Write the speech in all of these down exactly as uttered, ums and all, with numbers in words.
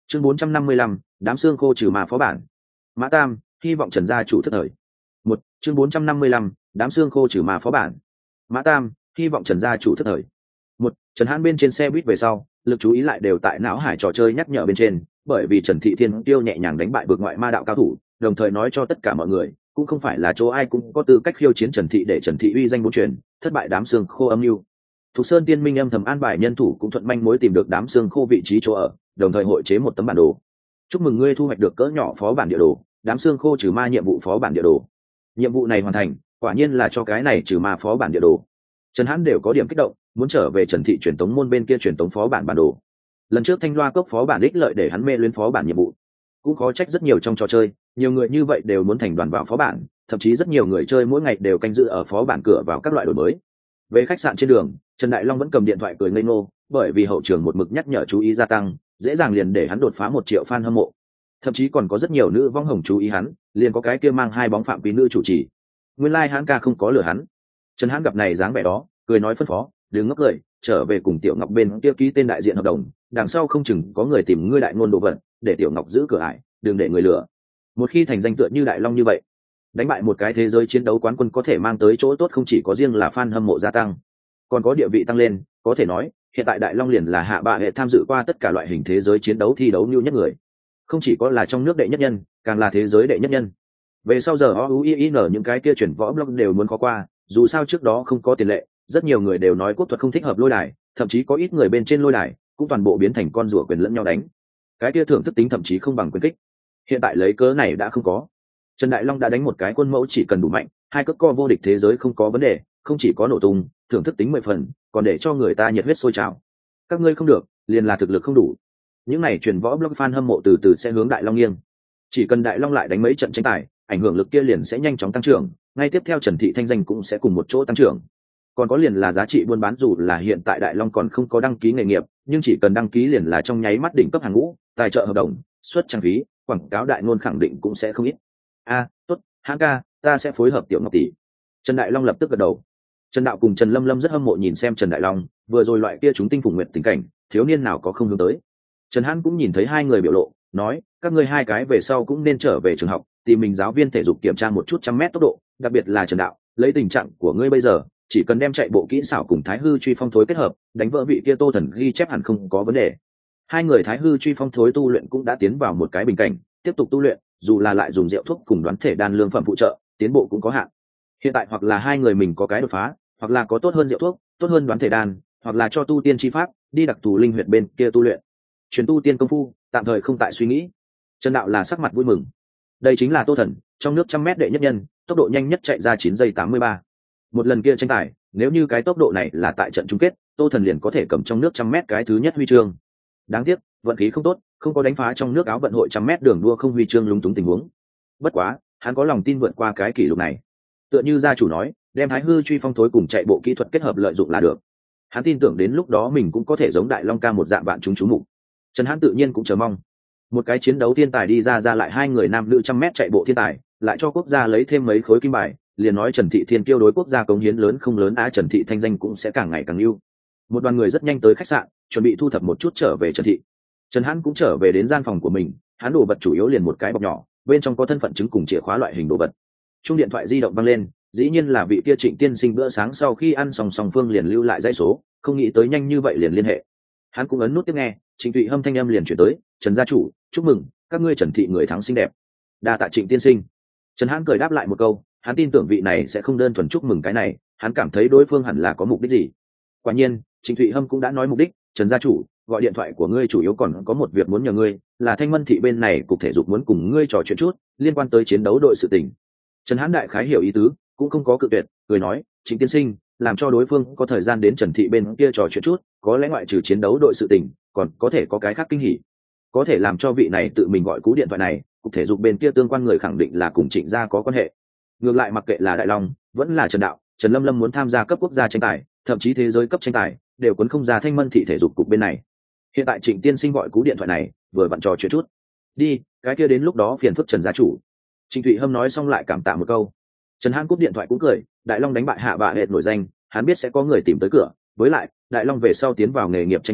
chương bốn trăm năm mươi lăm, đám xương khô trừ ma phó bản. Mã Tam, hy vọng Trần gia chủ thất thời. Một, chương bốn trăm năm mươi lăm, đám xương khô trừ ma phó bản. Mã Tam, hy vọng Trần gia chủ thất thời. Một, Trần Hãn bên trên xe buýt về sau, lực chú ý lại đều tại não hải trò chơi nhắc nhở bên trên, bởi vì Trần Thị Thiên tiêu nhẹ nhàng đánh bại vượt ngoại ma đạo cao thủ, đồng thời nói cho tất cả mọi người, cũng không phải là chỗ ai cũng có tư cách khiêu chiến Trần Thị để Trần Thị uy danh bốn truyền, thất bại đám xương khô âm mưu. Thục Sơn Tiên Minh âm thầm an bài nhân thủ cũng thuận manh mối tìm được đám xương khô vị trí chỗ ở, đồng thời hội chế một tấm bản đồ. Chúc mừng ngươi thu hoạch được cỡ nhỏ phó bản địa đồ, đám xương khô trừ ma nhiệm vụ phó bản địa đồ. Nhiệm vụ này hoàn thành, quả nhiên là cho cái này trừ ma phó bản địa đồ. Trần Hãn đều có điểm kích động, muốn trở về Trần Thị truyền tống môn bên kia truyền tống phó bản bản đồ. Lần trước Thanh Loa cốc phó bản ích lợi để hắn mê luyến phó bản nhiệm vụ. Cũng khó trách rất nhiều trong trò chơi, nhiều người như vậy đều muốn thành đoàn vào phó bản, thậm chí rất nhiều người chơi mỗi ngày đều canh giữ ở phó bản cửa vào các loại đổi mới. Về khách sạn trên đường, Trần Đại Long vẫn cầm điện thoại cười ngây ngô, bởi vì hậu trường một mực nhắc nhở chú ý gia tăng, dễ dàng liền để hắn đột phá một triệu fan hâm mộ. Thậm chí còn có rất nhiều nữ vong hồng chú ý hắn, liền có cái kia mang hai bóng phạm quý nữ chủ trì. Nguyên lai like hắn ca không có lừa hắn. Trần Hãn gặp này dáng vẻ đó, cười nói phân phó, đừng ngốc cười, trở về cùng Tiểu Ngọc bên kia ký tên đại diện hợp đồng, đằng sau không chừng có người tìm ngươi đại ngôn đồ vật, để Tiểu Ngọc giữ cửa ải, đừng để người lừa. Một khi thành danh tựa như Đại Long như vậy, đánh bại một cái thế giới chiến đấu quán quân có thể mang tới chỗ tốt không chỉ có riêng là fan hâm mộ gia tăng, còn có địa vị tăng lên, có thể nói, hiện tại Đại Long liền là hạ bạ hệ tham dự qua tất cả loại hình thế giới chiến đấu thi đấu nhu nhất người. Không chỉ có là trong nước đệ nhất nhân, càng là thế giới đệ nhất nhân. Về sau giờ o u i n những cái kia chuyển võ blog đều muốn có qua, dù sao trước đó không có tiền lệ, rất nhiều người đều nói quốc thuật không thích hợp lôi đài, thậm chí có ít người bên trên lôi đài cũng toàn bộ biến thành con rùa quyền lẫn nhau đánh. Cái kia thưởng thức tính thậm chí không bằng quyền kích. Hiện tại lấy cớ này đã không có. Trần Đại Long đã đánh một cái quân mẫu chỉ cần đủ mạnh, hai cước co vô địch thế giới không có vấn đề, không chỉ có nổ tung, thưởng thức tính mười phần, còn để cho người ta nhiệt huyết sôi trào. Các ngươi không được, liền là thực lực không đủ. Những này truyền võ blog fan hâm mộ từ từ sẽ hướng Đại Long nghiêng. Chỉ cần Đại Long lại đánh mấy trận tranh tài, ảnh hưởng lực kia liền sẽ nhanh chóng tăng trưởng, ngay tiếp theo Trần Thị thanh danh cũng sẽ cùng một chỗ tăng trưởng. Còn có liền là giá trị buôn bán, dù là hiện tại Đại Long còn không có đăng ký nghề nghiệp, nhưng chỉ cần đăng ký liền là trong nháy mắt đỉnh cấp hàng ngũ, tài trợ hợp đồng, xuất trang phí, quảng cáo đại ngôn khẳng định cũng sẽ không ít. A, tốt, Hãn ca, ta sẽ phối hợp Tiểu Ngọc tỷ. Trần Đại Long lập tức gật đầu. Trần Đạo cùng Trần Lâm Lâm rất hâm mộ nhìn xem Trần Đại Long, vừa rồi loại kia chúng tinh phùng nguyệt tình cảnh, thiếu niên nào có không hướng tới. Trần Hãn cũng nhìn thấy hai người biểu lộ, nói, các ngươi hai cái về sau cũng nên trở về trường học, tìm mình giáo viên thể dục kiểm tra một chút trăm mét tốc độ, đặc biệt là Trần Đạo, lấy tình trạng của ngươi bây giờ, chỉ cần đem chạy bộ kỹ xảo cùng Thái Hư Truy Phong Thối kết hợp, đánh vỡ vị kia Tô Thần ghi chép hẳn không có vấn đề. Hai người Thái Hư Truy Phong Thối tu luyện cũng đã tiến vào một cái bình cảnh, tiếp tục tu luyện, dù là lại dùng rượu thuốc cùng đoán thể đan lương phẩm phụ trợ, tiến bộ cũng có hạn. Hiện tại hoặc là hai người mình có cái đột phá, hoặc là có tốt hơn rượu thuốc, tốt hơn đoán thể đan, hoặc là cho tu tiên chi pháp, đi đặc thù linh huyệt bên kia tu luyện. Truyền tu tiên công phu, tạm thời không tại suy nghĩ. Trần Đạo là sắc mặt vui mừng. Đây chính là Tô Thần, trong nước trăm mét đệ nhất nhân, tốc độ nhanh nhất chạy ra chín giây tám mươi ba. Một lần kia tranh tài, nếu như cái tốc độ này là tại trận chung kết, Tô Thần liền có thể cầm trong nước trăm mét cái thứ nhất huy chương. Đáng tiếc, vận khí không tốt, không có đánh phá trong nước áo vận hội trăm mét đường đua không huy chương lúng túng tình huống. Bất quá, hắn có lòng tin vượt qua cái kỷ lục này. Tựa như gia chủ nói, đem Thái Hư Truy Phong Thối cùng chạy bộ kỹ thuật kết hợp lợi dụng là được. Hắn tin tưởng đến lúc đó mình cũng có thể giống Đại Long ca một dạng vạn chúng chú mục. Trần Hãn tự nhiên cũng chờ mong. Một cái chiến đấu thiên tài đi ra ra lại hai người nam nữ trăm mét chạy bộ thiên tài, lại cho quốc gia lấy thêm mấy khối kim bài, liền nói Trần Thị Thiên kiêu đối quốc gia cống hiến lớn không lớn á, Trần Thị thanh danh cũng sẽ càng ngày càng lưu. Một đoàn người rất nhanh tới khách sạn, chuẩn bị thu thập một chút trở về Trần Thị. Trần Hãn cũng trở về đến gian phòng của mình, hắn đồ vật chủ yếu liền một cái bọc nhỏ, bên trong có thân phận chứng cùng chìa khóa loại hình đồ vật. Chung điện thoại di động vang lên, dĩ nhiên là vị kia Trịnh tiên sinh bữa sáng sau khi ăn xong song phương liền lưu lại dãy số, không nghĩ tới nhanh như vậy liền liên hệ. Hắn cũng ấn nút tiếp nghe, Trịnh Thụy Hâm thanh âm liền chuyển tới, Trần gia chủ, chúc mừng, các ngươi Trần Thị người thắng xinh đẹp. Đa tạ Trịnh tiên sinh. Trần Hãn cười đáp lại một câu, hắn tin tưởng vị này sẽ không đơn thuần chúc mừng cái này, hắn cảm thấy đối phương hẳn là có mục đích gì. Quả nhiên, Trịnh Thụy Hâm cũng đã nói mục đích, Trần gia chủ, gọi điện thoại của ngươi chủ yếu còn có một việc muốn nhờ ngươi, là Thanh Mân Thị bên này cục thể dục muốn cùng ngươi trò chuyện chút, liên quan tới chiến đấu đội sự tình. Trần Hãn đại khái hiểu ý tứ, cũng không có cự tuyệt, cười nói, Trịnh tiên sinh, làm cho đối phương có thời gian đến Trần Thị bên kia trò chuyện chút, có lẽ ngoại trừ chiến đấu đội sự tình, còn có thể có cái khác kinh hỉ. Có thể làm cho vị này tự mình gọi cú điện thoại này, cục thể dục bên kia tương quan người khẳng định là cùng Trịnh gia có quan hệ. Ngược lại mặc kệ là Đại Long, vẫn là Trần Đạo, Trần Lâm Lâm muốn tham gia cấp quốc gia tranh tài, thậm chí thế giới cấp tranh tài, đều cuốn không ra Thanh Mân Thị thể dục cục bên này. Hiện tại Trịnh tiên sinh gọi cú điện thoại này, vừa vặn trò chuyện chút. Đi, cái kia đến lúc đó phiền phức Trần gia chủ. Trịnh Thụy Hâm nói xong lại cảm tạ một câu. Trần Hãn cúp điện thoại cũng cười, Đại Long đánh bại hạ bạ hệt nổi danh, hắn biết sẽ có người tìm tới cửa, với lại Đại Long về sau tiến vào nghề nghiệp tranh tài,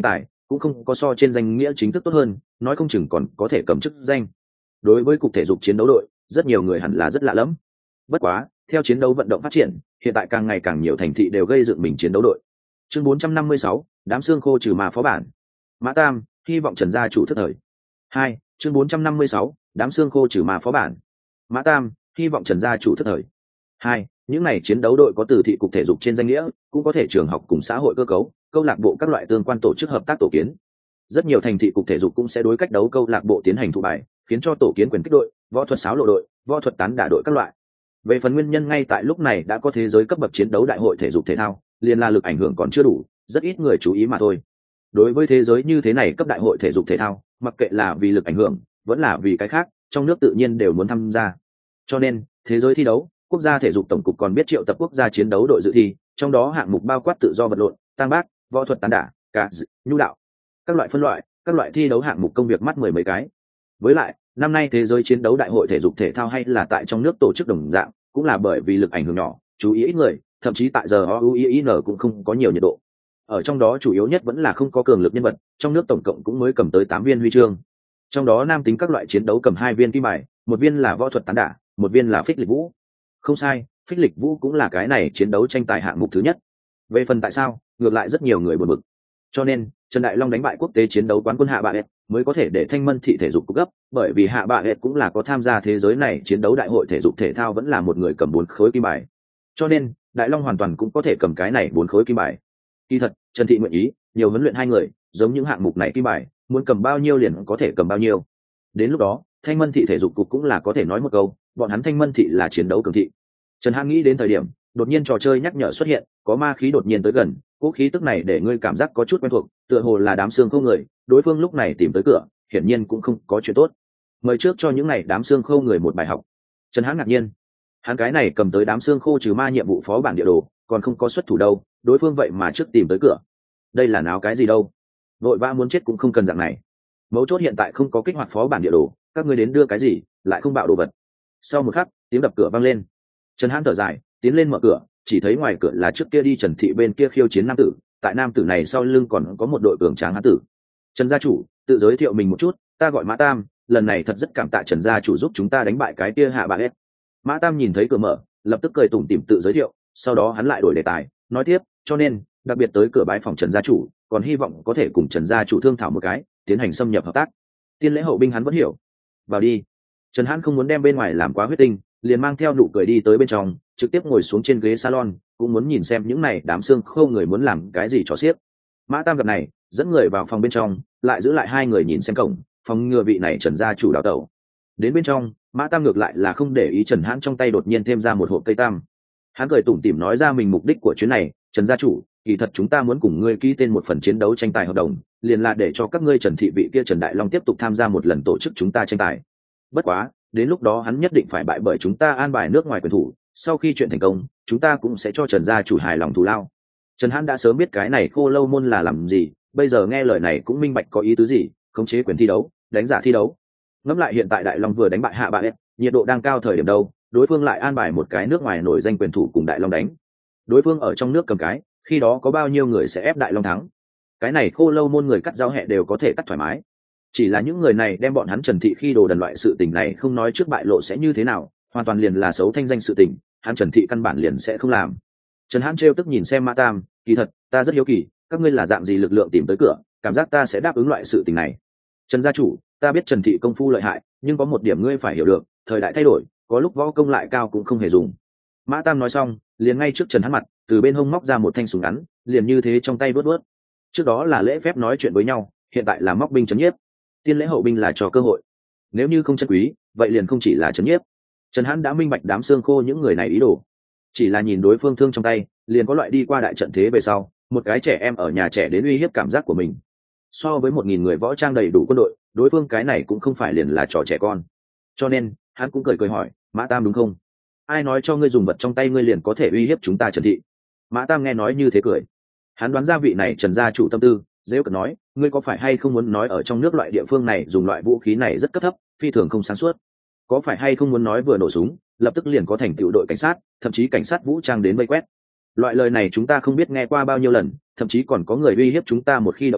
cũng không có so trên danh nghĩa chính thức tốt hơn, nói không chừng còn có thể cầm chức danh. Đối với cục thể dục chiến đấu đội, rất nhiều người hẳn là rất lạ lẫm. Bất quá, theo chiến đấu vận động phát triển, hiện tại càng ngày càng nhiều thành thị đều gây dựng mình chiến đấu đội. Chương bốn trăm năm mươi sáu, đám xương khô trừ ma phó bản. Mã Tam, hy vọng Trần gia chủ thức thời. Hai, chương bốn trăm năm mươi sáu, đám xương khô trừ ma phó bản. Mã Tam, hy vọng Trần gia chủ thức thời. Hai, những này chiến đấu đội có từ thị cục thể dục trên danh nghĩa, cũng có thể trường học cùng xã hội cơ cấu, câu lạc bộ các loại tương quan tổ chức hợp tác tổ kiến. Rất nhiều thành thị cục thể dục cũng sẽ đối cách đấu câu lạc bộ tiến hành thụ bài, khiến cho tổ kiến quyền kích đội, võ thuật sáo lộ đội, võ thuật tán đả đội các loại. Về phần nguyên nhân, ngay tại lúc này đã có thế giới cấp bậc chiến đấu đại hội thể dục thể thao, liền là lực ảnh hưởng còn chưa đủ, rất ít người chú ý mà thôi. Đối với thế giới như thế này cấp đại hội thể dục thể thao, mặc kệ là vì lực ảnh hưởng vẫn là vì cái khác, trong nước tự nhiên đều muốn tham gia. Cho nên thế giới thi đấu, quốc gia thể dục tổng cục còn biết triệu tập quốc gia chiến đấu đội dự thi, trong đó hạng mục bao quát tự do vật lộn, tang bác, võ thuật tán đả, cả nhu đạo, các loại phân loại, các loại thi đấu hạng mục công việc mắt mười mấy cái. Với lại năm nay thế giới chiến đấu đại hội thể dục thể thao hay là tại trong nước tổ chức đồng dạng, cũng là bởi vì lực ảnh hưởng nhỏ, chú ý ít người, thậm chí tại giờ o u i n cũng không có nhiều nhiệt độ. Ở trong đó chủ yếu nhất vẫn là không có cường lực nhân vật, trong nước tổng cộng cũng mới cầm tới tám viên huy chương. Trong đó nam tính các loại chiến đấu cầm hai viên kim bài, một viên là võ thuật tán đả, một viên là phích lịch vũ. Không sai, phích lịch vũ cũng là cái này chiến đấu tranh tài hạng mục thứ nhất. Về phần tại sao, ngược lại rất nhiều người buồn bực. Cho nên Trần Đại Long đánh bại quốc tế chiến đấu quán quân Hạ Bạ Hệt mới có thể để Thanh Mân thị thể dục cúp gấp, bởi vì Hạ Bạ Hệt cũng là có tham gia thế giới này chiến đấu đại hội thể dục thể thao, vẫn là một người cầm bốn khối kim bài. Cho nên Đại Long hoàn toàn cũng có thể cầm cái này bốn khối kim bài. Kỳ thật, Trần Thị nguyện ý nhiều huấn luyện hai người, giống những hạng mục này kim bài, muốn cầm bao nhiêu liền có thể cầm bao nhiêu. Đến lúc đó, Thanh Mân thị thể dục cục cũng là có thể nói một câu, bọn hắn Thanh Mân thị là chiến đấu cường thị. Trần Hãn nghĩ đến thời điểm, đột nhiên trò chơi nhắc nhở xuất hiện, có ma khí đột nhiên tới gần, cỗ khí tức này để ngươi cảm giác có chút quen thuộc, tựa hồ là đám xương khô người, đối phương lúc này tìm tới cửa, hiển nhiên cũng không có chuyện tốt. Mời trước cho những này đám xương khô người một bài học. Trần Hãn ngạc nhiên, hắn cái này cầm tới đám xương khô trừ ma nhiệm vụ phó bản địa đồ, còn không có xuất thủ đâu, đối phương vậy mà trước tìm tới cửa. Đây là náo cái gì đâu? Vội vã muốn chết cũng không cần dạng này. Mấu chốt hiện tại không có kích hoạt phó bản địa đồ, các ngươi đến đưa cái gì, lại không bạo đồ vật. Sau một khắc, tiếng đập cửa vang lên. Trần Hãn thở dài, tiến lên mở cửa, chỉ thấy ngoài cửa là trước kia đi Trần Thị bên kia khiêu chiến nam tử, tại nam tử này sau lưng còn có một đội cường tráng hán tử. Trần gia chủ, tự giới thiệu mình một chút, ta gọi Mã Tam, lần này thật rất cảm tạ Trần gia chủ giúp chúng ta đánh bại cái kia Hạ Bạ Hệt. Mã Tam nhìn thấy cửa mở, lập tức cười tủm tỉm tự giới thiệu, sau đó hắn lại đổi đề tài, nói tiếp, cho nên đặc biệt tới cửa bái phòng Trần gia chủ, còn hy vọng có thể cùng Trần gia chủ thương thảo một cái, tiến hành xâm nhập hợp tác. Tiên lễ hậu binh hắn vẫn hiểu. Vào đi. Trần Hãn không muốn đem bên ngoài làm quá huyết tinh, liền mang theo nụ cười đi tới bên trong, trực tiếp ngồi xuống trên ghế salon, cũng muốn nhìn xem những này đám xương khô người muốn làm cái gì cho xiếc. Mã Tam gặp này, dẫn người vào phòng bên trong, lại giữ lại hai người nhìn xem cổng, phòng ngừa vị này Trần gia chủ đào tẩu. Đến bên trong, Mã Tam ngược lại là không để ý Trần Hãn trong tay đột nhiên thêm ra một hộp cây tam. Hắn cười tủm tỉm nói ra mình mục đích của chuyến này, Trần gia chủ, kỳ thật chúng ta muốn cùng ngươi ký tên một phần chiến đấu tranh tài hợp đồng, liền là để cho các ngươi Trần thị vị kia Trần Đại Long tiếp tục tham gia một lần tổ chức chúng ta tranh tài. Bất quá, đến lúc đó hắn nhất định phải bại bởi chúng ta an bài nước ngoài quyền thủ, sau khi chuyện thành công, chúng ta cũng sẽ cho Trần gia chủ hài lòng thù lao. Trần Hãn đã sớm biết cái này Khô Lâu môn là làm gì, bây giờ nghe lời này cũng minh bạch có ý tứ gì, khống chế quyền thi đấu, đánh giả thi đấu. Ngẫm lại hiện tại Đại Long vừa đánh bại Hạ Bạ Hệt, nhiệt độ đang cao thời điểm đâu, đối phương lại an bài một cái nước ngoài nổi danh quyền thủ cùng Đại Long đánh. Đối phương ở trong nước cầm cái, khi đó có bao nhiêu người sẽ ép Đại Long thắng? Cái này Khô Lâu môn người cắt giao hẹ đều có thể cắt thoải mái. Chỉ là những người này đem bọn hắn Trần thị khi đồ đần loại sự tình này không nói trước bại lộ sẽ như thế nào, hoàn toàn liền là xấu thanh danh sự tình, hắn Trần thị căn bản liền sẽ không làm. Trần Hãn trêu tức nhìn xem Mã Tam, kỳ thật, ta rất hiếu kỳ, các ngươi là dạng gì lực lượng tìm tới cửa, cảm giác ta sẽ đáp ứng loại sự tình này. Trần gia chủ, ta biết Trần thị công phu lợi hại, nhưng có một điểm ngươi phải hiểu được, thời đại thay đổi, có lúc võ công lại cao cũng không hề dùng. Mã Tam nói xong, liền ngay trước Trần Hãn mặt, từ bên hông móc ra một thanh súng ngắn, liền như thế trong tay vớt vớt. Trước đó là lễ phép nói chuyện với nhau, hiện tại là móc binh chấn nhiếp. Tiên lễ hậu binh là cho cơ hội, nếu như không chân quý, vậy liền không chỉ là chấn nhiếp. Trần Hãn đã minh bạch đám xương khô những người này ý đồ, chỉ là nhìn đối phương thương trong tay, liền có loại đi qua đại trận thế về sau, một cái trẻ em ở nhà trẻ đến uy hiếp cảm giác của mình. So với một nghìn người võ trang đầy đủ quân đội, đối phương cái này cũng không phải liền là trò trẻ con. Cho nên hắn cũng cười cười hỏi, Mã Tam đúng không? Ai nói cho ngươi dùng vật trong tay ngươi liền có thể uy hiếp chúng ta Trần thị? Mã Tam nghe nói như thế cười, hắn đoán ra vị này Trần gia chủ tâm tư, dễ cợt nói, ngươi có phải hay không muốn nói ở trong nước loại địa phương này dùng loại vũ khí này rất cấp thấp, phi thường không sáng suốt? Có phải hay không muốn nói vừa nổ súng lập tức liền có thành tựu đội cảnh sát, thậm chí cảnh sát vũ trang đến vây quét? Loại lời này chúng ta không biết nghe qua bao nhiêu lần, thậm chí còn có người uy hiếp chúng ta một khi động thủ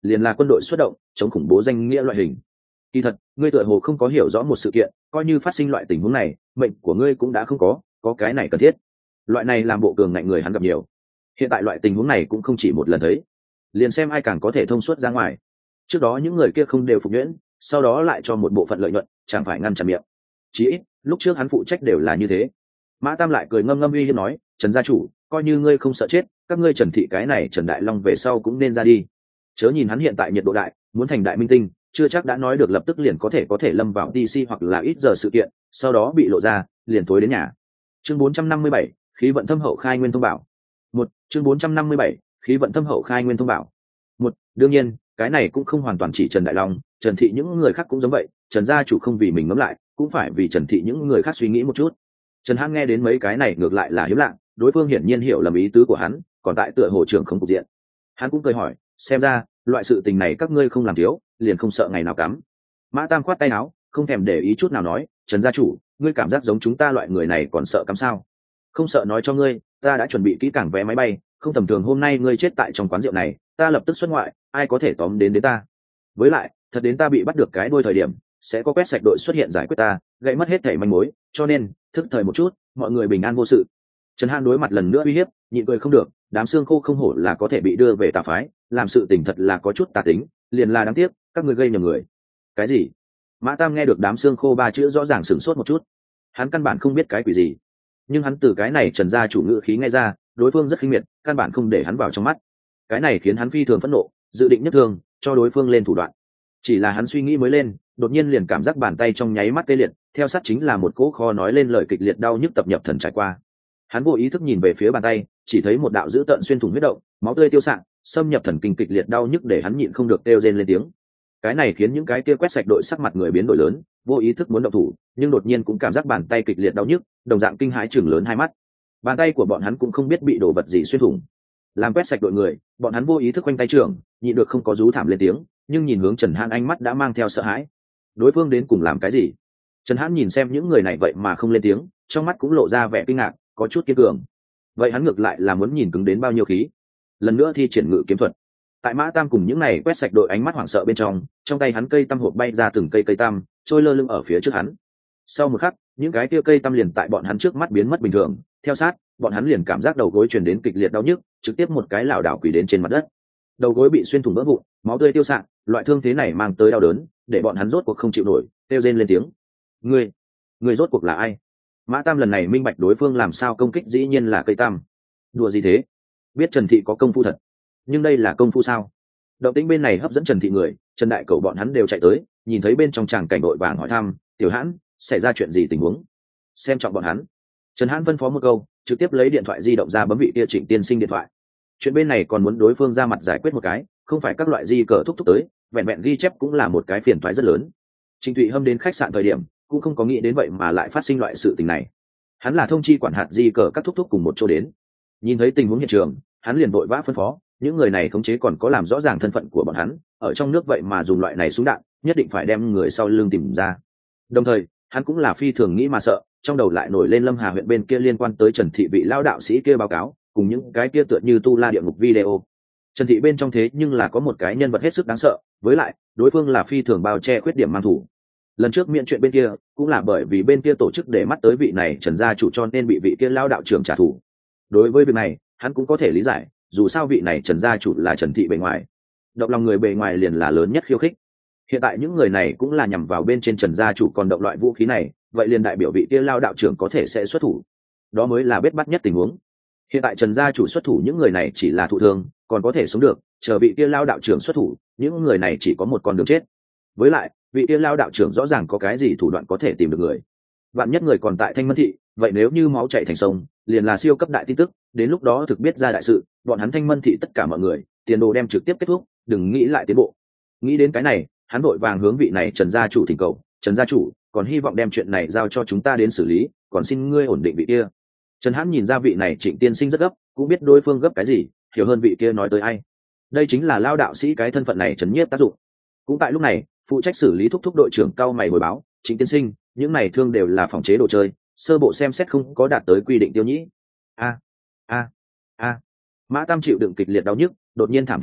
liền là quân đội xuất động chống khủng bố danh nghĩa loại hình. Kỳ thật ngươi tựa hồ không có hiểu rõ một sự kiện, coi như phát sinh loại tình huống này mệnh của ngươi cũng đã không có có cái này cần thiết. Loại này làm bộ cường ngạnh người hắn gặp nhiều, hiện tại loại tình huống này cũng không chỉ một lần thấy, liền xem ai càng có thể thông suốt ra ngoài. Trước đó những người kia không đều phục nhuyễn, sau đó lại cho một bộ phận lợi nhuận, chẳng phải ngăn chặn miệng. Chí ít lúc trước hắn phụ trách đều là như thế. Mã Tam lại cười ngâm ngâm uy hiếp nói, Trần gia chủ, coi như ngươi không sợ chết, các ngươi Trần thị cái này Trần Đại Long về sau cũng nên ra đi. Chớ nhìn hắn hiện tại nhiệt độ đại, muốn thành đại minh tinh, chưa chắc đã nói được lập tức liền có thể có thể lâm vào đê xê hoặc là ít giờ sự kiện, sau đó bị lộ ra, liền tối đến nhà. Chương bốn trăm năm mươi bảy, khí vận thâm hậu khai nguyên thông bảo. Một, chương bốn trăm năm mươi bảy, khí vận thâm hậu khai nguyên thông bảo. Một, đương nhiên, cái này cũng không hoàn toàn chỉ Trần Đại Long, Trần thị những người khác cũng giống vậy, Trần gia chủ không vì mình ngẫm lại, cũng phải vì Trần thị những người khác suy nghĩ một chút. Trần Hãn nghe đến mấy cái này ngược lại là hiếm lạ, đối phương hiển nhiên hiểu lầm ý tứ của hắn, còn tại tựa hồ trưởng không cục diện. Hắn cũng cười hỏi, xem ra loại sự tình này các ngươi không làm thiếu, liền không sợ ngày nào cắm. Mã Tam khoát tay áo, không thèm để ý chút nào nói, Trần gia chủ, ngươi cảm giác giống chúng ta loại người này còn sợ cắm sao? Không sợ nói cho ngươi, ta đã chuẩn bị kỹ càng vé máy bay, không tầm thường hôm nay ngươi chết tại trong quán rượu này, ta lập tức xuất ngoại, ai có thể tóm đến đến ta. Với lại, thật đến ta bị bắt được cái đuôi thời điểm, sẽ có quét sạch đội xuất hiện giải quyết ta, gãy mất hết thảy manh mối, cho nên, thức thời một chút, mọi người bình an vô sự. Trần Hãn đối mặt lần nữa uy hiếp, nhịn cười không được, đám xương khô không hổ là có thể bị đưa về tà phái, làm sự tình thật là có chút tà tính, liền là đáng tiếc, các ngươi gây nhầm người. Cái gì? Mã Tam nghe được đám xương khô ba chữ rõ ràng sửng sốt một chút. Hắn căn bản không biết cái quỷ gì, nhưng hắn từ cái này Trần gia chủ ngữ khí nghe ra, đối phương rất khinh miệt, căn bản không để hắn vào trong mắt. Cái này khiến hắn phi thường phẫn nộ, dự định nhất thương cho đối phương lên thủ đoạn. Chỉ là hắn suy nghĩ mới lên, đột nhiên liền cảm giác bàn tay trong nháy mắt tê liệt, theo sát chính là một cỗ kho nói lên lời kịch liệt đau nhức tập nhập thần trải qua. Hắn vô ý thức nhìn về phía bàn tay, chỉ thấy một đạo dữ tợn xuyên thủng huyết động, máu tươi tiêu xạ, xâm nhập thần kinh kịch liệt đau nhức để hắn nhịn không được kêu rên lên tiếng. Cái này khiến những cái kia quét sạch đội sắc mặt người biến đổi lớn, vô ý thức muốn động thủ, nhưng đột nhiên cũng cảm giác bàn tay kịch liệt đau nhức, đồng dạng kinh hãi chừng lớn hai mắt. Bàn tay của bọn hắn cũng không biết bị đồ vật gì xuyên thủng. Làm quét sạch đội người, bọn hắn vô ý thức quanh tay trưởng, nhịn được không có rú thảm lên tiếng, nhưng nhìn hướng Trần Hãn ánh mắt đã mang theo sợ hãi. Đối phương đến cùng làm cái gì? Trần Hãn nhìn xem những người này vậy mà không lên tiếng, trong mắt cũng lộ ra vẻ kinh ngạc, có chút kiên cường. Vậy hắn ngược lại là muốn nhìn cứng đến bao nhiêu khí. Lần nữa thi triển ngự kiếm thuật. Tại Mã Tam cùng những này quét sạch đội ánh mắt hoảng sợ bên trong, trong tay hắn cây tăm hộp bay ra từng cây cây tăm, trôi lơ lửng ở phía trước hắn. Sau một khắc, những cái kia cây tăm liền tại bọn hắn trước mắt biến mất bình thường, theo sát, bọn hắn liền cảm giác đầu gối truyền đến kịch liệt đau nhức, trực tiếp một cái lảo đảo quỳ đến trên mặt đất. Đầu gối bị xuyên thủng vỡ vụn, máu tươi tiêu xạ, loại thương thế này mang tới đau đớn, để bọn hắn rốt cuộc không chịu nổi, kêu rên lên tiếng. Ngươi, ngươi rốt cuộc là ai? Mã Tam lần này minh bạch đối phương làm sao công kích, dĩ nhiên là cây tăm. Đùa gì thế? Biết Trần thị có công phu thật, nhưng đây là công phu sao? Động tĩnh bên này hấp dẫn Trần thị người, Trần đại cầu bọn hắn đều chạy tới, nhìn thấy bên trong tràng cảnh đội vàng hỏi thăm, Tiểu Hãn, xảy ra chuyện gì tình huống? Xem trọng bọn hắn. Trần Hãn phân phó một câu, trực tiếp lấy điện thoại di động ra bấm vị kia Trịnh tiên sinh điện thoại. Chuyện bên này còn muốn đối phương ra mặt giải quyết một cái, không phải các loại di cờ thúc thúc tới, vẹn vẹn ghi chép cũng là một cái phiền toái rất lớn. Trịnh Thụy Hâm đến khách sạn thời điểm, cũng không có nghĩ đến vậy mà lại phát sinh loại sự tình này. Hắn là thông chi quản hạt di cờ các thúc thúc cùng một chỗ đến, nhìn thấy tình huống hiện trường, hắn liền vội vã phân phó, những người này khống chế còn có làm rõ ràng thân phận của bọn hắn, ở trong nước vậy mà dùng loại này súng đạn, nhất định phải đem người sau lưng tìm ra. Đồng thời, hắn cũng là phi thường nghĩ mà sợ, trong đầu lại nổi lên Lâm Hà huyện bên kia liên quan tới Trần thị vị lao đạo sĩ kia báo cáo, cùng những cái kia tựa như tu la địa ngục video. Trần thị bên trong thế nhưng là có một cái nhân vật hết sức đáng sợ, với lại đối phương là phi thường bao che khuyết điểm mang thủ. Lần trước miễn chuyện bên kia cũng là bởi vì bên kia tổ chức để mắt tới vị này Trần gia chủ cho nên bị vị kia lao đạo trưởng trả thù. Đối với việc này, hắn cũng có thể lý giải, dù sao vị này Trần gia chủ là Trần thị bề ngoài, động lòng người bề ngoài liền là lớn nhất khiêu khích. Hiện tại những người này cũng là nhằm vào bên trên Trần gia chủ, còn động loại vũ khí này, vậy liền đại biểu vị kia lao đạo trưởng có thể sẽ xuất thủ. Đó mới là bết bắt nhất tình huống. Hiện tại Trần gia chủ xuất thủ, những người này chỉ là thụ thương, còn có thể sống được, chờ vị kia lao đạo trưởng xuất thủ, những người này chỉ có một con đường chết. Với lại, vị kia lao đạo trưởng rõ ràng có cái gì thủ đoạn có thể tìm được người. Vạn nhất người còn tại Thanh Mân thị, vậy nếu như máu chảy thành sông, liền là siêu cấp đại tin tức, đến lúc đó thực biết ra đại sự, bọn hắn Thanh Mân thị tất cả mọi người, tiền đồ đem trực tiếp kết thúc, đừng nghĩ lại tiến bộ. Nghĩ đến cái này, hắn vội vàng hướng vị này Trần gia chủ thỉnh cầu, Trần gia chủ, còn hy vọng đem chuyện này giao cho chúng ta đến xử lý, còn xin ngươi ổn định vị kia. Trần Hãn nhìn ra vị này Trịnh tiên sinh rất gấp, cũng biết đối phương gấp cái gì, hiểu hơn vị kia nói tới ai. Đây chính là lao đạo sĩ cái thân phận này trấn nhiếp tác dụng. Cũng tại lúc này, phụ trách xử lý thúc thúc đội trưởng cao mày hồi báo, Trịnh tiên sinh, những này thương đều là phòng chế đồ chơi, sơ bộ xem xét không có đạt tới quy định tiêu nhĩ. A a a. Mã Tam chịu đựng kịch liệt đau nhức, đột nhiên thảm thiết cười,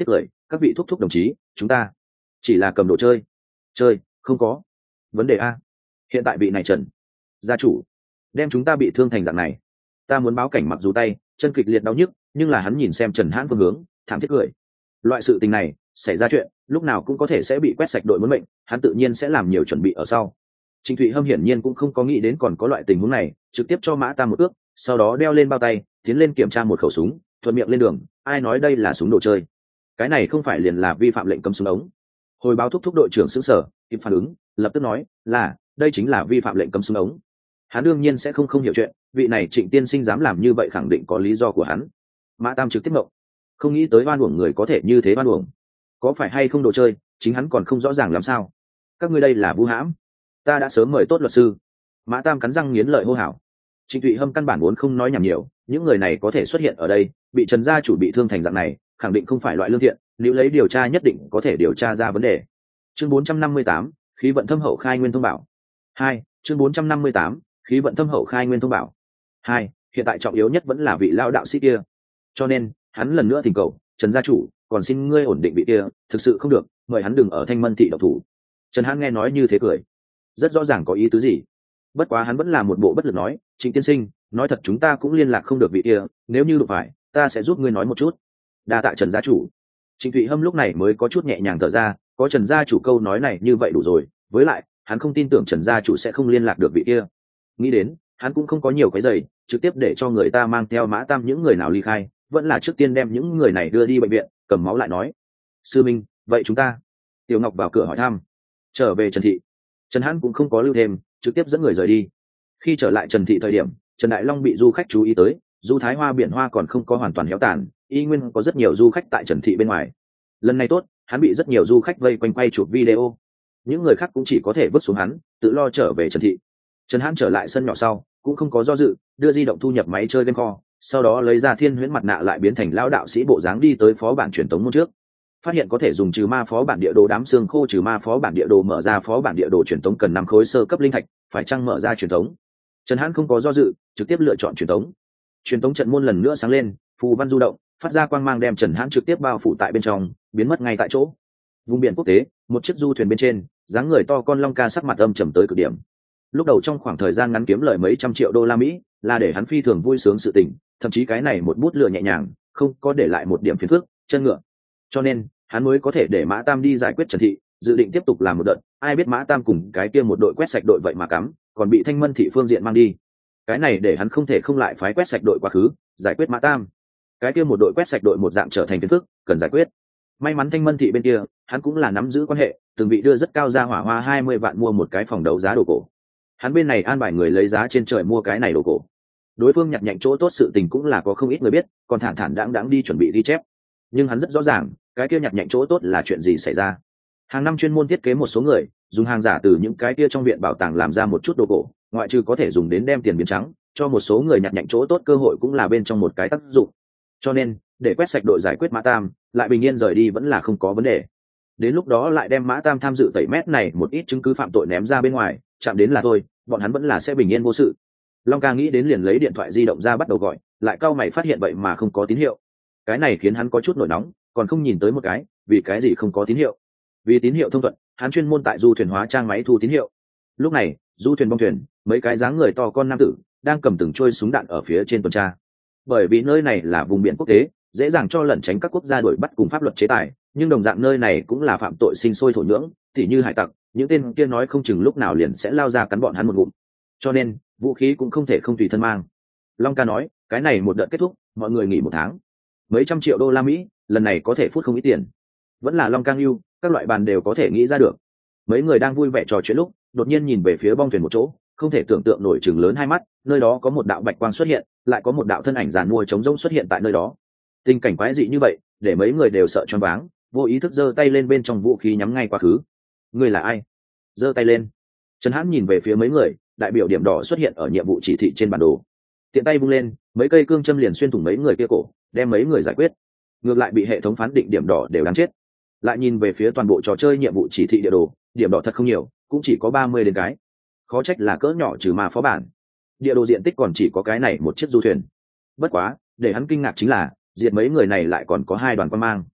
các vị thúc thúc đồng chí, chúng ta chỉ là cầm đồ chơi chơi không có vấn đề a. Hiện tại vị này Trần gia chủ đem chúng ta bị thương thành dạng này, ta muốn báo cảnh. Mặc dù tay chân kịch liệt đau nhức, nhưng là hắn nhìn xem Trần Hãn phương hướng, thảm thiết cười. Loại sự tình này xảy ra chuyện lúc nào cũng có thể sẽ bị quét sạch đội muốn mệnh, hắn tự nhiên sẽ làm nhiều chuẩn bị ở sau. Trình Thụy Hâm hiển nhiên cũng không có nghĩ đến còn có loại tình huống này, trực tiếp cho Mã Tam một ước, sau đó đeo lên bao tay, tiến lên kiểm tra một khẩu súng, thuận miệng lên đường. Ai nói đây là súng đồ chơi? Cái này không phải liền là vi phạm lệnh cấm súng ống? Hồi báo thúc thúc đội trưởng sững sờ, kịp phản ứng, lập tức nói là đây chính là vi phạm lệnh cấm súng ống. Hắn đương nhiên sẽ không không hiểu chuyện, vị này Trịnh tiên sinh dám làm như vậy khẳng định có lý do của hắn. Mã Tam trực tiếp mộng, không nghĩ tới oan uổng người có thể như thế oan uổng. Có phải hay không đồ chơi, chính hắn còn không rõ ràng làm sao. Các ngươi đây là vu hãm, ta đã sớm mời tốt luật sư. Mã Tam cắn răng nghiến lợi hô hào. Trịnh Thụy Hâm căn bản muốn không nói nhảm nhiều, những người này có thể xuất hiện ở đây, bị Trần gia chủ bị thương thành dạng này, khẳng định không phải loại lương thiện, nếu lấy điều tra nhất định có thể điều tra ra vấn đề. Chương bốn trăm năm mươi tám, khí vận thâm hậu khai nguyên thông bảo. Hai, chương bốn trăm năm mươi tám, khí vận thâm hậu khai nguyên thông bảo. Hai, hiện tại trọng yếu nhất vẫn là vị lao đạo sĩ kia. Cho nên, hắn lần nữa thỉnh cầu, Trần gia chủ, còn xin ngươi ổn định vị kia, thực sự không được, mời hắn đừng ở Thanh Mân thị độc thủ. Trần Hãn nghe nói như thế cười, rất rõ ràng có ý tứ gì. Bất quá hắn vẫn là một bộ bất lực nói, Trịnh tiên sinh, nói thật chúng ta cũng liên lạc không được vị kia, nếu như được phải, ta sẽ giúp ngươi nói một chút. Đa tạ Trần gia chủ. Trịnh Thụy Hâm lúc này mới có chút nhẹ nhàng thở ra, có Trần gia chủ câu nói này như vậy đủ rồi, với lại, hắn không tin tưởng Trần gia chủ sẽ không liên lạc được vị kia. Nghĩ đến, hắn cũng không có nhiều cái giày, trực tiếp để cho người ta mang theo Mã Tam những người nào ly khai, vẫn là trước tiên đem những người này đưa đi bệnh viện, cầm máu lại nói. Sư Minh, vậy chúng ta? Tiểu Ngọc vào cửa hỏi thăm. Trở về Trần thị. Trần Hãn cũng không có lưu thêm, trực tiếp dẫn người rời đi. Khi trở lại Trần thị thời điểm, Trần Đại Long bị du khách chú ý tới, du thái hoa biển hoa còn không có hoàn toàn héo tàn, y nguyên có rất nhiều du khách tại Trần thị bên ngoài. Lần này tốt, hắn bị rất nhiều du khách vây quanh quay chụp video. Những người khác cũng chỉ có thể vứt xuống hắn, tự lo trở về Trần thị. Trần Hãn trở lại sân nhỏ sau, cũng không có do dự, đưa di động thu nhập máy chơi game kho, sau đó lấy ra Thiên Huyễn mặt nạ lại biến thành lão đạo sĩ bộ dáng đi tới phó bản truyền tống môn trước. Phát hiện có thể dùng trừ ma phó bản địa đồ đám xương khô trừ ma phó bản địa đồ mở ra phó bản địa đồ truyền tống cần năm khối sơ cấp linh thạch, phải chăng mở ra truyền tống? Trần Hãn không có do dự, trực tiếp lựa chọn truyền tống. Truyền tống trận môn lần nữa sáng lên, phù văn du động, phát ra quang mang đem Trần Hãn trực tiếp bao phủ tại bên trong, biến mất ngay tại chỗ. Vùng biển quốc tế, một chiếc du thuyền bên trên, dáng người to con Long Ca sắc mặt âm trầm tới cực điểm. Lúc đầu trong khoảng thời gian ngắn kiếm lời mấy trăm triệu đô la Mỹ, là để hắn phi thường vui sướng sự tình, thậm chí cái này một bút lừa nhẹ nhàng, không có để lại một điểm phiền phức, chân ngựa. Cho nên, hắn mới có thể để Mã Tam đi giải quyết Trần thị, dự định tiếp tục làm một đợt, ai biết Mã Tam cùng cái kia một đội quét sạch đội vậy mà cắm, còn bị Thanh Mân thị phương diện mang đi. Cái này để hắn không thể không lại phái quét sạch đội quá khứ, giải quyết Mã Tam. Cái kia một đội quét sạch đội một dạng trở thành phiền phức, cần giải quyết. May mắn Thanh Mân thị bên kia, hắn cũng là nắm giữ quan hệ, từng vị đưa rất cao ra hỏa hoa hai mươi vạn mua một cái phòng đấu giá đồ cổ. Hắn bên này an bài người lấy giá trên trời mua cái này đồ cổ. Đối phương nhặt nhạnh chỗ tốt sự tình cũng là có không ít người biết, còn thản thản đãng đãng đi chuẩn bị ghi chép. Nhưng hắn rất rõ ràng, cái kia nhặt nhạnh chỗ tốt là chuyện gì xảy ra. Hàng năm chuyên môn thiết kế một số người, dùng hàng giả từ những cái kia trong viện bảo tàng làm ra một chút đồ cổ, ngoại trừ có thể dùng đến đem tiền biến trắng, cho một số người nhặt nhạnh chỗ tốt cơ hội cũng là bên trong một cái tác dụng. Cho nên, để quét sạch đội giải quyết Mã Tam, lại bình yên rời đi vẫn là không có vấn đề. Đến lúc đó lại đem Mã Tam tham dự tẩy mét này một ít chứng cứ phạm tội ném ra bên ngoài, chạm đến là thôi, bọn hắn vẫn là sẽ bình yên vô sự. Long Ca nghĩ đến liền lấy điện thoại di động ra bắt đầu gọi, lại cau mày phát hiện vậy mà không có tín hiệu. Cái này khiến hắn có chút nổi nóng, còn không nhìn tới một cái, vì cái gì không có tín hiệu? Vì tín hiệu thông thuận, hắn chuyên môn tại du thuyền hóa trang máy thu tín hiệu. Lúc này, du thuyền bong thuyền, mấy cái dáng người to con nam tử đang cầm từng trôi súng đạn ở phía trên tuần tra. Bởi vì nơi này là vùng biển quốc tế, dễ dàng cho lẩn tránh các quốc gia đuổi bắt cùng pháp luật chế tài, nhưng đồng dạng nơi này cũng là phạm tội sinh sôi thổ nhưỡng, tỉ như hải tặc, những tên kia nói không chừng lúc nào liền sẽ lao ra cắn bọn hắn một ngụm. Cho nên, vũ khí cũng không thể không tùy thân mang. Long Ca nói, cái này một đợt kết thúc, mọi người nghỉ một tháng. Mấy trăm triệu đô la Mỹ, lần này có thể phút không ít tiền. Vẫn là Long Ca yêu, các loại bàn đều có thể nghĩ ra được. Mấy người đang vui vẻ trò chuyện lúc, đột nhiên nhìn về phía bong thuyền một chỗ, không thể tưởng tượng nổi chừng lớn hai mắt, nơi đó có một đạo bạch quang xuất hiện, lại có một đạo thân ảnh giàn mua trống rỗng xuất hiện tại nơi đó. Tình cảnh quái dị như vậy, để mấy người đều sợ choáng váng, vô ý thức giơ tay lên bên trong vũ khí nhắm ngay quá khứ. Người là ai? Giơ tay lên. Trần Hãn nhìn về phía mấy người, đại biểu điểm đỏ xuất hiện ở nhiệm vụ chỉ thị trên bản đồ. Tiện tay vung lên, mấy cây cương châm liền xuyên thủng mấy người kia cổ, đem mấy người giải quyết. Ngược lại bị hệ thống phán định điểm đỏ đều đáng chết. Lại nhìn về phía toàn bộ trò chơi nhiệm vụ chỉ thị địa đồ, điểm đỏ thật không nhiều, cũng chỉ có ba mươi đến cái. Khó trách là cỡ nhỏ trừ ma phó bản. Địa đồ diện tích còn chỉ có cái này một chiếc du thuyền. Bất quá, để hắn kinh ngạc chính là, diệt mấy người này lại còn có hai đoàn quan mang.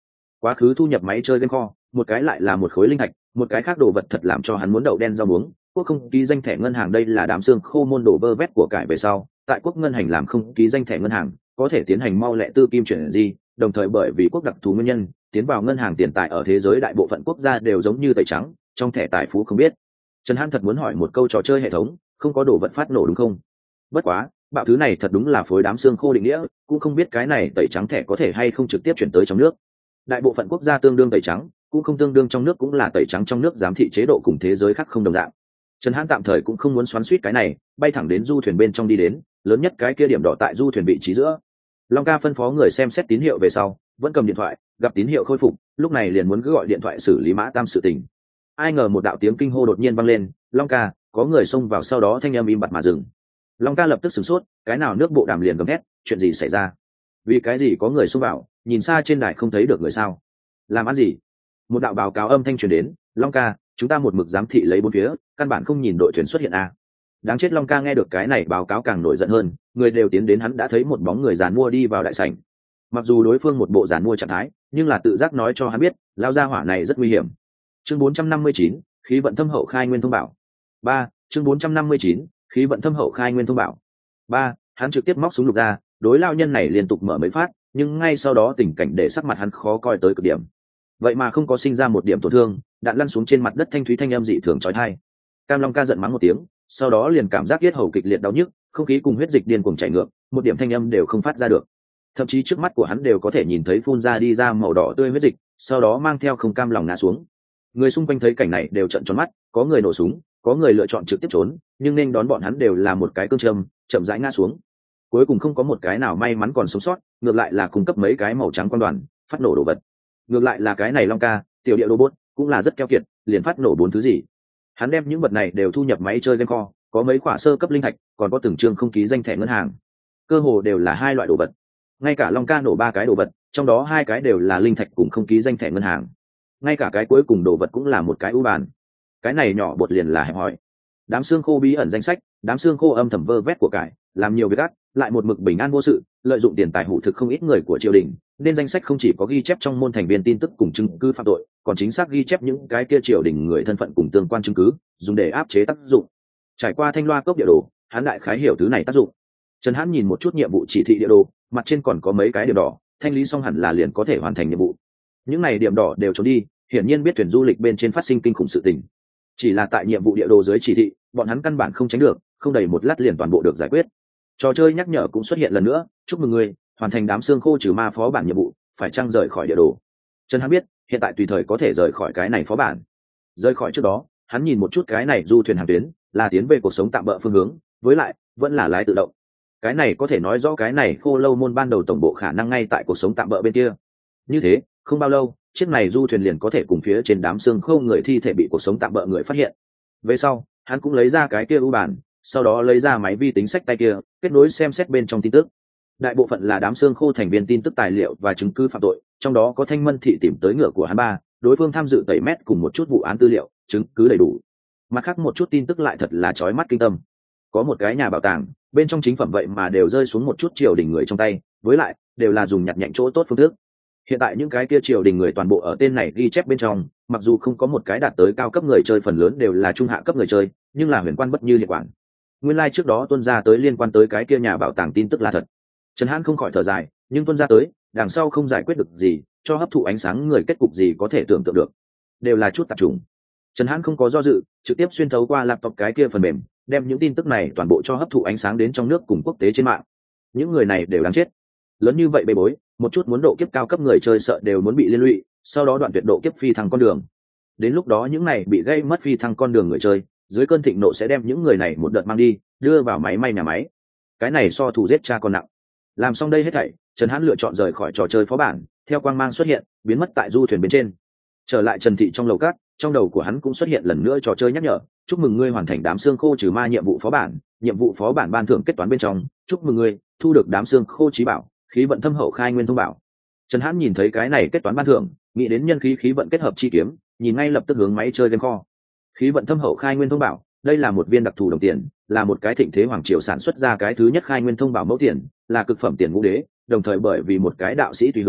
quá khứ thu nhập máy chơi game kho, một cái lại là một khối linh thạch, một cái khác đồ vật thật làm cho hắn muốn đậu đen rau muống. Quốc không ký danh thẻ ngân hàng, đây là đám xương khô môn đồ vơ vét của cải về sau, tại quốc ngân hành làm không ký danh thẻ ngân hàng, có thể tiến hành mau lẹ tư kim chuyển gì, đồng thời bởi vì quốc đặc thù nguyên nhân, tiến vào ngân hàng tiền tài ở thế giới đại bộ phận quốc gia đều giống như tẩy trắng, trong thẻ tài phú không biết. Trần Hán thật muốn hỏi một câu, trò chơi hệ thống không có đồ vật phát nổ đúng không? Bất quá, bạo thứ này thật đúng là phối đám xương khô định nghĩa, cũng không biết cái này tẩy trắng thẻ có thể hay không trực tiếp chuyển tới trong nước. Đại bộ phận quốc gia tương đương tẩy trắng, cũng không tương đương trong nước cũng là tẩy trắng trong nước, giám thị chế độ cùng thế giới khác không đồng dạng. Trần Hán tạm thời cũng không muốn xoắn xuýt cái này, bay thẳng đến du thuyền bên trong đi đến, lớn nhất cái kia điểm đỏ tại du thuyền vị trí giữa. Long ca phân phó người xem xét tín hiệu về sau, vẫn cầm điện thoại, gặp tín hiệu khôi phục, lúc này liền muốn cứ gọi điện thoại xử lý Mã Tam sự tình. Ai ngờ một đạo tiếng kinh hô đột nhiên vang lên, "Long ca, có người xông vào!" Sau đó thanh âm im bặt mà dừng. Long ca lập tức sửng sốt, cái nào nước bộ đàm liền gầm hét, chuyện gì xảy ra? Vì cái gì có người xông vào? Nhìn xa trên đài không thấy được người sao? Làm ăn gì? Một đạo báo cáo âm thanh truyền đến, "Long ca, chúng ta một mực giám thị lấy bốn phía, căn bản không nhìn đội thuyền xuất hiện à?" Đáng chết, Long ca nghe được cái này báo cáo càng nổi giận hơn, người đều tiến đến, hắn đã thấy một bóng người giàn mua đi vào đại sảnh. Mặc dù đối phương một bộ giàn mua trạng thái, nhưng là tự giác nói cho hắn biết, lao ra hỏa này rất nguy hiểm. Chương bốn trăm năm mươi chín, khí vận thâm hậu khai nguyên thông bảo. ba, chương bốn trăm năm mươi chín, khí vận thâm hậu khai nguyên thông bảo. ba, hắn trực tiếp móc súng lục ra, đối lao nhân này liên tục mở mấy phát, nhưng ngay sau đó tình cảnh để sắc mặt hắn khó coi tới cực điểm. Vậy mà không có sinh ra một điểm tổn thương, đạn lăn xuống trên mặt đất, thanh thúy thanh âm dị thường chói tai. Cam Long ca giận mắng một tiếng, sau đó liền cảm giác yết hầu kịch liệt đau nhức, không khí cùng huyết dịch điên cuồng chảy ngược, một điểm thanh âm đều không phát ra được. Thậm chí trước mắt của hắn đều có thể nhìn thấy phun ra đi ra màu đỏ tươi huyết dịch, sau đó mang theo không cam lòng ngã xuống. Người xung quanh thấy cảnh này đều trợn tròn mắt, có người nổ súng, có người lựa chọn trực tiếp trốn, nhưng nên đón bọn hắn đều là một cái cương châm, chậm rãi ngã xuống. Cuối cùng không có một cái nào may mắn còn sống sót, ngược lại là cung cấp mấy cái màu trắng quan đoàn, phát nổ đồ vật. Ngược lại là cái này Long ca, tiểu địa robot, cũng là rất keo kiệt, liền phát nổ bốn thứ gì. Hắn đem những vật này đều thu nhập máy chơi game kho, có mấy quả sơ cấp linh thạch, còn có từng chương không ký danh thẻ ngân hàng. Cơ hồ đều là hai loại đồ vật. Ngay cả Long ca nổ ba cái đồ vật, trong đó hai cái đều là linh thạch cùng không ký danh thẻ ngân hàng. Ngay cả cái cuối cùng đồ vật cũng là một cái ưu bàn. Cái này nhỏ bột liền là hẹp hỏi. Đám xương khô bí ẩn danh sách, đám xương khô âm thầm vơ vét của cải, làm nhiều việc ác, lại một mực bình an vô sự, lợi dụng tiền tài hủ thực không ít người của triều đình, nên danh sách không chỉ có ghi chép trong môn thành viên tin tức cùng chứng cứ phạm tội, còn chính xác ghi chép những cái kia triều đình người thân phận cùng tương quan chứng cứ, dùng để áp chế tác dụng. Trải qua thanh loa cốc địa đồ, hắn đại khái hiểu thứ này tác dụng. Trần Hán nhìn một chút nhiệm vụ chỉ thị địa đồ, mặt trên còn có mấy cái điểm đỏ, thanh lý xong hẳn là liền có thể hoàn thành nhiệm vụ. Những này điểm đỏ đều trốn đi, hiển nhiên biết thuyền du lịch bên trên phát sinh kinh khủng sự tình. Chỉ là tại nhiệm vụ địa đồ dưới chỉ thị, bọn hắn căn bản không tránh được, không đầy một lát liền toàn bộ được giải quyết. Trò chơi nhắc nhở cũng xuất hiện lần nữa, chúc mừng ngươi hoàn thành đám xương khô trừ ma phó bản nhiệm vụ, phải chăng rời khỏi địa đồ. Trần Hán biết hiện tại tùy thời có thể rời khỏi cái này phó bản. Rời khỏi trước đó, hắn nhìn một chút cái này du thuyền hàng tuyến, là tiến về cuộc sống tạm bỡ phương hướng, với lại vẫn là lái tự động. Cái này có thể nói rõ cái này khô lâu môn ban đầu tổng bộ khả năng ngay tại cuộc sống tạm bỡ bên kia. Như thế, không bao lâu, chiếc này du thuyền liền có thể cùng phía trên đám xương khô người thi thể bị cuộc sống tạm bỡ người phát hiện. Về sau, hắn cũng lấy ra cái kia ưu bản, sau đó lấy ra máy vi tính sách tay kia, kết nối xem xét bên trong tin tức. Đại bộ phận là đám xương khô thành viên tin tức tài liệu và chứng cứ phạm tội, trong đó có Thanh Mân thị tìm tới ngựa của hắn ba, đối phương tham dự tẩy mét cùng một chút vụ án tư liệu, chứng cứ đầy đủ. Mặt khác một chút tin tức lại thật là chói mắt kinh tâm. Có một cái nhà bảo tàng, bên trong chính phẩm vậy mà đều rơi xuống một chút triều đình người trong tay, với lại đều là dùng nhặt nhạnh chỗ tốt phương thức. Hiện tại những cái kia triều đình người toàn bộ ở tên này ghi chép bên trong, mặc dù không có một cái đạt tới cao cấp người chơi, phần lớn đều là trung hạ cấp người chơi, nhưng là huyền quan bất như liệt quản. Nguyên lai like trước đó tuân ra tới liên quan tới cái kia nhà bảo tàng tin tức là thật. Trần Hán không khỏi thở dài, nhưng tuân ra tới, đằng sau không giải quyết được gì, cho hấp thụ ánh sáng người kết cục gì có thể tưởng tượng được, đều là chút tạp trùng. Trần Hán không có do dự, trực tiếp xuyên thấu qua laptop cái kia phần mềm, đem những tin tức này toàn bộ cho hấp thụ ánh sáng đến trong nước cùng quốc tế trên mạng. Những người này đều đáng chết. Lớn như vậy bê bối, một chút muốn độ kiếp cao cấp người chơi sợ đều muốn bị liên lụy, sau đó đoạn tuyệt độ kiếp phi thăng con đường. Đến lúc đó những này bị gây mất phi thăng con đường người chơi, dưới cơn thịnh nộ sẽ đem những người này một đợt mang đi, đưa vào máy may nhà máy. Cái này so thủ giết cha còn nặng. Làm xong đây hết thảy, Trần Hán lựa chọn rời khỏi trò chơi phó bản, theo quang mang xuất hiện, biến mất tại du thuyền bên trên. Trở lại Trần thị trong lầu cát, trong đầu của hắn cũng xuất hiện lần nữa trò chơi nhắc nhở, chúc mừng ngươi hoàn thành đám xương khô trừ ma nhiệm vụ phó bản, nhiệm vụ phó bản ban thưởng kết toán bên trong, chúc mừng ngươi thu được đám xương khô trí bảo, khí vận thâm hậu khai nguyên thông bảo. Trần Hán nhìn thấy cái này kết toán ban thưởng, nghĩ đến nhân khí khí vận kết hợp chi kiếm, nhìn ngay lập tức hướng máy chơi game kho. Khí vận thâm hậu khai nguyên thông bảo, đây là một viên đặc thù đồng tiền, là một cái thịnh thế hoàng triều sản xuất ra cái thứ nhất khai nguyên thông bảo mẫu tiền, là cực phẩm tiền ngũ đế, đồng thời bởi vì một cái đạo sĩ tùy hứng,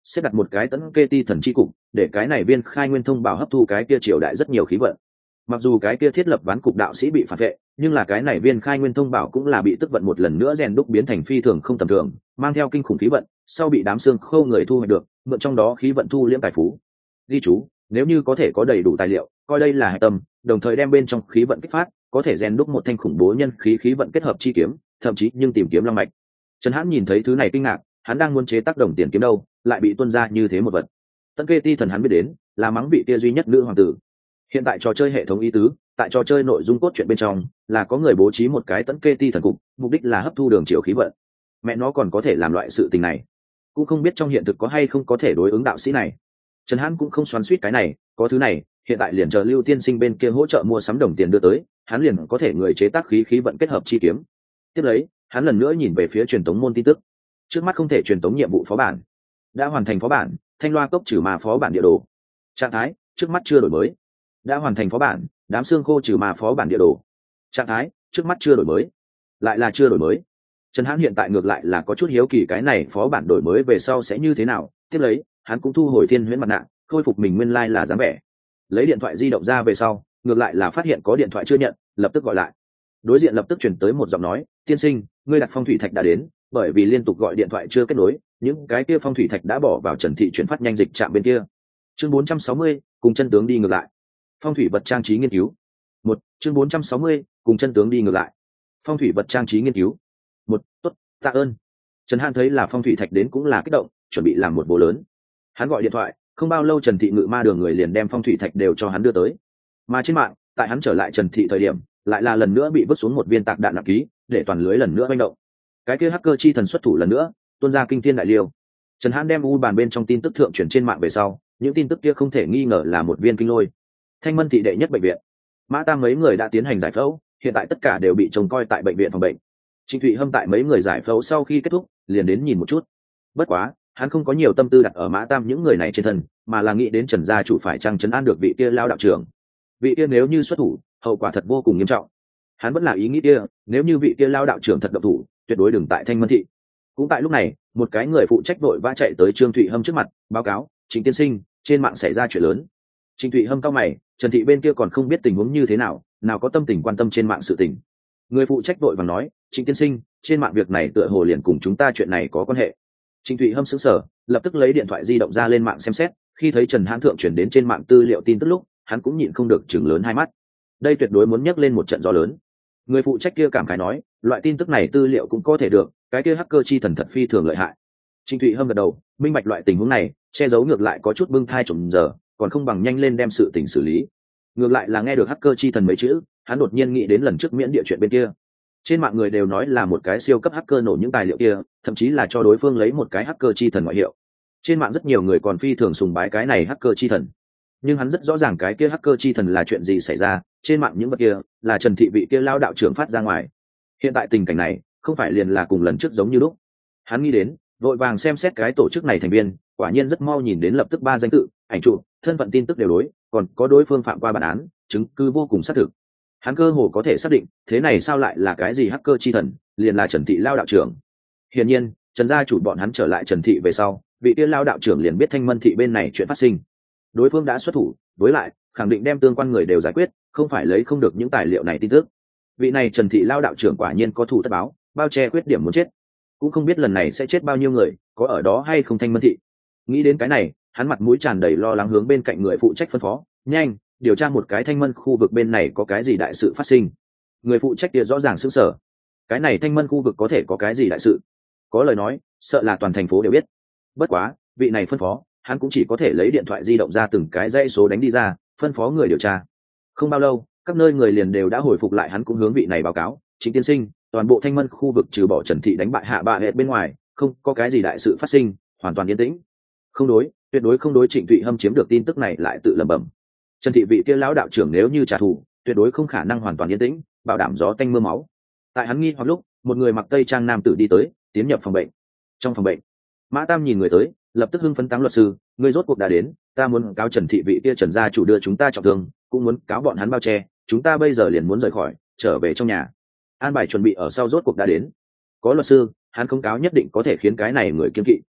xếp đặt một cái tấn kê ti thần chi cục, để cái này viên khai nguyên thông bảo hấp thu cái kia triều đại rất nhiều khí vận. Mặc dù cái kia thiết lập ván cục đạo sĩ bị phản vệ, nhưng là cái này viên khai nguyên thông bảo cũng là bị tức vận một lần nữa rèn đúc biến thành phi thường không tầm thường, mang theo kinh khủng khí vận, sau bị đám xương khô người thu hoạch được, mượn trong đó khí vận thu liễm tài phú. Ghi chú, nếu như có thể có đầy đủ tài liệu, coi đây là hạch tâm, đồng thời đem bên trong khí vận kích phát, có thể rèn đúc một thanh khủng bố nhân khí khí vận kết hợp chi kiếm, thậm chí nhưng tìm kiếm long mạch. Trần Hãn nhìn thấy thứ này kinh ngạc, hắn đang muốn chế tác đồng tiền kiếm đâu, lại bị tuôn ra như thế một vật. Tấn kê ti thần hắn biết đến, là mắng vị kia duy nhất nữ hoàng tử. Hiện tại trò chơi hệ thống ý tứ, tại trò chơi nội dung cốt truyện bên trong, là có người bố trí một cái tấn kê ti thần cục, mục đích là hấp thu đường chiều khí vận. Mẹ nó còn có thể làm loại sự tình này, cũng không biết trong hiện thực có hay không có thể đối ứng đạo sĩ này. Trần Hãn cũng không xoắn xuýt cái này, có thứ này, hiện tại liền chờ Lưu Tiên Sinh bên kia hỗ trợ mua sắm đồng tiền đưa tới, hắn liền có thể người chế tác khí khí vận kết hợp chi kiếm. Tiếp lấy, hắn lần nữa nhìn về phía truyền tống môn tin tức. Trước mắt không thể truyền tống nhiệm vụ phó bản, đã hoàn thành phó bản, Thanh Loa cốc trừ ma phó bản địa đồ. Trạng thái, trước mắt chưa đổi mới. Đã hoàn thành phó bản, đám xương khô trừ ma phó bản địa đồ. Trạng thái, trước mắt chưa đổi mới. Lại là chưa đổi mới. Trần Hãn hiện tại ngược lại là có chút hiếu kỳ cái này phó bản đổi mới về sau sẽ như thế nào. Tiếp lấy, hắn cũng thu hồi Thiên Huyễn mặt nạ, khôi phục mình nguyên lai là dáng vẻ. Lấy điện thoại di động ra về sau, ngược lại là phát hiện có điện thoại chưa nhận, lập tức gọi lại. Đối diện lập tức chuyển tới một giọng nói, tiên sinh, ngươi đặt phong thủy thạch đã đến, bởi vì liên tục gọi điện thoại chưa kết nối, những cái kia phong thủy thạch đã bỏ vào Trần thị chuyển phát nhanh dịch trạm bên kia. Chương bốn trăm sáu mươi, cùng chân tướng đi ngược lại. Phong thủy vật trang trí nghiên cứu. Một, chương bốn trăm sáu mươi, cùng chân tướng đi ngược lại. Phong thủy vật trang trí nghiên cứu. Một, tốt, tạ ơn. Trần Hãn thấy là phong thủy thạch đến cũng là kích động, chuẩn bị làm một bố lớn. Hắn gọi điện thoại, không bao lâu Trần thị ngự ma đường người liền đem phong thủy thạch đều cho hắn đưa tới. Mà trên mạng, tại hắn trở lại Trần thị thời điểm, lại là lần nữa bị vứt xuống một viên tạc đạn nặng ký, để toàn lưới lần nữa manh động. Cái kia hacker chi thần xuất thủ lần nữa, tuôn ra kinh thiên đại liêu. Trần Hãn đem u bàn bên trong tin tức thượng truyền trên mạng về sau, những tin tức kia không thể nghi ngờ là một viên kinh lôi. Thanh Mân thị đệ nhất bệnh viện, Mã Tam mấy người đã tiến hành giải phẫu, hiện tại tất cả đều bị trông coi tại bệnh viện phòng bệnh. Trịnh Thụy Hâm tại mấy người giải phẫu sau khi kết thúc, liền đến nhìn một chút. Bất quá, hắn không có nhiều tâm tư đặt ở Mã Tam những người này trên thân, mà là nghĩ đến Trần gia chủ phải chăng trấn an được vị kia lao đạo trưởng. Vị kia nếu như xuất thủ, hậu quả thật vô cùng nghiêm trọng. Hắn vẫn là ý nghĩ kia, nếu như vị kia lao đạo trưởng thật động thủ, tuyệt đối đừng tại Thanh Mân thị. Cũng tại lúc này, một cái người phụ trách vội vã chạy tới Trương Thụy Hâm trước mặt, báo cáo, Trịnh tiên sinh, trên mạng xảy ra chuyện lớn. Trịnh Thụy Hâm cao mày, Trần thị bên kia còn không biết tình huống như thế nào, nào có tâm tình quan tâm trên mạng sự tình. Người phụ trách vội vàng nói, Trịnh tiên sinh, trên mạng việc này tựa hồ liền cùng chúng ta chuyện này có quan hệ. Trịnh Thụy Hâm sững sờ, lập tức lấy điện thoại di động ra lên mạng xem xét, khi thấy Trần Hãn thượng chuyển đến trên mạng tư liệu tin tức lúc, hắn cũng nhịn không được chừng lớn hai mắt. Đây tuyệt đối muốn nhấc lên một trận gió lớn. Người phụ trách kia cảm khái nói, loại tin tức này tư liệu cũng có thể được, cái kia hacker chi thần thật phi thường lợi hại. Trịnh Thụy Hâm gật đầu, minh bạch loại tình huống này, che giấu ngược lại có chút bưng thai trộm giờ, còn không bằng nhanh lên đem sự tình xử lý. Ngược lại là nghe được hacker chi thần mấy chữ, hắn đột nhiên nghĩ đến lần trước miễn địa chuyện bên kia. Trên mạng người đều nói là một cái siêu cấp hacker nổ những tài liệu kia, thậm chí là cho đối phương lấy một cái hacker chi thần ngoại hiệu. Trên mạng rất nhiều người còn phi thường sùng bái cái này hacker chi thần. Nhưng hắn rất rõ ràng cái kia hacker chi thần là chuyện gì xảy ra, trên mạng những vật kia là Trần thị vị kia lao đạo trưởng phát ra ngoài. Hiện tại tình cảnh này, không phải liền là cùng lần trước giống như lúc. Hắn nghĩ đến, vội vàng xem xét cái tổ chức này thành viên, quả nhiên rất mau nhìn đến lập tức ba danh tự, ảnh chụp, thân phận tin tức đều đối, còn có đối phương phạm qua bản án, chứng cứ vô cùng xác thực. Hắn cơ hồ có thể xác định, thế này sao lại là cái gì hacker chi thần, liền là Trần thị lao đạo trưởng. Hiển nhiên, Trần gia chủ bọn hắn trở lại Trần thị về sau, vị kia lao đạo trưởng liền biết Thanh Mân thị bên này chuyện phát sinh. Đối phương đã xuất thủ, với lại khẳng định đem tương quan người đều giải quyết, không phải lấy không được những tài liệu này tin tức. Vị này Trần thị lao đạo trưởng quả nhiên có thủ tất báo, bao che khuyết điểm muốn chết. Cũng không biết lần này sẽ chết bao nhiêu người, có ở đó hay không Thanh Mân thị. Nghĩ đến cái này, hắn mặt mũi tràn đầy lo lắng hướng bên cạnh người phụ trách phân phó, nhanh điều tra một cái Thanh Mân khu vực bên này có cái gì đại sự phát sinh. Người phụ trách kia rõ ràng sững sờ, cái này Thanh Mân khu vực có thể có cái gì đại sự? Có lời nói, sợ là toàn thành phố đều biết. Bất quá, vị này phân phó, hắn cũng chỉ có thể lấy điện thoại di động ra từng cái dãy số đánh đi ra, phân phó người điều tra. Không bao lâu, các nơi người liền đều đã hồi phục lại, hắn cũng hướng vị này báo cáo, Trịnh tiên sinh, toàn bộ Thanh Mân khu vực trừ bỏ Trần thị đánh bại hạ bạ hệ bên ngoài, không có cái gì đại sự phát sinh, hoàn toàn yên tĩnh. Không đối, tuyệt đối không đối. Trịnh Thụy Hâm chiếm được tin tức này lại tự lẩm bẩm. Trần thị vị kia lão đạo trưởng nếu như trả thù, tuyệt đối không khả năng hoàn toàn yên tĩnh, bảo đảm gió tanh mưa máu. Tại hắn nghi hoặc lúc, một người mặc tây trang nam tử đi tới, tiến nhập phòng bệnh. Trong phòng bệnh, Mã Tam nhìn người tới, lập tức hưng phấn táng luật sư, người rốt cuộc đã đến, ta muốn cáo Trần thị vị kia Trần gia chủ đưa chúng ta trọng thương, cũng muốn cáo bọn hắn bao che, chúng ta bây giờ liền muốn rời khỏi, trở về trong nhà. An bài chuẩn bị ở sau rốt cuộc đã đến. Có luật sư, hắn không cáo nhất định có thể khiến cái này người kiên kỵ.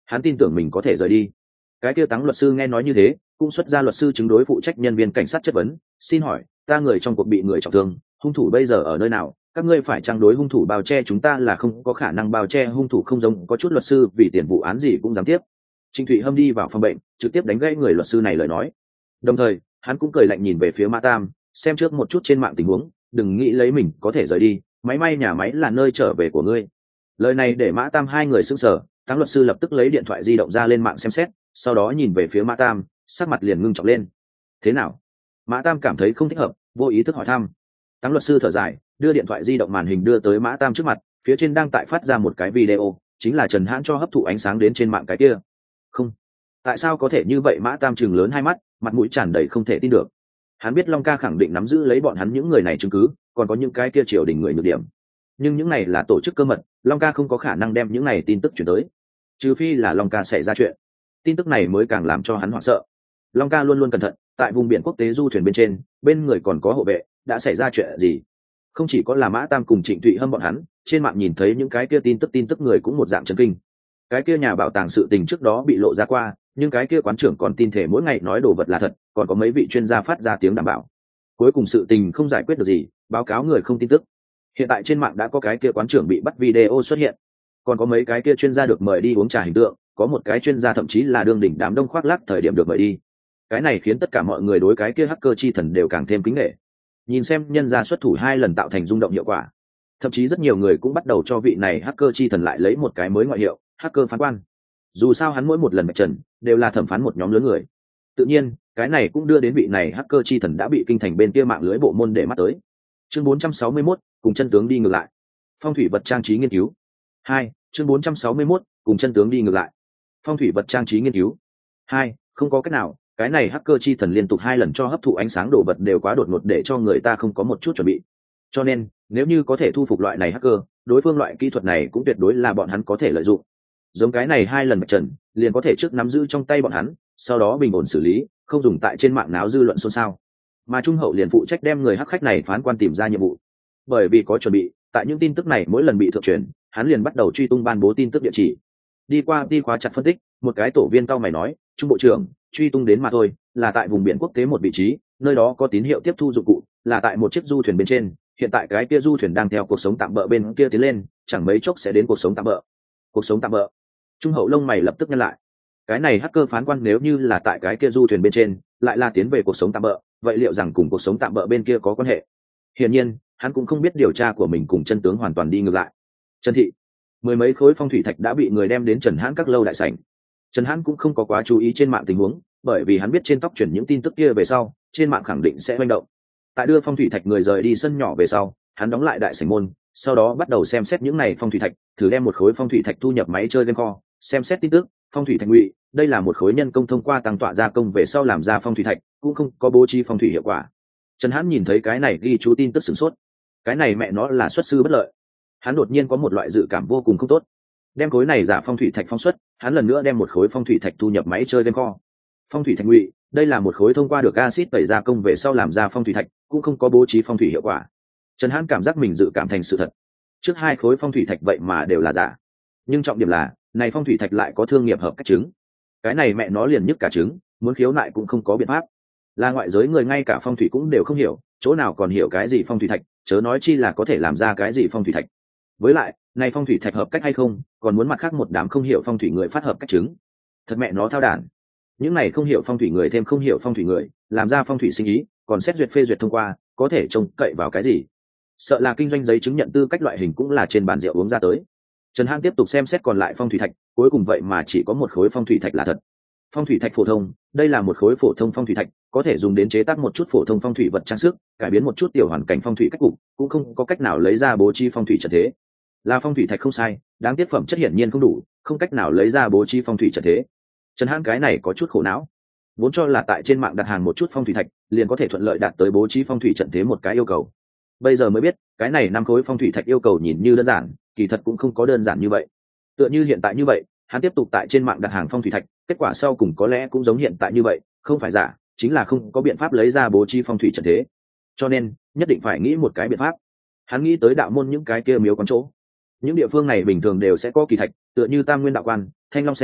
hắn tin tưởng mình có thể rời đi. Cái kia Táng luật sư nghe nói như thế, cũng xuất ra luật sư chứng đối phụ trách nhân viên cảnh sát chất vấn, xin hỏi ta người trong cuộc bị người trọng thương, hung thủ bây giờ ở nơi nào, các ngươi phải trang đối hung thủ bao che chúng ta là không có khả năng bao che hung thủ, không giống có chút luật sư vì tiền vụ án gì cũng dám tiếp. Trịnh Thụy Hâm đi vào phòng bệnh, trực tiếp đánh gãy người luật sư này lời nói, đồng thời hắn cũng cười lạnh nhìn về phía Mã Tam, xem trước một chút trên mạng tình huống, đừng nghĩ lấy mình có thể rời đi, máy may nhà máy là nơi trở về của ngươi. Lời này để Mã Tam hai người sững sờ, Táng luật sư lập tức lấy điện thoại di động ra lên mạng xem xét, sau đó nhìn về phía Mã Tam, sắc mặt liền ngưng trọng lên. Thế nào? Mã Tam cảm thấy không thích hợp, vô ý thức hỏi thăm. Táng luật sư thở dài, đưa điện thoại di động màn hình đưa tới Mã Tam trước mặt, phía trên đang tại phát ra một cái video, chính là Trần Hãn cho hấp thụ ánh sáng đến trên mạng cái kia. Không, tại sao có thể như vậy? Mã Tam trừng lớn hai mắt, mặt mũi tràn đầy không thể tin được. Hắn biết Long Ca khẳng định nắm giữ lấy bọn hắn những người này chứng cứ, còn có những cái kia triều đình người nhược điểm, nhưng những này là tổ chức cơ mật, Long Ca không có khả năng đem những này tin tức chuyển tới, trừ phi là Long Ca xảy ra chuyện. Tin tức này mới càng làm cho hắn hoảng sợ. Long Ca luôn luôn cẩn thận, tại vùng biển quốc tế du thuyền bên trên, bên người còn có hộ vệ, đã xảy ra chuyện gì? Không chỉ có là Mã Tam cùng Trịnh Thụy Hâm bọn hắn, trên mạng nhìn thấy những cái kia tin tức tin tức người cũng một dạng chấn kinh. Cái kia nhà bảo tàng sự tình trước đó bị lộ ra qua, nhưng cái kia quán trưởng còn tin thể mỗi ngày nói đồ vật là thật, còn có mấy vị chuyên gia phát ra tiếng đảm bảo. Cuối cùng sự tình không giải quyết được gì, báo cáo người không tin tức. Hiện tại trên mạng đã có cái kia quán trưởng bị bắt video xuất hiện, còn có mấy cái kia chuyên gia được mời đi uống trà hình tượng, có một cái chuyên gia thậm chí là đương đỉnh đám đông khoác lác thời điểm được mời đi. Cái này khiến tất cả mọi người đối cái kia hacker chi thần đều càng thêm kính nể. Nhìn xem nhân gia xuất thủ hai lần tạo thành rung động hiệu quả, thậm chí rất nhiều người cũng bắt đầu cho vị này hacker chi thần lại lấy một cái mới ngoại hiệu, hacker phán quan. Dù sao hắn mỗi một lần vạch trần đều là thẩm phán một nhóm lớn người, tự nhiên cái này cũng đưa đến vị này hacker chi thần đã bị kinh thành bên kia mạng lưới bộ môn để mắt tới. Chương bốn trăm sáu mươi mốt, cùng chân tướng đi ngược lại. Phong thủy vật trang trí nghiên cứu. Hai, chương bốn trăm sáu mươi mốt, cùng chân tướng đi ngược lại. Phong thủy vật trang trí nghiên cứu. Hai, không có cách nào, cái này hacker chi thần liên tục hai lần cho hấp thụ ánh sáng đồ vật đều quá đột ngột để cho người ta không có một chút chuẩn bị. Cho nên, nếu như có thể thu phục loại này hacker, đối phương loại kỹ thuật này cũng tuyệt đối là bọn hắn có thể lợi dụng. Giống cái này hai lần vạch trần, liền có thể trước nắm giữ trong tay bọn hắn, sau đó bình ổn xử lý, không dùng tại trên mạng náo dư luận xôn xao. Mà Trung Hậu liền phụ trách đem người hắc khách này phán quan tìm ra nhiệm vụ. Bởi vì có chuẩn bị, tại những tin tức này mỗi lần bị thượng truyền, hắn liền bắt đầu truy tung ban bố tin tức địa chỉ. Đi qua đi khóa chặt phân tích, một cái tổ viên cao mày nói, Trung bộ trưởng, truy tung đến mà thôi, là tại vùng biển quốc tế một vị trí, nơi đó có tín hiệu tiếp thu dụng cụ, là tại một chiếc du thuyền bên trên, hiện tại cái kia du thuyền đang theo cuộc sống tạm bỡ bên kia tiến lên, chẳng mấy chốc sẽ đến cuộc sống tạm bỡ. Cuộc sống tạm bỡ. Trung Hậu lông mày lập tức nhăn lại. Cái này hacker phán quan nếu như là tại cái kia du thuyền bên trên, lại là tiến về cuộc sống tạm bỡ, vậy liệu rằng cùng cuộc sống tạm bỡ bên kia có quan hệ? Hiển nhiên, hắn cũng không biết điều tra của mình cùng chân tướng hoàn toàn đi ngược lại. Trần thị, mười mấy khối phong thủy thạch đã bị người đem đến Trần Hãn các lâu đại sảnh. Trần Hãn cũng không có quá chú ý trên mạng tình huống, bởi vì hắn biết trên tóc chuyển những tin tức kia về sau, trên mạng khẳng định sẽ manh động. Tại đưa phong thủy thạch người rời đi sân nhỏ về sau, hắn đóng lại đại sảnh môn, sau đó bắt đầu xem xét những này phong thủy thạch, thử đem một khối phong thủy thạch thu nhập máy chơi game kho, xem xét tin tức. Phong thủy thạch ngụy, đây là một khối nhân công thông qua tăng tọa gia công về sau làm ra phong thủy thạch, cũng không có bố trí phong thủy hiệu quả. Trần Hãn nhìn thấy cái này ghi chú tin tức sửng sốt, cái này mẹ nó là xuất sư bất lợi. Hắn đột nhiên có một loại dự cảm vô cùng không tốt. Đem khối này giả phong thủy thạch phong xuất, hắn lần nữa đem một khối phong thủy thạch thu nhập máy chơi game kho. Phong thủy thạch ngụy, đây là một khối thông qua được axit tẩy gia công về sau làm ra phong thủy thạch, cũng không có bố trí phong thủy hiệu quả. Trần Hãn cảm giác mình dự cảm thành sự thật. Trước hai khối phong thủy thạch vậy mà đều là giả, nhưng trọng điểm là này phong thủy thạch lại có thương nghiệp hợp cách chứng. Cái này mẹ nó liền nhức cả trứng, muốn khiếu nại cũng không có biện pháp. Là ngoại giới người ngay cả phong thủy cũng đều không hiểu, chỗ nào còn hiểu cái gì phong thủy thạch, chớ nói chi là có thể làm ra cái gì phong thủy thạch. Với lại, này phong thủy thạch hợp cách hay không, còn muốn mặt khác một đám không hiểu phong thủy người phát hợp cách chứng. Thật mẹ nó thao đản. Những này không hiểu phong thủy người thêm không hiểu phong thủy người, làm ra phong thủy sinh ý, còn xét duyệt phê duyệt thông qua, có thể trông cậy vào cái gì? Sợ là kinh doanh giấy chứng nhận tư cách loại hình cũng là trên bàn rượu uống ra tới. Trần Hãn tiếp tục xem xét còn lại phong thủy thạch, cuối cùng vậy mà chỉ có một khối phong thủy thạch là thật. Phong thủy thạch phổ thông, đây là một khối phổ thông phong thủy thạch, có thể dùng đến chế tác một chút phổ thông phong thủy vật trang sức, cải biến một chút tiểu hoàn cảnh phong thủy cách cục, cũng không có cách nào lấy ra bố trí phong thủy trận thế. Là phong thủy thạch không sai, đáng tiếc phẩm chất hiển nhiên không đủ, không cách nào lấy ra bố trí phong thủy trận thế. Trần Hãn cái này có chút khổ não, vốn cho là tại trên mạng đặt hàng một chút phong thủy thạch, liền có thể thuận lợi đạt tới bố trí phong thủy trận thế một cái yêu cầu. Bây giờ mới biết, cái này năm khối phong thủy thạch yêu cầu nhìn như đơn giản, kỳ thật cũng không có đơn giản như vậy. Tựa như hiện tại như vậy, hắn tiếp tục tại trên mạng đặt hàng phong thủy thạch, kết quả sau cùng có lẽ cũng giống hiện tại như vậy, không phải giả, chính là không có biện pháp lấy ra bố trí phong thủy trận thế. Cho nên, nhất định phải nghĩ một cái biện pháp. Hắn nghĩ tới đạo môn những cái kia miếu quán chỗ. Những địa phương này bình thường đều sẽ có kỳ thạch, tựa như Tam Nguyên đạo quan, Thanh Long xem,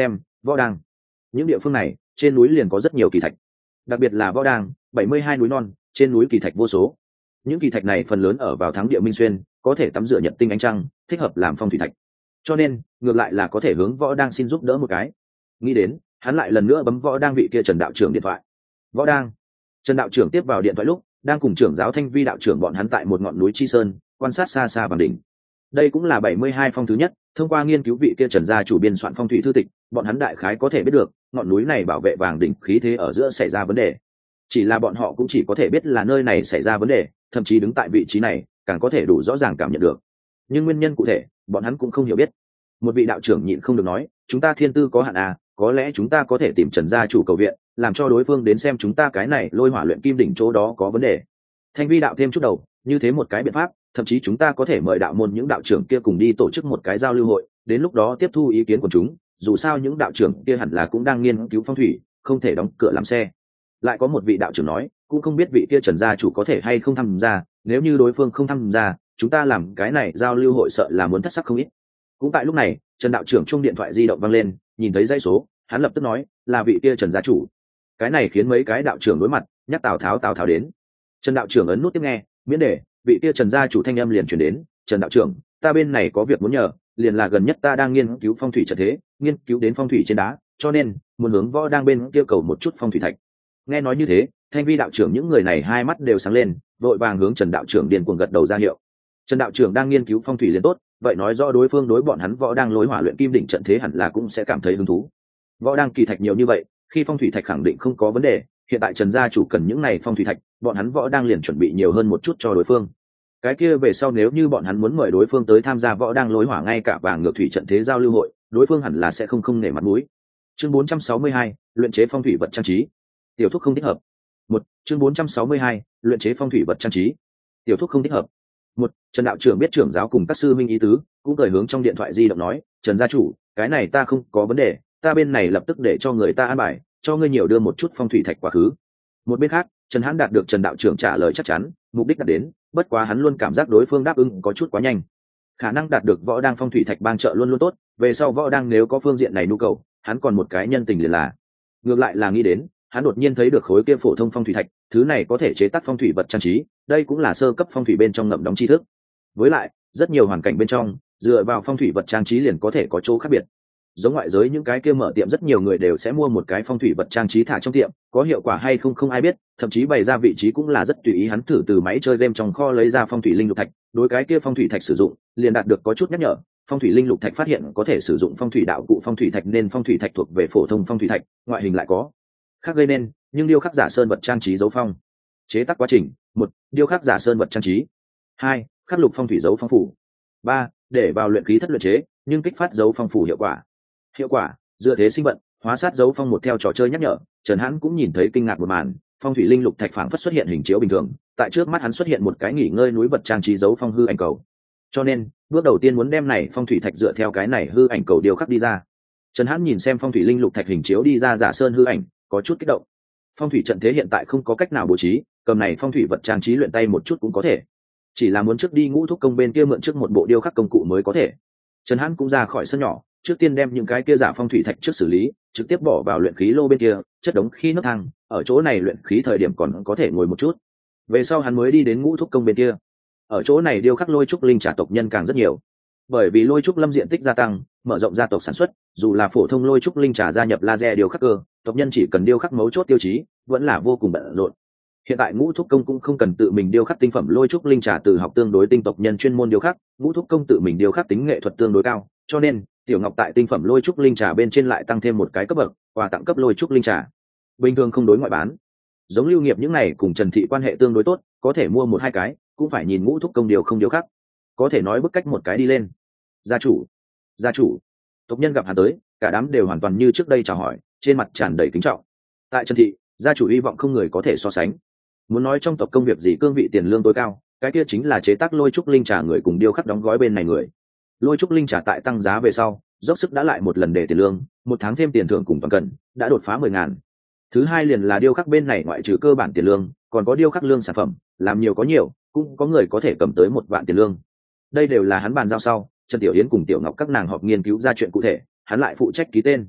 võ đang. Những địa phương này trên núi liền có rất nhiều kỳ thạch, đặc biệt là võ đang bảy mươi hai núi non, trên núi kỳ thạch vô số. Những kỳ thạch này phần lớn ở vào thắng địa minh xuyên, có thể tắm rửa nhật tinh ánh trăng, thích hợp làm phong thủy thạch, cho nên ngược lại là có thể hướng võ đang xin giúp đỡ một cái. Nghĩ đến, hắn lại lần nữa bấm võ đang vị kia Trần đạo trưởng điện thoại. Võ đang. Trần đạo trưởng tiếp vào điện thoại lúc đang cùng trưởng giáo Thanh Vi đạo trưởng bọn hắn tại một ngọn núi Chi Sơn quan sát xa xa vàng đỉnh. Đây cũng là bảy mươi hai phong thứ nhất, thông qua nghiên cứu vị kia Trần gia chủ biên soạn phong thủy thư tịch, bọn hắn đại khái có thể biết được ngọn núi này bảo vệ vàng đỉnh khí thế ở giữa xảy ra vấn đề. Chỉ là bọn họ cũng chỉ có thể biết là nơi này xảy ra vấn đề, thậm chí đứng tại vị trí này càng có thể đủ rõ ràng cảm nhận được, nhưng nguyên nhân cụ thể bọn hắn cũng không hiểu biết. Một vị đạo trưởng nhịn không được nói, chúng ta thiên tư có hạn à, có lẽ chúng ta có thể tìm Trần gia chủ cầu viện, làm cho đối phương đến xem chúng ta cái này lôi hỏa luyện kim đỉnh chỗ đó có vấn đề. Thanh Vi đạo thêm chút đầu, như thế một cái biện pháp, thậm chí chúng ta có thể mời đạo môn những đạo trưởng kia cùng đi tổ chức một cái giao lưu hội, đến lúc đó tiếp thu ý kiến của chúng, dù sao những đạo trưởng kia hẳn là cũng đang nghiên cứu phong thủy, không thể đóng cửa làm xe. Lại có một vị đạo trưởng nói, cũng không biết vị kia Trần gia chủ có thể hay không tham gia, nếu như đối phương không tham gia, chúng ta làm cái này giao lưu hội sợ là muốn thất sắc không ít. Cũng tại lúc này, Trần đạo trưởng chung điện thoại di động vang lên, nhìn thấy dãy số, hắn lập tức nói, là vị kia Trần gia chủ. Cái này khiến mấy cái đạo trưởng đối mặt, nhắc Tào Tháo Tào Tháo đến. Trần đạo trưởng ấn nút tiếp nghe, miễn để vị kia Trần gia chủ thanh âm liền truyền đến, Trần đạo trưởng, ta bên này có việc muốn nhờ, liền là gần nhất ta đang nghiên cứu phong thủy trận thế, nghiên cứu đến phong thủy trên đá, cho nên muốn hướng võ đang bên kia cầu một chút phong thủy thạch. Nghe nói như thế, Thanh Vi đạo trưởng những người này hai mắt đều sáng lên, vội vàng hướng Trần đạo trưởng điên cuồng gật đầu ra hiệu. Trần đạo trưởng đang nghiên cứu phong thủy liền tốt, vậy nói rõ đối phương đối bọn hắn võ đang lối hỏa luyện kim đỉnh trận thế hẳn là cũng sẽ cảm thấy hứng thú. Võ đang kỳ thạch nhiều như vậy, khi phong thủy thạch khẳng định không có vấn đề, hiện tại Trần gia chủ cần những này phong thủy thạch, bọn hắn võ đang liền chuẩn bị nhiều hơn một chút cho đối phương. Cái kia về sau nếu như bọn hắn muốn mời đối phương tới tham gia võ đang lối hỏa ngay cả vàng ngược thủy trận thế giao lưu hội, đối phương hẳn là sẽ không không nể mặt mũi. Chương bốn trăm sáu mươi hai, luyện chế phong thủy vật trang trí. Tiểu thúc không thích hợp. Một, chương bốn trăm sáu mươi hai, luyện chế phong thủy vật trang trí. Tiểu thúc không thích hợp. Một, Trần đạo trưởng biết trưởng giáo cùng các sư minh ý tứ, cũng cởi hướng trong điện thoại di động nói, Trần gia chủ, cái này ta không có vấn đề, ta bên này lập tức để cho người ta an bài, cho ngươi nhiều đưa một chút phong thủy thạch quá khứ. Một bên khác, Trần Hãn đạt được Trần đạo trưởng trả lời chắc chắn, mục đích đạt đến, bất quá hắn luôn cảm giác đối phương đáp ứng có chút quá nhanh. Khả năng đạt được võ đang phong thủy thạch bang trợ luôn luôn tốt, về sau võ đang nếu có phương diện này nhu cầu, hắn còn một cái nhân tình liền là. Ngược lại là nghĩ đến, hắn đột nhiên thấy được khối kia phổ thông phong thủy thạch, thứ này có thể chế tác phong thủy vật trang trí, đây cũng là sơ cấp phong thủy bên trong ngậm đóng tri thức. Với lại, rất nhiều hoàn cảnh bên trong, dựa vào phong thủy vật trang trí liền có thể có chỗ khác biệt. Giống ngoại giới những cái kia mở tiệm rất nhiều người đều sẽ mua một cái phong thủy vật trang trí thả trong tiệm, có hiệu quả hay không không ai biết, thậm chí bày ra vị trí cũng là rất tùy ý, hắn thử từ máy chơi game trong kho lấy ra phong thủy linh lục thạch, đối cái kia phong thủy thạch sử dụng, liền đạt được có chút nhắc nhở, phong thủy linh lục thạch phát hiện có thể sử dụng phong thủy đạo cụ phong thủy thạch nên phong thủy thạch thuộc về phổ thông phong thủy thạch, ngoại hình lại có khác gây nên, nhưng điêu khắc giả sơn vật trang trí dấu phong. Chế tác quá trình: một, điêu khắc giả sơn vật trang trí. hai, khắc lục phong thủy dấu phong phủ. ba, để vào luyện khí thất luyện chế, nhưng kích phát dấu phong phủ hiệu quả. Hiệu quả: dựa thế sinh vận, hóa sát dấu phong một theo trò chơi nhắc nhở. Trần Hãn cũng nhìn thấy kinh ngạc một màn, phong thủy linh lục thạch phảng phất xuất hiện hình chiếu bình thường, tại trước mắt hắn xuất hiện một cái nghỉ ngơi núi vật trang trí dấu phong hư ảnh cầu. Cho nên, bước đầu tiên muốn đem này phong thủy thạch dựa theo cái này hư ảnh cầu điêu khắc đi ra. Trần Hãn nhìn xem phong thủy linh lục thạch hình chiếu đi ra giả sơn hư ảnh, có chút kích động. Phong thủy trận thế hiện tại không có cách nào bố trí, cầm này phong thủy vật trang trí luyện tay một chút cũng có thể, chỉ là muốn trước đi Ngũ Thúc công bên kia mượn trước một bộ điêu khắc công cụ mới có thể. Trần Hãn cũng ra khỏi sân nhỏ, trước tiên đem những cái kia giả phong thủy thạch trước xử lý, trực tiếp bỏ vào luyện khí lô bên kia, chất đống khí nấc thang, ở chỗ này luyện khí thời điểm còn có thể ngồi một chút. Về sau hắn mới đi đến Ngũ Thúc công bên kia. Ở chỗ này điêu khắc lôi trúc linh trà tộc nhân càng rất nhiều, bởi vì lôi trúc lâm diện tích gia tăng, mở rộng gia tộc sản xuất, dù là phổ thông lôi trúc linh trà gia nhập laser điêu khắc cơ, tộc nhân chỉ cần điêu khắc mấu chốt tiêu chí, vẫn là vô cùng bận rộn. Hiện tại Ngũ Thúc công cũng không cần tự mình điêu khắc tinh phẩm lôi trúc linh trà, từ học tương đối tinh tộc nhân chuyên môn điêu khắc, Ngũ Thúc công tự mình điêu khắc tính nghệ thuật tương đối cao, cho nên Tiểu Ngọc tại tinh phẩm lôi trúc linh trà bên trên lại tăng thêm một cái cấp bậc, quà tặng cấp lôi trúc linh trà. Bình thường không đối ngoại bán. Giống Lưu Nghiệp những này cùng Trần Thị quan hệ tương đối tốt, có thể mua một hai cái, cũng phải nhìn Ngũ Thúc công điều không điêu khắc, có thể nói bức cách một cái đi lên. Gia chủ, gia chủ. Tộc nhân gặp hắn tới, cả đám đều hoàn toàn như trước đây chào hỏi, trên mặt tràn đầy kính trọng. Tại Trần Thị, gia chủ hy vọng không người có thể so sánh. Muốn nói trong tộc công việc gì cương vị tiền lương tối cao, cái kia chính là chế tác lôi trúc linh trà người cùng điêu khắc đóng gói bên này người. Lôi trúc linh trà tại tăng giá về sau, dốc sức đã lại một lần để tiền lương, một tháng thêm tiền thưởng cùng toàn cần, đã đột phá mười ngàn. Thứ hai liền là điêu khắc bên này ngoại trừ cơ bản tiền lương, còn có điêu khắc lương sản phẩm, làm nhiều có nhiều, cũng có người có thể cầm tới một vạn tiền lương. Đây đều là hắn bàn giao sau, Trần Tiểu Yến cùng Tiểu Ngọc các nàng họp nghiên cứu ra chuyện cụ thể, hắn lại phụ trách ký tên.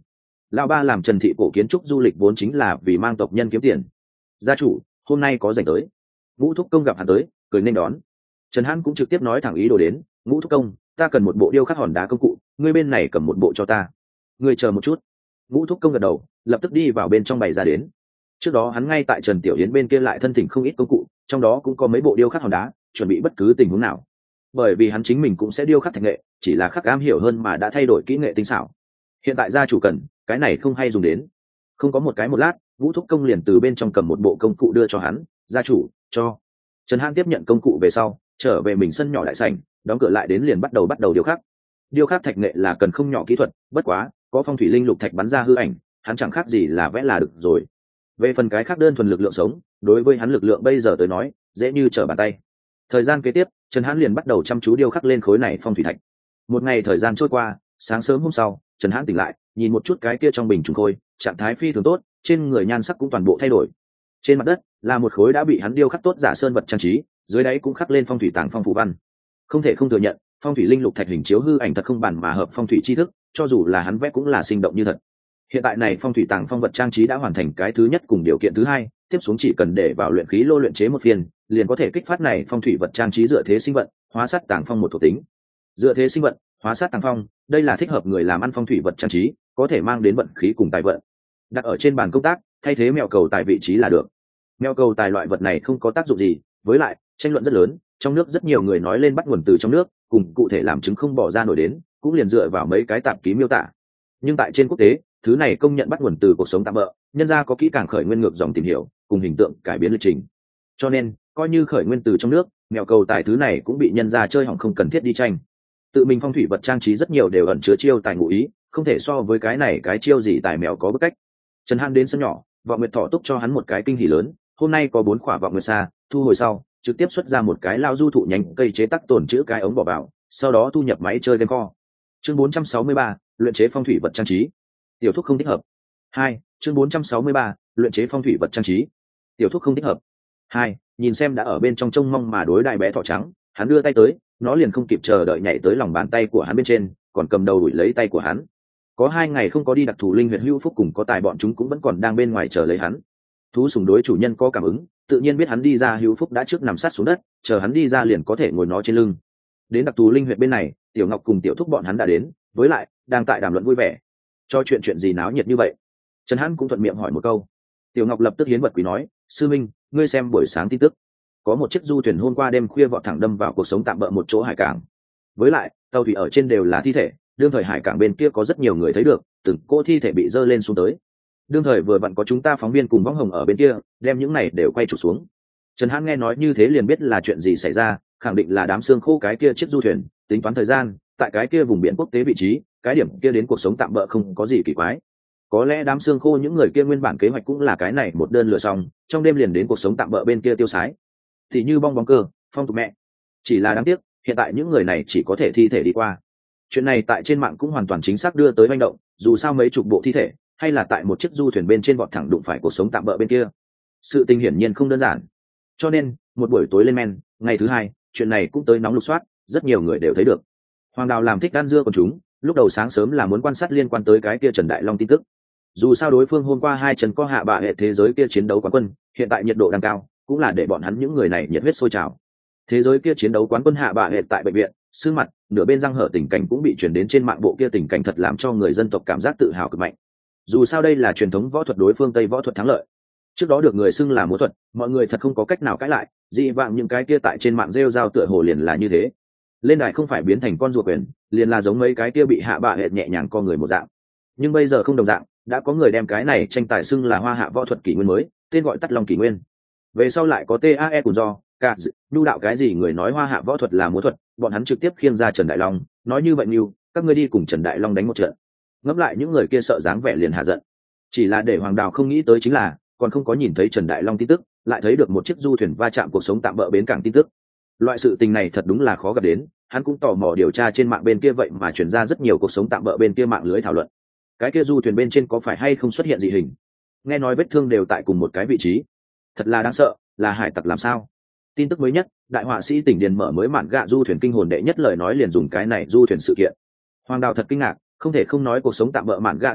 Lão ba làm Trần thị cổ kiến trúc du lịch vốn chính là vì mang tộc nhân kiếm tiền. Gia chủ, hôm nay có rảnh tới. Ngũ thúc công gặp hắn tới, cười nên đón. Trần Hãn cũng trực tiếp nói thẳng ý đồ đến. Ngũ thúc công, ta cần một bộ điêu khắc hòn đá công cụ, ngươi bên này cầm một bộ cho ta. Ngươi chờ một chút. Ngũ thúc công gật đầu, lập tức đi vào bên trong bày ra đến. Trước đó hắn ngay tại Trần Tiểu Yến bên kia lại thân thỉnh không ít công cụ, trong đó cũng có mấy bộ điêu khắc hòn đá, chuẩn bị bất cứ tình huống nào. Bởi vì hắn chính mình cũng sẽ điêu khắc thạch nghệ, chỉ là khắc am hiểu hơn mà đã thay đổi kỹ nghệ tinh xảo. Hiện tại gia chủ cần, cái này không hay dùng đến. Không có một cái một lát, Ngũ thúc công liền từ bên trong cầm một bộ công cụ đưa cho hắn. Gia chủ, cho. Trần Hãn tiếp nhận công cụ về sau, trở về mình sân nhỏ đại sảnh, đóng cửa lại đến liền bắt đầu bắt đầu điêu khắc. Điêu khắc thạch nghệ là cần không nhỏ kỹ thuật, bất quá có phong thủy linh lục thạch bắn ra hư ảnh, hắn chẳng khác gì là vẽ là được rồi. Về phần cái khác đơn thuần lực lượng sống, đối với hắn lực lượng bây giờ tới nói dễ như trở bàn tay. Thời gian kế tiếp, Trần Hãn liền bắt đầu chăm chú điêu khắc lên khối này phong thủy thạch. Một ngày thời gian trôi qua, sáng sớm hôm sau, Trần Hãn tỉnh lại, nhìn một chút cái kia trong bình trùng khôi, trạng thái phi thường tốt, trên người nhan sắc cũng toàn bộ thay đổi. Trên mặt đất là một khối đã bị hắn điêu khắc tốt giả sơn vật trang trí, dưới đáy cũng khắc lên phong thủy tàng phong phù văn. Không thể không thừa nhận, phong thủy linh lục thạch hình chiếu hư ảnh thật không bản mà hợp phong thủy tri thức, cho dù là hắn vẽ cũng là sinh động như thật. Hiện tại này phong thủy tàng phong vật trang trí đã hoàn thành cái thứ nhất cùng điều kiện thứ hai, tiếp xuống chỉ cần để vào luyện khí lô luyện chế một phiên, liền có thể kích phát này phong thủy vật trang trí dựa thế sinh vận, hóa sát tàng phong một thuộc tính. Dựa thế sinh vận, hóa sát tàng phong, đây là thích hợp người làm ăn phong thủy vật trang trí, có thể mang đến vận khí cùng tài vận. Đặt ở trên bàn công tác, thay thế mèo cầu tài vị trí là được. Mèo cầu tài loại vật này không có tác dụng gì, với lại tranh luận rất lớn, trong nước rất nhiều người nói lên bắt nguồn từ trong nước, cùng cụ thể làm chứng không bỏ ra nổi đến, cũng liền dựa vào mấy cái tạp ký miêu tả. Nhưng tại trên quốc tế, thứ này công nhận bắt nguồn từ cuộc sống tạm bỡ, nhân ra có kỹ càng khởi nguyên ngược dòng tìm hiểu, cùng hình tượng cải biến lịch trình. Cho nên, coi như khởi nguyên từ trong nước, mèo cầu tài thứ này cũng bị nhân ra chơi hỏng không cần thiết đi tranh. Tự mình phong thủy vật trang trí rất nhiều đều ẩn chứa chiêu tài ngụ ý, không thể so với cái này cái chiêu gì tài mèo có bức cách. Trần Hãn đến sân nhỏ, Vọng Nguyệt Thọ túc cho hắn một cái kinh hỉ lớn, hôm nay có bốn quả Vọng Nguyệt Sa, thu hồi sau, trực tiếp xuất ra một cái lao du thụ nhánh cây chế tác tổn chữ cái ống bỏ vào, sau đó thu nhập máy chơi game kho. Chương bốn trăm sáu mươi ba, luyện chế phong thủy vật trang trí. Tiểu thúc không thích hợp. Hai, chương bốn trăm sáu mươi ba, luyện chế phong thủy vật trang trí. Tiểu thúc không thích hợp. Hai, nhìn xem đã ở bên trong trông mong mà đối đại bé thỏ trắng, hắn đưa tay tới, nó liền không kịp chờ đợi nhảy tới lòng bàn tay của hắn bên trên, còn cầm đầu đuổi lấy tay của hắn. Có hai ngày không có đi đặc thù linh huyệt hữu phúc cùng có tài bọn chúng cũng vẫn còn đang bên ngoài chờ lấy hắn. Thú sùng đối chủ nhân có cảm ứng, tự nhiên biết hắn đi ra hữu phúc đã trước nằm sát xuống đất, chờ hắn đi ra liền có thể ngồi nó trên lưng. Đến đặc thù linh huyệt bên này, Tiểu Ngọc cùng Tiểu Thúc bọn hắn đã đến, với lại đang tại đàm luận vui vẻ. Cho chuyện chuyện gì náo nhiệt như vậy? Trần Hãn cũng thuận miệng hỏi một câu. Tiểu Ngọc lập tức hiến vật quý nói, sư minh, ngươi xem buổi sáng tin tức, có một chiếc du thuyền hôm qua đêm khuya vọt thẳng đâm vào cuộc sống tạm bỡ một chỗ hải cảng. Với lại tàu thủy ở trên đều là thi thể, đương thời hải cảng bên kia có rất nhiều người thấy được, từng cỗ thi thể bị dơ lên xuống tới. Đương thời vừa vặn có chúng ta phóng viên cùng võng hồng ở bên kia, đem những này đều quay chụp xuống. Trần Hãn nghe nói như thế liền biết là chuyện gì xảy ra, khẳng định là đám xương khô cái kia chiếc du thuyền, tính toán thời gian, tại cái kia vùng biển quốc tế vị trí, cái điểm kia đến cuộc sống tạm bỡ không có gì kỳ quái. Có lẽ đám xương khô những người kia nguyên bản kế hoạch cũng là cái này một đơn lửa xong, trong đêm liền đến cuộc sống tạm bỡ bên kia tiêu sái. Thì như bong bóng cơ, phong tục mẹ. Chỉ là đáng tiếc, hiện tại những người này chỉ có thể thi thể đi qua. Chuyện này tại trên mạng cũng hoàn toàn chính xác đưa tới manh động, dù sao mấy chục bộ thi thể, hay là tại một chiếc du thuyền bên trên vọt thẳng đụng phải cuộc sống tạm bỡ bên kia. Sự tình hiển nhiên không đơn giản. Cho nên, một buổi tối lên men, ngày thứ hai, chuyện này cũng tới nóng lục soát, rất nhiều người đều thấy được. Hoàng Đào làm thích gan dưa của chúng, lúc đầu sáng sớm là muốn quan sát liên quan tới cái kia Trần Đại Long tin tức. Dù sao đối phương hôm qua hai trận co hạ bạ hệ thế giới kia chiến đấu quán quân, hiện tại nhiệt độ đang cao, cũng là để bọn hắn những người này nhiệt huyết sôi trào. Thế giới kia chiến đấu quán quân hạ bạ hệ tại bệnh viện, sưng mặt, nửa bên răng hở tình cảnh cũng bị truyền đến trên mạng, bộ kia tình cảnh thật làm cho người dân tộc cảm giác tự hào cực mạnh. Dù sao đây là truyền thống võ thuật đối phương Tây võ thuật thắng lợi. Trước đó được người xưng là múa thuật, mọi người thật không có cách nào cãi lại, dị vạng những cái kia tại trên mạng rêu rao tựa hồ liền là như thế. Lên đài không phải biến thành con rùa quyền, liền là giống mấy cái kia bị hạ bạ hệ nhẹ nhàng co người một dạng. Nhưng bây giờ không đồng dạng, đã có người đem cái này tranh tài xưng là hoa hạ võ thuật kỷ nguyên mới, tên gọi tắt Long kỷ nguyên. Về sau lại có tae cùng do cả nhu đạo cái gì người nói hoa hạ võ thuật là múa thuật, bọn hắn trực tiếp khiêng ra Trần Đại Long, nói như vậy như các ngươi đi cùng Trần Đại Long đánh một trận. Ngẫm lại những người kia sợ dáng vẻ liền hạ giận. Chỉ là để Hoàng Đào không nghĩ tới chính là, còn không có nhìn thấy Trần Đại Long tin tức, lại thấy được một chiếc du thuyền va chạm cuộc sống tạm bỡ bến cảng tin tức. Loại sự tình này thật đúng là khó gặp đến, hắn cũng tò mò điều tra trên mạng bên kia, vậy mà truyền ra rất nhiều cuộc sống tạm bỡ bên kia mạng lưới thảo luận. Cái kia du thuyền bên trên có phải hay không xuất hiện dị hình? Nghe nói vết thương đều tại cùng một cái vị trí. Thật là đáng sợ, là hải tặc làm sao? Tin tức mới nhất, đại họa sĩ Tỉnh Điền mở mới mạn gạ du thuyền kinh hồn đệ nhất lời nói liền dùng cái này du thuyền sự kiện. Hoàng Đào thật kinh ngạc, không thể không nói cuộc sống tạm bỡ mạn gạ thật giỏi,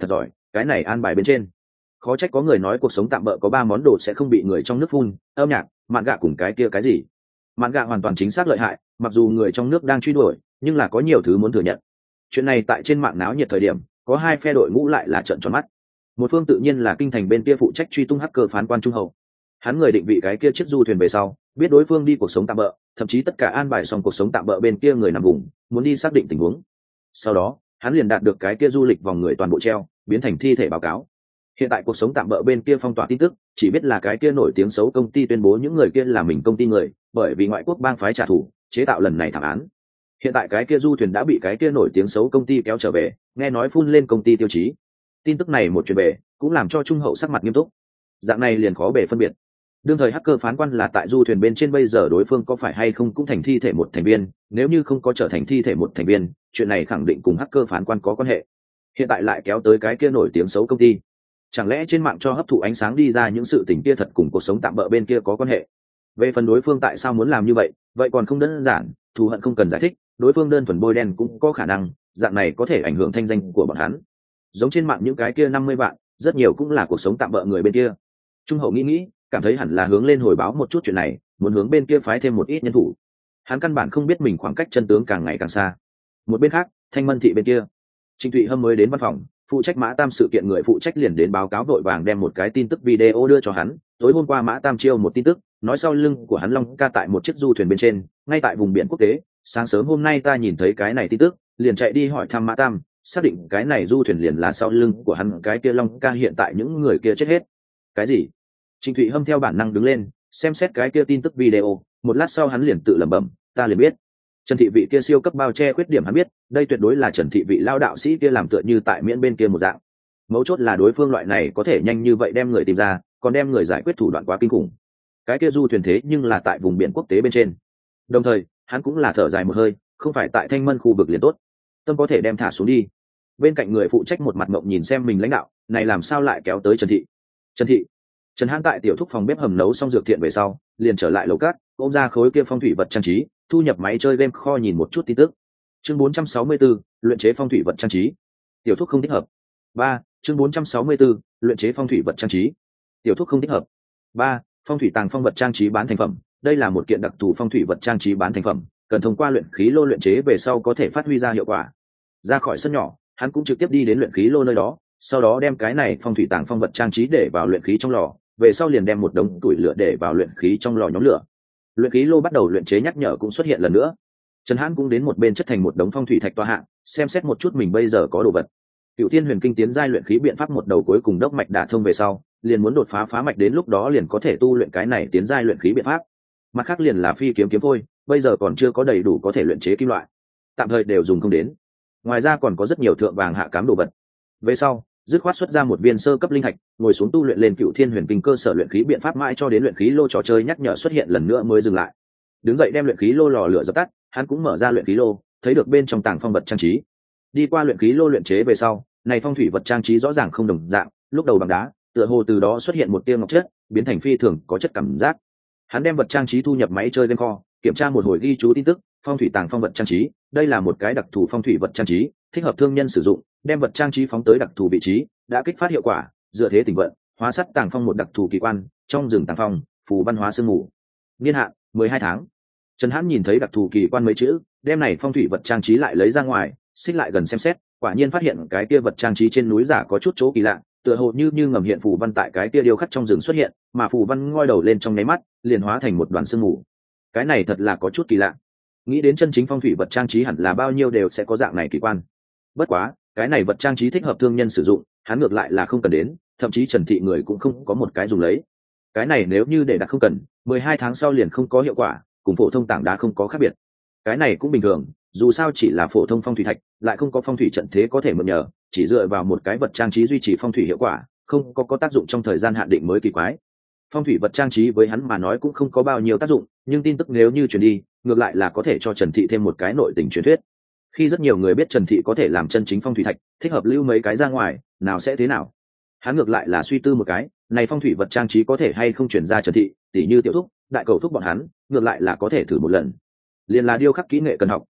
cái này an bài bên trên khó trách có người nói cuộc sống tạm bỡ có ba món đồ sẽ không bị người trong nước phun: âm nhạc, mạn gạ cùng cái kia cái gì. Mạn gạ hoàn toàn chính xác lợi hại, mặc dù người trong nước đang truy đuổi nhưng là có nhiều thứ muốn thừa nhận. Chuyện này tại trên mạng náo nhiệt thời điểm có hai phe đội ngũ lại là trợn tròn mắt. Một phương tự nhiên là kinh thành bên kia phụ trách truy tung hacker phán quan trung hậu. Hắn người định vị cái kia chiếc du thuyền về sau, biết đối phương đi cuộc sống tạm bỡ, thậm chí tất cả an bài xong cuộc sống tạm bỡ bên kia người nằm vùng, muốn đi xác định tình huống. Sau đó hắn liền đạt được cái kia du lịch vòng người toàn bộ treo, biến thành thi thể báo cáo. Hiện tại cuộc sống tạm bỡ bên kia phong tỏa tin tức, chỉ biết là cái kia nổi tiếng xấu công ty tuyên bố những người kia là mình công ty người, bởi vì ngoại quốc bang phái trả thù chế tạo lần này thảm án. Hiện tại cái kia du thuyền đã bị cái kia nổi tiếng xấu công ty kéo trở về, nghe nói phun lên công ty tiêu chí. Tin tức này một truyền về cũng làm cho trung hậu sắc mặt nghiêm túc. Dạng này liền khó bề phân biệt. Đương thời hacker phán quan là tại du thuyền bên trên, bây giờ đối phương có phải hay không cũng thành thi thể một thành viên, nếu như không có trở thành thi thể một thành viên, chuyện này khẳng định cùng hacker phán quan có quan hệ. Hiện tại lại kéo tới cái kia nổi tiếng xấu công ty, chẳng lẽ trên mạng cho hấp thụ ánh sáng đi ra những sự tình kia thật cùng cuộc sống tạm bỡ bên kia có quan hệ? Về phần đối phương tại sao muốn làm như vậy, vậy còn không đơn giản, thù hận không cần giải thích, đối phương đơn thuần bôi đen cũng có khả năng, dạng này có thể ảnh hưởng thanh danh của bọn hắn. Giống trên mạng những cái kia năm mươi vạn, rất nhiều cũng là cuộc sống tạm bỡ người bên kia. Trung hậu nghĩ nghĩ, cảm thấy hẳn là hướng lên hồi báo một chút chuyện này, muốn hướng bên kia phái thêm một ít nhân thủ. Hắn căn bản không biết mình khoảng cách chân tướng càng ngày càng xa. Một bên khác, Thanh Mân thị bên kia, Trịnh Thụy Hâm mới đến văn phòng, phụ trách Mã Tam sự kiện người phụ trách liền đến báo cáo, vội vàng đem một cái tin tức video đưa cho hắn. Tối hôm qua Mã Tam chiêu một tin tức, nói sau lưng của hắn Long ca tại một chiếc du thuyền bên trên, ngay tại vùng biển quốc tế. Sáng sớm hôm nay ta nhìn thấy cái này tin tức, liền chạy đi hỏi thăm Mã Tam, xác định cái này du thuyền liền là sau lưng của hắn cái kia Long ca, hiện tại những người kia chết hết. Cái gì? Trịnh Thụy Hâm theo bản năng đứng lên, xem xét cái kia tin tức video, một lát sau hắn liền tự lẩm bẩm, ta liền biết. Trần thị vị kia siêu cấp bao che khuyết điểm hắn biết, đây tuyệt đối là Trần thị vị lao đạo sĩ kia làm tựa như tại miễn bên kia một dạng. Mấu chốt là đối phương loại này có thể nhanh như vậy đem người tìm ra, còn đem người giải quyết thủ đoạn quá kinh khủng. Cái kia du thuyền thế nhưng là tại vùng biển quốc tế bên trên. Đồng thời, hắn cũng là thở dài một hơi, không phải tại Thanh Mân khu vực liền tốt, tâm có thể đem thả xuống đi. Bên cạnh người phụ trách một mặt mộng nhìn xem mình lãnh đạo, này làm sao lại kéo tới Trần thị? Trần thị Trần Hãn tại tiểu thúc phòng bếp hầm nấu xong dược thiện về sau, liền trở lại lầu cát, ôm ra khối kia phong thủy vật trang trí, thu nhập máy chơi game kho nhìn một chút tin tức. Chương bốn trăm sáu mươi tư, luyện chế phong thủy vật trang trí. Tiểu thúc không thích hợp. ba, chương bốn trăm sáu mươi tư, luyện chế phong thủy vật trang trí. Tiểu thúc không thích hợp. ba, phong thủy tàng phong vật trang trí bán thành phẩm. Đây là một kiện đặc thù phong thủy vật trang trí bán thành phẩm, cần thông qua luyện khí lô luyện chế về sau có thể phát huy ra hiệu quả. Ra khỏi sân nhỏ, hắn cũng trực tiếp đi đến luyện khí lô nơi đó, sau đó đem cái này phong thủy tàng phong vật trang trí để vào luyện khí trong lò, về sau liền đem một đống tuổi lửa để vào luyện khí trong lò nhóm lửa. Luyện khí lô bắt đầu luyện chế nhắc nhở cũng xuất hiện lần nữa. Trần Hãn cũng đến một bên chất thành một đống phong thủy thạch tọa hạng, xem xét một chút mình bây giờ có đồ vật. Cựu Thiên Huyền Kinh tiến giai luyện khí biện pháp một đầu cuối cùng đốc mạch đả thông về sau, liền muốn đột phá phá mạch, đến lúc đó liền có thể tu luyện cái này tiến giai luyện khí biện pháp. Mặt khác liền là phi kiếm kiếm phôi, bây giờ còn chưa có đầy đủ có thể luyện chế kim loại, tạm thời đều dùng không đến. Ngoài ra còn có rất nhiều thượng vàng hạ cám đồ vật. Về sau, dứt khoát xuất ra một viên sơ cấp linh thạch, ngồi xuống tu luyện lên Cựu Thiên Huyền Kinh cơ sở luyện khí biện pháp, mãi cho đến luyện khí lô trò chơi nhắc nhở xuất hiện lần nữa mới dừng lại. Đứng dậy đem luyện khí lô lò lửa dập tắt, hắn cũng mở ra luyện khí lô, thấy được bên trong tàng phong vật trang trí. Đi qua luyện khí lô luyện chế về sau, này phong thủy vật trang trí rõ ràng không đồng dạng, lúc đầu bằng đá, tựa hồ từ đó xuất hiện một tia ngọc chất, biến thành phi thường có chất cảm giác. Hắn đem vật trang trí thu nhập máy chơi game kho, kiểm tra một hồi ghi chú tin tức, phong thủy tàng phong vật trang trí, đây là một cái đặc thù phong thủy vật trang trí, thích hợp thương nhân sử dụng, đem vật trang trí phóng tới đặc thù vị trí, đã kích phát hiệu quả, dựa thế tỉnh vận, hóa sắt tàng phong một đặc thù kỳ quan, trong rừng tàng phong, phù văn hóa sương mù. Niên hạn mười hai tháng. Trần Hãn nhìn thấy đặc thù kỳ quan mấy chữ, đem này phong thủy vật trang trí lại lấy ra ngoài, xích lại gần xem xét, quả nhiên phát hiện cái kia vật trang trí trên núi giả có chút chỗ kỳ lạ, tựa hồ như như ngầm hiện phù văn tại cái kia điêu khắc trong rừng xuất hiện, mà phù văn ngoi đầu lên trong nháy mắt, liền hóa thành một đoàn sương mù. Cái này thật là có chút kỳ lạ. Nghĩ đến chân chính phong thủy vật trang trí hẳn là bao nhiêu đều sẽ có dạng này kỳ quan. Bất quá, cái này vật trang trí thích hợp thương nhân sử dụng, hắn ngược lại là không cần đến, thậm chí Trần thị người cũng không có một cái dùng lấy. Cái này nếu như để đặt không cần, mười hai tháng sau liền không có hiệu quả, cùng phổ thông tảng đá không có khác biệt. Cái này cũng bình thường, dù sao chỉ là phổ thông phong thủy thạch, lại không có phong thủy trận thế có thể mượn nhờ, chỉ dựa vào một cái vật trang trí duy trì phong thủy hiệu quả, không có có tác dụng trong thời gian hạn định mới kỳ quái. Phong thủy vật trang trí với hắn mà nói cũng không có bao nhiêu tác dụng, nhưng tin tức nếu như truyền đi, ngược lại là có thể cho Trần thị thêm một cái nội tình truyền thuyết. Khi rất nhiều người biết Trần thị có thể làm chân chính phong thủy thạch, thích hợp lưu mấy cái ra ngoài, nào sẽ thế nào? Hắn ngược lại là suy tư một cái, này phong thủy vật trang trí có thể hay không chuyển ra Trần thị, tỷ như tiểu thúc, đại cầu thúc bọn hắn, ngược lại là có thể thử một lần. Liên là điêu khắc kỹ nghệ cần học,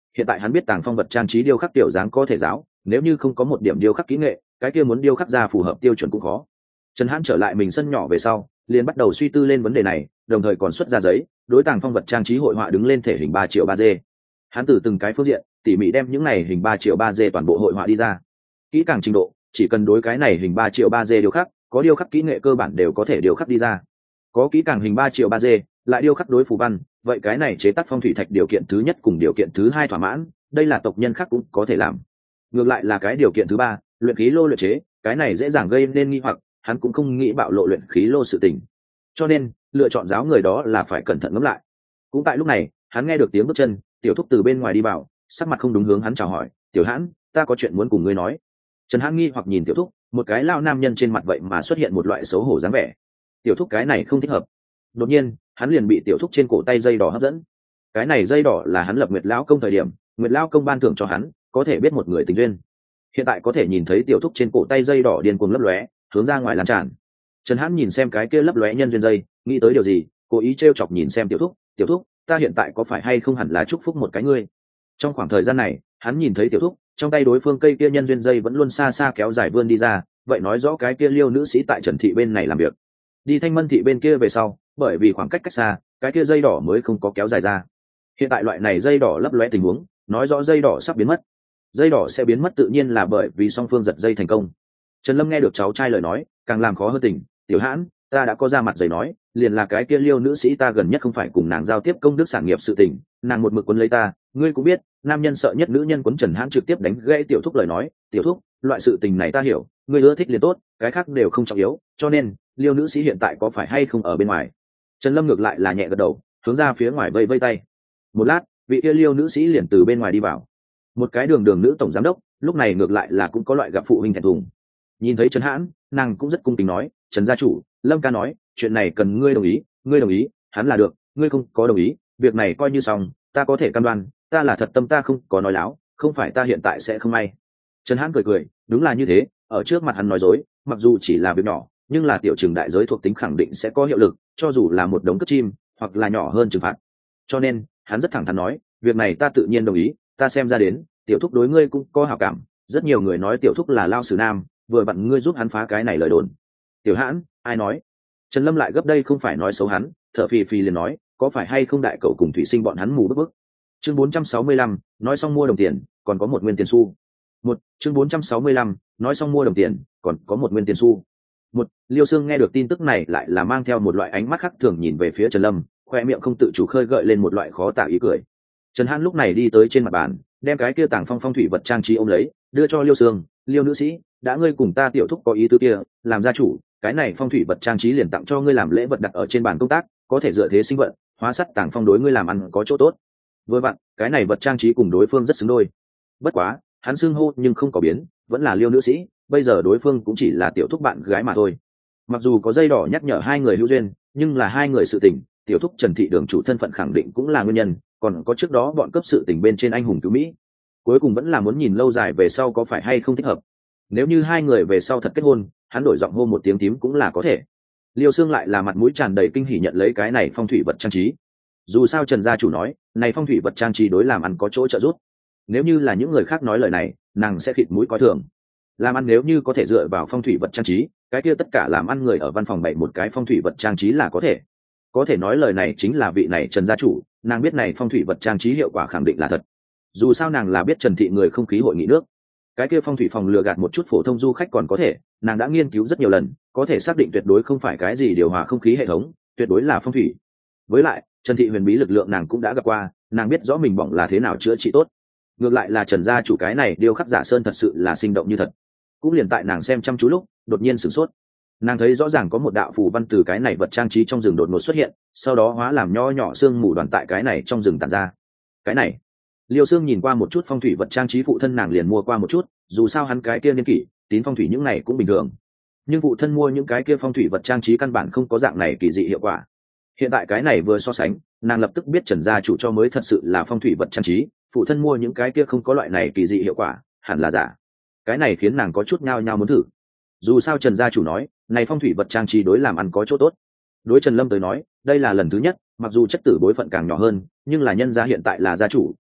hiện tại hắn biết tàng phong vật trang trí điêu khắc tiểu dáng có thể giáo, nếu như không có một điểm điêu khắc kỹ nghệ, cái kia muốn điêu khắc ra phù hợp tiêu chuẩn cũng khó. Trần Hãn trở lại mình sân nhỏ về sau, liền bắt đầu suy tư lên vấn đề này, đồng thời còn xuất ra giấy, đối tàng phong vật trang trí hội họa đứng lên thể hình ba triệu ba d. Hắn từ từng cái phương diện tỉ mỉ đem những này hình ba triệu ba d toàn bộ hội họa đi ra. Kỹ càng trình độ, chỉ cần đối cái này hình ba triệu ba d điêu khắc, có điêu khắc kỹ nghệ cơ bản đều có thể điêu khắc đi ra. Có kỹ càng hình ba triệu ba d, lại điêu khắc đối phù văn, vậy cái này chế tác phong thủy thạch điều kiện thứ nhất cùng điều kiện thứ hai thỏa mãn, đây là tộc nhân khác cũng có thể làm. Ngược lại là cái điều kiện thứ ba, luyện khí lô luyện chế, cái này dễ dàng gây nên nghi hoặc, hắn cũng không nghĩ bạo lộ luyện khí lô sự tình. Cho nên, lựa chọn giáo người đó là phải cẩn thận ngẫm lại. Cũng tại lúc này, hắn nghe được tiếng bước chân, Tiểu Thúc từ bên ngoài đi vào, sắc mặt không đúng hướng hắn chào hỏi, "Tiểu Hãn, ta có chuyện muốn cùng ngươi nói." Trần Hãn nghi hoặc nhìn Tiểu Thúc, một cái lao nam nhân trên mặt vậy mà xuất hiện một loại xấu hổ dáng vẻ. Tiểu Thúc cái này không thích hợp. Đột nhiên, hắn liền bị Tiểu Thúc trên cổ tay dây đỏ hấp dẫn. Cái này dây đỏ là hắn lập Nguyệt lão công thời điểm, Nguyệt lão công ban thưởng cho hắn, có thể biết một người tình duyên. Hiện tại có thể nhìn thấy Tiểu Thúc trên cổ tay dây đỏ điên cuồng lấp lóe, hướng ra ngoài lan tràn. Trần Hãn nhìn xem cái kia lấp lóe nhân duyên dây, nghĩ tới điều gì, cố ý trêu chọc nhìn xem Tiểu Thúc, "Tiểu Thúc, ta hiện tại có phải hay không hẳn là chúc phúc một cái ngươi?" Trong khoảng thời gian này, hắn nhìn thấy Tiểu Thúc, trong tay đối phương cây kia nhân duyên dây vẫn luôn xa xa kéo dài vươn đi ra, vậy nói rõ cái kia Liêu nữ sĩ tại Trần thị bên này làm việc. Đi Thanh Mân thị bên kia về sau, bởi vì khoảng cách cách xa, cái kia dây đỏ mới không có kéo dài ra. Hiện tại loại này dây đỏ lấp lóe tình huống, nói rõ dây đỏ sắp biến mất. Dây đỏ sẽ biến mất tự nhiên là bởi vì song phương giật dây thành công. Trần Lâm nghe được cháu trai lời nói, càng làm khó hơn tình, "Tiểu Hãn, ta đã có ra mặt giày nói, liền là cái kia Liêu nữ sĩ ta gần nhất không phải cùng nàng giao tiếp công đức sản nghiệp sự tình, nàng một mực quấn lấy ta, ngươi cũng biết, nam nhân sợ nhất nữ nhân." Quấn Trần Hãn trực tiếp đánh gãy Tiểu Thúc lời nói, "Tiểu Thúc, loại sự tình này ta hiểu, ngươi ưa thích liền tốt, cái khác đều không trọng yếu, cho nên, Liêu nữ sĩ hiện tại có phải hay không ở bên ngoài?" Trần Lâm ngược lại là nhẹ gật đầu, hướng ra phía ngoài vây vây tay. Một lát, vị kia Liêu nữ sĩ liền từ bên ngoài đi vào. Một cái đường đường nữ tổng giám đốc, lúc này ngược lại là cũng có loại gặp phụ huynh thẹn thùng. Nhìn thấy Trần Hãn, nàng cũng rất cung kính nói, "Trần gia chủ, Lâm ca nói, chuyện này cần ngươi đồng ý, ngươi đồng ý, hắn là được, ngươi không có đồng ý, việc này coi như xong, ta có thể cam đoan, ta là thật tâm, ta không có nói láo, không phải ta hiện tại sẽ không may." Trần Hãn cười cười, đúng là như thế, ở trước mặt hắn nói dối, mặc dù chỉ là việc nhỏ, nhưng là tiểu trừng đại giới thuộc tính khẳng định sẽ có hiệu lực, cho dù là một đống cất chim, hoặc là nhỏ hơn trừng phạt. Cho nên, hắn rất thẳng thắn nói, "Việc này ta tự nhiên đồng ý, ta xem ra đến, Tiểu Thúc đối ngươi cũng có hảo cảm, rất nhiều người nói Tiểu Thúc là lao sử nam, vừa vặn ngươi giúp hắn phá cái này lời đồn." "Tiểu Hãn, ai nói?" Trần Lâm lại gấp đây không phải nói xấu hắn, thở phì phì liền nói, "Có phải hay không đại cậu cùng thủy sinh bọn hắn mù bức bức." Chương bốn trăm sáu mươi lăm, nói xong mua đồng tiền, còn có một nguyên tiền xu. Một, chương bốn trăm sáu mươi lăm, nói xong mua đồng tiền, còn có một nguyên tiền xu. Một, Liêu Sương nghe được tin tức này lại là mang theo một loại ánh mắt khác thường nhìn về phía Trần Lâm, khoe miệng không tự chủ khơi gợi lên một loại khó tả ý cười. Trần Hãn lúc này đi tới trên mặt bàn, đem cái kia tàng phong phong thủy vật trang trí ôm lấy, đưa cho Liêu Sương, "Liêu nữ sĩ, đã ngươi cùng ta Tiểu Thúc có ý tứ kia, làm gia chủ, cái này phong thủy vật trang trí liền tặng cho ngươi làm lễ vật đặt ở trên bàn công tác, có thể dựa thế sinh vận, hóa sắt tàng phong đối ngươi làm ăn có chỗ tốt." Vừa vặn, cái này vật trang trí cùng đối phương rất xứng đôi. Bất quá, hắn xưng hô nhưng không có biến, vẫn là Liêu nữ sĩ, bây giờ đối phương cũng chỉ là Tiểu Thúc bạn gái mà thôi. Mặc dù có dây đỏ nhắc nhở hai người hữu duyên, nhưng là hai người sự tình, Tiểu Thúc Trần thị đường chủ thân phận khẳng định cũng là nguyên nhân, còn có trước đó bọn cấp sự tình bên trên anh hùng cứu Mỹ. Cuối cùng vẫn là muốn nhìn lâu dài về sau có phải hay không thích hợp. Nếu như hai người về sau thật kết hôn, hắn đổi giọng hô một tiếng tím cũng là có thể. Liêu Sương lại là mặt mũi tràn đầy kinh hỉ nhận lấy cái này phong thủy vật trang trí. Dù sao Trần gia chủ nói, này phong thủy vật trang trí đối làm ăn có chỗ trợ giúp. Nếu như là những người khác nói lời này, nàng sẽ khịt mũi coi thường. Làm ăn nếu như có thể dựa vào phong thủy vật trang trí, cái kia tất cả làm ăn người ở văn phòng bày một cái phong thủy vật trang trí là có thể. Có thể nói lời này chính là vị này Trần gia chủ, nàng biết này phong thủy vật trang trí hiệu quả khẳng định là thật. Dù sao nàng là biết Trần thị người không khí hội nghị nước, cái kia phong thủy phòng lừa gạt một chút phổ thông du khách còn có thể, nàng đã nghiên cứu rất nhiều lần, có thể xác định tuyệt đối không phải cái gì điều hòa không khí hệ thống, tuyệt đối là phong thủy. Với lại, Trần thị huyền bí lực lượng nàng cũng đã gặp qua, nàng biết rõ mình bỏng là thế nào chữa trị tốt. Ngược lại là Trần gia chủ cái này điêu khắc giả sơn thật sự là sinh động như thật. Cũng liền tại nàng xem chăm chú lúc, đột nhiên sửng sốt. Nàng thấy rõ ràng có một đạo phù văn từ cái này vật trang trí trong rừng đột ngột xuất hiện, sau đó hóa làm nho nhỏ xương mù đoàn tại cái này trong rừng tản ra. Cái này, Liêu Sương nhìn qua một chút phong thủy vật trang trí phụ thân nàng liền mua qua một chút, dù sao hắn cái kia niên kỷ, tín phong thủy những này cũng bình thường. Nhưng phụ thân mua những cái kia phong thủy vật trang trí căn bản không có dạng này kỳ dị hiệu quả. Hiện tại cái này vừa so sánh, nàng lập tức biết Trần gia chủ cho mới thật sự là phong thủy vật trang trí, phụ thân mua những cái kia không có loại này kỳ dị hiệu quả, hẳn là giả. Cái này khiến nàng có chút nhao nhao muốn thử. Dù sao Trần gia chủ nói, này phong thủy vật trang trí đối làm ăn có chỗ tốt. Đối Trần Lâm tới nói, đây là lần thứ nhất, mặc dù chất tử bối phận càng nhỏ hơn, nhưng là nhân gia hiện tại là gia chủ,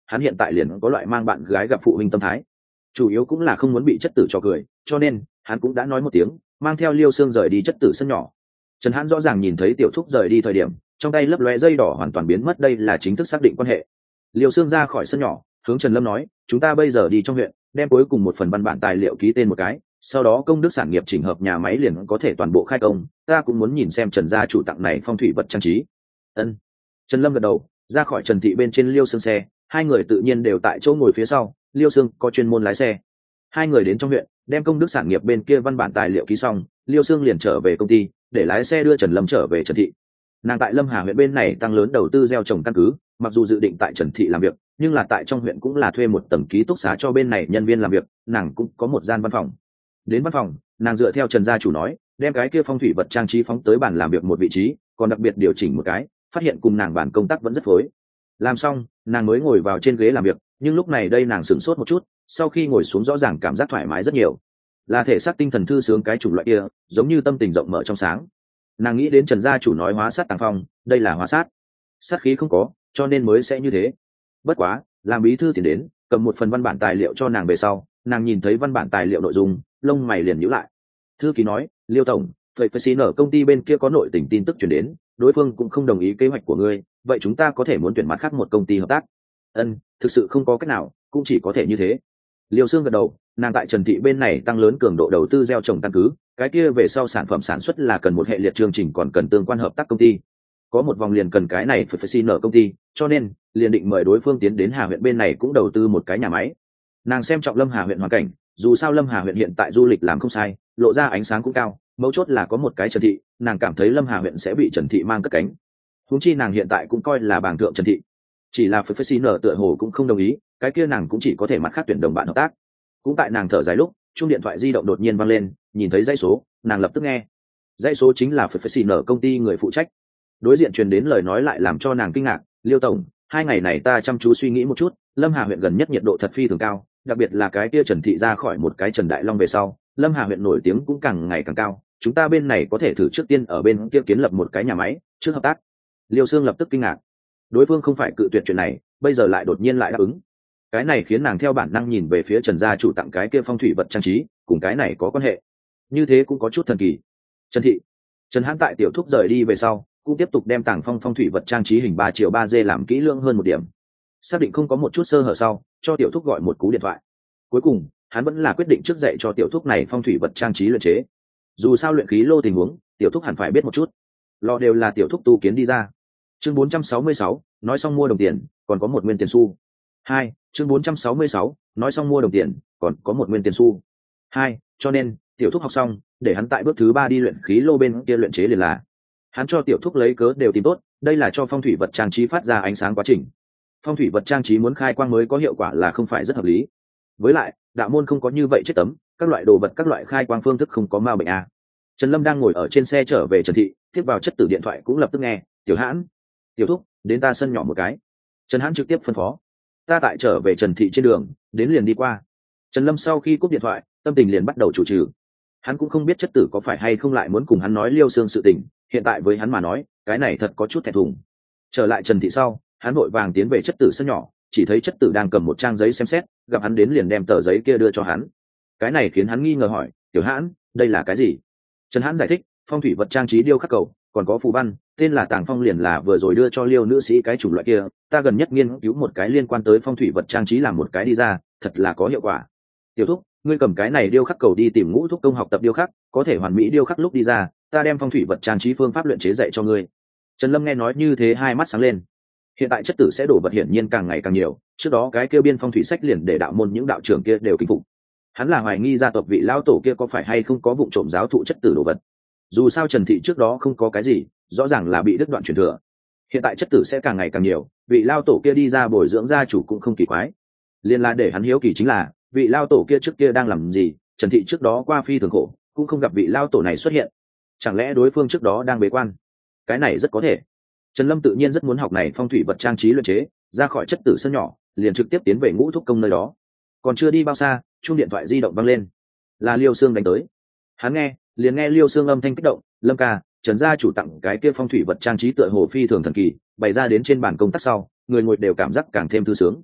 hắn hiện tại liền có loại mang bạn gái gặp phụ huynh tâm thái, chủ yếu cũng là không muốn bị chất tử cho cười, cho nên hắn cũng đã nói một tiếng, mang theo Liêu Xương rời đi chất tử sân nhỏ. Trần Hãn rõ ràng nhìn thấy tiểu thúc rời đi thời điểm, trong tay lấp lóe dây đỏ hoàn toàn biến mất, đây là chính thức xác định quan hệ. Liêu Xương ra khỏi sân nhỏ, hướng Trần Lâm nói, chúng ta bây giờ đi trong huyện, đem cuối cùng một phần văn bản tài liệu ký tên một cái, sau đó công đức sản nghiệp chỉnh hợp nhà máy liền có thể toàn bộ khai công. Ta cũng muốn nhìn xem Trần gia chủ tặng này phong thủy vật trang trí. Ân. Trần Lâm gật đầu, ra khỏi Trần thị bên trên Liêu Xương xe, hai người tự nhiên đều tại chỗ ngồi phía sau, Liêu Xương có chuyên môn lái xe. Hai người đến trong huyện, đem công đức sản nghiệp bên kia văn bản tài liệu ký xong, Liêu Xương liền trở về công ty, để lái xe đưa Trần Lâm trở về Trần thị. Nàng tại Lâm Hà huyện bên này tăng lớn đầu tư gieo trồng căn cứ, mặc dù dự định tại Trần thị làm việc, nhưng là tại trong huyện cũng là thuê một tầng ký túc xá cho bên này nhân viên làm việc, nàng cũng có một gian văn phòng. Đến văn phòng, nàng dựa theo Trần gia chủ nói, đem cái kia phong thủy vật trang trí phóng tới bàn làm việc một vị trí, còn đặc biệt điều chỉnh một cái, phát hiện cùng nàng bàn công tác vẫn rất phối. Làm xong, nàng mới ngồi vào trên ghế làm việc, nhưng lúc này đây nàng sửng sốt một chút, sau khi ngồi xuống rõ ràng cảm giác thoải mái rất nhiều, là thể xác tinh thần thư sướng cái chủng loại kia, giống như tâm tình rộng mở trong sáng. Nàng nghĩ đến Trần gia chủ nói hóa sát tàng phong, đây là hóa sát, sát khí không có, cho nên mới sẽ như thế. Bất quá, làm bí thư tiền đến, cầm một phần văn bản tài liệu cho nàng về sau, nàng nhìn thấy văn bản tài liệu nội dung, lông mày liền nhíu lại. Thư ký nói, Liêu tổng, vậy phải xin ở công ty bên kia có nội tình tin tức truyền đến, đối phương cũng không đồng ý kế hoạch của ngươi, vậy chúng ta có thể muốn tuyển mặt khác một công ty hợp tác. Ân, thực sự không có cách nào, cũng chỉ có thể như thế. Liêu Xương gật đầu, nàng tại Trần thị bên này tăng lớn cường độ đầu tư gieo trồng căn cứ, cái kia về sau sản phẩm sản xuất là cần một hệ liệt chương trình, còn cần tương quan hợp tác công ty. Có một vòng liền cần cái này phải phải xin ở công ty, cho nên liền định mời đối phương tiến đến Hà huyện bên này cũng đầu tư một cái nhà máy. Nàng xem trọng Lâm Hà huyện hoàn cảnh, dù sao Lâm Hà huyện hiện tại du lịch làm không sai, lộ ra ánh sáng cũng cao, mấu chốt là có một cái Trần thị, nàng cảm thấy Lâm Hà huyện sẽ bị Trần thị mang cất cánh. Huống chi nàng hiện tại cũng coi là bảng thượng Trần thị, chỉ là phải phải xin ở tựa hồ cũng không đồng ý, cái kia nàng cũng chỉ có thể mặt khác tuyển đồng bạn hợp tác. Cũng tại nàng thở dài lúc, chuông điện thoại di động đột nhiên vang lên, nhìn thấy dãy số, nàng lập tức nghe. Dãy số chính là phải phải xin ở công ty người phụ trách. Đối diện truyền đến lời nói lại làm cho nàng kinh ngạc, Liêu tổng, hai ngày này ta chăm chú suy nghĩ một chút, Lâm Hà huyện gần nhất nhiệt độ thật phi thường cao, đặc biệt là cái kia Trần thị ra khỏi một cái Trần Đại Long về sau, Lâm Hà huyện nổi tiếng cũng càng ngày càng cao, chúng ta bên này có thể thử trước tiên ở bên kia kiến lập một cái nhà máy trước hợp tác. Liêu Xương lập tức kinh ngạc, đối phương không phải cự tuyệt chuyện này, bây giờ lại đột nhiên lại đáp ứng. Cái này khiến nàng theo bản năng nhìn về phía Trần gia chủ tặng cái kia phong thủy vật trang trí, cùng cái này có quan hệ, như thế cũng có chút thần kỳ. Trần thị, Trần Hãn tại tiểu thúc rời đi về sau, cũng tiếp tục đem tàng phong phong thủy vật trang trí hình ba triệu ba d làm kỹ lưỡng hơn một điểm, xác định không có một chút sơ hở sau, cho tiểu thúc gọi một cú điện thoại. Cuối cùng hắn vẫn là quyết định trước dạy cho tiểu thúc này phong thủy vật trang trí luyện chế, dù sao luyện khí lô tình huống tiểu thúc hẳn phải biết một chút, lò đều là tiểu thúc tu kiến đi ra. Chương bốn trăm sáu mươi sáu, nói xong mua đồng tiền, còn có một nguyên tiền xu. Hai, chương bốn trăm sáu mươi sáu, nói xong mua đồng tiền, còn có một nguyên tiền xu. Hai, cho nên tiểu thúc học xong, để hắn tại bước thứ ba đi luyện khí lô bên kia luyện chế liền là. Hắn cho tiểu thúc lấy cớ đều tìm tốt, đây là cho phong thủy vật trang trí phát ra ánh sáng quá trình. Phong thủy vật trang trí muốn khai quang mới có hiệu quả là không phải rất hợp lý. Với lại, đạo môn không có như vậy chết tấm, các loại đồ vật các loại khai quang phương thức không có ma bệnh a. Trần Lâm đang ngồi ở trên xe trở về Trần thị, tiếp vào chất tử điện thoại cũng lập tức nghe, "Tiểu Hãn, tiểu thúc, đến ta sân nhỏ một cái." Trần Hãn trực tiếp phân phó, "Ta tại trở về Trần thị trên đường, đến liền đi qua." Trần Lâm sau khi cúp điện thoại, tâm tình liền bắt đầu chủ trừ. Hắn cũng không biết chất tử có phải hay không lại muốn cùng hắn nói Liêu Xương sự tình, hiện tại với hắn mà nói, cái này thật có chút thẹn thùng. Trở lại Trần thị sau, hắn vội vàng tiến về chất tử sân nhỏ, chỉ thấy chất tử đang cầm một trang giấy xem xét, gặp hắn đến liền đem tờ giấy kia đưa cho hắn. Cái này khiến hắn nghi ngờ hỏi, "Tiểu Hãn, đây là cái gì?" Trần Hãn giải thích, "Phong thủy vật trang trí điêu khắc cầu, còn có phù văn, tên là Tàng Phong liền là vừa rồi đưa cho Liêu nữ sĩ cái chủng loại kia, ta gần nhất nghiên cứu một cái liên quan tới phong thủy vật trang trí làm một cái đi ra, thật là có hiệu quả. Tiểu thúc, ngươi cầm cái này điêu khắc cầu đi tìm Ngũ thúc công học tập điêu khắc, có thể hoàn mỹ điêu khắc lúc đi ra, ta đem phong thủy vật trang trí phương pháp luyện chế dạy cho ngươi." Trần Lâm nghe nói như thế hai mắt sáng lên. Hiện tại chất tử sẽ đổ vật hiển nhiên càng ngày càng nhiều, trước đó cái kia biên phong thủy sách liền để đạo môn những đạo trưởng kia đều kính phục. Hắn là hoài nghi gia tộc vị lão tổ kia có phải hay không có vụ trộm giáo thụ chất tử đồ vật. Dù sao Trần thị trước đó không có cái gì, rõ ràng là bị đứt đoạn truyền thừa. Hiện tại chất tử sẽ càng ngày càng nhiều, vị lao tổ kia đi ra bồi dưỡng gia chủ cũng không kỳ quái. Liên là để hắn hiếu kỳ chính là, vị lao tổ kia trước kia đang làm gì, Trần thị trước đó qua phi thường khổ, cũng không gặp vị lao tổ này xuất hiện. Chẳng lẽ đối phương trước đó đang bế quan? Cái này rất có thể. Trần Lâm tự nhiên rất muốn học này phong thủy vật trang trí luyện chế, ra khỏi chất tử sân nhỏ, liền trực tiếp tiến về Ngũ thúc công nơi đó. Còn chưa đi bao xa, chuông điện thoại di động vang lên, là Liêu Xương đánh tới. Hắn nghe, liền nghe Liêu Xương âm thanh kích động, "Lâm ca, Trần gia chủ tặng cái kia phong thủy vật trang trí tựa hồ phi thường thần kỳ, bày ra đến trên bàn công tác sau, người ngồi đều cảm giác càng thêm thư sướng."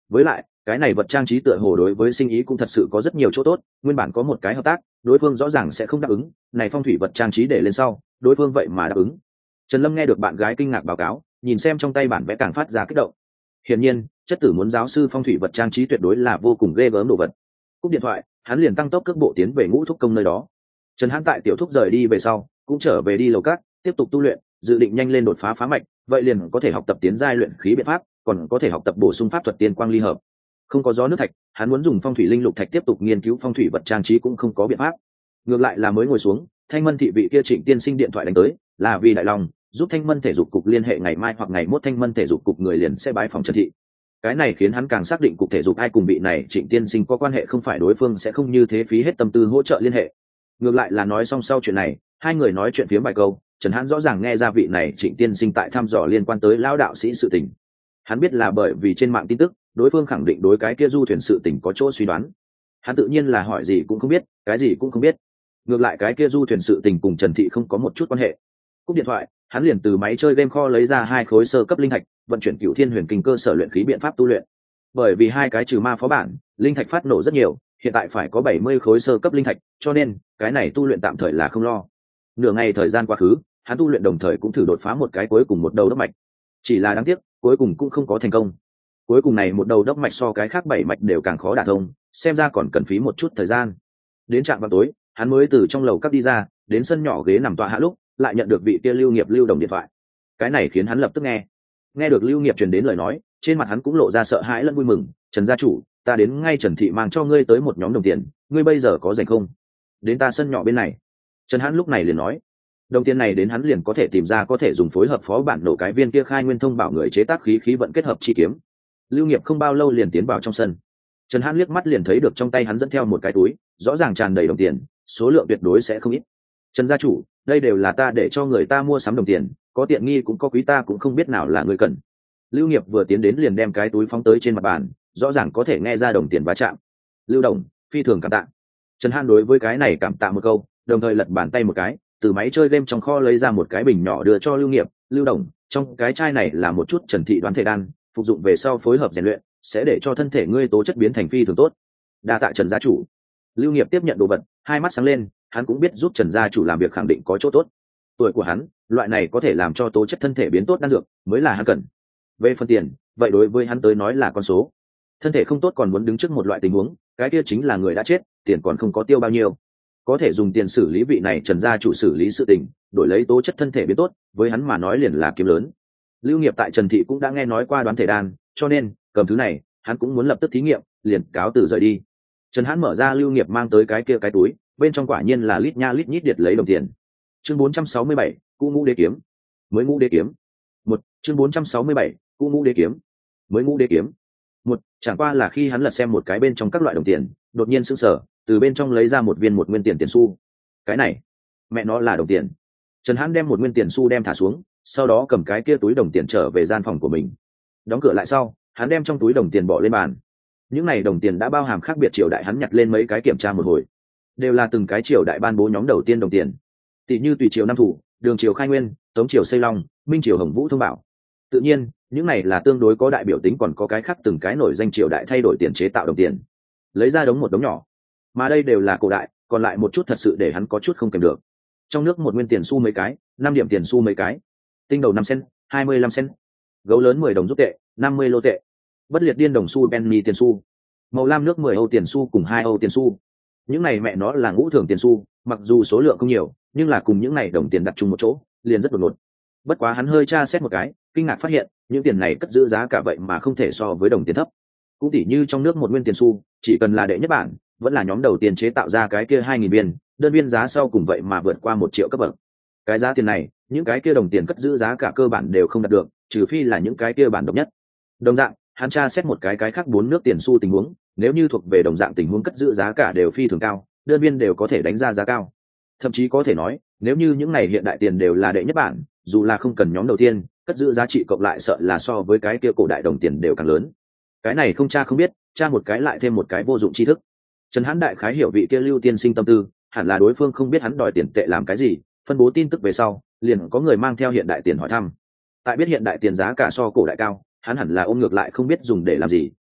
với lại cái này vật trang trí tựa hồ đối với sinh ý cũng thật sự có rất nhiều chỗ tốt, nguyên bản có một cái hợp tác đối phương rõ ràng sẽ không đáp ứng, này phong thủy vật trang trí để lên sau đối phương vậy mà đáp ứng. Trần Lâm nghe được bạn gái kinh ngạc báo cáo, nhìn xem trong tay bản vẽ càng phát ra kích động. Hiển nhiên chất tử muốn giáo sư phong thủy vật trang trí tuyệt đối là vô cùng ghê gớm đồ vật. Cúp điện thoại hắn liền tăng tốc cước bộ tiến về Ngũ Thúc công nơi đó. Trần Hãn tại tiểu thúc rời đi về sau cũng trở về đi lầu cát tiếp tục tu luyện, dự định nhanh lên đột phá phá mạch, vậy liền có thể học tập tiến giai luyện khí biện pháp, còn có thể học tập bổ sung pháp thuật tiên quang ly hợp. Không có gió nước thạch, hắn muốn dùng phong thủy linh lục thạch tiếp tục nghiên cứu phong thủy vật trang trí cũng không có biện pháp. Ngược lại là mới ngồi xuống, Thanh Mân thị vị kia Trịnh tiên sinh điện thoại đánh tới, là vì đại lòng giúp Thanh Mân thể dục cục liên hệ ngày mai hoặc ngày mốt Thanh Mân thể dục cục người liền sẽ bái phòng Trần thị. Cái này khiến hắn càng xác định cục thể dục ai cùng vị này Trịnh tiên sinh có quan hệ, không phải đối phương sẽ không như thế phí hết tâm tư hỗ trợ liên hệ. Ngược lại là nói xong sau chuyện này, hai người nói chuyện phiếm vài câu, Trần Hãn rõ ràng nghe ra vị này Trịnh tiên sinh tại thăm dò liên quan tới lão đạo sĩ sự tình. Hắn biết là bởi vì trên mạng tin tức đối phương khẳng định đối cái kia du thuyền sự tình có chỗ suy đoán, hắn tự nhiên là hỏi gì cũng không biết, cái gì cũng không biết. Ngược lại cái kia du thuyền sự tình cùng Trần thị không có một chút quan hệ. Cúp điện thoại hắn liền từ máy chơi game kho lấy ra hai khối sơ cấp linh thạch, vận chuyển Cửu Thiên Huyền Kinh cơ sở luyện khí biện pháp tu luyện. Bởi vì hai cái trừ ma phó bản linh thạch phát nổ rất nhiều, hiện tại phải có bảy mươi khối sơ cấp linh thạch, cho nên cái này tu luyện tạm thời là không lo. Nửa ngày thời gian quá khứ, hắn tu luyện đồng thời cũng thử đột phá một cái cuối cùng một đầu đốc mạch, chỉ là đáng tiếc cuối cùng cũng không có thành công. Cuối cùng này một đầu đốc mạch so cái khác bảy mạch đều càng khó đả thông, xem ra còn cần phí một chút thời gian. Đến trạm vào tối hắn mới từ trong lầu cấp đi ra, đến sân nhỏ ghế nằm tọa hạ lúc lại nhận được vị kia Lưu Nghiệp Lưu Đồng điện thoại. Cái này khiến hắn lập tức nghe nghe được Lưu Nghiệp truyền đến lời nói, trên mặt hắn cũng lộ ra sợ hãi lẫn vui mừng. Trần gia chủ, ta đến ngay Trần thị mang cho ngươi tới một nhóm đồng tiền, ngươi bây giờ có rảnh không? Đến ta sân nhỏ bên này. Trần Hãn lúc này liền nói, đồng tiền này đến hắn liền có thể tìm ra có thể dùng phối hợp phó bản nổ cái viên kia khai nguyên thông bảo người chế tác khí khí vận kết hợp chi kiếm. Lưu Nghiệp không bao lâu liền tiến vào trong sân. Trần Hãn liếc mắt liền thấy được trong tay hắn dẫn theo một cái túi, rõ ràng tràn đầy đồng tiền, số lượng tuyệt đối sẽ không ít. Trần gia chủ, đây đều là ta để cho người ta mua sắm đồng tiền, có tiện nghi cũng có quý, ta cũng không biết nào là người cần. Lưu Nghiệp vừa tiến đến liền đem cái túi phóng tới trên mặt bàn, rõ ràng có thể nghe ra đồng tiền va chạm. Lưu đồng, phi thường cảm tạ. Trần Hãn đối với cái này cảm tạ một câu, đồng thời lật bàn tay một cái, từ máy chơi game trong kho lấy ra một cái bình nhỏ đưa cho Lưu Nghiệp. Lưu đồng, trong cái chai này là một chút Trần thị đoán thể đan, phục dụng về sau phối hợp rèn luyện sẽ để cho thân thể ngươi tố chất biến thành phi thường tốt. Đa tạ Trần gia chủ. Lưu Nghiệp tiếp nhận đồ vật, hai mắt sáng lên, hắn cũng biết giúp Trần gia chủ làm việc khẳng định có chỗ tốt. Tuổi của hắn, loại này có thể làm cho tố chất thân thể biến tốt đan dược mới là hắn cần. Về phần tiền, vậy đối với hắn tới nói là con số. Thân thể không tốt còn muốn đứng trước một loại tình huống, cái kia chính là người đã chết, tiền còn không có tiêu bao nhiêu. Có thể dùng tiền xử lý vị này Trần gia chủ xử lý sự tình, đổi lấy tố chất thân thể biến tốt, với hắn mà nói liền là kiếm lớn. Lưu Nghiệp tại Trần thị cũng đã nghe nói qua đoán thể đan, cho nên cầm thứ này hắn cũng muốn lập tức thí nghiệm, liền cáo từ rời đi. Trần Hãn mở ra Lưu Nghiệp mang tới cái kia cái túi, bên trong quả nhiên là lít nha lít nhít điệt lấy đồng tiền. Chương bốn trăm sáu mươi bảy, Cũ Ngũ Đế kiếm. Mới Ngũ Đế kiếm. Một, chương bốn trăm sáu mươi bảy, Cũ Ngũ Đế kiếm. Mới Ngũ Đế kiếm. Một, chẳng qua là khi hắn lật xem một cái bên trong các loại đồng tiền, đột nhiên sững sờ, từ bên trong lấy ra một viên một nguyên tiền tiền xu. Cái này, mẹ nó là đồng tiền. Trần Hãn đem một nguyên tiền xu đem thả xuống, sau đó cầm cái kia túi đồng tiền trở về gian phòng của mình. Đóng cửa lại sau, hắn đem trong túi đồng tiền bỏ lên bàn. Những này đồng tiền đã bao hàm khác biệt triều đại, hắn nhặt lên mấy cái kiểm tra một hồi, đều là từng cái triều đại ban bố nhóm đầu tiên đồng tiền, tỷ như tùy triều Nam Thủ, Đường triều Khai Nguyên, Tống triều Xây Long, Minh triều Hồng Vũ Thông Bảo. Tự nhiên, những này là tương đối có đại biểu tính, còn có cái khác từng cái nổi danh triều đại thay đổi tiền chế tạo đồng tiền, lấy ra đống một đống nhỏ, mà đây đều là cổ đại, còn lại một chút thật sự để hắn có chút không kèm được. Trong nước một nguyên tiền xu mấy cái, năm điểm tiền xu mấy cái, tinh đầu năm cent, hai mươi lăm cent, gấu lớn mười đồng rút tệ, năm mươi lô tệ, bất liệt điên đồng xu penny tiền xu, màu lam nước mười Âu tiền xu cùng hai Âu tiền xu. Những này mẹ nó là ngũ thường tiền xu, mặc dù số lượng không nhiều, nhưng là cùng những này đồng tiền đặt chung một chỗ, liền rất đột ngột. Bất quá hắn hơi tra xét một cái, kinh ngạc phát hiện, những tiền này cất giữ giá cả vậy mà không thể so với đồng tiền thấp. Cũng tỉ như trong nước một nguyên tiền xu, chỉ cần là đệ nhất bản, vẫn là nhóm đầu tiên chế tạo ra cái kia hai nghìn viên, đơn viên giá sau cùng vậy mà vượt qua một triệu cấp bậc. Cái giá tiền này, những cái kia đồng tiền cất giữ giá cả cơ bản đều không đạt được, trừ phi là những cái kia bản độc nhất. Đồng dạng, hắn tra xét một cái cái khác bốn nước tiền xu tình huống, nếu như thuộc về đồng dạng tình huống cất giữ giá cả đều phi thường cao, đơn viên đều có thể đánh ra giá cao. Thậm chí có thể nói, nếu như những này hiện đại tiền đều là đệ nhất bản, dù là không cần nhóm đầu tiên, cất giữ giá trị cộng lại sợ là so với cái kia cổ đại đồng tiền đều càng lớn. Cái này không tra không biết, tra một cái lại thêm một cái vô dụng tri thức. Trần Hãn đại khái hiểu vị kia Lưu tiên sinh tâm tư, hẳn là đối phương không biết hắn đòi tiền tệ làm cái gì, phân bố tin tức về sau, liền có người mang theo hiện đại tiền hỏi thăm. Tại biết hiện đại tiền giá cả so cổ đại cao, hắn hẳn là ôm ngược lại không biết dùng để làm gì,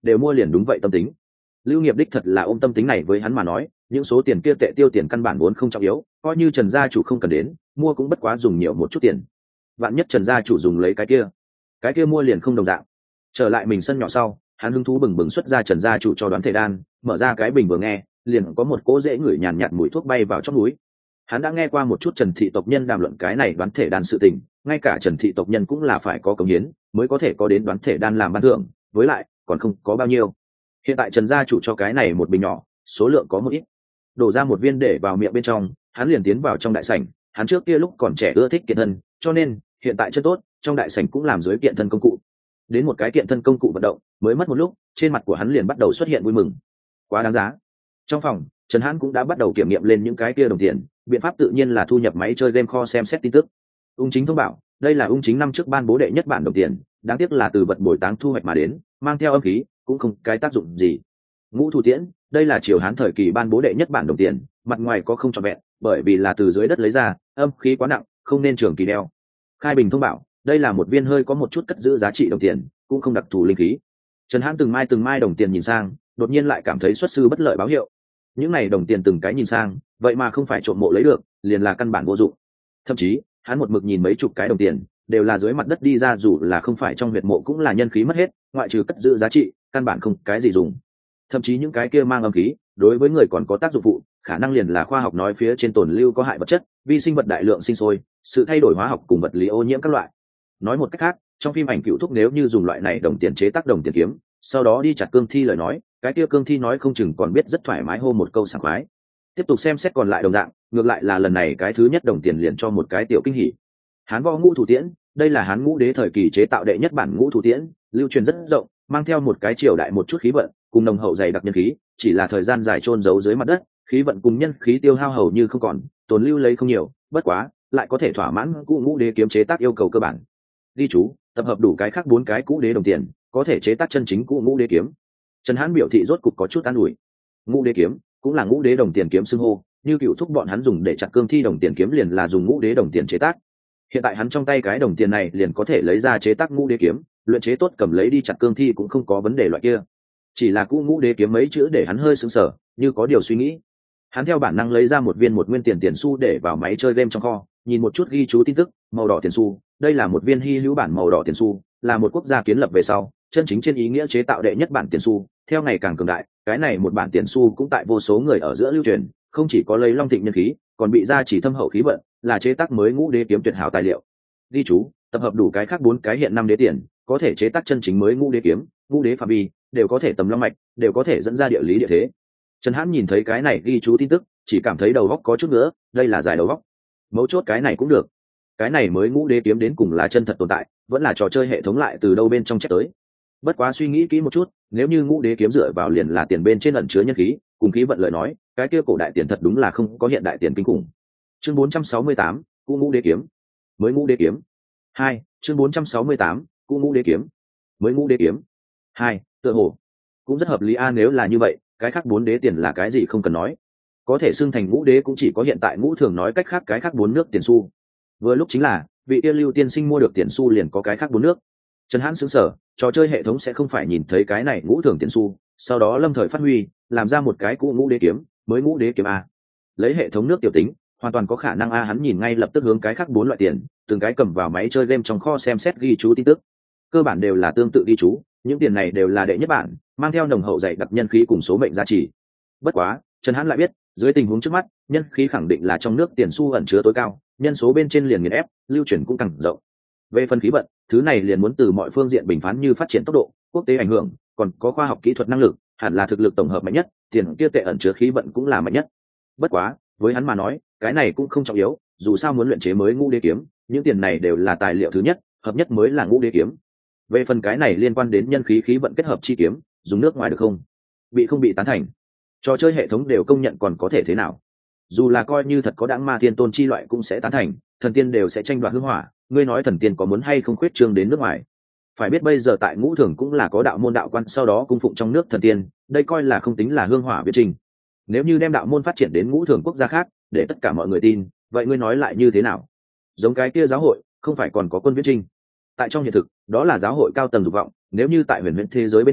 đều mua liền đúng vậy tâm tính. Lưu Nghiệp đích thật là ôm tâm tính này, với hắn mà nói những số tiền kia tệ tiêu tiền căn bản vốn không trọng yếu, coi như Trần gia chủ không cần đến mua cũng bất quá dùng nhiều một chút tiền, vạn nhất Trần gia chủ dùng lấy cái kia cái kia mua liền không đồng dạng. Trở lại mình sân nhỏ sau, hắn hứng thú bừng bừng xuất ra Trần gia chủ cho đoán thể đan, mở ra cái bình vừa nghe liền có một cỗ dễ ngửi nhàn nhạt, nhạt mùi thuốc bay vào trong núi. Hắn đã nghe qua một chút Trần thị tộc nhân đàm luận cái này đoán thể đan sự tình, ngay cả Trần thị tộc nhân cũng là phải có cống hiến mới có thể có đến đoán thể đan làm ban thưởng, với lại còn không có bao nhiêu. Hiện tại Trần gia chủ cho cái này một bình nhỏ, số lượng có một ít, đổ ra một viên để vào miệng bên trong, hắn liền tiến vào trong đại sảnh. Hắn trước kia lúc còn trẻ ưa thích kiện thân, cho nên hiện tại chân tốt, trong đại sảnh cũng làm dưới kiện thân công cụ. Đến một cái kiện thân công cụ vận động, mới mất một lúc, trên mặt của hắn liền bắt đầu xuất hiện vui mừng, quá đáng giá. Trong phòng, Trần Hãn cũng đã bắt đầu kiểm nghiệm lên những cái kia đồng tiền, biện pháp tự nhiên là thu nhập máy chơi game kho xem xét tin tức. Ung chính thông bảo, đây là ung chính năm trước ban bố đệ nhất bản đồng tiền, đáng tiếc là từ vật bồi táng thu hoạch mà đến, mang theo âm khí, cũng không cái tác dụng gì. Ngũ Thủ Tiễn, đây là triều Hán thời kỳ ban bố đệ nhất bản đồng tiền, mặt ngoài có không trọn vẹn, bởi vì là từ dưới đất lấy ra, âm khí quá nặng, không nên trường kỳ đeo. Khai Bình thông bảo, đây là một viên hơi có một chút cất giữ giá trị đồng tiền, cũng không đặc thù linh khí. Trần Hãn từng mai từng mai đồng tiền nhìn sang, đột nhiên lại cảm thấy xuất sư bất lợi báo hiệu. Những này đồng tiền từng cái nhìn sang, vậy mà không phải trộm mộ lấy được, liền là căn bản vô dụng. Thậm chí, hắn một mực nhìn mấy chục cái đồng tiền, đều là dưới mặt đất đi ra, dù là không phải trong huyệt mộ cũng là nhân khí mất hết, ngoại trừ cất giữ giá trị, căn bản không cái gì dùng. Thậm chí những cái kia mang âm khí, đối với người còn có tác dụng phụ, khả năng liền là khoa học nói phía trên tồn lưu có hại vật chất, vi sinh vật đại lượng sinh sôi, sự thay đổi hóa học cùng vật lý ô nhiễm các loại. Nói một cách khác, trong phim ảnh Cựu Thúc nếu như dùng loại này đồng tiền chế tác đồng tiền kiếm, sau đó đi chặt cương thi lời nói, cái kia cương thi nói không chừng còn biết rất thoải mái hô một câu sảng khoái. Tiếp tục xem xét còn lại đồng dạng, ngược lại là lần này cái thứ nhất đồng tiền liền cho một cái tiểu kinh hỉ. Hán Võ Ngũ Thủ Tiễn, đây là Hán Ngũ Đế thời kỳ chế tạo đệ nhất bản Ngũ Thủ Tiễn, lưu truyền rất rộng, mang theo một cái triều đại một chút khí vận, cùng nồng hậu dày đặc nhân khí, chỉ là thời gian dài chôn giấu dưới mặt đất, khí vận cùng nhân khí tiêu hao hầu như không còn, tồn lưu lấy không nhiều, bất quá lại có thể thỏa mãn cũ Ngũ Đế kiếm chế tác yêu cầu cơ bản. Ghi chú, tập hợp đủ cái khác bốn cái cũ đế đồng tiền, có thể chế tác chân chính cũ Ngũ Đế kiếm. Trần Hãn biểu thị rốt cục có chút an ủi. Ngũ Đế kiếm cũng là Ngũ Đế đồng tiền kiếm xưng hô, như Cựu Thúc bọn hắn dùng để chặt cương thi đồng tiền kiếm liền là dùng Ngũ Đế đồng tiền chế tác. Hiện tại hắn trong tay cái đồng tiền này liền có thể lấy ra chế tác Ngũ Đế kiếm, luyện chế tốt cầm lấy đi chặt cương thi cũng không có vấn đề loại kia. Chỉ là cũ Ngũ Đế kiếm mấy chữ để hắn hơi sững sờ, như có điều suy nghĩ. Hắn theo bản năng lấy ra một viên một nguyên tiền tiền xu để vào máy chơi game trong kho, nhìn một chút ghi chú tin tức, màu đỏ tiền xu, đây là một viên hy hữu bản màu đỏ tiền xu, là một quốc gia kiến lập về sau, chân chính trên ý nghĩa chế tạo đệ nhất bản tiền xu, theo ngày càng cường đại, cái này một bản tiền xu cũng tại vô số người ở giữa lưu truyền, không chỉ có lấy long thịnh nhân khí, còn bị gia chỉ thâm hậu khí vận, là chế tác mới Ngũ Đế kiếm tuyệt hảo tài liệu. Ghi chú, tập hợp đủ cái khác bốn cái hiện năm đế tiền, có thể chế tác chân chính mới Ngũ Đế kiếm, Ngũ Đế phạm vi, đều có thể tầm long mạch, đều có thể dẫn ra địa lý địa thế. Trần Hãn nhìn thấy cái này ghi chú tin tức, chỉ cảm thấy đầu óc có chút nữa, đây là giải đầu óc. Mấu chốt cái này cũng được. Cái này mới Ngũ Đế kiếm đến cùng là chân thật tồn tại, vẫn là trò chơi hệ thống lại từ đâu bên trong chép tới. Bất quá suy nghĩ kỹ một chút, nếu như Ngũ Đế kiếm dựa vào liền là tiền bên trên ẩn chứa nhân khí, cùng khí vận lời nói, cái kia cổ đại tiền thật đúng là không có hiện đại tiền kinh khủng. Chương bốn trăm sáu mươi tám, cũ Ngũ Đế kiếm, mới Ngũ Đế kiếm. hai, chương bốn trăm sáu mươi tám, cũ Ngũ Đế kiếm, mới Ngũ Đế kiếm. hai, tựa hồ cũng rất hợp lý a, nếu là như vậy, cái khác bốn đế tiền là cái gì không cần nói. Có thể xưng thành Ngũ Đế cũng chỉ có hiện tại Ngũ Thường, nói cách khác cái khác bốn nước tiền xu. Vừa lúc chính là, vị yêu lưu tiên sinh mua được tiền xu liền có cái khác bốn nước. Trần Hãn sững sờ, trò chơi hệ thống sẽ không phải nhìn thấy cái này Ngũ Thường tiền xu, sau đó lâm thời phát huy, làm ra một cái cũ Ngũ Đế kiếm, mới Ngũ Đế kiếm a. Lấy hệ thống nước tiểu tính, hoàn toàn có khả năng a. Hắn nhìn ngay lập tức hướng cái khác bốn loại tiền, từng cái cầm vào máy chơi game trong kho xem xét ghi chú tin tức. Cơ bản đều là tương tự ghi chú, những tiền này đều là đệ nhất bản, mang theo nồng hậu dày đặc nhân khí cùng số mệnh giá trị. Bất quá, Trần Hãn lại biết, dưới tình huống trước mắt, nhân khí khẳng định là trong nước tiền xu ẩn chứa tối cao, nhân số bên trên liền nghiền ép, lưu chuyển cũng càng rộng. Về phần khí vận, thứ này liền muốn từ mọi phương diện bình phán, như phát triển tốc độ, quốc tế ảnh hưởng, còn có khoa học kỹ thuật năng lực, hẳn là thực lực tổng hợp mạnh nhất, tiền kia tệ ẩn chứa khí vận cũng là mạnh nhất. Bất quá, với hắn mà nói, cái này cũng không trọng yếu, dù sao muốn luyện chế mới Ngũ Đế kiếm, những tiền này đều là tài liệu thứ nhất, hợp nhất mới là Ngũ Đế kiếm. Về phần cái này liên quan đến nhân khí khí vận kết hợp chi kiếm, dùng nước ngoài được không? Bị không bị tán thành? Trò chơi hệ thống đều công nhận còn có thể thế nào? Dù là coi như thật có đãng ma thiên tôn chi loại cũng sẽ tán thành, thần tiên đều sẽ tranh đoạt hương hỏa, ngươi nói thần tiên có muốn hay không khuyết trương đến nước ngoài? Phải biết bây giờ tại Ngũ Thường cũng là có đạo môn đạo quan, sau đó cung phụng trong nước thần tiên, đây coi là không tính là hương hỏa viễn trình. Nếu như đem đạo môn phát triển đến Ngũ Thường quốc gia khác, để tất cả mọi người tin, vậy ngươi nói lại như thế nào? Giống cái kia giáo hội, không phải còn có quân viễn trình? Tại trong hiện thực, đó là giáo hội cao tầng dục vọng, nếu như tại huyền huyễn thế giới bên trong,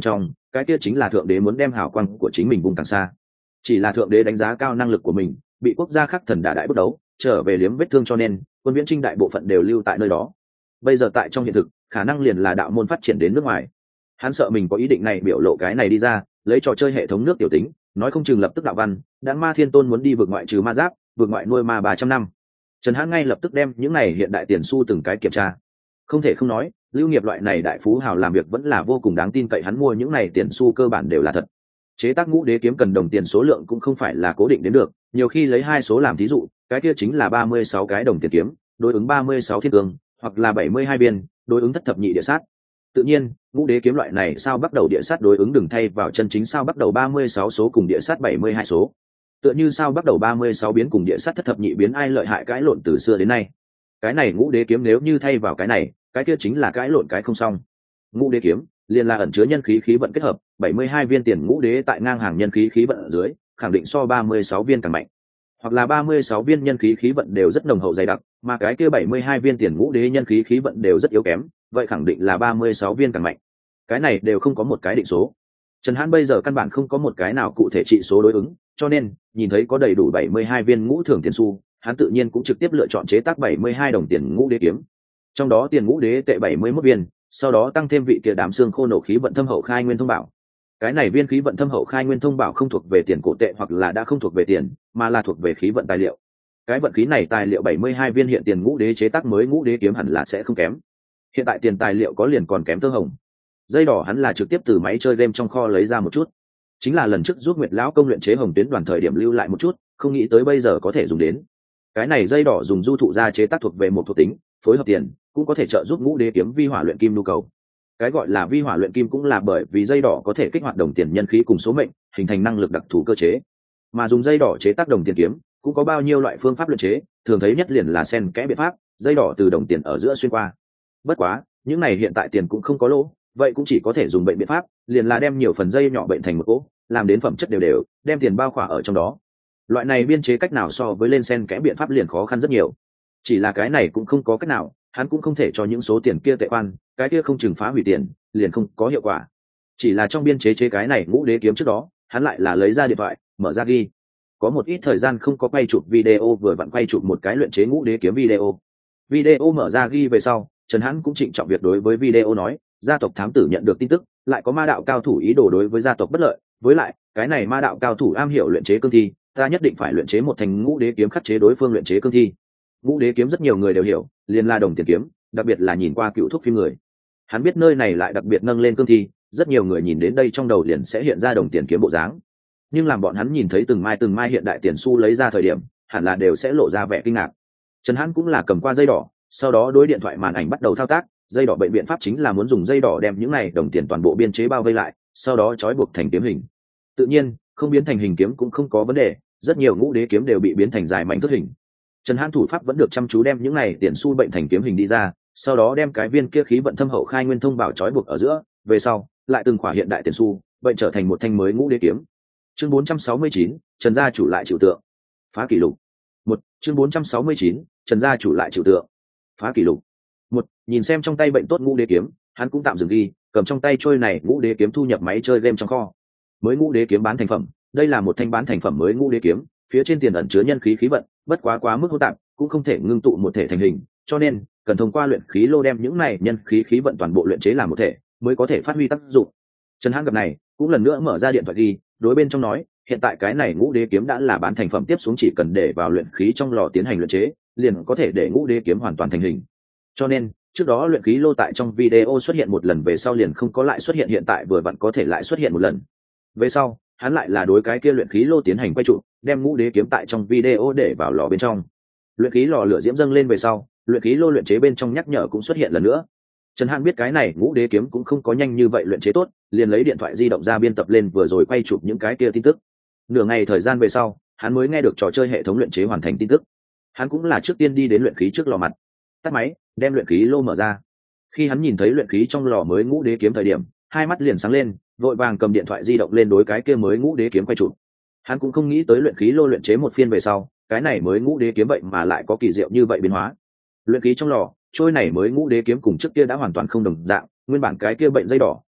cái kia chính là thượng đế muốn đem hào quang của chính mình vùng càng xa. Chỉ là thượng đế đánh giá cao năng lực của mình, bị quốc gia khác thần đả đại bất đấu, trở về liếm vết thương, cho nên quân viễn trinh đại bộ phận đều lưu tại nơi đó. Bây giờ tại trong hiện thực, khả năng liền là đạo môn phát triển đến nước ngoài. Hắn sợ mình có ý định này biểu lộ cái này đi ra, lấy trò chơi hệ thống nước tiểu tính, nói không chừng lập tức đạo văn, đã ma thiên tôn muốn đi vượt ngoại trừ ma giáp, vượt ngoại nuôi ma ba trăm năm. Trần Hãn ngay lập tức đem những này hiện đại tiền xu từng cái kiểm tra. Không thể không nói, Lưu Nghiệp loại này đại phú hào làm việc vẫn là vô cùng đáng tin cậy, hắn mua những này tiền xu cơ bản đều là thật. Chế tác ngũ đế kiếm cần đồng tiền số lượng cũng không phải là cố định đến được, nhiều khi lấy hai số làm thí dụ, cái kia chính là ba mươi sáu cái đồng tiền kiếm, đối ứng ba mươi sáu thiên cương, hoặc là bảy mươi hai biên, đối ứng thất thập nhị địa sát. Tự nhiên, ngũ đế kiếm loại này sao bắt đầu địa sát đối ứng đừng thay vào chân chính sao bắt đầu ba mươi sáu số cùng địa sát bảy mươi hai số. Tựa như sao bắt đầu ba mươi sáu biến cùng địa sát thất thập nhị biến ai lợi hại cãi lộn từ xưa đến nay. Cái này ngũ đế kiếm nếu như thay vào cái này, cái kia chính là cãi lộn cái không xong. Ngũ đế kiếm liền là ẩn chứa nhân khí khí vận kết hợp, bảy mươi hai viên tiền ngũ đế tại ngang hàng nhân khí khí vận ở dưới, khẳng định so ba mươi sáu viên càng mạnh. Hoặc là ba mươi sáu viên nhân khí khí vận đều rất nồng hậu dày đặc, mà cái kia bảy mươi hai viên tiền ngũ đế nhân khí khí vận đều rất yếu kém, vậy khẳng định là ba mươi sáu viên càng mạnh. Cái này đều không có một cái định số. Trần Hãn bây giờ căn bản không có một cái nào cụ thể trị số đối ứng, cho nên nhìn thấy có đầy đủ bảy mươi hai viên ngũ thường tiền xu, hắn tự nhiên cũng trực tiếp lựa chọn chế tác bảy mươi hai đồng tiền ngũ đế kiếm. Trong đó tiền ngũ đế tệ bảy mươi mốt viên, sau đó tăng thêm vị kia đám xương khô nổ khí vận thâm hậu khai nguyên thông bảo. Cái này viên khí vận thâm hậu khai nguyên thông bảo không thuộc về tiền cổ tệ hoặc là đã không thuộc về tiền, mà là thuộc về khí vận tài liệu. Cái vận khí này tài liệu bảy mươi hai viên hiện tiền ngũ đế chế tác mới ngũ đế kiếm hẳn là sẽ không kém. Hiện tại tiền tài liệu có liền còn kém tơ hồng. Dây đỏ hắn là trực tiếp từ máy chơi game trong kho lấy ra một chút, chính là lần trước giúp Nguyệt lão công luyện chế hồng tuyến đoàn thời điểm lưu lại một chút, không nghĩ tới bây giờ có thể dùng đến. Cái này dây đỏ dùng du thụ ra chế tác thuộc về một thuộc tính, phối hợp tiền cũng có thể trợ giúp ngũ đế kiếm vi hỏa luyện kim nhu cầu. Cái gọi là vi hỏa luyện kim cũng là bởi vì dây đỏ có thể kích hoạt đồng tiền nhân khí cùng số mệnh, hình thành năng lực đặc thù cơ chế. Mà dùng dây đỏ chế tác đồng tiền kiếm cũng có bao nhiêu loại phương pháp luyện chế, thường thấy nhất liền là xen kẽ biện pháp, dây đỏ từ đồng tiền ở giữa xuyên qua. Bất quá, những này hiện tại tiền cũng không có lỗ, vậy cũng chỉ có thể dùng bệnh biện pháp, liền là đem nhiều phần dây nhỏ bệnh thành một cỗ, làm đến phẩm chất đều đều, đem tiền bao khỏa ở trong đó. Loại này biên chế cách nào so với lên xen kẽ biện pháp liền khó khăn rất nhiều. Chỉ là cái này cũng không có cách nào, hắn cũng không thể cho những số tiền kia tệ quan, cái kia không chừng phá hủy tiền, liền không có hiệu quả. Chỉ là trong biên chế chế cái này ngũ đế kiếm trước đó, hắn lại là lấy ra điện thoại, mở ra ghi. Có một ít thời gian không có quay chụp video, vừa vặn quay chụp một cái luyện chế ngũ đế kiếm video. Video mở ra ghi về sau, Trần Hãn cũng trịnh trọng việc đối với video nói, gia tộc thám tử nhận được tin tức, lại có ma đạo cao thủ ý đồ đối với gia tộc bất lợi, với lại, cái này ma đạo cao thủ am hiểu luyện chế cương thi, ta nhất định phải luyện chế một thành ngũ đế kiếm khắc chế đối phương luyện chế cương thi. Ngũ đế kiếm rất nhiều người đều hiểu, liền là đồng tiền kiếm, đặc biệt là nhìn qua cựu thúc phim người. Hắn biết nơi này lại đặc biệt nâng lên cương thi, rất nhiều người nhìn đến đây trong đầu liền sẽ hiện ra đồng tiền kiếm bộ dáng. Nhưng làm bọn hắn nhìn thấy từng mai từng mai hiện đại tiền xu lấy ra thời điểm, hẳn là đều sẽ lộ ra vẻ kinh ngạc. Trần Hãn cũng là cầm qua dây đỏ, sau đó đối điện thoại màn ảnh bắt đầu thao tác, dây đỏ bệnh biện pháp chính là muốn dùng dây đỏ đem những này đồng tiền toàn bộ biên chế bao vây lại, sau đó trói buộc thành kiếm hình. Tự nhiên, không biến thành hình kiếm cũng không có vấn đề, rất nhiều ngũ đế kiếm đều bị biến thành dài mảnh thước hình. Trần Hãn thủ pháp vẫn được chăm chú đem những này tiền xu bệnh thành kiếm hình đi ra, sau đó đem cái viên kia khí vận thâm hậu khai nguyên thông bảo trói buộc ở giữa, về sau, lại từng khỏa hiện đại tiền xu, bệnh trở thành một thanh mới ngũ đế kiếm. Chương bốn trăm sáu mươi chín, Trần gia chủ lại chịu tượng. Phá kỷ lục. Một, chương bốn trăm sáu mươi chín, Trần gia chủ lại chịu tượng. Phá kỷ lục. Một, nhìn xem trong tay bệnh tốt ngũ đế kiếm, hắn cũng tạm dừng ghi, cầm trong tay trôi này ngũ đế kiếm thu nhập máy chơi game trong kho. Mới ngũ đế kiếm bán thành phẩm, đây là một thanh bán thành phẩm mới ngũ đế kiếm, phía trên tiền ẩn chứa nhân khí khí vận, bất quá quá mức hỗn tạp, cũng không thể ngưng tụ một thể thành hình, cho nên cần thông qua luyện khí lô đem những này nhân khí khí vận toàn bộ luyện chế làm một thể, mới có thể phát huy tác dụng. Trần Hãn gặp này, cũng lần nữa mở ra điện thoại ghi, đối bên trong nói, hiện tại cái này ngũ đế kiếm đã là bán thành phẩm, tiếp xuống chỉ cần để vào luyện khí trong lò tiến hành luyện chế, liền có thể để ngũ đế kiếm hoàn toàn thành hình. Cho nên, trước đó luyện khí lô tại trong video xuất hiện một lần về sau liền không có lại xuất hiện, hiện tại vừa vặn có thể lại xuất hiện một lần. Về sau, hắn lại là đối cái kia luyện khí lô tiến hành quay trụ, đem ngũ đế kiếm tại trong video để vào lò bên trong. Luyện khí lò lửa diễm dâng lên về sau, luyện khí lô luyện chế bên trong nhắc nhở cũng xuất hiện lần nữa. Trần Hãn biết cái này ngũ đế kiếm cũng không có nhanh như vậy luyện chế tốt, liền lấy điện thoại di động ra biên tập lên vừa rồi quay chụp những cái kia tin tức. Nửa ngày thời gian về sau, hắn mới nghe được trò chơi hệ thống luyện chế hoàn thành tin tức. Hắn cũng là trước tiên đi đến luyện khí trước lò mặt, tắt máy, đem luyện khí lô mở ra. Khi hắn nhìn thấy luyện khí trong lò mới ngũ đế kiếm thời điểm, hai mắt liền sáng lên, vội vàng cầm điện thoại di động lên đối cái kia mới ngũ đế kiếm quay chụp. Hắn cũng không nghĩ tới luyện khí lô luyện chế một phiên về sau, cái này mới ngũ đế kiếm vậy mà lại có kỳ diệu như vậy biến hóa. Luyện khí trong lò, trôi này mới ngũ đế kiếm cùng trước kia đã hoàn toàn không đồng dạng, nguyên bản cái kia bệnh dây đỏ,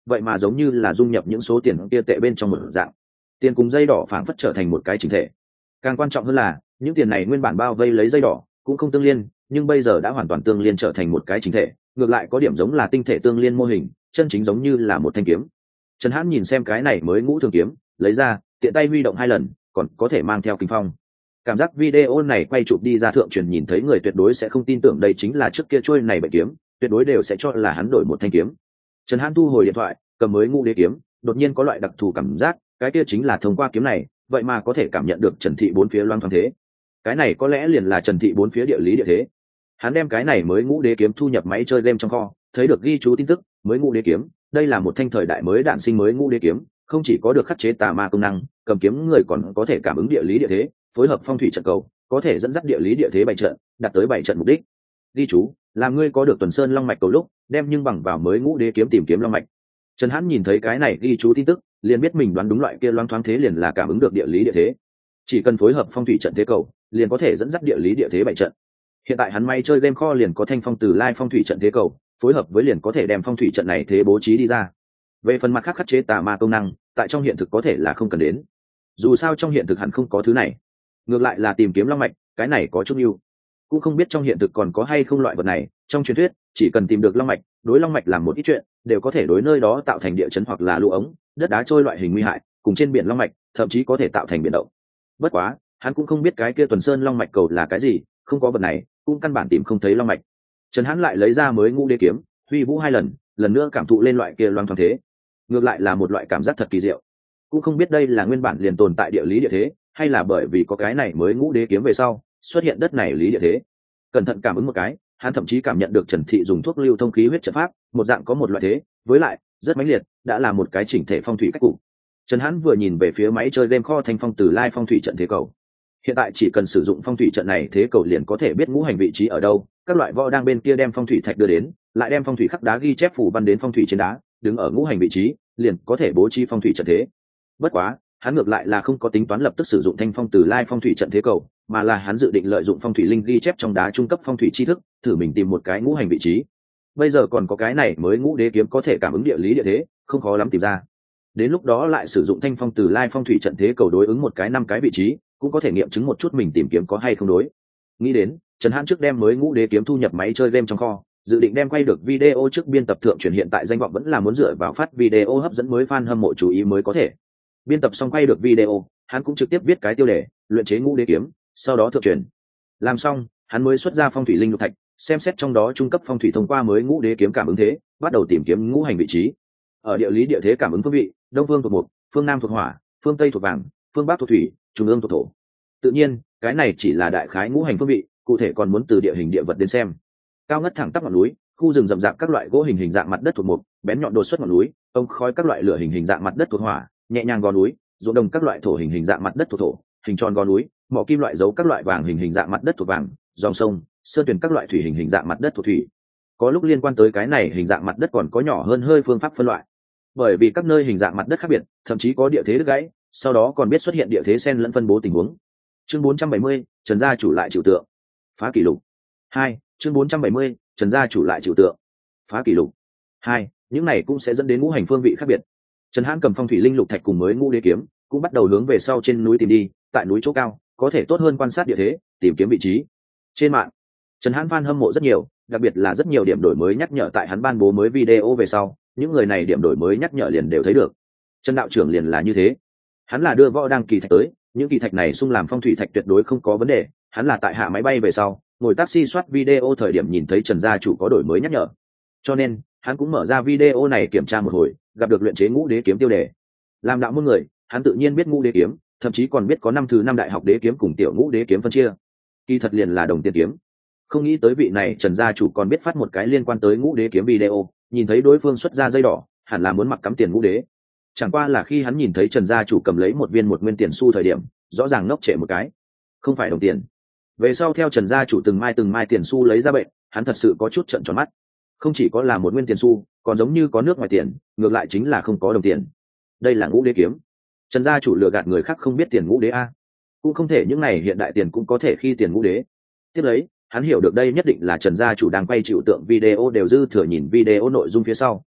vậy mà giống như là dung nhập những số tiền kia tệ bên trong một dạng. Tiền cùng dây đỏ phảng phất trở thành một cái chỉnh thể. Càng quan trọng hơn là những tiền này nguyên bản bao vây lấy dây đỏ cũng không tương liên, nhưng bây giờ đã hoàn toàn tương liên trở thành một cái chỉnh thể, ngược lại có điểm giống là tinh thể tương liên mô hình, chân chính giống như là một thanh kiếm. Trần Hãn nhìn xem cái này mới ngũ thường kiếm, lấy ra, tiện tay huy động hai lần, còn có thể mang theo kinh phong. Cảm giác video này quay chụp đi ra thượng truyền nhìn thấy người tuyệt đối sẽ không tin tưởng đây chính là trước kia trôi này bệnh kiếm, tuyệt đối đều sẽ cho là hắn đổi một thanh kiếm. Trần Hãn thu hồi điện thoại, cầm mới ngũ đế kiếm, đột nhiên có loại đặc thù cảm giác, cái kia chính là thông qua kiếm này, vậy mà có thể cảm nhận được Trần Thị bốn phía loang thoáng thế. Cái này có lẽ liền là Trần Thị bốn phía địa lý địa thế. Hắn đem cái này mới ngũ đế kiếm thu nhập máy chơi game trong kho, thấy được ghi chú tin tức, mới ngũ đế kiếm, đây là một thanh thời đại mới đạn sinh mới ngũ đế kiếm, không chỉ có được khắc chế tà ma công năng, cầm kiếm người còn có thể cảm ứng địa lý địa thế, phối hợp phong thủy trận cầu, có thể dẫn dắt địa lý địa thế bảy trận, đạt tới bảy trận mục đích. Ghi chú, làm ngươi có được Tuần Sơn Long mạch cầu lúc, đem nhưng bằng vào mới ngũ đế kiếm tìm kiếm long mạch. Trần Hãn nhìn thấy cái này ghi chú tin tức, liền biết mình đoán đúng loại kia loáng thoáng thế liền là cảm ứng được địa lý địa thế. Chỉ cần phối hợp phong thủy trận thế cầu, liền có thể dẫn dắt địa lý địa thế bảy trận. Hiện tại hắn may chơi game kho liền có thanh phong từ lai phong thủy trận thế cầu, phối hợp với liền có thể đem phong thủy trận này thế bố trí đi ra. Về phần mặt khác khắc chế tà ma công năng, tại trong hiện thực có thể là không cần đến. Dù sao trong hiện thực hẳn không có thứ này. Ngược lại là tìm kiếm long mạch, cái này có chút ưu. Cũng không biết trong hiện thực còn có hay không loại vật này, trong truyền thuyết, chỉ cần tìm được long mạch, đối long mạch làm một ít chuyện, đều có thể đối nơi đó tạo thành địa chấn hoặc là lũ ống, đất đá trôi loại hình nguy hại, cùng trên biển long mạch, thậm chí có thể tạo thành biển động. Bất quá, hắn cũng không biết cái kia Tuần Sơn long mạch cầu là cái gì, không có vật này, cũng căn bản tìm không thấy long mạch. Trần Hãn lại lấy ra mới ngũ đế kiếm, huy vũ hai lần, lần nữa cảm thụ lên loại kia loang thoáng thế. Ngược lại là một loại cảm giác thật kỳ diệu. Cũng không biết đây là nguyên bản liền tồn tại địa lý địa thế, hay là bởi vì có cái này mới ngũ đế kiếm về sau, xuất hiện đất này lý địa thế. Cẩn thận cảm ứng một cái, hắn thậm chí cảm nhận được Trần Thị dùng thuốc lưu thông khí huyết trận pháp, một dạng có một loại thế, với lại rất mãnh liệt, đã là một cái chỉnh thể phong thủy cách cục. Trần Hãn vừa nhìn về phía máy chơi game kho thanh phong từ lai phong thủy trận thế cầu. Hiện tại chỉ cần sử dụng phong thủy trận này thế cầu liền có thể biết ngũ hành vị trí ở đâu, các loại võ đang bên kia đem phong thủy thạch đưa đến, lại đem phong thủy khắc đá ghi chép phù văn đến phong thủy trên đá, đứng ở ngũ hành vị trí, liền có thể bố trí phong thủy trận thế. Bất quá, hắn ngược lại là không có tính toán lập tức sử dụng thanh phong từ lai phong thủy trận thế cầu, mà là hắn dự định lợi dụng phong thủy linh ghi chép trong đá trung cấp phong thủy tri thức, thử mình tìm một cái ngũ hành vị trí. Bây giờ còn có cái này mới ngũ đế kiếm có thể cảm ứng địa lý địa thế, không khó lắm tìm ra. Đến lúc đó lại sử dụng thanh phong từ lai phong thủy trận thế cầu đối ứng một cái năm cái vị trí, cũng có thể nghiệm chứng một chút mình tìm kiếm có hay không đối. Nghĩ đến, Trần Hãn trước đem mới ngũ đế kiếm thu nhập máy chơi game trong kho, dự định đem quay được video trước biên tập thượng truyền, hiện tại danh vọng vẫn là muốn dựa vào phát video hấp dẫn mới fan hâm mộ chú ý mới có thể. Biên tập xong quay được video, hắn cũng trực tiếp viết cái tiêu đề, luyện chế ngũ đế kiếm, sau đó thượng truyền. Làm xong, hắn mới xuất ra phong thủy linh lục thạch, xem xét trong đó trung cấp phong thủy thông qua mới ngũ đế kiếm cảm ứng thế, bắt đầu tìm kiếm ngũ hành vị trí. Ở địa lý địa thế cảm ứng phương vị, đông phương thuộc mộc, phương nam thuộc hỏa, phương tây thuộc vàng, phương bắc thuộc thủy, trung ương thuộc thổ. Tự nhiên, cái này chỉ là đại khái ngũ hành phương vị, cụ thể còn muốn từ địa hình địa vật đến xem. Cao ngất thẳng tắp ngọn núi, khu rừng rậm rạp các loại gỗ hình hình dạng mặt đất thuộc mộc, bén nhọn đột xuất ngọn núi, ông khói các loại lửa hình hình dạng mặt đất thuộc hỏa, nhẹ nhàng gò núi, ruộng đồng các loại thổ hình hình dạng mặt đất thuộc thổ, hình tròn gò núi, mỏ kim loại dấu các loại vàng hình hình dạng mặt đất thuộc vàng, dòng sông, sơn tuyển các loại thủy hình hình dạng mặt đất thuộc thủy. Có lúc liên quan tới cái này hình dạng mặt đất còn có nhỏ hơn hơi phương pháp phân loại. Bởi vì các nơi hình dạng mặt đất khác biệt, thậm chí có địa thế đứt gãy, sau đó còn biết xuất hiện địa thế xen lẫn phân bố tình huống. Chương bốn trăm bảy mươi, Trần gia chủ lại chịu tượng. Phá kỷ lục. hai, chương bốn trăm bảy mươi, Trần gia chủ lại chịu tượng. Phá kỷ lục. hai, những này cũng sẽ dẫn đến ngũ hành phương vị khác biệt. Trần Hãn cầm phong thủy linh lục thạch cùng mới ngũ đế kiếm, cũng bắt đầu hướng về sau trên núi tìm đi, tại núi chỗ cao, có thể tốt hơn quan sát địa thế, tìm kiếm vị trí. Trên mạng, Trần Hãn fan hâm mộ rất nhiều, đặc biệt là rất nhiều điểm đổi mới nhắc nhở tại hắn ban bố mới video về sau, những người này điểm đổi mới nhắc nhở liền đều thấy được. Trần đạo trưởng liền là như thế. Hắn là đưa võ đang kỳ thạch tới, những kỳ thạch này xung làm phong thủy thạch tuyệt đối không có vấn đề, hắn là tại hạ máy bay về sau, ngồi taxi soát video thời điểm nhìn thấy Trần gia chủ có đổi mới nhắc nhở. Cho nên, hắn cũng mở ra video này kiểm tra một hồi, gặp được luyện chế ngũ đế kiếm tiêu đề. Làm đạo môn người, hắn tự nhiên biết ngũ đế kiếm, thậm chí còn biết có năm thứ năm đại học đế kiếm cùng tiểu ngũ đế kiếm phân chia. Kỳ thật liền là đồng tiền kiếm. Không nghĩ tới vị này Trần gia chủ còn biết phát một cái liên quan tới ngũ đế kiếm video, nhìn thấy đối phương xuất ra dây đỏ, hẳn là muốn mặc cắm tiền ngũ đế. Chẳng qua là khi hắn nhìn thấy Trần gia chủ cầm lấy một viên một nguyên tiền xu thời điểm, rõ ràng ngốc trệ một cái. Không phải đồng tiền. Về sau theo Trần gia chủ từng mai từng mai tiền xu lấy ra bệnh, hắn thật sự có chút trợn tròn mắt. Không chỉ có là một nguyên tiền xu, còn giống như có nước ngoài tiền, ngược lại chính là không có đồng tiền. Đây là ngũ đế kiếm. Trần gia chủ lừa gạt người khác không biết tiền ngũ đế a. Cũng không thể những này hiện đại tiền cũng có thể khi tiền ngũ đế. Tiếp lấy, hắn hiểu được đây nhất định là Trần gia chủ đang quay chịu tượng video đều dư thừa nhìn video nội dung phía sau.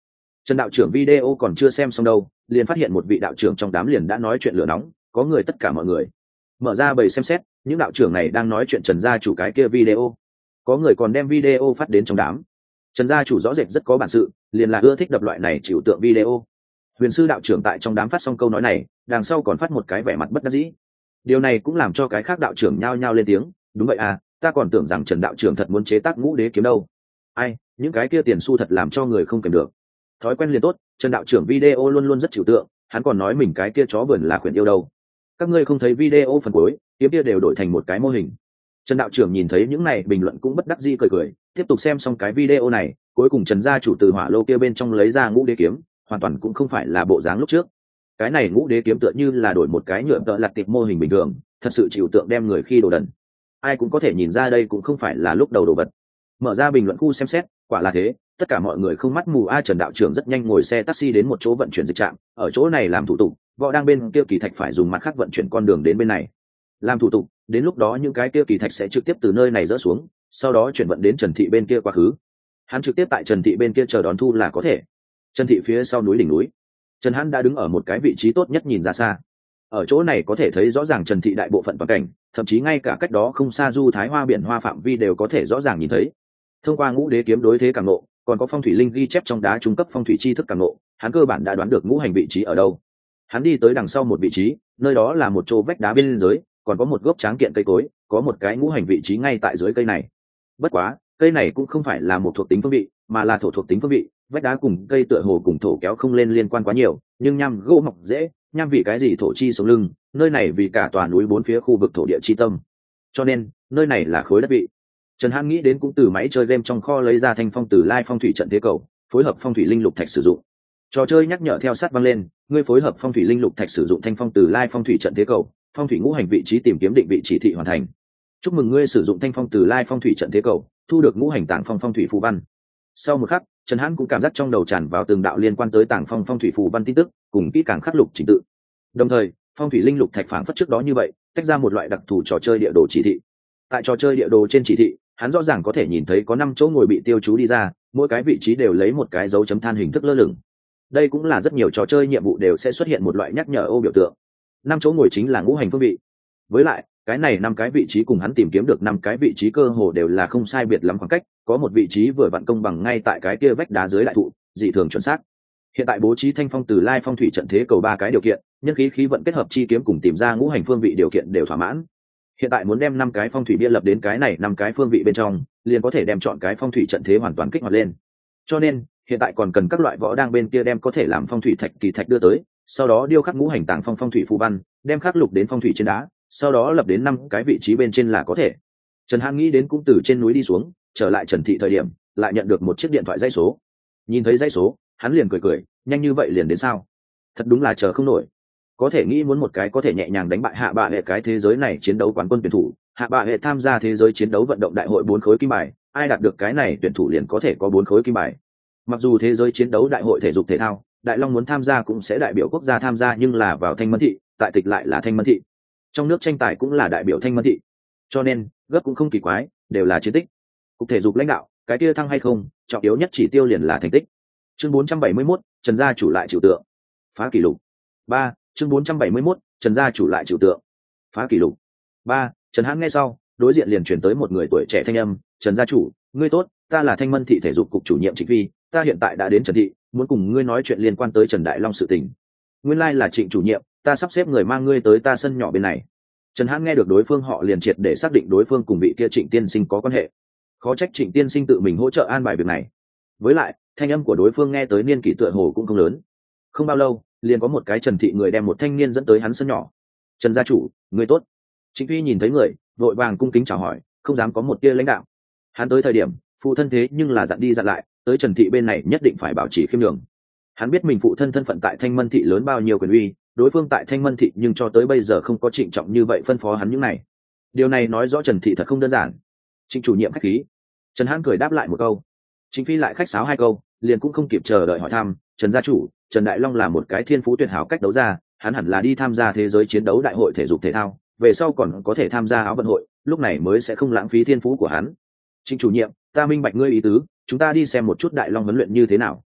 Trần đạo trưởng video còn chưa xem xong đâu, liền phát hiện một vị đạo trưởng trong đám liền đã nói chuyện lửa nóng, có người tất cả mọi người mở ra bầy xem xét, những đạo trưởng này đang nói chuyện Trần gia chủ cái kia video. Có người còn đem video phát đến trong đám. Trần gia chủ rõ rệt rất có bản sự, liền là ưa thích đập loại này chịu tượng video. Huyền sư đạo trưởng tại trong đám phát xong câu nói này, đằng sau còn phát một cái vẻ mặt bất đắc dĩ. Điều này cũng làm cho cái khác đạo trưởng nhao nhao lên tiếng, đúng vậy à, ta còn tưởng rằng Trần đạo trưởng thật muốn chế tác ngũ đế kiếm đâu. Ai, những cái kia tiền xu thật làm cho người không kèm được. Thói quen liền tốt, Trần đạo trưởng video luôn luôn rất chịu tượng, hắn còn nói mình cái kia chó vườn là khuyển yêu đâu. Các ngươi không thấy video phần cuối, kiếm kia đều đổi thành một cái mô hình. Trần đạo trưởng nhìn thấy những này bình luận cũng bất đắc dĩ cười cười, tiếp tục xem xong cái video này, cuối cùng Trần gia chủ từ hỏa lô kia bên trong lấy ra ngũ đế kiếm, hoàn toàn cũng không phải là bộ dáng lúc trước. Cái này ngũ đế kiếm tựa như là đổi một cái nhựa tợ lặt tiệp mô hình bình thường, thật sự chịu tượng đem người khi đồ đần. Ai cũng có thể nhìn ra đây cũng không phải là lúc đầu đồ vật. Mở ra bình luận khu xem xét, quả là thế, tất cả mọi người không mắt mù. A Trần đạo trưởng rất nhanh ngồi xe taxi đến một chỗ vận chuyển dịch trạm, ở chỗ này làm thủ tục, võ đang bên kia kỳ thạch phải dùng mặt khác vận chuyển con đường đến bên này làm thủ tục, đến lúc đó những cái kia kỳ thạch sẽ trực tiếp từ nơi này dỡ xuống, sau đó chuyển vận đến Trần thị bên kia quá khứ. Hắn trực tiếp tại Trần thị bên kia chờ đón thu là có thể. Trần thị phía sau núi đỉnh núi, Trần Hãn đã đứng ở một cái vị trí tốt nhất nhìn ra xa. Ở chỗ này có thể thấy rõ ràng Trần thị đại bộ phận toàn cảnh, thậm chí ngay cả cách đó không xa du thái hoa biển hoa phạm vi đều có thể rõ ràng nhìn thấy. Thông qua ngũ đế kiếm đối thế càng ngộ, còn có phong thủy linh ghi chép trong đá trung cấp phong thủy tri thức càng ngộ, hắn cơ bản đã đoán được ngũ hành vị trí ở đâu. Hắn đi tới đằng sau một vị trí, nơi đó là một chỗ vách đá bên dưới, còn có một gốc tráng kiện cây cối, có một cái ngũ hành vị trí ngay tại dưới cây này. Bất quá, cây này cũng không phải là một thuộc tính phương vị, mà là thổ thuộc tính phương vị, vách đá cùng cây tựa hồ cùng thổ kéo không lên liên quan quá nhiều, nhưng nham gỗ mọc dễ, nham vì cái gì thổ chi sống lưng, nơi này vì cả tòa núi bốn phía khu vực thổ địa chi tâm. Cho nên, nơi này là khối đất vị. Trần Hãn nghĩ đến cũng từ máy chơi game trong kho lấy ra thanh phong từ lai phong thủy trận thế cầu, phối hợp phong thủy linh lục thạch sử dụng. Trò chơi nhắc nhở theo sát vang lên, ngươi phối hợp phong thủy linh lục thạch sử dụng thanh phong từ lai phong thủy trận thế cầu, phong thủy ngũ hành vị trí tìm kiếm định vị chỉ thị hoàn thành. Chúc mừng ngươi sử dụng thanh phong từ lai phong thủy trận thế cầu, thu được ngũ hành tảng phong phong thủy phù văn. Sau một khắc, Trần Hãn cũng cảm giác trong đầu tràn vào từng đạo liên quan tới tảng phong phong thủy phù văn tin tức, cùng kỹ càng khắc lục trình tự. Đồng thời, phong thủy linh lục thạch phảng phất trước đó như vậy, tách ra một loại đặc thù trò chơi địa đồ chỉ thị. Tại trò chơi địa đồ trên chỉ thị, hắn rõ ràng có thể nhìn thấy có năm chỗ ngồi bị tiêu chú đi ra, mỗi cái vị trí đều lấy một cái dấu chấm than hình thức lơ lửng. Đây cũng là rất nhiều trò chơi nhiệm vụ đều sẽ xuất hiện một loại nhắc nhở ô biểu tượng. Năm chỗ ngồi chính là ngũ hành phương vị. Với lại, cái này năm cái vị trí cùng hắn tìm kiếm được năm cái vị trí cơ hồ đều là không sai biệt lắm khoảng cách, có một vị trí vừa vặn công bằng ngay tại cái kia vách đá dưới đại thụ, dị thường chuẩn xác. Hiện tại bố trí thanh phong từ lai phong thủy trận thế cầu ba cái điều kiện, nhân khí khí vận kết hợp chi kiếm cùng tìm ra ngũ hành phương vị điều kiện đều thỏa mãn. Hiện tại muốn đem năm cái phong thủy bia lập đến cái này năm cái phương vị bên trong, liền có thể đem chọn cái phong thủy trận thế hoàn toàn kích hoạt lên. Cho nên, hiện tại còn cần các loại võ đang bên kia đem có thể làm phong thủy thạch kỳ thạch đưa tới, sau đó điêu khắc ngũ hành tàng phong phong thủy phù văn, đem khắc lục đến phong thủy trên đá, sau đó lập đến năm cái vị trí bên trên là có thể. Trần Hãn nghĩ đến cũng từ trên núi đi xuống, trở lại Trần thị thời điểm, lại nhận được một chiếc điện thoại dây số. Nhìn thấy dây số, hắn liền cười cười, nhanh như vậy liền đến sao? Thật đúng là chờ không nổi. Có thể nghĩ muốn một cái có thể nhẹ nhàng đánh bại hạ bạ hệ cái thế giới này chiến đấu quán quân tuyển thủ, hạ bạ hệ tham gia thế giới chiến đấu vận động đại hội bốn khối kim bài, ai đạt được cái này tuyển thủ liền có thể có bốn khối kim bài. Mặc dù thế giới chiến đấu đại hội thể dục thể thao, Đại Long muốn tham gia cũng sẽ đại biểu quốc gia tham gia, nhưng là vào Thanh Mân thị, tại tịch lại là Thanh Mân thị. Trong nước tranh tài cũng là đại biểu Thanh Mân thị. Cho nên, gấp cũng không kỳ quái, đều là chiến tích. Cục thể dục lãnh đạo, cái kia thăng hay không, trọng yếu nhất chỉ tiêu liền là thành tích. Chương bốn trăm bảy mươi mốt, Trần gia chủ lại chịu tượng. Phá kỷ lục. ba, chương bốn trăm bảy mươi mốt, Trần gia chủ lại chịu tượng. Phá kỷ lục. ba, Trần Hãn nghe sau, đối diện liền chuyển tới một người tuổi trẻ thanh âm, "Trần gia chủ, ngươi tốt, ta là Thanh Mân thị thể dục cục chủ nhiệm Trịnh Phi, ta hiện tại đã đến Trần thị, muốn cùng ngươi nói chuyện liên quan tới Trần Đại Long sự tình." Nguyên lai là Trịnh chủ nhiệm, ta sắp xếp người mang ngươi tới ta sân nhỏ bên này. Trần Hãn nghe được đối phương họ liền triệt để xác định đối phương cùng vị kia Trịnh tiên sinh có quan hệ. Khó trách Trịnh tiên sinh tự mình hỗ trợ an bài việc này. Với lại, thanh âm của đối phương nghe tới niên kỷ tựa hồ cũng không lớn. Không bao lâu, liền có một cái Trần thị người đem một thanh niên dẫn tới hắn sân nhỏ. "Trần gia chủ, ngươi tốt." Trịnh Phi nhìn thấy người, vội vàng cung kính chào hỏi, không dám có một tia lãnh đạo. Hắn tới thời điểm, phụ thân thế nhưng là dặn đi dặn lại, tới Trần thị bên này nhất định phải bảo trì khiêm nhường. Hắn biết mình phụ thân thân phận tại Thanh Mân thị lớn bao nhiêu quyền uy, đối phương tại Thanh Mân thị nhưng cho tới bây giờ không có trịnh trọng như vậy phân phó hắn những này. Điều này nói rõ Trần thị thật không đơn giản. Trịnh chủ nhiệm khách khí. Trần Hãn cười đáp lại một câu. Trịnh Phi lại khách sáo hai câu, liền cũng không kịp chờ đợi hỏi thăm, "Trần gia chủ, Trần Đại Long là một cái thiên phú tuyệt hảo cách đấu ra, hắn hẳn là đi tham gia thế giới chiến đấu đại hội thể dục thể thao, về sau còn có thể tham gia áo vận hội, lúc này mới sẽ không lãng phí thiên phú của hắn." "Trịnh chủ nhiệm, ta minh bạch ngươi ý tứ, chúng ta đi xem một chút Đại Long huấn luyện như thế nào."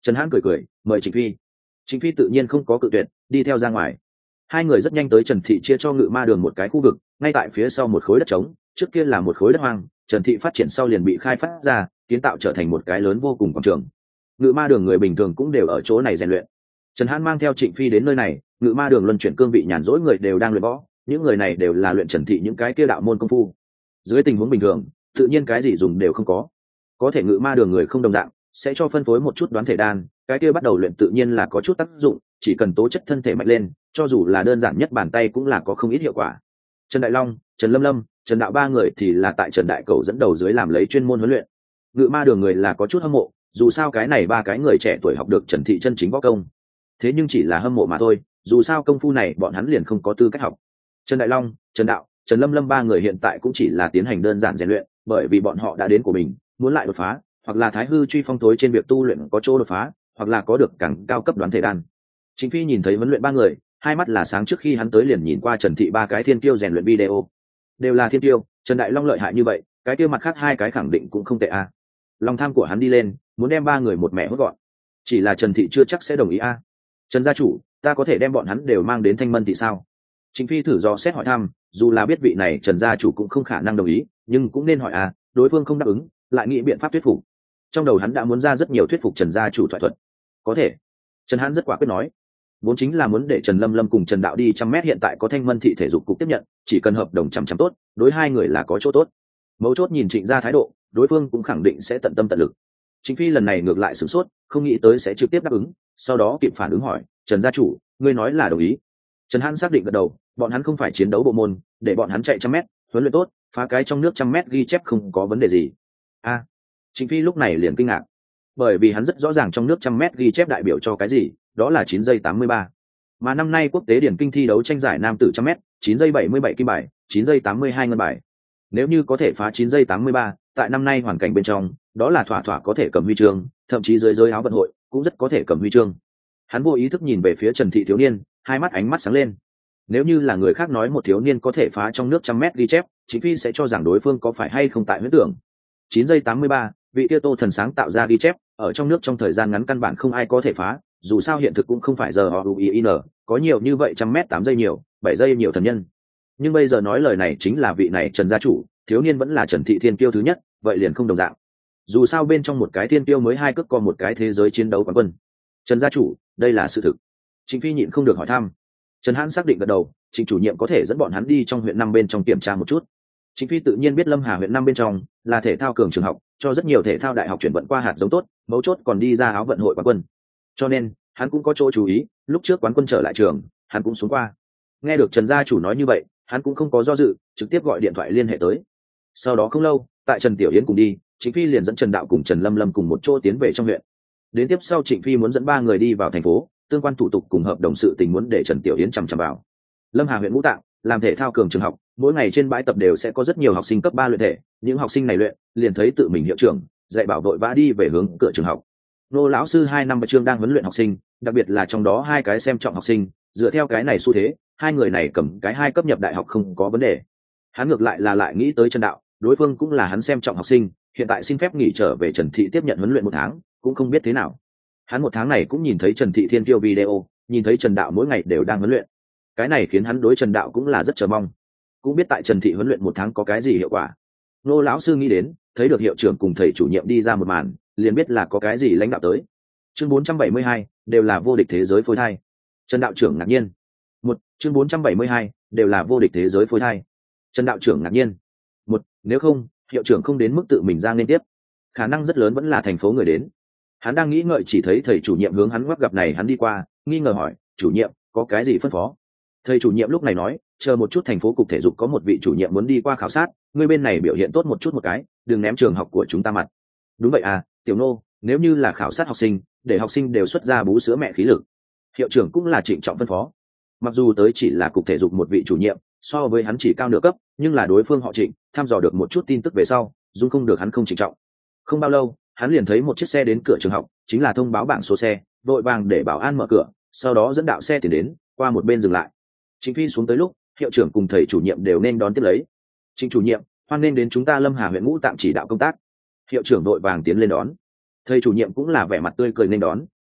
Trần Hãn cười cười mời Trịnh Phi. Trịnh Phi tự nhiên không có cự tuyệt, đi theo ra ngoài. Hai người rất nhanh tới Trần Thị chia cho Ngự Ma Đường một cái khu vực, ngay tại phía sau một khối đất trống, trước kia là một khối đất hoang, Trần Thị phát triển sau liền bị khai phát ra, kiến tạo trở thành một cái lớn vô cùng quảng trường. Ngự Ma Đường người bình thường cũng đều ở chỗ này rèn luyện. Trần Hãn mang theo Trịnh Phi đến nơi này, Ngự Ma Đường luân chuyển cương vị nhàn rỗi người đều đang luyện võ, những người này đều là luyện Trần Thị những cái kia đạo môn công phu. Dưới tình huống bình thường, tự nhiên cái gì dùng đều không có. Có thể Ngự Ma Đường người không đồng dạng, sẽ cho phân phối một chút đoán thể đan, cái kia bắt đầu luyện tự nhiên là có chút tác dụng, chỉ cần tố chất thân thể mạnh lên, cho dù là đơn giản nhất bàn tay cũng là có không ít hiệu quả. Trần Đại Long, Trần Lâm Lâm, Trần Đạo ba người thì là tại Trần Đại Cầu dẫn đầu dưới làm lấy chuyên môn huấn luyện. Ngự Ma Đường người là có chút hâm mộ, dù sao cái này ba cái người trẻ tuổi học được Trần Thị chân chính võ công. Thế nhưng chỉ là hâm mộ mà thôi, dù sao công phu này bọn hắn liền không có tư cách học. Trần Đại Long, Trần Đạo, Trần Lâm Lâm ba người hiện tại cũng chỉ là tiến hành đơn giản rèn luyện, bởi vì bọn họ đã đến của mình, muốn lại đột phá, hoặc là Thái Hư truy phong tối trên việc tu luyện có chỗ đột phá, hoặc là có được càng cao cấp đoán thể đan. Trịnh Phi nhìn thấy huấn luyện ba người, hai mắt là sáng, trước khi hắn tới liền nhìn qua Trần Thị ba cái thiên tiêu rèn luyện video, đều là thiên tiêu. Trần Đại Long lợi hại như vậy, cái tiêu mặt khác hai cái khẳng định cũng không tệ a. Lòng tham của hắn đi lên, muốn đem ba người một mẹ hốt gọn. Chỉ là Trần Thị chưa chắc sẽ đồng ý a. Trần gia chủ, ta có thể đem bọn hắn đều mang đến Thanh Mân Thị sao? Trịnh Phi thử do xét hỏi thăm, dù là biết vị này Trần gia chủ cũng không khả năng đồng ý, nhưng cũng nên hỏi a, đối phương không đáp ứng, lại nghĩ biện pháp thuyết phục. Trong đầu hắn đã muốn ra rất nhiều thuyết phục Trần gia chủ thoại thuật. Có thể. Trần Hãn rất quả quyết nói, vốn chính là muốn để Trần Lâm Lâm cùng Trần Đạo đi trăm mét, hiện tại có Thanh Mân Thị thể dục cục tiếp nhận, chỉ cần hợp đồng chằm chằm tốt, đối hai người là có chỗ tốt. Mấu chốt nhìn Trịnh gia thái độ, đối phương cũng khẳng định sẽ tận tâm tận lực. Trịnh Phi lần này ngược lại sửng sốt, không nghĩ tới sẽ trực tiếp đáp ứng, sau đó kịp phản ứng hỏi, Trần gia chủ, ngươi nói là đồng ý? Trần Hãn xác định gật đầu, bọn hắn không phải chiến đấu bộ môn, để bọn hắn chạy trăm mét, huấn luyện tốt, phá cái trong nước trăm mét ghi chép không có vấn đề gì. A, à, Trịnh Phi lúc này liền kinh ngạc, bởi vì hắn rất rõ ràng trong nước trăm mét ghi chép đại biểu cho cái gì, đó là chín giây tám mươi ba. Mà năm nay quốc tế điển kinh thi đấu tranh giải nam tử trăm mét, chín giây bảy mươi bảy kim bài, chín giây tám mươi hai ngân bài. Nếu như có thể phá chín giây tám mươi ba, tại năm nay hoàn cảnh bên trong, đó là thỏa thỏa có thể cầm huy chương, thậm chí dưới giới áo vận hội cũng rất có thể cầm huy chương. Hắn vô ý thức nhìn về phía Trần Thị thiếu niên, hai mắt ánh mắt sáng lên. Nếu như là người khác nói một thiếu niên có thể phá trong nước trăm mét ghi chép, Trịnh Phi sẽ cho rằng đối phương có phải hay không tại huyễn tưởng. chín giây tám mươi ba, vị tiêu Tô Thần sáng tạo ra ghi chép, ở trong nước trong thời gian ngắn căn bản không ai có thể phá, dù sao hiện thực cũng không phải giờ họ uin, có nhiều như vậy trăm mét tám giây nhiều, bảy giây nhiều thần nhân. Nhưng bây giờ nói lời này chính là vị này Trần gia chủ, thiếu niên vẫn là Trần Thị thiên kiêu thứ nhất, vậy liền không đồng dạng. Dù sao bên trong một cái thiên kiêu mới hai cước còn một cái thế giới chiến đấu quán quân. Trần gia chủ, đây là sự thực. Trịnh Phi nhịn không được hỏi thăm. Trần Hãn xác định gật đầu, Trịnh chủ nhiệm có thể dẫn bọn hắn đi trong huyện năm bên trong kiểm tra một chút. Trịnh Phi tự nhiên biết Lâm Hà huyện năm bên trong là thể thao cường trường học, cho rất nhiều thể thao đại học chuyển vận qua hạt giống tốt, mấu chốt còn đi ra áo vận hội quán quân. Cho nên, hắn cũng có chỗ chú ý, lúc trước quán quân trở lại trường, hắn cũng xuống qua. Nghe được Trần gia chủ nói như vậy, hắn cũng không có do dự, trực tiếp gọi điện thoại liên hệ tới. Sau đó không lâu, tại Trần Tiểu Yến cùng đi, Trịnh Phi liền dẫn Trần Đạo cùng Trần Lâm Lâm cùng một chỗ tiến về trong huyện. Đến tiếp sau Trịnh Phi muốn dẫn ba người đi vào thành phố, tương quan thủ tục cùng hợp đồng sự tình muốn để Trần Tiểu Yến chằm chằm vào. Lâm Hà huyện Ngũ Tạng làm thể thao cường trường học, mỗi ngày trên bãi tập đều sẽ có rất nhiều học sinh cấp ba luyện thể, những học sinh này luyện, liền thấy tự mình hiệu trưởng dạy bảo đội vã đi về hướng cửa trường học. Nô lão sư hai năm bậc trường đang huấn luyện học sinh, đặc biệt là trong đó hai cái xem trọng học sinh, dựa theo cái này xu thế, hai người này cầm cái hai cấp nhập đại học không có vấn đề. Hắn ngược lại là lại nghĩ tới Trần Đạo, đối phương cũng là hắn xem trọng học sinh, hiện tại xin phép nghỉ trở về Trần Thị tiếp nhận huấn luyện một tháng, cũng không biết thế nào. Hắn một tháng này cũng nhìn thấy Trần Thị thiên kiêu video, nhìn thấy Trần Đạo mỗi ngày đều đang huấn luyện, cái này khiến hắn đối Trần Đạo cũng là rất chờ mong, cũng biết tại Trần Thị huấn luyện một tháng có cái gì hiệu quả. Nô lão sư nghĩ đến, thấy được hiệu trưởng cùng thầy chủ nhiệm đi ra một màn, liền biết là có cái gì lãnh đạo tới. Chương bốn trăm bảy mươi hai, đều là vô địch thế giới phôi thai. Trần đạo trưởng ngạc nhiên. Một, chương bốn trăm bảy mươi hai, đều là vô địch thế giới phôi thai. Trần đạo trưởng ngạc nhiên. Một, nếu không, hiệu trưởng không đến mức tự mình ra liên tiếp, khả năng rất lớn vẫn là thành phố người đến. Hắn đang nghĩ ngợi, chỉ thấy thầy chủ nhiệm hướng hắn ngoắc gặp này, hắn đi qua, nghi ngờ hỏi, chủ nhiệm, có cái gì phân phó? Thầy chủ nhiệm lúc này nói, chờ một chút, thành phố cục thể dục có một vị chủ nhiệm muốn đi qua khảo sát, ngươi bên này biểu hiện tốt một chút một cái, đừng ném trường học của chúng ta mặt. Đúng vậy à, tiểu nô, nếu như là khảo sát học sinh, để học sinh đều xuất ra bú sữa mẹ khí lực. Hiệu trưởng cũng là trịnh trọng phân phó. Mặc dù tới chỉ là cục thể dục một vị chủ nhiệm, so với hắn chỉ cao nửa cấp, nhưng là đối phương họ Trịnh, thăm dò được một chút tin tức về sau, dung không được hắn không trịnh trọng. Không bao lâu, hắn liền thấy một chiếc xe đến cửa trường học, chính là thông báo bảng số xe, vội vàng để bảo an mở cửa, sau đó dẫn đạo xe tiến đến, qua một bên dừng lại. Trịnh Phi xuống tới lúc, hiệu trưởng cùng thầy chủ nhiệm đều nên đón tiếp lấy. Trịnh chủ nhiệm, hoan nghênh đến chúng ta Lâm Hà huyện Ngũ Tạm chỉ đạo công tác. Hiệu trưởng vội vàng tiến lên đón. Thầy chủ nhiệm cũng là vẻ mặt tươi cười nên đón,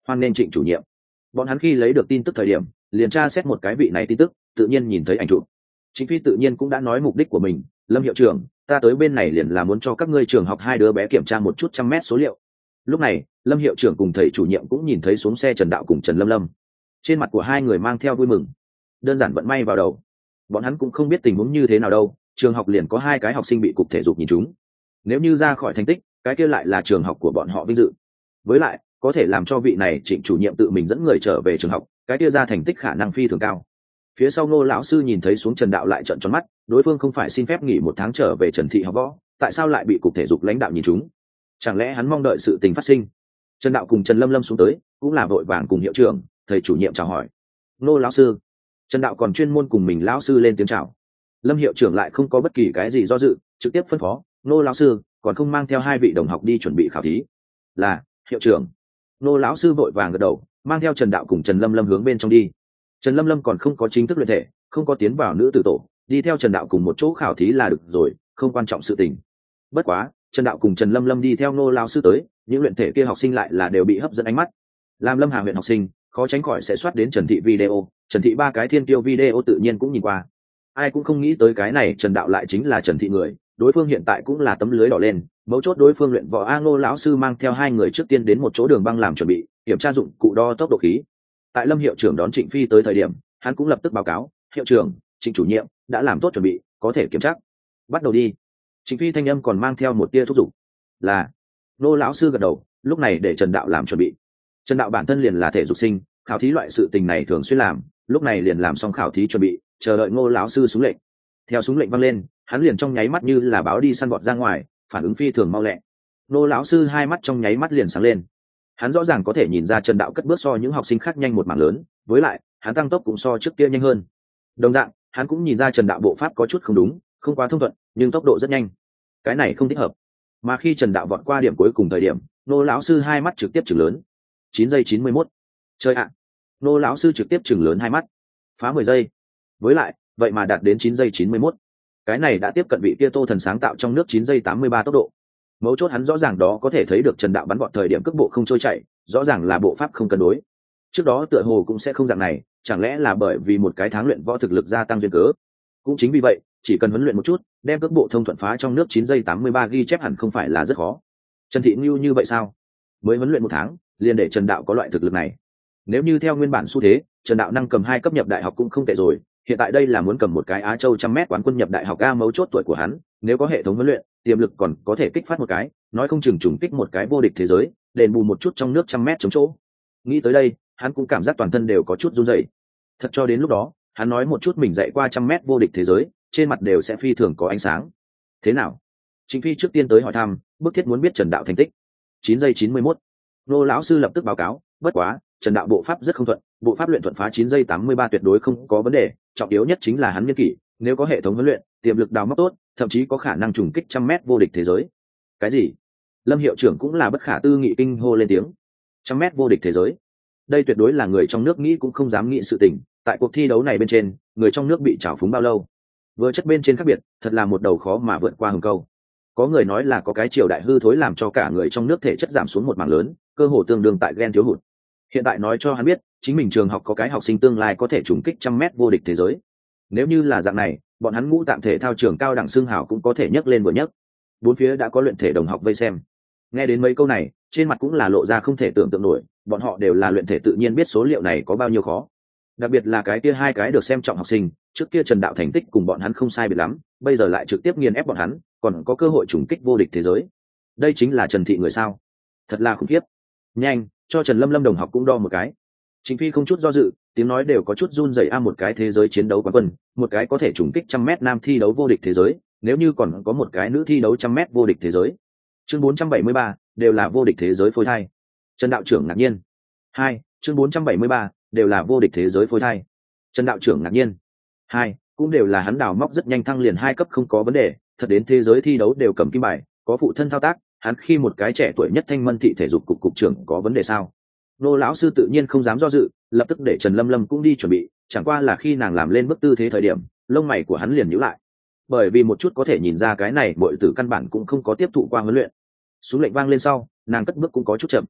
hoan nên Trịnh chủ nhiệm. Bọn hắn khi lấy được tin tức thời điểm liền tra xét một cái vị này tin tức, tự nhiên nhìn thấy ảnh chụp. Trịnh Phi tự nhiên cũng đã nói mục đích của mình. Lâm hiệu trưởng, ta tới bên này liền là muốn cho các ngươi trường học hai đứa bé kiểm tra một chút trăm mét số liệu. Lúc này Lâm hiệu trưởng cùng thầy chủ nhiệm cũng nhìn thấy xuống xe Trần Đạo cùng Trần Lâm Lâm. Trên mặt của hai người mang theo vui mừng, đơn giản vận may vào đầu. Bọn hắn cũng không biết tình huống như thế nào đâu, trường học liền có hai cái học sinh bị cục thể dục nhìn trúng. Nếu như ra khỏi thành tích, cái kia lại là trường học của bọn họ vinh dự. Với lại có thể làm cho vị này Trịnh chủ nhiệm tự mình dẫn người trở về trường học, cái kia ra thành tích khả năng phi thường cao. Phía sau Ngô lão sư nhìn thấy xuống Trần Đạo lại trợn tròn mắt, đối phương không phải xin phép nghỉ một tháng trở về Trần thị học võ, tại sao lại bị cục thể dục lãnh đạo nhìn trúng? Chẳng lẽ hắn mong đợi sự tình phát sinh? Trần Đạo cùng Trần Lâm Lâm xuống tới cũng là vội vàng cùng hiệu trưởng thầy chủ nhiệm chào hỏi. Ngô lão sư. Trần Đạo còn chuyên môn cùng mình lão sư lên tiếng chào. Lâm hiệu trưởng lại không có bất kỳ cái gì do dự, trực tiếp phân phó: Ngô lão sư còn không mang theo hai vị đồng học đi chuẩn bị khảo thí? Là, hiệu trưởng. Ngô lão sư vội vàng gật đầu, mang theo Trần Đạo cùng Trần Lâm Lâm hướng bên trong đi. Trần Lâm Lâm còn không có chính thức luyện thể, không có tiến vào nữ tử tổ, đi theo Trần Đạo cùng một chỗ khảo thí là được rồi, không quan trọng sự tình. Bất quá Trần Đạo cùng Trần Lâm Lâm đi theo Ngô lão sư tới, những luyện thể kia học sinh lại là đều bị hấp dẫn ánh mắt. Làm Lâm Hà huyện học sinh, khó tránh khỏi sẽ soát đến Trần thị video, Trần thị ba cái thiên tiêu video tự nhiên cũng nhìn qua. Ai cũng không nghĩ tới cái này Trần Đạo lại chính là Trần thị người, đối phương hiện tại cũng là tấm lưới đỏ lên. Mấu chốt đối phương luyện võ A. Ngô lão sư mang theo hai người trước tiên đến một chỗ đường băng làm chuẩn bị kiểm tra dụng cụ đo tốc độ khí. Tại Lâm hiệu trưởng đón Trịnh Phi tới thời điểm, hắn cũng lập tức báo cáo: hiệu trưởng, Trịnh chủ nhiệm đã làm tốt chuẩn bị, có thể kiểm tra. Bắt đầu đi. Trịnh Phi thanh âm còn mang theo một tia thúc giục. Là. Ngô lão sư gật đầu, lúc này để Trần Đạo làm chuẩn bị. Trần Đạo bản thân liền là thể dục sinh, khảo thí loại sự tình này thường xuyên làm, lúc này liền làm xong khảo thí chuẩn bị, chờ đợi Ngô lão sư xuống lệnh. Theo súng lệnh vang lên, hắn liền trong nháy mắt như là báo đi săn vọt ra ngoài, phản ứng phi thường mau lẹ. Ngô lão sư hai mắt trong nháy mắt liền sáng lên. Hắn rõ ràng có thể nhìn ra Trần Đạo cất bước so những học sinh khác nhanh một mảng lớn, với lại hắn tăng tốc cũng so trước kia nhanh hơn. Đồng dạng, hắn cũng nhìn ra Trần Đạo bộ pháp có chút không đúng, không quá thông thuận, nhưng tốc độ rất nhanh. Cái này không thích hợp. Mà khi Trần Đạo vọt qua điểm cuối cùng thời điểm, Ngô lão sư hai mắt trực tiếp chừng lớn. chín giây chín mươi mốt. Chơi ạ. À. Ngô lão sư trực tiếp chừng lớn hai mắt. Phá mười giây. Với lại, vậy mà đạt đến chín giây chín mươi mốt. Cái này đã tiếp cận vị kia Tô Thần sáng tạo trong nước chín giây tám mươi ba tốc độ. Mấu chốt hắn rõ ràng đó có thể thấy được Trần Đạo bắn vọt thời điểm cước bộ không trôi chảy, rõ ràng là bộ pháp không cân đối. Trước đó tựa hồ cũng sẽ không dạng này, chẳng lẽ là bởi vì một cái tháng luyện võ thực lực gia tăng duyên cớ. Cũng chính vì vậy, chỉ cần huấn luyện một chút, đem cước bộ thông thuận phá trong nước chín giây tám mươi ba ghi chép hẳn không phải là rất khó. Trần Thị Ngưu như vậy sao? Mới huấn luyện một tháng, liền để Trần Đạo có loại thực lực này. Nếu như theo nguyên bản xu thế, Trần Đạo năng cầm hai cấp nhập đại học cũng không tệ rồi, hiện tại đây là muốn cầm một cái Á Châu trăm mét quán quân nhập đại học. A, mấu chốt tuổi của hắn, nếu có hệ thống huấn luyện, tiềm lực còn có thể kích phát một cái, nói không chừng trùng kích một cái vô địch thế giới, đền bù một chút trong nước trăm mét chống chỗ. Nghĩ tới đây, hắn cũng cảm giác toàn thân đều có chút run rẩy. Thật cho đến lúc đó, hắn nói một chút mình dạy qua trăm mét vô địch thế giới, trên mặt đều sẽ phi thường có ánh sáng. Thế nào? Trịnh Phi trước tiên tới hỏi thăm, bức thiết muốn biết Trần Đạo thành tích. chín giây chín mươi mốt. Nô lão sư lập tức báo cáo, bất quá, Trần Đạo bộ pháp rất không thuận, bộ pháp luyện thuận phá chín giây tám mươi ba tuyệt đối không có vấn đề, trọng yếu nhất chính là hắn nghiên kỷ, nếu có hệ thống huấn luyện, tiềm lực đào móc tốt, thậm chí có khả năng trùng kích trăm mét vô địch thế giới. Cái gì? Lâm hiệu trưởng cũng là bất khả tư nghị kinh hô lên tiếng. Trăm mét vô địch thế giới. Đây tuyệt đối là người trong nước nghĩ cũng không dám nghĩ sự tình, tại cuộc thi đấu này bên trên, người trong nước bị trào phúng bao lâu? Vừa chất bên trên khác biệt, thật là một đầu khó mà vượt qua hừng câu. Có người nói là có cái triều đại hư thối làm cho cả người trong nước thể chất giảm xuống một mảng lớn, cơ hồ tương đương tại ghen thiếu hụt. Hiện tại nói cho hắn biết, chính mình trường học có cái học sinh tương lai có thể trùng kích trăm mét vô địch thế giới. Nếu như là dạng này, bọn hắn ngũ tạm thể thao trường cao đẳng xương hảo cũng có thể nhấc lên vừa nhấc. Bốn phía đã có luyện thể đồng học vây xem. Nghe đến mấy câu này, trên mặt cũng là lộ ra không thể tưởng tượng nổi, bọn họ đều là luyện thể tự nhiên biết số liệu này có bao nhiêu khó. Đặc biệt là cái kia hai cái được xem trọng học sinh, trước kia Trần Đạo thành tích cùng bọn hắn không sai biệt lắm, bây giờ lại trực tiếp nghiền ép bọn hắn, còn có cơ hội trùng kích vô địch thế giới. Đây chính là Trần Thị người sao? Thật là khủng khiếp. Nhanh, cho Trần Lâm Lâm đồng học cũng đo một cái. Trịnh Phi không chút do dự, tiếng nói đều có chút run rẩy. A, một cái thế giới chiến đấu quán quân, một cái có thể trùng kích trăm mét nam thi đấu vô địch thế giới, nếu như còn có một cái nữ thi đấu trăm mét vô địch thế giới. Chương bốn trăm bảy mươi ba, đều là vô địch thế giới phôi thai. Trần đạo trưởng ngạc nhiên. Hai, chương bốn trăm bảy mươi ba, đều là vô địch thế giới phôi thai. Trần đạo trưởng ngạc nhiên. Hai, cũng đều là hắn đào móc rất nhanh thăng liền hai cấp không có vấn đề, thật đến thế giới thi đấu đều cầm kim bài, có phụ thân thao tác, hắn khi một cái trẻ tuổi nhất Thanh Mân thị thể dục cục cục trưởng có vấn đề sao? Nô lão sư tự nhiên không dám do dự, lập tức để Trần Lâm Lâm cũng đi chuẩn bị, chẳng qua là khi nàng làm lên bức tư thế thời điểm, lông mày của hắn liền nhíu lại. Bởi vì một chút có thể nhìn ra cái này muội tử căn bản cũng không có tiếp thụ qua huấn luyện. Súng lệnh vang lên sau, nàng cất bước cũng có chút chậm.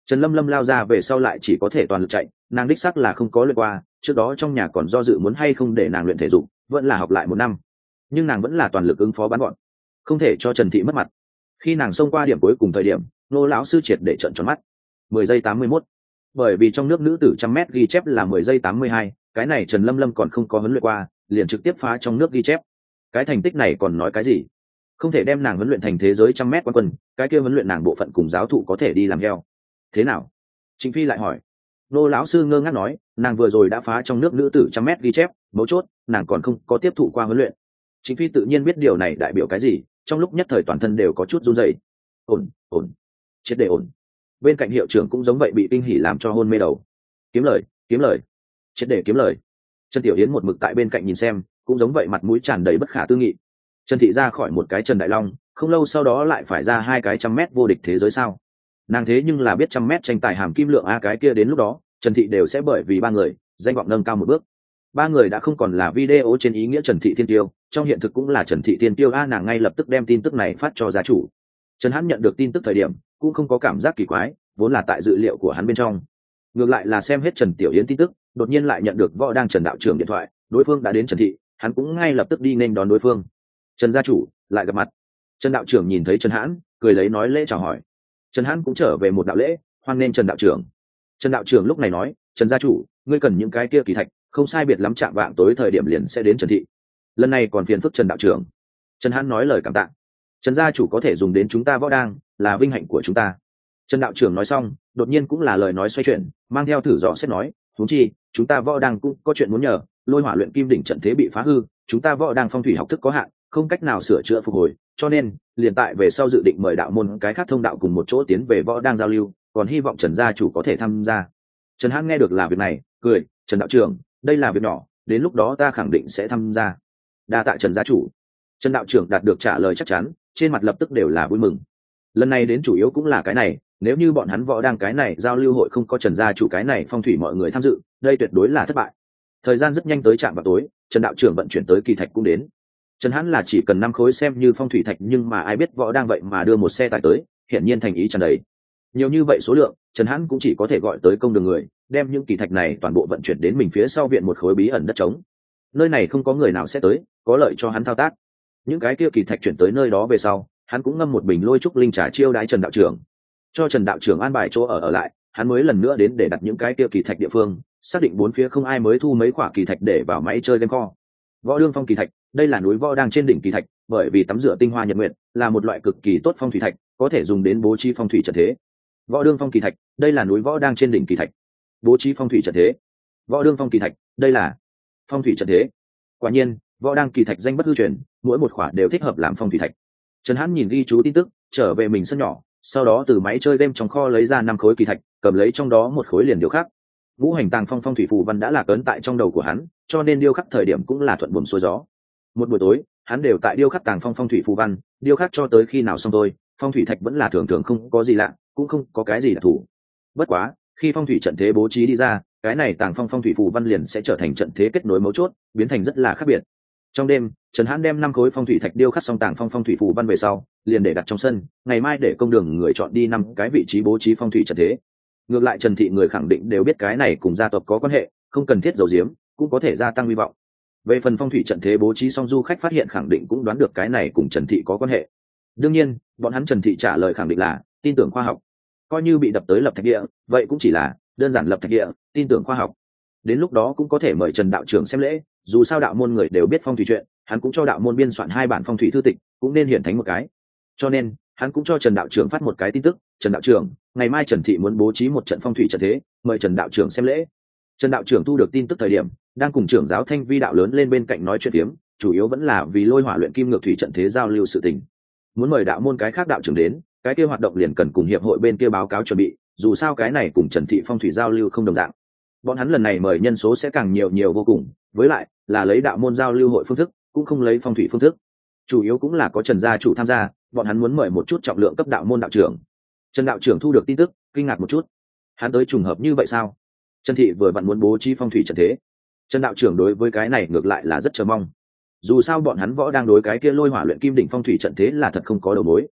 Trần Lâm Lâm lao ra về sau lại chỉ có thể toàn lực chạy, nàng đích xác là không có luyện qua, trước đó trong nhà còn do dự muốn hay không để nàng luyện thể dục, vẫn là học lại một năm, nhưng nàng vẫn là toàn lực ứng phó bắn gọn, không thể cho Trần Thị mất mặt. Khi nàng xông qua điểm cuối cùng thời điểm, nô lão sư triệt để trợn tròn mắt. mười giây tám mươi mốt. Bởi vì trong nước nữ tử trăm mét ghi chép là mười giây tám mươi hai, cái này Trần Lâm Lâm còn không có huấn luyện qua, liền trực tiếp phá trong nước ghi chép. Cái thành tích này còn nói cái gì? Không thể đem nàng huấn luyện thành thế giới trăm mét quán quân, cái kia huấn luyện nàng bộ phận cùng giáo thụ có thể đi làm heo. Thế nào? Trịnh Phi lại hỏi. Nô lão sư ngơ ngác nói, nàng vừa rồi đã phá trong nước nữ tử trăm mét ghi chép, mấu chốt, nàng còn không có tiếp thụ qua huấn luyện. Trịnh Phi tự nhiên biết điều này đại biểu cái gì, trong lúc nhất thời toàn thân đều có chút run rẩy. Ổn, ổn, triệt để ổn. Bên cạnh hiệu trưởng cũng giống vậy bị kinh hỉ làm cho hôn mê đầu. Kiếm lời, kiếm lời, triệt để kiếm lời. Trần Tiểu Yến một mực tại bên cạnh nhìn xem, cũng giống vậy mặt mũi tràn đầy bất khả tư nghị. Trần Thị ra khỏi một cái Trần Đại Long, không lâu sau đó lại phải ra hai cái trăm mét vô địch thế giới sao? Nàng thế nhưng là biết trăm mét tranh tài hàm kim lượng a, cái kia đến lúc đó Trần Thị đều sẽ bởi vì ba người danh vọng nâng cao một bước. Ba người đã không còn là video trên ý nghĩa Trần Thị Thiên Tiêu, trong hiện thực cũng là Trần Thị Thiên Tiêu a. Nàng ngay lập tức đem tin tức này phát cho gia chủ. Trần Hãn nhận được tin tức thời điểm cũng không có cảm giác kỳ quái, vốn là tại dự liệu của hắn bên trong. Ngược lại là xem hết Trần Tiểu Yến tin tức, đột nhiên lại nhận được Võ Đang Trần đạo trưởng điện thoại, đối phương đã đến Trần Thị, hắn cũng ngay lập tức đi nên đón đối phương. Trần gia chủ lại gặp mặt. Trần đạo trưởng nhìn thấy Trần Hãn, cười lấy nói lễ chào hỏi. Trần Hãn cũng trở về một đạo lễ, hoan nghênh Trần đạo trưởng. Trần đạo trưởng lúc này nói, Trần gia chủ, ngươi cần những cái kia kỳ thạch, không sai biệt lắm chạm vạng tối thời điểm liền sẽ đến Trần Thị. Lần này còn phiền phức Trần đạo trưởng. Trần Hãn nói lời cảm tạ. Trần gia chủ có thể dùng đến chúng ta Võ Đang, là vinh hạnh của chúng ta. Trần đạo trưởng nói xong, đột nhiên cũng là lời nói xoay chuyển, mang theo thử dò xét nói, huống chi, chúng ta Võ Đang cũng có chuyện muốn nhờ, lôi hỏa luyện kim đỉnh trận thế bị phá hư, chúng ta Võ Đang phong thủy học thức có hạn, không cách nào sửa chữa phục hồi, cho nên liền tại về sau dự định mời đạo môn cái khác thông đạo cùng một chỗ tiến về Võ Đang giao lưu, còn hy vọng Trần gia chủ có thể tham gia. Trần Hãn nghe được là việc này, cười, Trần đạo trưởng, đây là việc nhỏ, đến lúc đó ta khẳng định sẽ tham gia. Đa tạ Trần gia chủ. Trần đạo trưởng đạt được trả lời chắc chắn, trên mặt lập tức đều là vui mừng. Lần này đến chủ yếu cũng là cái này, nếu như bọn hắn Võ Đang cái này giao lưu hội không có Trần gia chủ cái này phong thủy mọi người tham dự, đây tuyệt đối là thất bại. Thời gian rất nhanh tới trạm vào tối, Trần đạo trưởng vận chuyển tới kỳ thạch cũng đến. Trần Hãn là chỉ cần năm khối xem như phong thủy thạch, nhưng mà ai biết Võ Đang vậy mà đưa một xe tải tới, hiển nhiên thành ý tràn đầy. Nhiều như vậy số lượng, Trần Hãn cũng chỉ có thể gọi tới công đường người, đem những kỳ thạch này toàn bộ vận chuyển đến mình phía sau viện một khối bí ẩn đất trống. Nơi này không có người nào sẽ tới, có lợi cho hắn thao tác. Những cái kia kỳ thạch chuyển tới nơi đó về sau, hắn cũng ngâm một bình lôi trúc linh trà chiêu đãi Trần đạo trưởng. Cho Trần đạo trưởng an bài chỗ ở ở lại, hắn mới lần nữa đến để đặt những cái kia kỳ thạch địa phương, xác định bốn phía không ai mới thu mấy quả kỳ thạch để vào máy chơi game kho. Võ Đương Phong kỳ thạch, đây là núi Võ Đang trên đỉnh kỳ thạch, bởi vì tắm rửa tinh hoa nhật nguyệt, là một loại cực kỳ tốt phong thủy thạch, có thể dùng đến bố trí phong thủy trận thế. Võ Đương Phong kỳ thạch, đây là núi Võ Đang trên đỉnh kỳ thạch, bố trí phong thủy trận thế. Võ Đương Phong kỳ thạch, đây là phong thủy trận thế. Quả nhiên, Võ Đang kỳ thạch danh bất hư truyền, mỗi một quả đều thích hợp làm phong thủy thạch. Trần Hãn nhìn ghi chú tin tức, trở về mình sân nhỏ, sau đó từ máy chơi game trong kho lấy ra năm khối kỳ thạch, cầm lấy trong đó một khối liền điêu khắc. Ngũ hành tàng phong phong thủy phù văn đã là cấn tại trong đầu của hắn, cho nên điêu khắc thời điểm cũng là thuận buồm xuôi gió. Một buổi tối, hắn đều tại điêu khắc tàng phong phong thủy phù văn, điêu khắc cho tới khi nào xong thôi, phong thủy thạch vẫn là thường thường không có gì lạ, cũng không có cái gì đặc thù. Bất quá, khi phong thủy trận thế bố trí đi ra, cái này tàng phong phong thủy phù văn liền sẽ trở thành trận thế kết nối mấu chốt, biến thành rất là khác biệt. Trong đêm, Trần Hãn đem năm khối phong thủy thạch điêu khắc xong tàng phong phong thủy phù văn về sau, liền để đặt trong sân, ngày mai để công đường người chọn đi năm cái vị trí bố trí phong thủy trận thế. Ngược lại Trần Thị người khẳng định đều biết cái này cùng gia tộc có quan hệ, không cần thiết giấu giếm, cũng có thể gia tăng hy vọng. Về phần phong thủy trận thế bố trí xong, du khách phát hiện khẳng định cũng đoán được cái này cùng Trần Thị có quan hệ. Đương nhiên, bọn hắn Trần Thị trả lời khẳng định là tin tưởng khoa học. Coi như bị đập tới lập thạch địa, vậy cũng chỉ là đơn giản lập thạch địa, tin tưởng khoa học. Đến lúc đó cũng có thể mời Trần đạo trưởng xem lễ, dù sao đạo môn người đều biết phong thủy chuyện, hắn cũng cho đạo môn biên soạn hai bản phong thủy thư tịch, cũng nên hiển thánh một cái. Cho nên, hắn cũng cho Trần đạo trưởng phát một cái tin tức, Trần đạo trưởng, ngày mai Trần Thị muốn bố trí một trận phong thủy trận thế, mời Trần đạo trưởng xem lễ. Trần đạo trưởng thu được tin tức thời điểm, đang cùng trưởng giáo Thanh Vi đạo lớn lên bên cạnh nói chuyện tiếm, chủ yếu vẫn là vì lôi hỏa luyện kim ngược thủy trận thế giao lưu sự tình. Muốn mời đạo môn cái khác đạo trưởng đến, cái kia hoạt động liền cần cùng hiệp hội bên kia báo cáo chuẩn bị, dù sao cái này cùng Trần Thị phong thủy giao lưu không đồng dạng. Bọn hắn lần này mời nhân số sẽ càng nhiều nhiều vô cùng, với lại là lấy đạo môn giao lưu hội phương thức, cũng không lấy phong thủy phương thức. Chủ yếu cũng là có Trần gia chủ tham gia, bọn hắn muốn mời một chút trọng lượng cấp đạo môn đạo trưởng. Trần đạo trưởng thu được tin tức, kinh ngạc một chút. Hắn tới trùng hợp như vậy sao? Trần Thị vừa vặn muốn bố trí phong thủy trận thế. Trần đạo trưởng đối với cái này ngược lại là rất chờ mong. Dù sao bọn hắn Võ đang đối cái kia lôi hỏa luyện kim đỉnh phong thủy trận thế là thật không có đầu mối.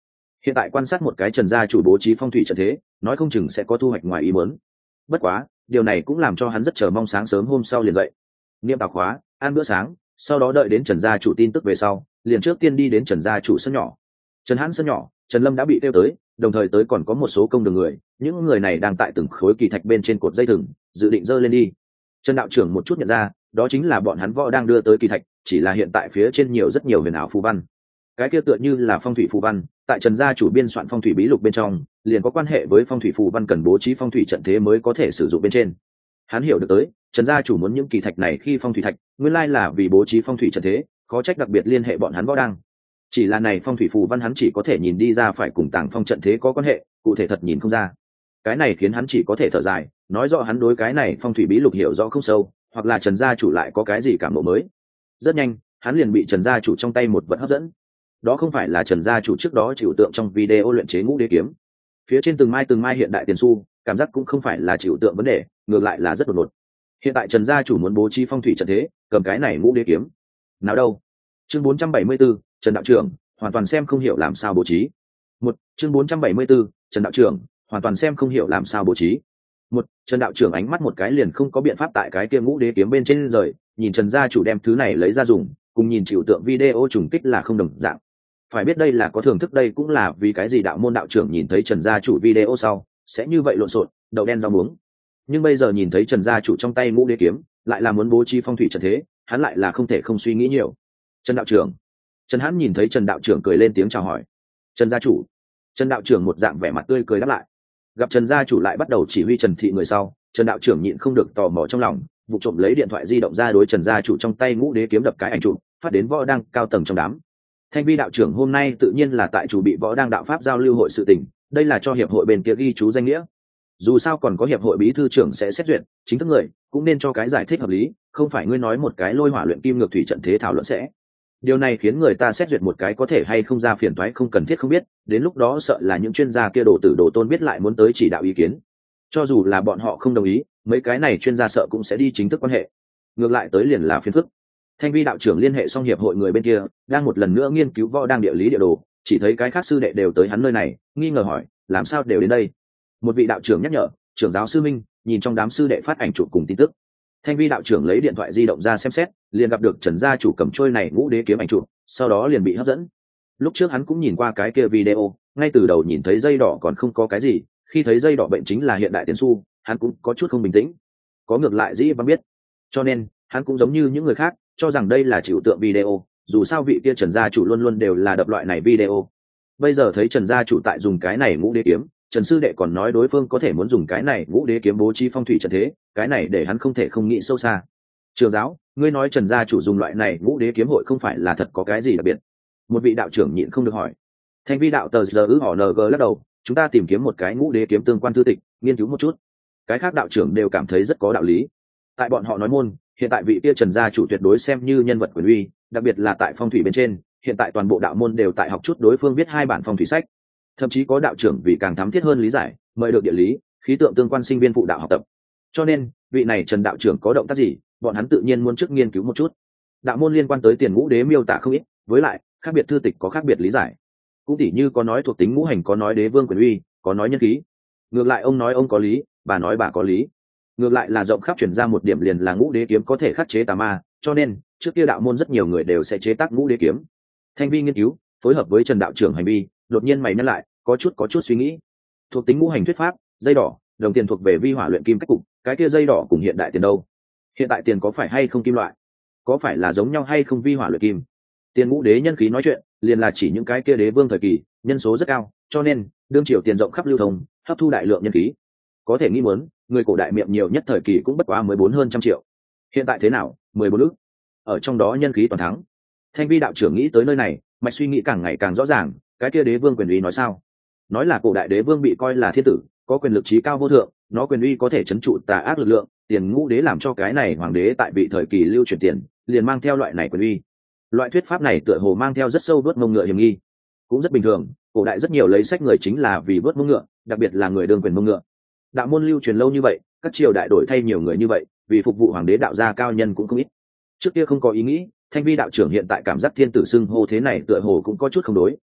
Hiện tại quan sát một cái Trần gia chủ bố trí phong thủy trận thế, nói không chừng sẽ có thu hoạch ngoài ý muốn. Bất quá điều này cũng làm cho hắn rất chờ mong sáng sớm hôm sau liền dậy, niệm tào khóa, ăn bữa sáng, sau đó đợi đến Trần gia chủ tin tức về sau, liền trước tiên đi đến Trần gia chủ sân nhỏ. Trần Hãn sân nhỏ, Trần Lâm đã bị tiêu tới, đồng thời tới còn có một số công đường người, những người này đang tại từng khối kỳ thạch bên trên cột dây thừng, dự định dơ lên đi. Trần đạo trưởng một chút nhận ra, đó chính là bọn hắn võ đang đưa tới kỳ thạch, chỉ là hiện tại phía trên nhiều rất nhiều huyền ảo phù văn. Cái kia tựa như là phong thủy phù văn, tại Trần gia chủ biên soạn phong thủy bí lục bên trong, liền có quan hệ với phong thủy phù văn cần bố trí phong thủy trận thế mới có thể sử dụng bên trên. Hắn hiểu được tới, Trần gia chủ muốn những kỳ thạch này khi phong thủy thạch, nguyên lai là vì bố trí phong thủy trận thế, khó trách đặc biệt liên hệ bọn hắn võ đang. Chỉ là này phong thủy phù văn hắn chỉ có thể nhìn đi ra phải cùng tàng phong trận thế có quan hệ, cụ thể thật nhìn không ra. Cái này khiến hắn chỉ có thể thở dài, nói rõ hắn đối cái này phong thủy bí lục hiểu rõ không sâu, hoặc là Trần gia chủ lại có cái gì cảm ngộ mới. Rất nhanh, hắn liền bị Trần gia chủ trong tay một vật hấp dẫn. Đó không phải là Trần gia chủ trước đó chịu tượng trong video luyện chế ngũ đế kiếm. Phía trên từng mai từng mai hiện đại tiền xu, cảm giác cũng không phải là chịu tượng vấn đề, ngược lại là rất đột ngột. Hiện tại Trần gia chủ muốn bố trí phong thủy trận thế, cầm cái này ngũ đế kiếm. Nào đâu? Chương bốn trăm bảy mươi 4, Trần đạo trưởng, hoàn toàn xem không hiểu làm sao bố trí. Một, chương bốn trăm bảy mươi 4, Trần đạo trưởng, hoàn toàn xem không hiểu làm sao bố trí. Một, Trần đạo trưởng ánh mắt một cái liền không có biện pháp tại cái kia ngũ đế kiếm bên trên rời, nhìn Trần gia chủ đem thứ này lấy ra dùng, cùng nhìn chịu tượng video trùng kích là không đồng dạng. Phải biết đây là có thưởng thức, đây cũng là vì cái gì đạo môn đạo trưởng nhìn thấy Trần gia chủ video sau sẽ như vậy lộn xộn, đậu đen rau muống. Nhưng bây giờ nhìn thấy Trần gia chủ trong tay ngũ đế kiếm, lại là muốn bố trí phong thủy trận thế, hắn lại là không thể không suy nghĩ nhiều. Trần đạo trưởng. Trần Hãn nhìn thấy Trần đạo trưởng cười lên tiếng chào hỏi. Trần gia chủ. Trần đạo trưởng một dạng vẻ mặt tươi cười đáp lại. Gặp Trần gia chủ lại bắt đầu chỉ huy Trần thị người sau, Trần đạo trưởng nhịn không được tò mò trong lòng, vụ trộm lấy điện thoại di động ra đối Trần gia chủ trong tay ngũ đế kiếm đập cái ảnh chụp, phát đến võ đang cao tầng trong đám. Thanh Vi đạo trưởng hôm nay tự nhiên là tại chủ bị võ đang đạo pháp giao lưu hội sự tình, đây là cho hiệp hội bên kia ghi chú danh nghĩa. Dù sao còn có hiệp hội bí thư trưởng sẽ xét duyệt, chính thức người cũng nên cho cái giải thích hợp lý, không phải ngươi nói một cái lôi hỏa luyện kim ngược thủy trận thế thảo luận sẽ. Điều này khiến người ta xét duyệt một cái có thể hay không ra phiền toái không cần thiết không biết, đến lúc đó sợ là những chuyên gia kia đồ tử đồ tôn biết lại muốn tới chỉ đạo ý kiến. Cho dù là bọn họ không đồng ý, mấy cái này chuyên gia sợ cũng sẽ đi chính thức quan hệ. Ngược lại tới liền là phiền phức. Thanh Vi đạo trưởng liên hệ xong hiệp hội người bên kia, đang một lần nữa nghiên cứu võ đang địa lý địa đồ, chỉ thấy cái khác sư đệ đều tới hắn nơi này, nghi ngờ hỏi, làm sao đều đến đây? Một vị đạo trưởng nhắc nhở, trưởng giáo sư Minh, nhìn trong đám sư đệ phát ảnh chụp cùng tin tức. Thanh Vi đạo trưởng lấy điện thoại di động ra xem xét, liền gặp được Trần gia chủ cầm trôi này ngũ đế kiếm ảnh chụp, sau đó liền bị hấp dẫn. Lúc trước hắn cũng nhìn qua cái kia video, ngay từ đầu nhìn thấy dây đỏ còn không có cái gì, khi thấy dây đỏ bệnh chính là hiện đại tiền xu, hắn cũng có chút không bình tĩnh. Có ngược lại dĩ vãng biết, cho nên hắn cũng giống như những người khác, cho rằng đây là chịu tượng video, dù sao vị kia Trần gia chủ luôn luôn đều là đập loại này video. Bây giờ thấy Trần gia chủ tại dùng cái này ngũ đế kiếm, Trần sư đệ còn nói đối phương có thể muốn dùng cái này ngũ đế kiếm bố trí phong thủy trận thế, cái này để hắn không thể không nghĩ sâu xa. Trường giáo, ngươi nói Trần gia chủ dùng loại này ngũ đế kiếm hội không phải là thật có cái gì đặc biệt? Một vị đạo trưởng nhịn không được hỏi. Thanh Vi đạo tờ giờ ư họ ng lắc đầu, chúng ta tìm kiếm một cái ngũ đế kiếm tương quan thư tịch, nghiên cứu một chút. Cái khác đạo trưởng đều cảm thấy rất có đạo lý. Tại bọn họ nói môn, hiện tại vị kia Trần gia chủ tuyệt đối xem như nhân vật quyền uy, đặc biệt là tại phong thủy bên trên, hiện tại toàn bộ đạo môn đều tại học chút đối phương viết hai bản phong thủy sách. Thậm chí có đạo trưởng vì càng thắm thiết hơn lý giải, mời được địa lý, khí tượng tương quan sinh viên phụ đạo học tập. Cho nên, vị này Trần đạo trưởng có động tác gì, bọn hắn tự nhiên muốn trước nghiên cứu một chút. Đạo môn liên quan tới tiền ngũ đế miêu tả không ít, với lại, khác biệt thư tịch có khác biệt lý giải. Cũng tỉ như có nói thuộc tính ngũ hành, có nói đế vương quyền uy, có nói nhân khí. Ngược lại ông nói ông có lý, bà nói bà có lý. Ngược lại là rộng khắp chuyển ra một điểm liền là ngũ đế kiếm có thể khắc chế tà ma, cho nên trước kia đạo môn rất nhiều người đều sẽ chế tác ngũ đế kiếm. Thanh Vi nghiên cứu, phối hợp với Trần đạo trưởng hành vi, đột nhiên mày nhắc lại, có chút có chút suy nghĩ. Thuộc tính ngũ hành thuyết pháp, dây đỏ, đồng tiền thuộc về vi hỏa luyện kim cách cục, cái kia dây đỏ cùng hiện đại tiền đâu? Hiện tại tiền có phải hay không kim loại? Có phải là giống nhau hay không vi hỏa luyện kim? Tiền ngũ đế nhân khí nói chuyện, liền là chỉ những cái kia đế vương thời kỳ, nhân số rất cao, cho nên đương triều tiền rộng khắp lưu thông, hấp thu đại lượng nhân khí. Có thể nghĩ muốn, người cổ đại miệng nhiều nhất thời kỳ cũng bất quá mười bốn hơn trăm triệu. Hiện tại thế nào? mười bốn ức. Ở trong đó nhân khí toàn thắng. Thanh Vi đạo trưởng nghĩ tới nơi này, mạch suy nghĩ càng ngày càng rõ ràng, cái kia đế vương quyền uy nói sao? Nói là cổ đại đế vương bị coi là thiên tử, có quyền lực trí cao vô thượng, nó quyền uy có thể trấn trụ tà ác lực lượng, tiền ngũ đế làm cho cái này hoàng đế tại vị thời kỳ lưu truyền tiền, liền mang theo loại này quyền uy. Loại thuyết pháp này tựa hồ mang theo rất sâu vớt mông ngựa hiểm nghi. Cũng rất bình thường, cổ đại rất nhiều lấy sách người chính là vì vớt mông ngựa, đặc biệt là người đương quyền mông ngựa. Đạo môn lưu truyền lâu như vậy, các triều đại đổi thay nhiều người như vậy, vì phục vụ hoàng đế đạo gia cao nhân cũng không ít. Trước kia không có ý nghĩ, Thanh Vi đạo trưởng hiện tại cảm giác thiên tử xưng hô thế này tựa hồ cũng có chút không đối,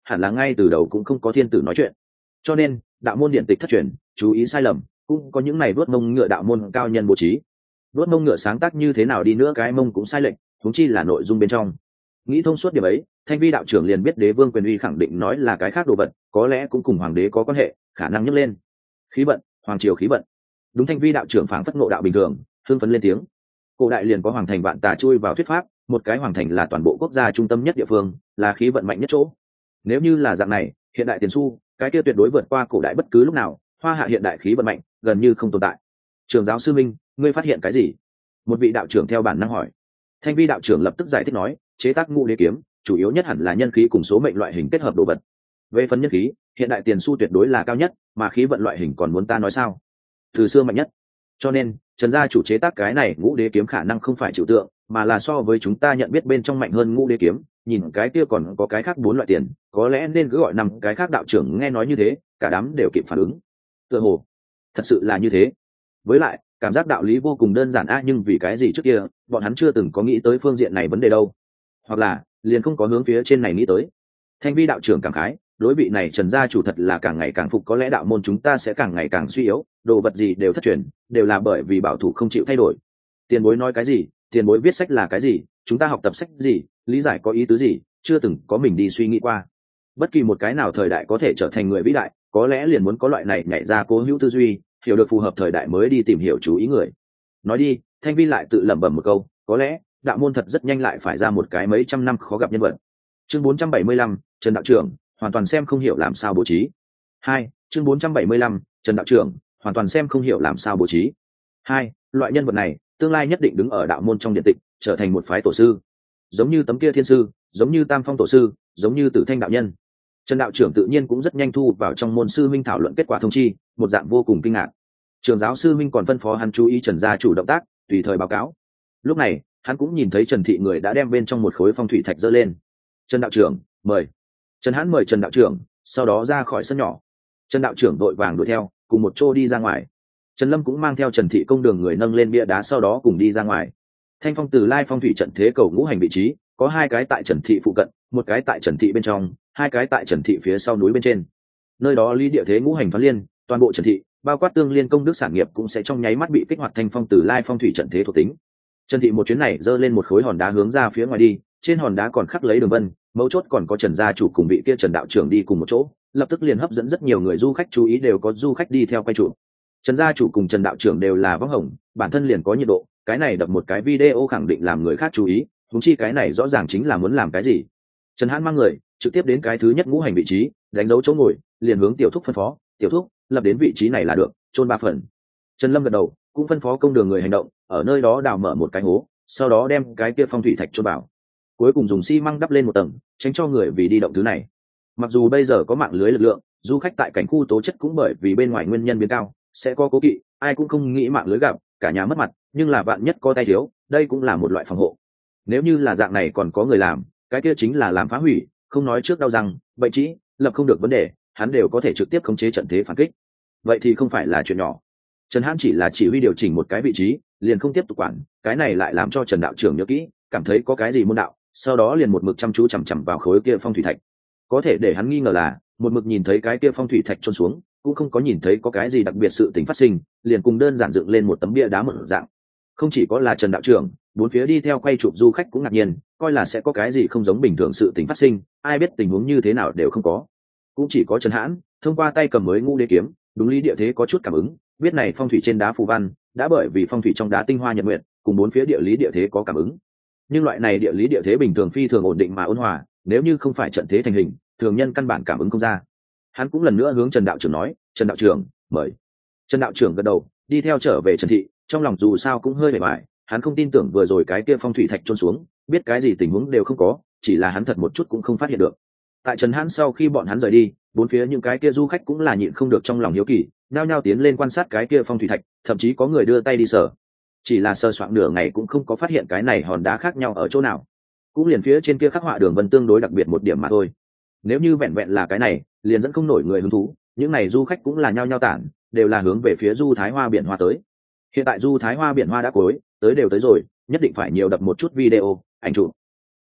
hẳn là ngay từ đầu cũng không có thiên tử nói chuyện, cho nên đạo môn điện tịch thất truyền, chú ý sai lầm, cũng có những này vuốt mông ngựa đạo môn cao nhân bố trí. Vuốt mông ngựa sáng tác như thế nào đi nữa cái mông cũng sai lệch, huống chi là nội dung bên trong. Nghĩ thông suốt điểm ấy, Thanh Vi đạo trưởng liền biết đế vương quyền uy khẳng định nói là cái khác đồ vật, có lẽ cũng cùng hoàng đế có quan hệ, khả năng nhấc lên khí vận, hoàng triều khí vận. Đúng, Thanh Vi đạo trưởng phảng phất ngộ đạo bình thường, hưng phấn lên tiếng. Cổ đại liền có hoàng thành vạn tà chui vào thuyết pháp, một cái hoàng thành là toàn bộ quốc gia trung tâm nhất địa phương, là khí vận mạnh nhất chỗ. Nếu như là dạng này, hiện đại tiền xu, cái kia tuyệt đối vượt qua cổ đại bất cứ lúc nào, hoa hạ hiện đại khí vận mạnh, gần như không tồn tại. Trường giáo sư Minh, ngươi phát hiện cái gì? Một vị đạo trưởng theo bản năng hỏi. Thanh Vi đạo trưởng lập tức giải thích nói, chế tác ngũ đế kiếm, chủ yếu nhất hẳn là nhân khí cùng số mệnh loại hình kết hợp đồ vật. Về phần nhân khí, hiện đại tiền xu tuyệt đối là cao nhất, mà khí vận loại hình còn muốn ta nói sao? Từ xưa mạnh nhất. Cho nên, Trần gia chủ chế tác cái này ngũ đế kiếm khả năng không phải trừu tượng, mà là so với chúng ta nhận biết bên trong mạnh hơn ngũ đế kiếm, nhìn cái kia còn có cái khác bốn loại tiền, có lẽ nên cứ gọi năm cái khác đạo trưởng nghe nói như thế, cả đám đều kịp phản ứng. Tựa hồ, thật sự là như thế. Với lại, cảm giác đạo lý vô cùng đơn giản a, nhưng vì cái gì trước kia, bọn hắn chưa từng có nghĩ tới phương diện này vấn đề đâu. Hoặc là, liền không có hướng phía trên này nghĩ tới. Thanh Vi đạo trưởng cảm khái, đối vị này Trần gia chủ thật là càng ngày càng phục, có lẽ đạo môn chúng ta sẽ càng ngày càng suy yếu, đồ vật gì đều thất truyền, đều là bởi vì bảo thủ không chịu thay đổi. Tiền bối nói cái gì, tiền bối viết sách là cái gì, chúng ta học tập sách gì, lý giải có ý tứ gì, chưa từng có mình đi suy nghĩ qua. Bất kỳ một cái nào thời đại có thể trở thành người vĩ đại, có lẽ liền muốn có loại này nhảy ra cố hữu tư duy, hiểu được phù hợp thời đại mới đi tìm hiểu chú ý người. Nói đi, Thanh Vi lại tự lẩm bẩm một câu, có lẽ đạo môn thật rất nhanh lại phải ra một cái mấy trăm năm khó gặp nhân vật. Chương bốn trăm bảy mươi lăm, Trần đạo trưởng hoàn toàn xem không hiểu làm sao bố trí. Hai, chương bốn trăm bảy mươi lăm, Trần đạo trưởng hoàn toàn xem không hiểu làm sao bố trí. Hai, loại nhân vật này tương lai nhất định đứng ở đạo môn trong điện tịch, trở thành một phái tổ sư, giống như tấm kia thiên sư, giống như Tam Phong tổ sư, giống như Tử Thanh đạo nhân. Trần đạo trưởng tự nhiên cũng rất nhanh thu vào trong môn sư minh thảo luận kết quả thông chi, một dạng vô cùng kinh ngạc. Trường giáo sư minh còn phân phó hắn chú ý Trần gia chủ động tác, tùy thời báo cáo. Lúc này, hắn cũng nhìn thấy Trần thị người đã đem bên trong một khối phong thủy thạch dơ lên. Trần đạo trưởng, mời. Trần Hãn mời Trần đạo trưởng, sau đó ra khỏi sân nhỏ. Trần đạo trưởng đội vàng đuổi theo, cùng một chỗ đi ra ngoài. Trần Lâm cũng mang theo Trần thị công đường người nâng lên bia đá, sau đó cùng đi ra ngoài. Thanh phong từ lai phong thủy trận thế cầu ngũ hành vị trí, có hai cái tại Trần thị phụ cận, một cái tại Trần thị bên trong, hai cái tại Trần thị phía sau núi bên trên. Nơi đó lý địa thế ngũ hành phán liên, toàn bộ Trần thị, bao quát tương liên công đức sản nghiệp cũng sẽ trong nháy mắt bị kích hoạt thanh phong từ lai phong thủy trận thế thuộc tính. Trần thị một chuyến này giơ lên một khối hòn đá hướng ra phía ngoài đi, trên hòn đá còn khắc lấy đường vân, mấu chốt còn có Trần gia chủ cùng vị kia Trần đạo trưởng đi cùng một chỗ, lập tức liền hấp dẫn rất nhiều người du khách chú ý, đều có du khách đi theo quay chụp. Trần gia chủ cùng Trần đạo trưởng đều là võng hồng, bản thân liền có nhiệt độ, cái này đập một cái video khẳng định làm người khác chú ý, huống chi cái này rõ ràng chính là muốn làm cái gì. Trần Hãn mang người trực tiếp đến cái thứ nhất ngũ hành vị trí, đánh dấu chỗ ngồi, liền hướng tiểu thúc phân phó, tiểu thúc lập đến vị trí này là được, chôn ba phần. Trần Lâm gật đầu, cũng phân phó công đường người hành động, ở nơi đó đào mở một cái hố, sau đó đem cái kia phong thủy thạch chôn vào, cuối cùng dùng xi măng đắp lên một tầng, tránh cho người vì đi động thứ này. Mặc dù bây giờ có mạng lưới lực lượng, du khách tại cảnh khu tố chất cũng bởi vì bên ngoài nguyên nhân biến cao, sẽ có cố kỵ, ai cũng không nghĩ mạng lưới gặp cả nhà mất mặt, nhưng là bạn nhất có tay thiếu, đây cũng là một loại phòng hộ. Nếu như là dạng này còn có người làm, cái kia chính là làm phá hủy, không nói trước đau răng, bệnh trĩ, lập không được vấn đề, hắn đều có thể trực tiếp khống chế trận thế phản kích. Vậy thì không phải là chuyện nhỏ. Trần Hãn chỉ là chỉ huy điều chỉnh một cái vị trí, liền không tiếp tục quản, cái này lại làm cho Trần đạo trưởng nhớ kỹ, cảm thấy có cái gì môn đạo, sau đó liền một mực chăm chú chằm chằm vào khối kia phong thủy thạch. Có thể để hắn nghi ngờ là, một mực nhìn thấy cái kia phong thủy thạch trôn xuống, cũng không có nhìn thấy có cái gì đặc biệt sự tình phát sinh, liền cùng đơn giản dựng lên một tấm bia đá một dạng. Không chỉ có là Trần đạo trưởng, bốn phía đi theo quay chụp du khách cũng ngạc nhiên, coi là sẽ có cái gì không giống bình thường sự tình phát sinh, ai biết tình huống như thế nào đều không có. Cũng chỉ có Trần Hãn, thông qua tay cầm mới ngũ đế kiếm, đúng lý địa thế có chút cảm ứng, biết này phong thủy trên đá phù văn, đã bởi vì phong thủy trong đá tinh hoa nhật nguyệt, cùng bốn phía địa lý địa thế có cảm ứng. Nhưng loại này địa lý địa thế bình thường phi thường ổn định mà ôn hòa, nếu như không phải trận thế thành hình, thường nhân căn bản cảm ứng không ra. Hắn cũng lần nữa hướng Trần đạo trưởng nói, Trần đạo trưởng, mời. Trần đạo trưởng gật đầu, đi theo trở về Trần thị, trong lòng dù sao cũng hơi mệt mỏi, hắn không tin tưởng vừa rồi cái kia phong thủy thạch trôn xuống, biết cái gì tình huống đều không có, chỉ là hắn thật một chút cũng không phát hiện được. Tại Trần Hãn sau khi bọn hắn rời đi, bốn phía những cái kia du khách cũng là nhịn không được trong lòng hiếu kỳ, nhao nhao tiến lên quan sát cái kia phong thủy thạch, thậm chí có người đưa tay đi sờ. Chỉ là sờ soạng nửa ngày cũng không có phát hiện cái này hòn đá khác nhau ở chỗ nào, cũng liền phía trên kia khắc họa đường vân tương đối đặc biệt một điểm mà thôi. Nếu như vẹn vẹn là cái này, liền dẫn không nổi người hứng thú, những này du khách cũng là nhao nhao tản, đều là hướng về phía du Thái Hoa biển hoa tới. Hiện tại du Thái Hoa biển hoa đã cuối, tới đều tới rồi, nhất định phải nhiều đập một chút video, ảnh chụp.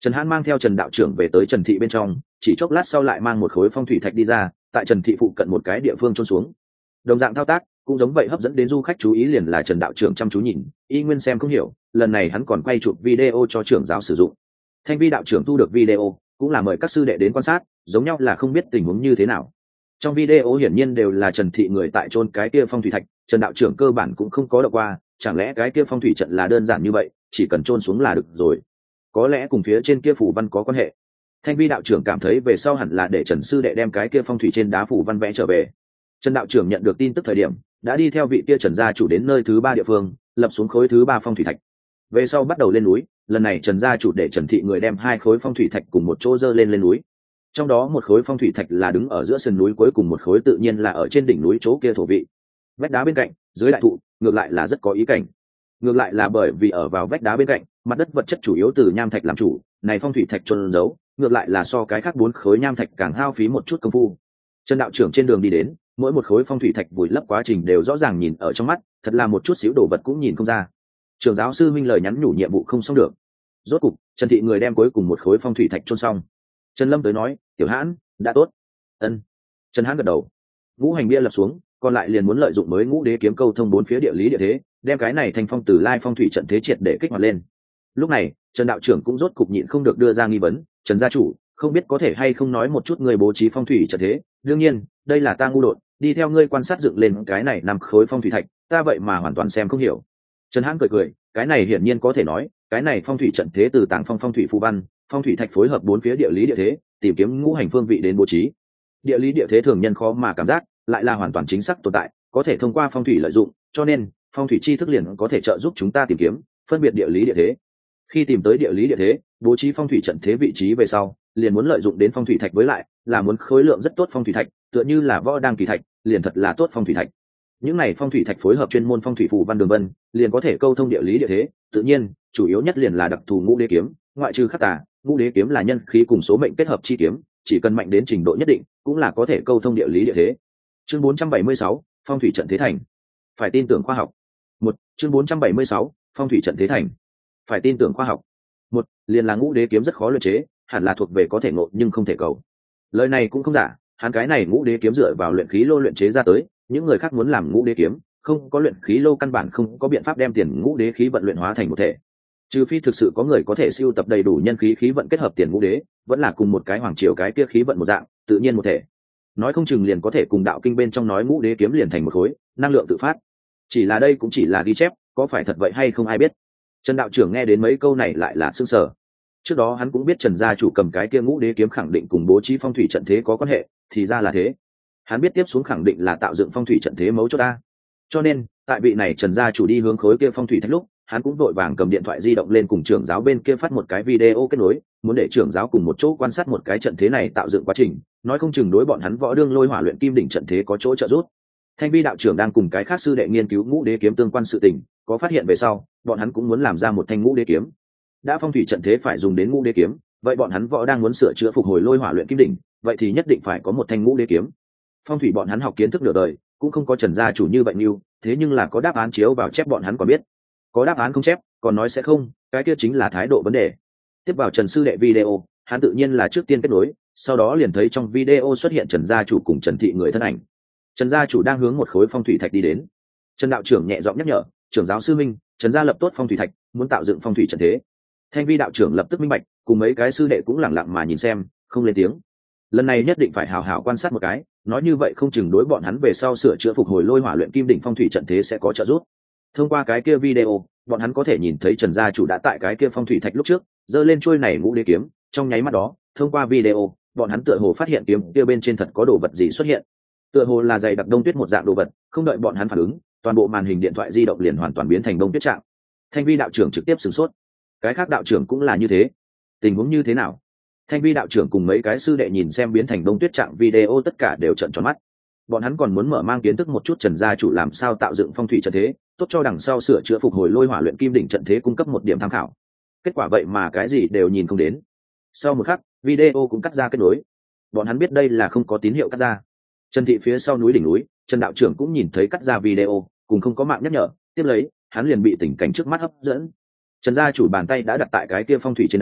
Trần Hãn mang theo Trần đạo trưởng về tới Trần thị bên trong, chỉ chốc lát sau lại mang một khối phong thủy thạch đi ra, tại Trần thị phụ cận một cái địa phương chôn xuống. Đồng dạng thao tác cũng giống vậy, hấp dẫn đến du khách chú ý liền là Trần đạo trưởng chăm chú nhìn, y nguyên xem không hiểu, lần này hắn còn quay chụp video cho trưởng giáo sử dụng. Thanh Vi đạo trưởng thu được video, cũng là mời các sư đệ đến quan sát, giống nhau là không biết tình huống như thế nào. Trong video hiển nhiên đều là Trần thị người tại chôn cái kia phong thủy thạch, Trần đạo trưởng cơ bản cũng không có động qua, chẳng lẽ cái kia phong thủy trận là đơn giản như vậy, chỉ cần chôn xuống là được rồi? Có lẽ cùng phía trên kia phủ văn có quan hệ. Thanh Vi đạo trưởng cảm thấy về sau hẳn là để Trần sư đệ đem cái kia phong thủy trên đá phủ văn vẽ trở về. Trần đạo trưởng nhận được tin tức thời điểm, đã đi theo vị kia Trần gia chủ đến nơi thứ ba địa phương, lập xuống khối thứ ba phong thủy thạch. Về sau bắt đầu lên núi, lần này Trần gia chủ để Trần thị người đem hai khối phong thủy thạch cùng một chỗ dơ lên lên núi. Trong đó một khối phong thủy thạch là đứng ở giữa sườn núi, cuối cùng một khối tự nhiên là ở trên đỉnh núi chỗ kia thổ vị. Vách đá bên cạnh, dưới đại thụ, ngược lại là rất có ý cảnh. Ngược lại là bởi vì ở vào vách đá bên cạnh, mặt đất vật chất chủ yếu từ nham thạch làm chủ, này phong thủy thạch chôn giấu, ngược lại là so cái khác bốn khối nham thạch càng hao phí một chút công phu. Trần đạo trưởng trên đường đi đến, mỗi một khối phong thủy thạch vùi lấp quá trình đều rõ ràng nhìn ở trong mắt, thật là một chút xíu đồ vật cũng nhìn không ra. Trưởng giáo sư minh lời nhắn nhủ nhiệm vụ không xong được. Rốt cục, Trần thị người đem cuối cùng một khối phong thủy thạch chôn xong. Trần Lâm tới nói, "Tiểu Hãn, đã tốt." Ân. Trần Hãn gật đầu. Ngũ hành bia lập xuống, còn lại liền muốn lợi dụng mới ngũ đế kiếm câu thông bốn phía địa lý địa thế, đem cái này thành phong từ lai phong thủy trận thế triệt để kích hoạt lên. Lúc này, Trần đạo trưởng cũng rốt cục nhịn không được đưa ra nghi vấn, "Trần gia chủ, không biết có thể hay không nói một chút người bố trí phong thủy trận thế? Đương nhiên, đây là ta ngu đột, đi theo ngươi quan sát dựng lên cái này năm khối phong thủy thạch, ta vậy mà hoàn toàn xem không hiểu." Trần Hãn cười cười, cái này hiển nhiên có thể nói, cái này phong thủy trận thế từ tàng phong phong thủy phù văn, phong thủy thạch phối hợp bốn phía địa lý địa thế, tìm kiếm ngũ hành phương vị đến bố trí. Địa lý địa thế thường nhân khó mà cảm giác, lại là hoàn toàn chính xác tồn tại, có thể thông qua phong thủy lợi dụng, cho nên phong thủy chi thức liền có thể trợ giúp chúng ta tìm kiếm, phân biệt địa lý địa thế. Khi tìm tới địa lý địa thế, bố trí phong thủy trận thế vị trí về sau, liền muốn lợi dụng đến phong thủy thạch, với lại là muốn khối lượng rất tốt phong thủy thạch, tựa như là võ đang kỳ thạch, liền thật là tốt phong thủy thạch. Những này phong thủy thạch phối hợp chuyên môn phong thủy phù văn đường vân, liền có thể câu thông địa lý địa thế, tự nhiên, chủ yếu nhất liền là đặc thù ngũ đế kiếm, ngoại trừ khắc tà, ngũ đế kiếm là nhân khí cùng số mệnh kết hợp chi kiếm, chỉ cần mạnh đến trình độ nhất định, cũng là có thể câu thông địa lý địa thế. Chương bốn trăm bảy mươi sáu, phong thủy trận thế thành. Phải tin tưởng khoa học. Một, chương bốn trăm bảy mươi sáu, phong thủy trận thế thành. Phải tin tưởng khoa học. Một, liền là ngũ đế kiếm rất khó luyện chế, hẳn là thuộc về có thể ngộ nhưng không thể cầu. Lời này cũng không giả, hắn cái này ngũ đế kiếm dựa vào luyện khí lô luyện chế ra tới, những người khác muốn làm ngũ đế kiếm, không có luyện khí lô căn bản không có biện pháp đem tiền ngũ đế khí vận luyện hóa thành một thể. Trừ phi thực sự có người có thể siêu tập đầy đủ nhân khí khí vận kết hợp tiền ngũ đế, vẫn là cùng một cái hoàng triều cái kia khí vận một dạng, tự nhiên một thể. Nói không chừng liền có thể cùng đạo kinh bên trong nói ngũ đế kiếm liền thành một khối, năng lượng tự phát. Chỉ là đây cũng chỉ là ghi chép, có phải thật vậy hay không ai biết. Trần đạo trưởng nghe đến mấy câu này lại là sửng sở. Trước đó hắn cũng biết Trần gia chủ cầm cái kia ngũ đế kiếm khẳng định cùng bố trí phong thủy trận thế có quan hệ, thì ra là thế. Hắn biết tiếp xuống khẳng định là tạo dựng phong thủy trận thế mấu chốt ta. Cho nên, tại vị này Trần gia chủ đi hướng khối kia phong thủy thạch lúc, hắn cũng vội vàng cầm điện thoại di động lên cùng trưởng giáo bên kia phát một cái video kết nối, muốn để trưởng giáo cùng một chỗ quan sát một cái trận thế này tạo dựng quá trình, nói không chừng đối bọn hắn võ đương lôi hỏa luyện kim đỉnh trận thế có chỗ trợ giúp. Thanh Vi đạo trưởng đang cùng cái khác sư đệ nghiên cứu ngũ đế kiếm tương quan sự tình, có phát hiện về sau, bọn hắn cũng muốn làm ra một thanh ngũ đế kiếm. Đã phong thủy trận thế phải dùng đến ngũ đế kiếm, vậy bọn hắn võ đang muốn sửa chữa phục hồi lôi hỏa luyện kim đỉnh, vậy thì nhất định phải có một thanh ngũ đế kiếm. Phong thủy bọn hắn học kiến thức nửa đời, cũng không có Trần gia chủ như vậy nhiều, thế nhưng là có đáp án chiếu vào chép bọn hắn còn biết. Có đáp án không chép, còn nói sẽ không, cái kia chính là thái độ vấn đề. Tiếp vào Trần sư đệ video, hắn tự nhiên là trước tiên kết nối, sau đó liền thấy trong video xuất hiện Trần gia chủ cùng Trần thị người thân ảnh. Trần gia chủ đang hướng một khối phong thủy thạch đi đến. Trần đạo trưởng nhẹ giọng nhắc nhở, trưởng giáo sư minh, Trần gia lập tốt phong thủy thạch, muốn tạo dựng phong thủy trận thế. Thanh Vi đạo trưởng lập tức minh bạch, cùng mấy cái sư đệ cũng lẳng lặng mà nhìn xem, không lên tiếng. Lần này nhất định phải hào hào quan sát một cái, nói như vậy không chừng đối bọn hắn về sau sửa chữa phục hồi lôi hỏa luyện kim đỉnh phong thủy trận thế sẽ có trợ giúp. Thông qua cái kia video, bọn hắn có thể nhìn thấy Trần gia chủ đã tại cái kia phong thủy thạch lúc trước giơ lên chuôi này ngũ đế kiếm, trong nháy mắt đó, thông qua video, bọn hắn tựa hồ phát hiện kiếm kia bên trên thật có đồ vật gì xuất hiện. Tựa hồ là dày đặc đông tuyết một dạng đồ vật, không đợi bọn hắn phản ứng, toàn bộ màn hình điện thoại di động liền hoàn toàn biến thành đông tuyết trạng. Thanh Vi đạo trưởng trực tiếp sửng sốt. Cái khác đạo trưởng cũng là như thế. Tình huống như thế nào? Thanh Vi đạo trưởng cùng mấy cái sư đệ nhìn xem biến thành đông tuyết trạng video tất cả đều trợn tròn mắt. Bọn hắn còn muốn mở mang kiến thức một chút Trần gia chủ làm sao tạo dựng phong thủy trận thế, tốt cho đằng sau sửa chữa phục hồi lôi hỏa luyện kim đỉnh trận thế cung cấp một điểm tham khảo. Kết quả vậy mà cái gì đều nhìn không đến. Sau một khắc, video cũng cắt ra kết nối. Bọn hắn biết đây là không có tín hiệu cắt ra. Trần thị phía sau núi đỉnh núi, Trần đạo trưởng cũng nhìn thấy cắt ra video, cùng không có mạng nhắc nhở, tiếp lấy, hắn liền bị tình cảnh trước mắt hấp dẫn. Trần gia chủ bàn tay đã đặt tại cái kia phong thủy trên đá,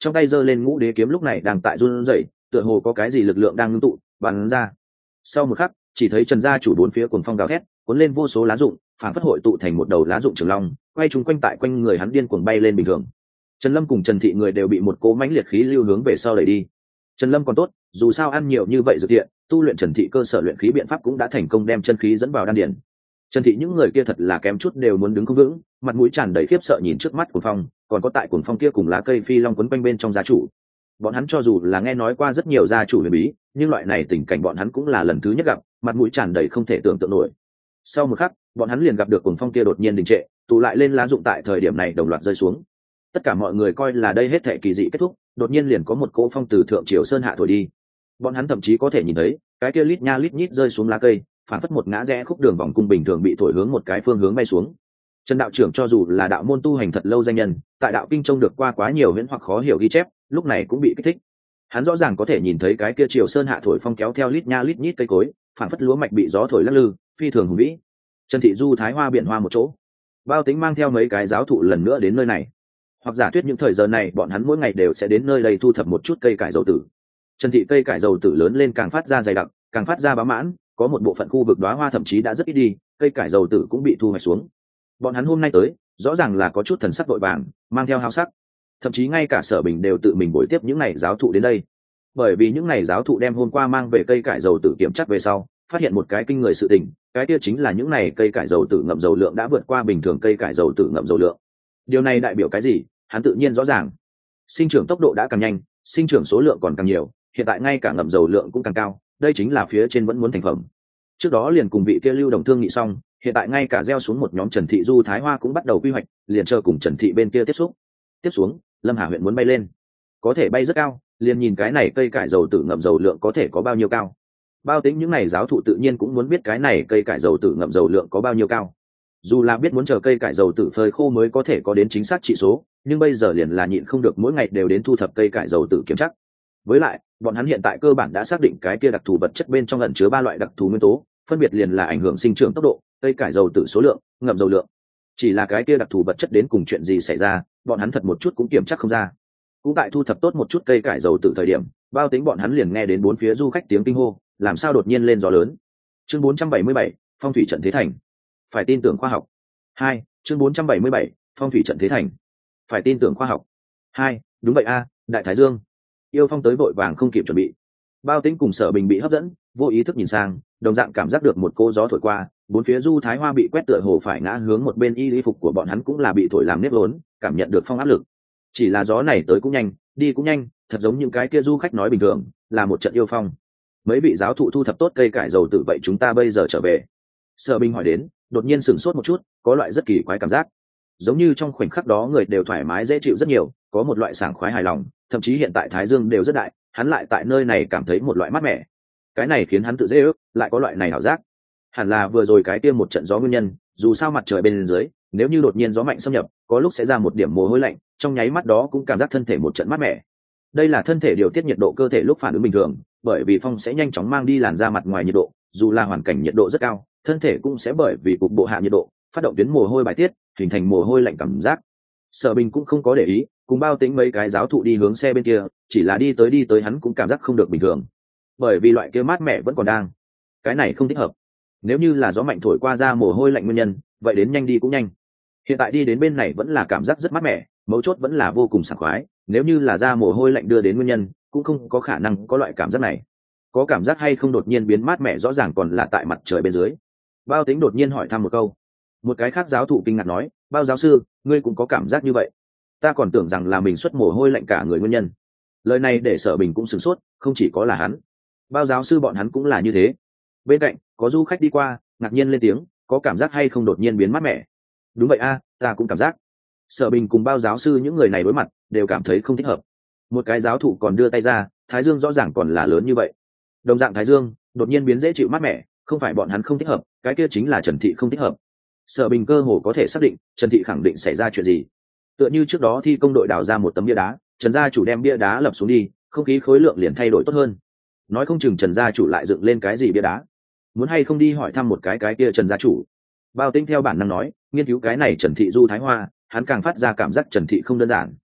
trong tay giơ lên ngũ đế kiếm lúc này đang tại run rẩy, tựa hồ có cái gì lực lượng đang ngưng tụ bắn ra. Sau một khắc, chỉ thấy Trần gia chủ bốn phía cuồng phong gào thét, cuốn lên vô số lá rụng, phản phất hội tụ thành một đầu lá rụng trường long, quay chúng quanh tại quanh người hắn điên cuồng bay lên bình thường. Trần Lâm cùng Trần Thị người đều bị một cỗ mãnh liệt khí lưu hướng về sau đẩy đi. Trần Lâm còn tốt, dù sao ăn nhiều như vậy dược thiện, tu luyện Trần Thị cơ sở luyện khí biện pháp cũng đã thành công đem chân khí dẫn vào đan điền. Trần Thị những người kia thật là kém chút đều muốn đứng không vững, mặt mũi tràn đầy khiếp sợ nhìn trước mắt cuồng phong, còn có tại cuồng phong kia cùng lá cây phi long quấn quanh bên trong gia chủ. Bọn hắn cho dù là nghe nói qua rất nhiều gia chủ huyền bí, nhưng loại này tình cảnh bọn hắn cũng là lần thứ nhất gặp, mặt mũi tràn đầy không thể tưởng tượng nổi. Sau một khắc, bọn hắn liền gặp được cuồng phong kia đột nhiên đình trệ, tụ lại lên lá rụng tại thời điểm này đồng loạt rơi xuống. Tất cả mọi người coi là đây hết thảy kỳ dị kết thúc, đột nhiên liền có một cỗ phong từ thượng triều sơn hạ thổi đi. Bọn hắn thậm chí có thể nhìn thấy, cái kia lít nha lít nhít rơi xuống lá cây, phản phất một ngã rẽ khúc đường vòng cung bình thường bị thổi hướng một cái phương hướng bay xuống. Trần đạo trưởng cho dù là đạo môn tu hành thật lâu danh nhân, tại đạo kinh trông được qua quá nhiều huyễn hoặc khó hiểu ghi chép, lúc này cũng bị kích thích. Hắn rõ ràng có thể nhìn thấy cái kia triều sơn hạ thổi phong kéo theo lít nha lít nhít cây cối, phản phất lúa mạch bị gió thổi lắc lư, phi thường hùng vĩ. Trần Thị du thái hoa biển hoa một chỗ, Bao Tính mang theo mấy cái giáo thụ lần nữa đến nơi này. Hoặc giả thuyết những thời giờ này bọn hắn mỗi ngày đều sẽ đến nơi đây thu thập một chút cây cải dầu tử. Trần Thị cây cải dầu tử lớn lên càng phát ra dày đặc, càng phát ra bá mãn, có một bộ phận khu vực đóa hoa thậm chí đã rất ít đi, cây cải dầu tử cũng bị thu hoạch xuống. Bọn hắn hôm nay tới, rõ ràng là có chút thần sắc vội vàng, mang theo háo sắc. Thậm chí ngay cả Sở Bình đều tự mình bồi tiếp những này giáo thụ đến đây. Bởi vì những này giáo thụ đem hôm qua mang về cây cải dầu tử kiểm chắc về sau, phát hiện một cái kinh người sự tình, cái kia chính là những này cây cải dầu tử ngậm dầu lượng đã vượt qua bình thường cây cải dầu tử ngậm dầu lượng. Điều này đại biểu cái gì? Hắn tự nhiên rõ ràng. Sinh trưởng tốc độ đã càng nhanh, sinh trưởng số lượng còn càng nhiều, hiện tại ngay cả ngậm dầu lượng cũng càng cao, đây chính là phía trên vẫn muốn thành phẩm. Trước đó liền cùng vị kia Lưu Đồng thương nghị xong, hiện tại ngay cả gieo xuống một nhóm Trần Thị du thái hoa cũng bắt đầu quy hoạch, liền chờ cùng Trần Thị bên kia tiếp xúc. Tiếp xuống, Lâm Hà huyện muốn bay lên, có thể bay rất cao, liền nhìn cái này cây cải dầu tử ngậm dầu lượng có thể có bao nhiêu cao. Bao Tính những này giáo thụ tự nhiên cũng muốn biết cái này cây cải dầu tử ngậm dầu lượng có bao nhiêu cao. Dù là biết muốn chờ cây cải dầu tử phơi khô mới có thể có đến chính xác trị số, nhưng bây giờ liền là nhịn không được mỗi ngày đều đến thu thập cây cải dầu tử kiểm chắc. Với lại, bọn hắn hiện tại cơ bản đã xác định cái kia đặc thù vật chất bên trong ẩn chứa ba loại đặc thù nguyên tố, phân biệt liền là ảnh hưởng sinh trưởng tốc độ, cây cải dầu tử số lượng, ngậm dầu lượng. Chỉ là cái kia đặc thù vật chất đến cùng chuyện gì xảy ra, bọn hắn thật một chút cũng kiểm chắc không ra. Cũng tại thu thập tốt một chút cây cải dầu tử thời điểm, Bao Tính bọn hắn liền nghe đến bốn phía du khách tiếng kinh hô, làm sao đột nhiên lên gió lớn. Chương bốn trăm bảy mươi bảy, phong thủy trận thế thành. Phải tin tưởng khoa học. Hai, chương bốn trăm bảy mươi bảy, phong thủy trận thế thành. Phải tin tưởng khoa học. Hai, đúng vậy a, Đại Thái Dương. Yêu Phong tới vội vàng không kịp chuẩn bị. Bao Tính cùng Sở Bình bị hấp dẫn, vô ý thức nhìn sang, đồng dạng cảm giác được một cô gió thổi qua, bốn phía du thái hoa bị quét tựa hồ phải ngã hướng một bên, y y phục của bọn hắn cũng là bị thổi làm nếp vốn, cảm nhận được phong áp lực. Chỉ là gió này tới cũng nhanh, đi cũng nhanh, thật giống những cái kia du khách nói bình thường, là một trận yêu phong. Mấy vị giáo thụ thu thập tốt cây cải dầu tử vậy chúng ta bây giờ trở về. Sở Bình hỏi đến, đột nhiên sửng sốt một chút, có loại rất kỳ quái cảm giác, giống như trong khoảnh khắc đó người đều thoải mái dễ chịu rất nhiều, có một loại sảng khoái hài lòng, thậm chí hiện tại Thái Dương đều rất đại, hắn lại tại nơi này cảm thấy một loại mát mẻ. Cái này khiến hắn tự dễ ước, lại có loại này ảo giác. Hẳn là vừa rồi cái kia một trận gió nguyên nhân, dù sao mặt trời bên dưới, nếu như đột nhiên gió mạnh xâm nhập, có lúc sẽ ra một điểm mồ hôi lạnh, trong nháy mắt đó cũng cảm giác thân thể một trận mát mẻ. Đây là thân thể điều tiết nhiệt độ cơ thể lúc phản ứng bình thường, bởi vì phong sẽ nhanh chóng mang đi làn da mặt ngoài nhiệt độ, dù là hoàn cảnh nhiệt độ rất cao, thân thể cũng sẽ bởi vì cục bộ hạ nhiệt độ, phát động tuyến mồ hôi bài tiết, hình thành mồ hôi lạnh cảm giác. Sở Bình cũng không có để ý, cùng Bao Tính mấy cái giáo thụ đi hướng xe bên kia, chỉ là đi tới đi tới hắn cũng cảm giác không được bình thường, bởi vì loại kia mát mẻ vẫn còn đang. Cái này không thích hợp. Nếu như là gió mạnh thổi qua ra mồ hôi lạnh nguyên nhân, vậy đến nhanh đi cũng nhanh. Hiện tại đi đến bên này vẫn là cảm giác rất mát mẻ, mấu chốt vẫn là vô cùng sảng khoái, nếu như là ra mồ hôi lạnh đưa đến nguyên nhân, cũng không có khả năng có loại cảm giác này. Có cảm giác hay không đột nhiên biến mát mẻ rõ ràng còn là tại mặt trời bên dưới. Bao Tính đột nhiên hỏi thăm một câu. Một cái khác giáo thụ kinh ngạc nói, Bao giáo sư, ngươi cũng có cảm giác như vậy? Ta còn tưởng rằng là mình xuất mồ hôi lạnh cả người nguyên nhân. Lời này để Sở Bình cũng sửng sốt, không chỉ có là hắn, Bao giáo sư bọn hắn cũng là như thế. Bên cạnh có du khách đi qua, ngạc nhiên lên tiếng, có cảm giác hay không đột nhiên biến mát mẻ? Đúng vậy a, ta cũng cảm giác. Sở Bình cùng Bao giáo sư những người này đối mặt đều cảm thấy không thích hợp. Một cái giáo thụ còn đưa tay ra, Thái Dương rõ ràng còn là lớn như vậy. Đồng dạng Thái Dương đột nhiên biến dễ chịu mát mẻ, không phải bọn hắn không thích hợp, cái kia chính là Trần Thị không thích hợp. Sở Bình cơ hồ có thể xác định Trần Thị khẳng định xảy ra chuyện gì. Tựa như trước đó thi công đội đào ra một tấm bia đá, Trần gia chủ đem bia đá lập xuống đi, không khí khối lượng liền thay đổi tốt hơn. Nói không chừng Trần gia chủ lại dựng lên cái gì bia đá. Muốn hay không đi hỏi thăm một cái cái kia Trần gia chủ. Bao Tính theo bản năng nói, nghiên cứu cái này Trần Thị du thái hoa, hắn càng phát ra cảm giác Trần Thị không đơn giản.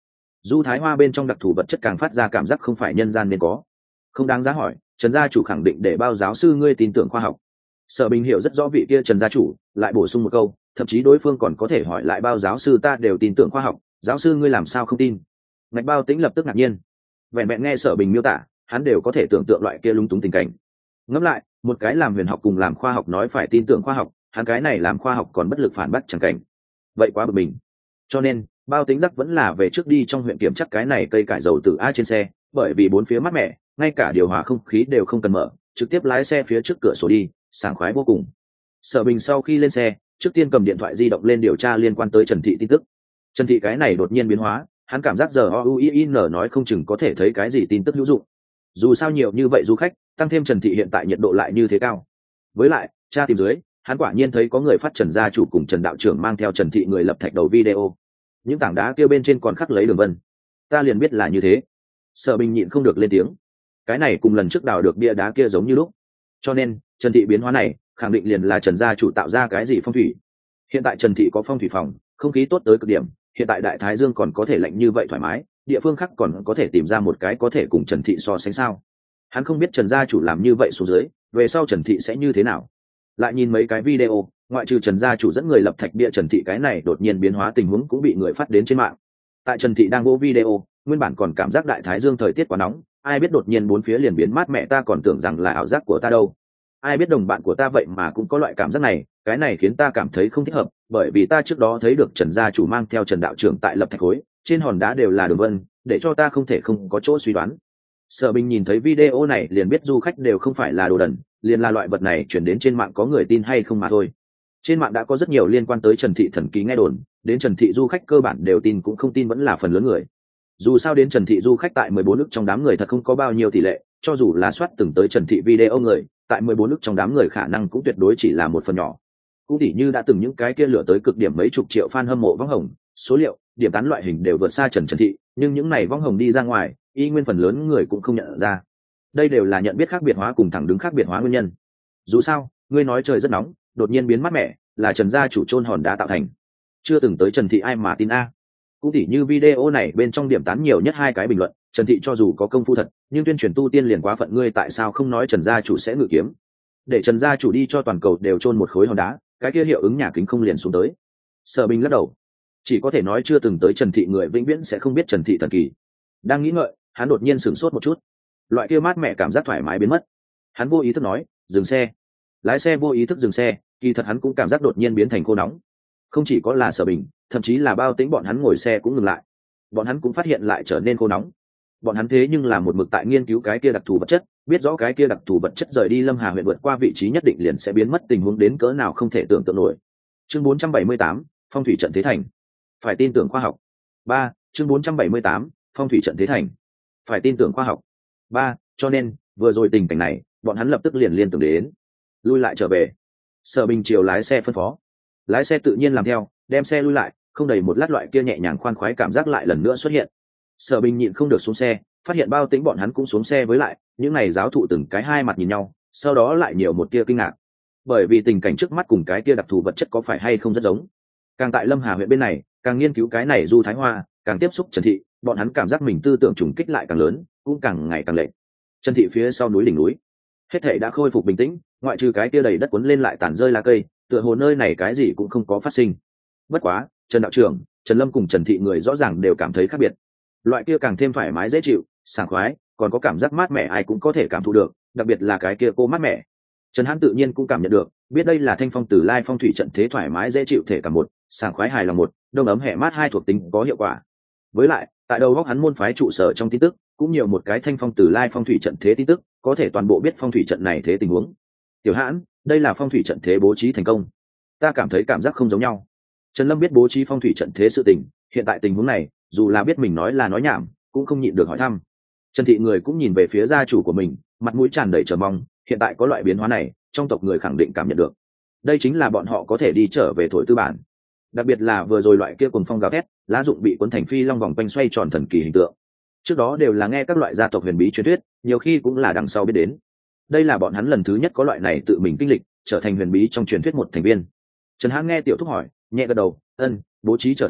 Du thái hoa bên trong đặc thù vật chất càng phát ra cảm giác không phải nhân gian nên có. Không đáng giá hỏi, Trần gia chủ khẳng định để bao giáo sư ngươi tin tưởng khoa học. Sở Bình hiểu rất rõ vị kia Trần gia chủ, lại bổ sung một câu, thậm chí đối phương còn có thể hỏi lại bao giáo sư ta đều tin tưởng khoa học, giáo sư ngươi làm sao không tin? Ngạch Bao Tĩnh lập tức ngạc nhiên. Vẹn vẹn nghe Sở Bình miêu tả, hắn đều có thể tưởng tượng loại kia lung túng tình cảnh. Ngẫm lại, một cái làm huyền học cùng làm khoa học nói phải tin tưởng khoa học, hắn cái này làm khoa học còn bất lực phản bác chẳng cảnh. Vậy quá bực mình. Cho nên, Bao Tĩnh giác vẫn là về trước đi trong huyện kiểm chắc cái này cây cải dầu từ a trên xe, bởi vì bốn phía mát mẻ, ngay cả điều hòa không khí đều không cần mở, trực tiếp lái xe phía trước cửa sổ đi, sảng khoái vô cùng. Sở Bình sau khi lên xe, trước tiên cầm điện thoại di động lên điều tra liên quan tới Trần Thị tin tức. Trần Thị cái này đột nhiên biến hóa, hắn cảm giác giờ o u i n nói không chừng có thể thấy cái gì tin tức hữu dụng. Dù sao nhiều như vậy du khách, tăng thêm Trần Thị hiện tại nhiệt độ lại như thế cao. Với lại, tra tìm dưới, hắn quả nhiên thấy có người phát Trần gia chủ cùng Trần đạo trưởng mang theo Trần Thị người lập thạch đầu video. Những tảng đá kia bên trên còn khắc lấy đường vân. Ta liền biết là như thế. Sở Bình nhịn không được lên tiếng. Cái này cùng lần trước đào được bia đá kia giống như lúc. Cho nên, Trần Thị biến hóa này, khẳng định liền là Trần gia chủ tạo ra cái gì phong thủy. Hiện tại Trần Thị có phong thủy phòng, không khí tốt tới cực điểm, hiện tại Đại Thái Dương còn có thể lạnh như vậy thoải mái, địa phương khác còn có thể tìm ra một cái có thể cùng Trần Thị so sánh sao. Hắn không biết Trần gia chủ làm như vậy xuống dưới, về sau Trần Thị sẽ như thế nào. Lại nhìn mấy cái video, ngoại trừ Trần gia chủ dẫn người lập thạch bia Trần Thị cái này đột nhiên biến hóa tình huống cũng bị người phát đến trên mạng. Tại Trần Thị đang vô video, nguyên bản còn cảm giác Đại Thái Dương thời tiết quá nóng, ai biết đột nhiên bốn phía liền biến mát mẹ ta còn tưởng rằng là ảo giác của ta đâu. Ai biết đồng bạn của ta vậy mà cũng có loại cảm giác này, cái này khiến ta cảm thấy không thích hợp, bởi vì ta trước đó thấy được Trần gia chủ mang theo Trần đạo trưởng tại lập thạch khối, trên hòn đá đều là đường vân, để cho ta không thể không có chỗ suy đoán. Sở Bình nhìn thấy video này liền biết du khách đều không phải là đồ đần, liền là loại vật này chuyển đến trên mạng có người tin hay không mà thôi. Trên mạng đã có rất nhiều liên quan tới Trần Thị thần kỳ nghe đồn, đến Trần Thị du khách cơ bản đều tin cũng không tin vẫn là phần lớn người. Dù sao đến Trần Thị du khách tại mười bốn nước trong đám người thật không có bao nhiêu tỷ lệ, cho dù là soát từng tới Trần Thị video người, tại mười bốn nước trong đám người khả năng cũng tuyệt đối chỉ là một phần nhỏ. Cũng tỉ như đã từng những cái kia lửa tới cực điểm mấy chục triệu fan hâm mộ võng hồng, số liệu, điểm tán loại hình đều vượt xa Trần Trần Thị, nhưng những này võng hồng đi ra ngoài, y nguyên phần lớn người cũng không nhận ra. Đây đều là nhận biết khác biệt hóa cùng thẳng đứng khác biệt hóa nguyên nhân. Dù sao, ngươi nói trời rất nóng, đột nhiên biến mát mẻ, là Trần gia chủ chôn hòn đá tạo thành. Chưa từng tới Trần Thị ai mà tin a. Cũng tỉ như video này bên trong điểm tán nhiều nhất hai cái bình luận, Trần Thị cho dù có công phu thật, nhưng tuyên truyền tu tiên liền quá phận, ngươi tại sao không nói Trần gia chủ sẽ ngự kiếm? Để Trần gia chủ đi cho toàn cầu đều chôn một khối hòn đá, cái kia hiệu ứng nhà kính không liền xuống tới. Sở Bình lắc đầu, chỉ có thể nói chưa từng tới Trần Thị người vĩnh viễn sẽ không biết Trần Thị thần kỳ. Đang nghĩ ngợi, hắn đột nhiên sửng sốt một chút, loại kia mát mẻ cảm giác thoải mái biến mất. Hắn vô ý thức nói, dừng xe. Lái xe vô ý thức dừng xe, kỳ thật hắn cũng cảm giác đột nhiên biến thành khô nóng. Không chỉ có là Sở Bình, thậm chí là Bao Tĩnh bọn hắn ngồi xe cũng ngừng lại. Bọn hắn cũng phát hiện lại trở nên khô nóng. Bọn hắn thế nhưng là một mực tại nghiên cứu cái kia đặc thù vật chất, biết rõ cái kia đặc thù vật chất rời đi Lâm Hà huyện vượt qua vị trí nhất định liền sẽ biến mất, tình huống đến cỡ nào không thể tưởng tượng nổi. Chương bốn trăm bảy mươi tám, phong thủy trận thế thành. Phải tin tưởng khoa học. ba, chương bốn trăm bảy mươi tám, phong thủy trận thế thành. Phải tin tưởng khoa học. ba, cho nên, vừa rồi tình cảnh này, bọn hắn lập tức liền liên tưởng đến. Lui lại trở về. Sở Bình chiều lái xe phân phó. Lái xe tự nhiên làm theo, đem xe lui lại, không đầy một lát loại kia nhẹ nhàng khoan khoái cảm giác lại lần nữa xuất hiện. Sở Bình nhịn không được xuống xe, phát hiện Bao Tĩnh bọn hắn cũng xuống xe với lại, những này giáo thụ từng cái hai mặt nhìn nhau, sau đó lại nhiều một tia kinh ngạc. Bởi vì tình cảnh trước mắt cùng cái kia đặc thù vật chất có phải hay không rất giống. Càng tại Lâm Hà huyện bên này, càng nghiên cứu cái này Du Thái Hoa, càng tiếp xúc Trần Thị, bọn hắn cảm giác mình tư tưởng trùng kích lại càng lớn, cũng càng ngày càng lệch. Trần Thị phía sau núi đỉnh núi, hết thảy đã khôi phục bình tĩnh, ngoại trừ cái kia đầy đất cuốn lên lại tản rơi lá cây, tựa hồ nơi này cái gì cũng không có phát sinh. Bất quá, Trần đạo trưởng, Trần Lâm cùng Trần Thị người rõ ràng đều cảm thấy khác biệt. Loại kia càng thêm thoải mái dễ chịu, sảng khoái, còn có cảm giác mát mẻ ai cũng có thể cảm thụ được, đặc biệt là cái kia cô mát mẻ. Trần Hãn tự nhiên cũng cảm nhận được, biết đây là Thanh Phong Tử Lai phong thủy trận thế thoải mái dễ chịu thể cả một, sảng khoái hài lòng một, đông ấm hẻ mát hai thuộc tính có hiệu quả. Với lại, tại đầu góc hắn môn phái trụ sở trong tin tức, cũng nhiều một cái Thanh Phong Tử Lai phong thủy trận thế tin tức, có thể toàn bộ biết phong thủy trận này thế tình huống. Tiểu Hãn, đây là phong thủy trận thế bố trí thành công. Ta cảm thấy cảm giác không giống nhau. Trần Lâm biết bố trí phong thủy trận thế sự tình, hiện tại tình huống này, dù là biết mình nói là nói nhảm, cũng không nhịn được hỏi thăm. Trần Thị người cũng nhìn về phía gia chủ của mình, mặt mũi tràn đầy chờ mong, hiện tại có loại biến hóa này, trong tộc người khẳng định cảm nhận được. Đây chính là bọn họ có thể đi trở về thổi tư bản. Đặc biệt là vừa rồi loại kia cuồng phong gào thét, lá dụng bị cuốn thành phi long vòng quanh xoay tròn thần kỳ hình tượng. Trước đó đều là nghe các loại gia tộc huyền bí truyền thuyết, nhiều khi cũng là đằng sau biết đến. Đây là bọn hắn lần thứ nhất có loại này tự mình kinh lịch, trở thành huyền bí trong truyền thuyết một thành viên. Trần Hãn nghe Tiểu Thúc hỏi, nhẹ gật đầu, ân, bố trí trở thành,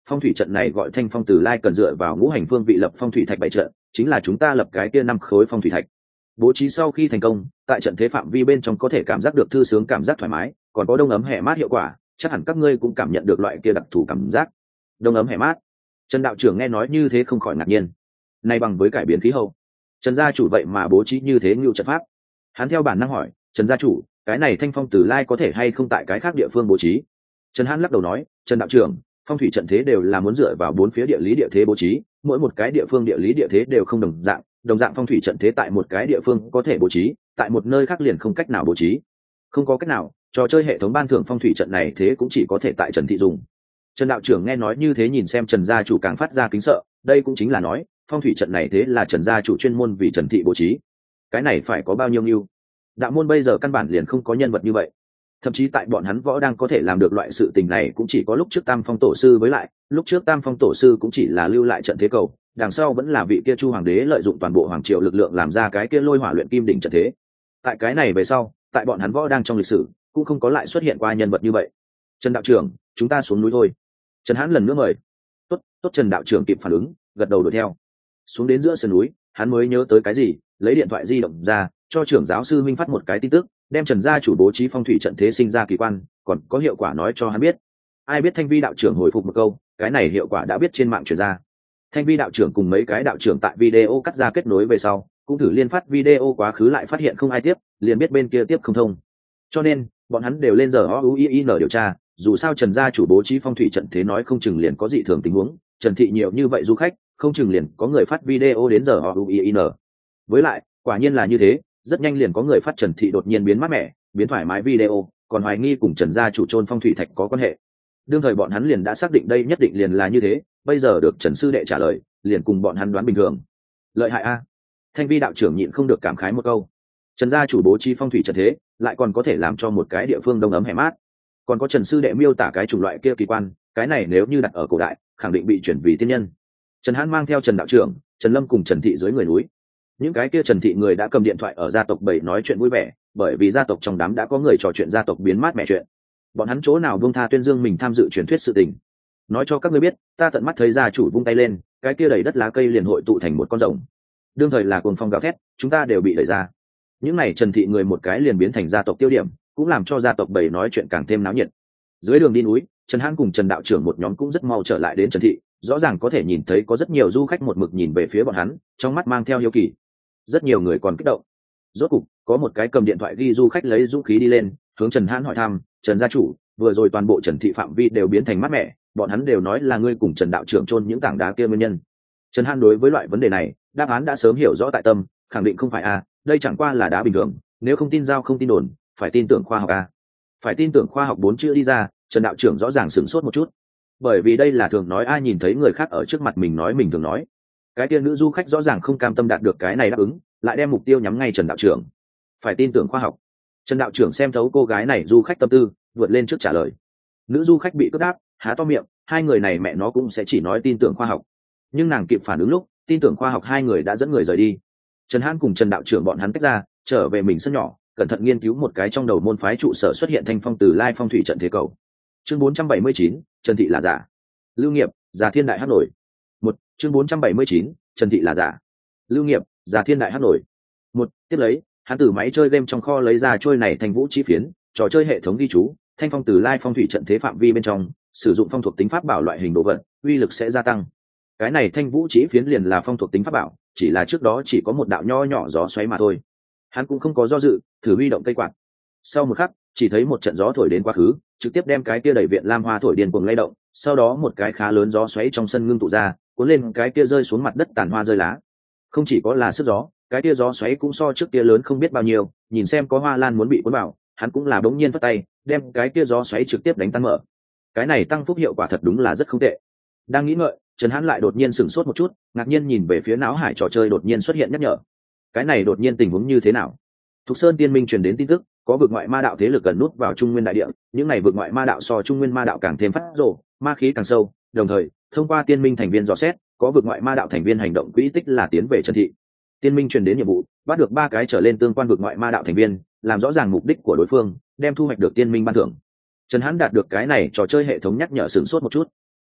phong thủy trận này gọi Thanh Phong Từ Lai, cần dựa vào ngũ hành phương vị lập phong thủy thạch bảy trận, chính là chúng ta lập cái kia năm khối phong thủy thạch. Bố trí sau khi thành công, tại trận thế phạm vi bên trong có thể cảm giác được thư sướng, cảm giác thoải mái, còn có đông ấm hẻ mát hiệu quả, chắc hẳn các ngươi cũng cảm nhận được loại kia đặc thù cảm giác đông ấm hẻ mát. Trần đạo trưởng nghe nói như thế không khỏi ngạc nhiên. Này bằng với cải biến khí hậu, Trần gia chủ vậy mà bố trí như thế ngưu trận pháp. Hắn theo bản năng hỏi, Trần gia chủ, cái này Thanh Phong Từ Lai có thể hay không tại cái khác địa phương bố trí? Trần Hãn lắc đầu nói, Trần đạo trưởng, phong thủy trận thế đều là muốn dựa vào bốn phía địa lý địa thế bố trí, mỗi một cái địa phương địa lý địa thế đều không đồng dạng, đồng dạng phong thủy trận thế tại một cái địa phương có thể bố trí, tại một nơi khác liền không cách nào bố trí. Không có cách nào, trò chơi hệ thống ban thưởng phong thủy trận này thế cũng chỉ có thể tại Trần thị dùng. Trần đạo trưởng nghe nói như thế nhìn xem Trần gia chủ càng phát ra kính sợ, đây cũng chính là nói, phong thủy trận này thế là Trần gia chủ chuyên môn vì Trần thị bố trí. Cái này phải có bao nhiêu nhiêu? Đạo môn bây giờ căn bản liền không có nhân vật như vậy. Thậm chí tại bọn hắn võ đang có thể làm được loại sự tình này cũng chỉ có lúc trước Tam Phong tổ sư, với lại, lúc trước Tam Phong tổ sư cũng chỉ là lưu lại trận thế cầu, đằng sau vẫn là vị kia Chu hoàng đế lợi dụng toàn bộ hoàng triều lực lượng làm ra cái kia lôi hỏa luyện kim đỉnh trận thế. Tại cái này về sau, tại bọn hắn võ đang trong lịch sử cũng không có lại xuất hiện qua nhân vật như vậy. Trần đạo trưởng, chúng ta xuống núi thôi. Trần Hãn lần nữa mời. Tốt, tốt. Trần đạo trưởng kịp phản ứng, gật đầu đuổi theo. Xuống đến giữa sườn núi, hắn mới nhớ tới cái gì, lấy điện thoại di động ra, cho trưởng giáo sư Minh phát một cái tin tức, đem Trần gia chủ bố trí phong thủy trận thế sinh ra kỳ quan, còn có hiệu quả nói cho hắn biết. Ai biết Thanh Vi đạo trưởng hồi phục một câu, cái này hiệu quả đã biết trên mạng truyền ra. Thanh Vi đạo trưởng cùng mấy cái đạo trưởng tại video cắt ra kết nối về sau, cũng thử liên phát video quá khứ lại phát hiện không ai tiếp, liền biết bên kia tiếp không thông. Cho nên, bọn hắn đều lên giờ o u i n điều tra, dù sao Trần gia chủ bố trí phong thủy trận thế nói không chừng liền có dị thường tình huống, Trần thị nhiều như vậy du khách, không chừng liền có người phát video đến giờ o u i n. Với lại, quả nhiên là như thế, rất nhanh liền có người phát Trần thị đột nhiên biến mát mẻ, biến thoải mái video, còn hoài nghi cùng Trần gia chủ chôn phong thủy thạch có quan hệ. Đương thời bọn hắn liền đã xác định đây nhất định liền là như thế, bây giờ được Trần sư đệ trả lời, liền cùng bọn hắn đoán bình thường. Lợi hại a. Thanh Vi đạo trưởng nhịn không được cảm khái một câu. Trần gia chủ bố trí phong thủy trận thế, lại còn có thể làm cho một cái địa phương đông ấm hẻ mát. Còn có Trần sư đệ miêu tả cái chủng loại kia kỳ quan, cái này nếu như đặt ở cổ đại, khẳng định bị chuyển vì tiên nhân. Trần Hãn mang theo Trần đạo trưởng, Trần Lâm cùng Trần thị dưới người núi. Những cái kia Trần thị người đã cầm điện thoại ở gia tộc bảy nói chuyện vui vẻ, bởi vì gia tộc trong đám đã có người trò chuyện gia tộc biến mát mẻ chuyện. Bọn hắn chỗ nào buông tha tuyên dương mình tham dự truyền thuyết sự tình. Nói cho các ngươi biết, ta tận mắt thấy gia chủ vung tay lên, cái kia đầy đất lá cây liền hội tụ thành một con rồng. Đương thời là cuồng phong gào thét, chúng ta đều bị đẩy ra. Những này Trần thị người một cái liền biến thành gia tộc tiêu điểm, cũng làm cho gia tộc bảy nói chuyện càng thêm náo nhiệt. Dưới đường đi núi, Trần Hãn cùng Trần đạo trưởng một nhóm cũng rất mau trở lại đến Trần thị, rõ ràng có thể nhìn thấy có rất nhiều du khách một mực nhìn về phía bọn hắn, trong mắt mang theo hiếu kỳ. Rất nhiều người còn kích động. Rốt cục, có một cái cầm điện thoại ghi du khách lấy dũng khí đi lên, hướng Trần Hãn hỏi thăm, Trần gia chủ, vừa rồi toàn bộ Trần thị phạm vi đều biến thành mát mẻ, bọn hắn đều nói là ngươi cùng Trần đạo trưởng chôn những tảng đá kia nguyên nhân. Trần Hãn đối với loại vấn đề này, đáp án đã sớm hiểu rõ tại tâm, khẳng định không phải a, đây chẳng qua là đá bình thường, nếu không tin giao không tin đồn, phải tin tưởng khoa học a. Phải tin tưởng khoa học bốn chữ đi ra, Trần đạo trưởng rõ ràng sửng sốt một chút. Bởi vì đây là thường nói ai nhìn thấy người khác ở trước mặt mình nói mình thường nói. Cái kia nữ du khách rõ ràng không cam tâm đạt được cái này đáp ứng, lại đem mục tiêu nhắm ngay Trần đạo trưởng. Phải tin tưởng khoa học. Trần đạo trưởng xem thấu cô gái này du khách tâm tư, vượt lên trước trả lời. Nữ du khách bị cướp đáp, há to miệng, hai người này mẹ nó cũng sẽ chỉ nói tin tưởng khoa học. Nhưng nàng kịp phản ứng lúc, tin tưởng khoa học hai người đã dẫn người rời đi. Trần Hãn cùng Trần đạo trưởng bọn hắn tách ra, trở về mình sân nhỏ, cẩn thận nghiên cứu một cái trong đầu môn phái trụ sở xuất hiện Thanh Phong Từ Lai phong thủy trận thế cầu. Chương bốn trăm bảy mươi chín, Trần thị là giả. Lưu Nghiệp, giả thiên đại hắc nổi. Một, chương bốn trăm bảy mươi chín, Trần thị là giả. Lưu Nghiệp, giả thiên đại hắc nổi. Một, tiếp lấy, hắn từ máy chơi game trong kho lấy ra trôi này thành vũ chi phiến, trò chơi hệ thống ghi chú, Thanh Phong Từ Lai phong thủy trận thế phạm vi bên trong, sử dụng phong thuộc tính pháp bảo loại hình đồ vật, uy lực sẽ gia tăng. Cái này thanh vũ chỉ phiến liền là phong thuộc tính pháp bảo, chỉ là trước đó chỉ có một đạo nho nhỏ gió xoáy mà thôi. Hắn cũng không có do dự, thử huy động cây quạt. Sau một khắc, chỉ thấy một trận gió thổi đến quá khứ, trực tiếp đem cái kia đầy viện lam hoa thổi điên cuồng lay động, sau đó một cái khá lớn gió xoáy trong sân ngưng tụ ra, cuốn lên cái kia rơi xuống mặt đất tàn hoa rơi lá. Không chỉ có là sức gió, cái kia gió xoáy cũng so trước kia lớn không biết bao nhiêu, nhìn xem có hoa lan muốn bị cuốn vào, hắn cũng là bỗng nhiên vất tay, đem cái kia gió xoáy trực tiếp đánh tan mở. Cái này tăng phúc hiệu quả thật đúng là rất không tệ. Đang nghĩ ngợi, Trần Hãn lại đột nhiên sửng sốt một chút, ngạc nhiên nhìn về phía não hải trò chơi đột nhiên xuất hiện nhắc nhở. Cái này đột nhiên tình huống như thế nào? Thục Sơn Tiên Minh truyền đến tin tức, có vực ngoại ma đạo thế lực gần nút vào Trung Nguyên đại địa, những này vực ngoại ma đạo so Trung Nguyên ma đạo càng thêm phát rồ, ma khí càng sâu, đồng thời, thông qua Tiên Minh thành viên dò xét, có vực ngoại ma đạo thành viên hành động quỹ tích là tiến về Trần thị. Tiên Minh truyền đến nhiệm vụ, bắt được ba cái trở lên tương quan vực ngoại ma đạo thành viên, làm rõ ràng mục đích của đối phương, đem thu hoạch được Tiên Minh ban thưởng. Trần Hãn đạt được cái này trò chơi hệ thống nhắc nhở sửng sốt một chút.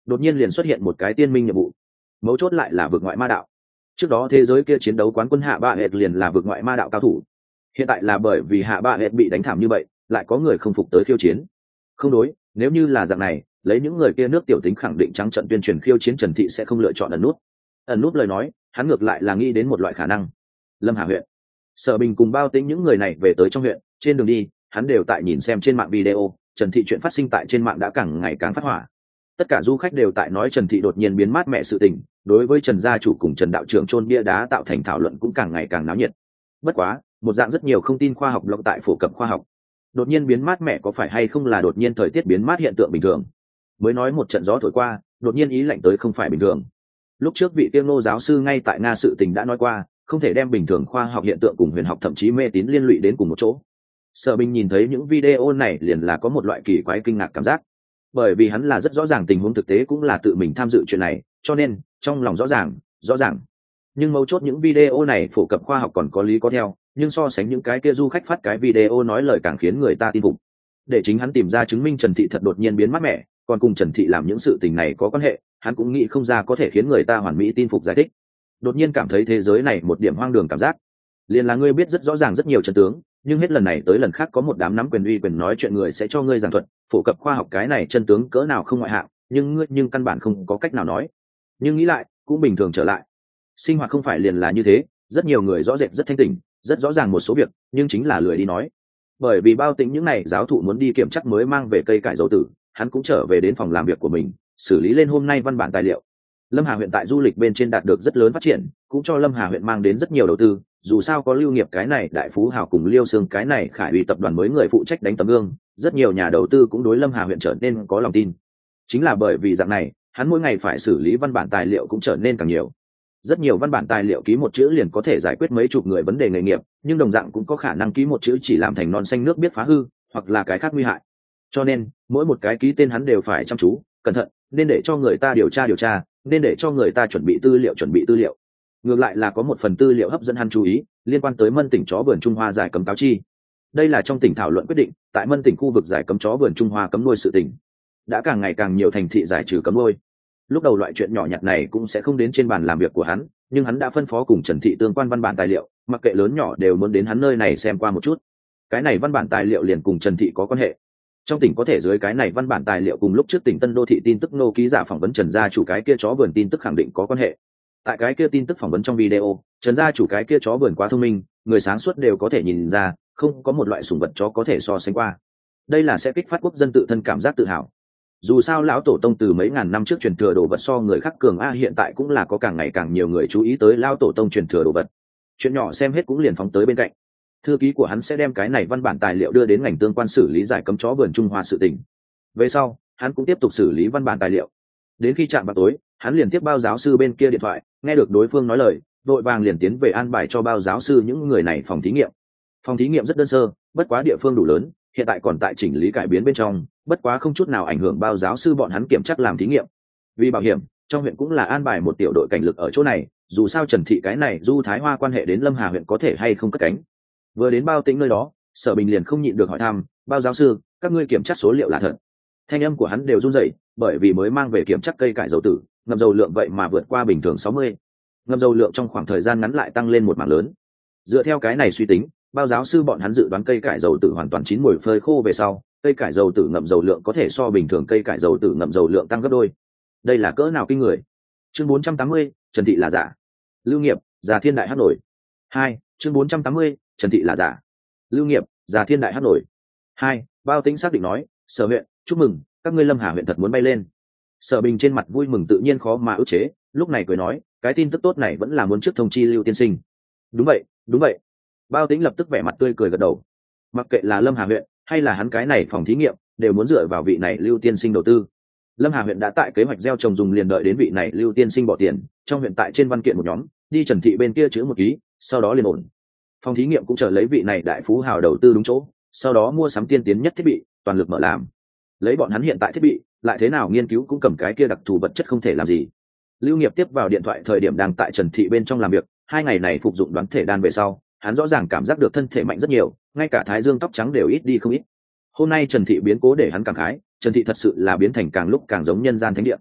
đột nhiên liền xuất hiện một cái tiên minh nhiệm vụ, mấu chốt lại là vực ngoại ma đạo. Trước đó thế giới kia chiến đấu quán quân hạ bạ hệt liền là vực ngoại ma đạo cao thủ, hiện tại là bởi vì hạ bạ hệt bị đánh thảm như vậy, lại có người không phục tới khiêu chiến. Không đối, nếu như là dạng này, lấy những người kia nước tiểu tính khẳng định trắng trận tuyên truyền khiêu chiến Trần Thị sẽ không lựa chọn ẩn nút. Ẩn nút lời nói, hắn ngược lại là nghĩ đến một loại khả năng. Lâm Hà huyện, Sở Bình cùng Bao Tĩnh những người này về tới trong huyện, trên đường đi, hắn đều tại nhìn xem trên mạng video, Trần Thị chuyện phát sinh tại trên mạng đã càng ngày càng phát hỏa. Tất cả du khách đều tại nói Trần Thị đột nhiên biến mát mẹ sự tình, đối với Trần gia chủ cùng Trần đạo trưởng chôn bia đá tạo thành thảo luận cũng càng ngày càng náo nhiệt. Bất quá, một dạng rất nhiều không tin khoa học blog tại phổ cập khoa học. Đột nhiên biến mát mẹ có phải hay không là đột nhiên thời tiết biến mát hiện tượng bình thường? Mới nói một trận gió thổi qua, đột nhiên ý lạnh tới không phải bình thường. Lúc trước vị Tiêm Nô giáo sư ngay tại Nga sự tình đã nói qua, không thể đem bình thường khoa học hiện tượng cùng huyền học thậm chí mê tín liên lụy đến cùng một chỗ. Sở Bình nhìn thấy những video này liền là có một loại kỳ quái kinh ngạc cảm giác, bởi vì hắn là rất rõ ràng tình huống thực tế cũng là tự mình tham dự chuyện này, cho nên trong lòng rõ ràng, rõ ràng. Nhưng mấu chốt những video này phổ cập khoa học còn có lý có theo, nhưng so sánh những cái kia du khách phát cái video nói lời càng khiến người ta tin phục. Để chính hắn tìm ra chứng minh Trần Thị thật đột nhiên biến mát mẻ, còn cùng Trần Thị làm những sự tình này có quan hệ, hắn cũng nghĩ không ra có thể khiến người ta hoàn mỹ tin phục giải thích. Đột nhiên cảm thấy thế giới này một điểm hoang đường cảm giác. Liền là ngươi biết rất rõ ràng rất nhiều chân tướng, nhưng hết lần này tới lần khác có một đám nắm quyền uy quyền nói chuyện người sẽ cho ngươi giảng thuật, phổ cập khoa học cái này chân tướng cỡ nào không ngoại hạng, nhưng ngươi nhưng căn bản không có cách nào nói. Nhưng nghĩ lại, cũng bình thường trở lại. Sinh hoạt không phải liền là như thế, rất nhiều người rõ rệt rất thanh tỉnh, rất rõ ràng một số việc, nhưng chính là lười đi nói. Bởi vì Bao Tĩnh những này giáo thụ muốn đi kiểm chắc mới mang về cây cải dầu tử, hắn cũng trở về đến phòng làm việc của mình, xử lý lên hôm nay văn bản tài liệu. Lâm Hà huyện tại du lịch bên trên đạt được rất lớn phát triển, cũng cho Lâm Hà huyện mang đến rất nhiều đầu tư, dù sao có Lưu Nghiệp cái này đại phú hào cùng Liêu Sương cái này khải uy tập đoàn mới người phụ trách đánh tấm gương, rất nhiều nhà đầu tư cũng đối Lâm Hà huyện trở nên có lòng tin. Chính là bởi vì dạng này, hắn mỗi ngày phải xử lý văn bản tài liệu cũng trở nên càng nhiều. Rất nhiều văn bản tài liệu ký một chữ liền có thể giải quyết mấy chục người vấn đề nghề nghiệp, nhưng đồng dạng cũng có khả năng ký một chữ chỉ làm thành non xanh nước biết phá hư, hoặc là cái khác nguy hại. Cho nên, mỗi một cái ký tên hắn đều phải chăm chú, cẩn thận, nên để cho người ta điều tra điều tra, nên để cho người ta chuẩn bị tư liệu chuẩn bị tư liệu. Ngược lại là có một phần tư liệu hấp dẫn hắn chú ý, liên quan tới Mân tỉnh chó vườn Trung Hoa giải cấm cáo chi. Đây là trong tỉnh thảo luận quyết định, tại Mân tỉnh khu vực giải cấm chó vườn Trung Hoa cấm nuôi sự tỉnh. Đã càng ngày càng nhiều thành thị giải trừ cấm nuôi. Lúc đầu loại chuyện nhỏ nhặt này cũng sẽ không đến trên bàn làm việc của hắn, nhưng hắn đã phân phó cùng Trần Thị tương quan văn bản tài liệu, mặc kệ lớn nhỏ đều muốn đến hắn nơi này xem qua một chút. Cái này văn bản tài liệu liền cùng Trần Thị có quan hệ. Trong tỉnh có thể dưới cái này văn bản tài liệu cùng lúc trước tỉnh Tân Đô thị tin tức nô ký giả phỏng vấn Trần gia chủ cái kia chó vườn tin tức khẳng định có quan hệ. Tại cái kia tin tức phỏng vấn trong video, Trần gia chủ cái kia chó vườn quá thông minh, người sáng suốt đều có thể nhìn ra, không có một loại sủng vật chó có thể so sánh qua. Đây là sẽ kích phát quốc dân tự thân cảm giác tự hào. Dù sao lão tổ tông từ mấy ngàn năm trước truyền thừa đồ vật so người khác cường a, hiện tại cũng là có càng ngày càng nhiều người chú ý tới lão tổ tông truyền thừa đồ vật. Chuyện nhỏ xem hết cũng liền phóng tới bên cạnh. Thư ký của hắn sẽ đem cái này văn bản tài liệu đưa đến ngành tương quan xử lý giải cấm chó vườn Trung Hoa sự tình. Về sau, hắn cũng tiếp tục xử lý văn bản tài liệu. Đến khi chạm vào tối, hắn liền tiếp Bao giáo sư bên kia điện thoại, nghe được đối phương nói lời, vội vàng liền tiến về an bài cho Bao giáo sư những người này phòng thí nghiệm. Phòng thí nghiệm rất đơn sơ, bất quá địa phương đủ lớn, hiện tại còn tại chỉnh lý cải biến bên trong, bất quá không chút nào ảnh hưởng Bao giáo sư bọn hắn kiểm tra làm thí nghiệm. Vì bảo hiểm, trong huyện cũng là an bài một tiểu đội cảnh lực ở chỗ này, dù sao Trần Thị cái này Du Thái Hoa quan hệ đến Lâm Hà huyện có thể hay không cất cánh. Vừa đến Bao Tĩnh nơi đó, Sở Bình liền không nhịn được hỏi thăm, Bao giáo sư, các ngươi kiểm tra số liệu là thật? Thanh âm của hắn đều run rẩy, bởi vì mới mang về kiểm tra cây cải dầu tử, ngầm dầu lượng vậy mà vượt qua bình thường sáu mươi. Ngầm dầu lượng trong khoảng thời gian ngắn lại tăng lên một mảng lớn. Dựa theo cái này suy tính, Bao giáo sư bọn hắn dự đoán cây cải dầu tử hoàn toàn chín mùi phơi khô về sau, cây cải dầu tử ngậm dầu lượng có thể so bình thường cây cải dầu tử ngậm dầu lượng tăng gấp đôi. Đây là cỡ nào kinh người. Chương bốn trăm tám mươi, Trần Thị là giả. Lưu Nghiệp, Già Thiên Đại hát nổi. Hai, chương bốn trăm tám mươi, Trần Thị là giả. Lưu Nghiệp, Già Thiên Đại hát nổi. Hai, Bao Tĩnh xác định nói, Sở huyện, chúc mừng, các ngươi Lâm Hà huyện thật muốn bay lên. Sở Bình trên mặt vui mừng tự nhiên khó mà ức chế, lúc này cười nói, cái tin tức tốt này vẫn là muốn trước thông chi Lưu tiên sinh. Đúng vậy, đúng vậy. Bao Tĩnh lập tức vẻ mặt tươi cười gật đầu. Mặc kệ là Lâm Hà huyện hay là hắn cái này phòng thí nghiệm, đều muốn dựa vào vị này Lưu tiên sinh đầu tư. Lâm Hà huyện đã tại kế hoạch gieo trồng dùng liền đợi đến vị này Lưu tiên sinh bỏ tiền, trong huyện tại trên văn kiện một nhóm, đi Trần Thị bên kia chữ một ký, sau đó liền ổn. Phòng thí nghiệm cũng chờ lấy vị này đại phú hào đầu tư đúng chỗ, sau đó mua sắm tiên tiến nhất thiết bị, toàn lực mở làm. Lấy bọn hắn hiện tại thiết bị, lại thế nào nghiên cứu cũng cầm cái kia đặc thù vật chất không thể làm gì. Lưu Nghiệp tiếp vào điện thoại thời điểm đang tại Trần Thị bên trong làm việc, hai ngày này phục dụng đoán thể đan về sau, hắn rõ ràng cảm giác được thân thể mạnh rất nhiều, ngay cả thái dương tóc trắng đều ít đi không ít. Hôm nay Trần Thị biến cố để hắn cảm khái, Trần Thị thật sự là biến thành càng lúc càng giống nhân gian thánh địa.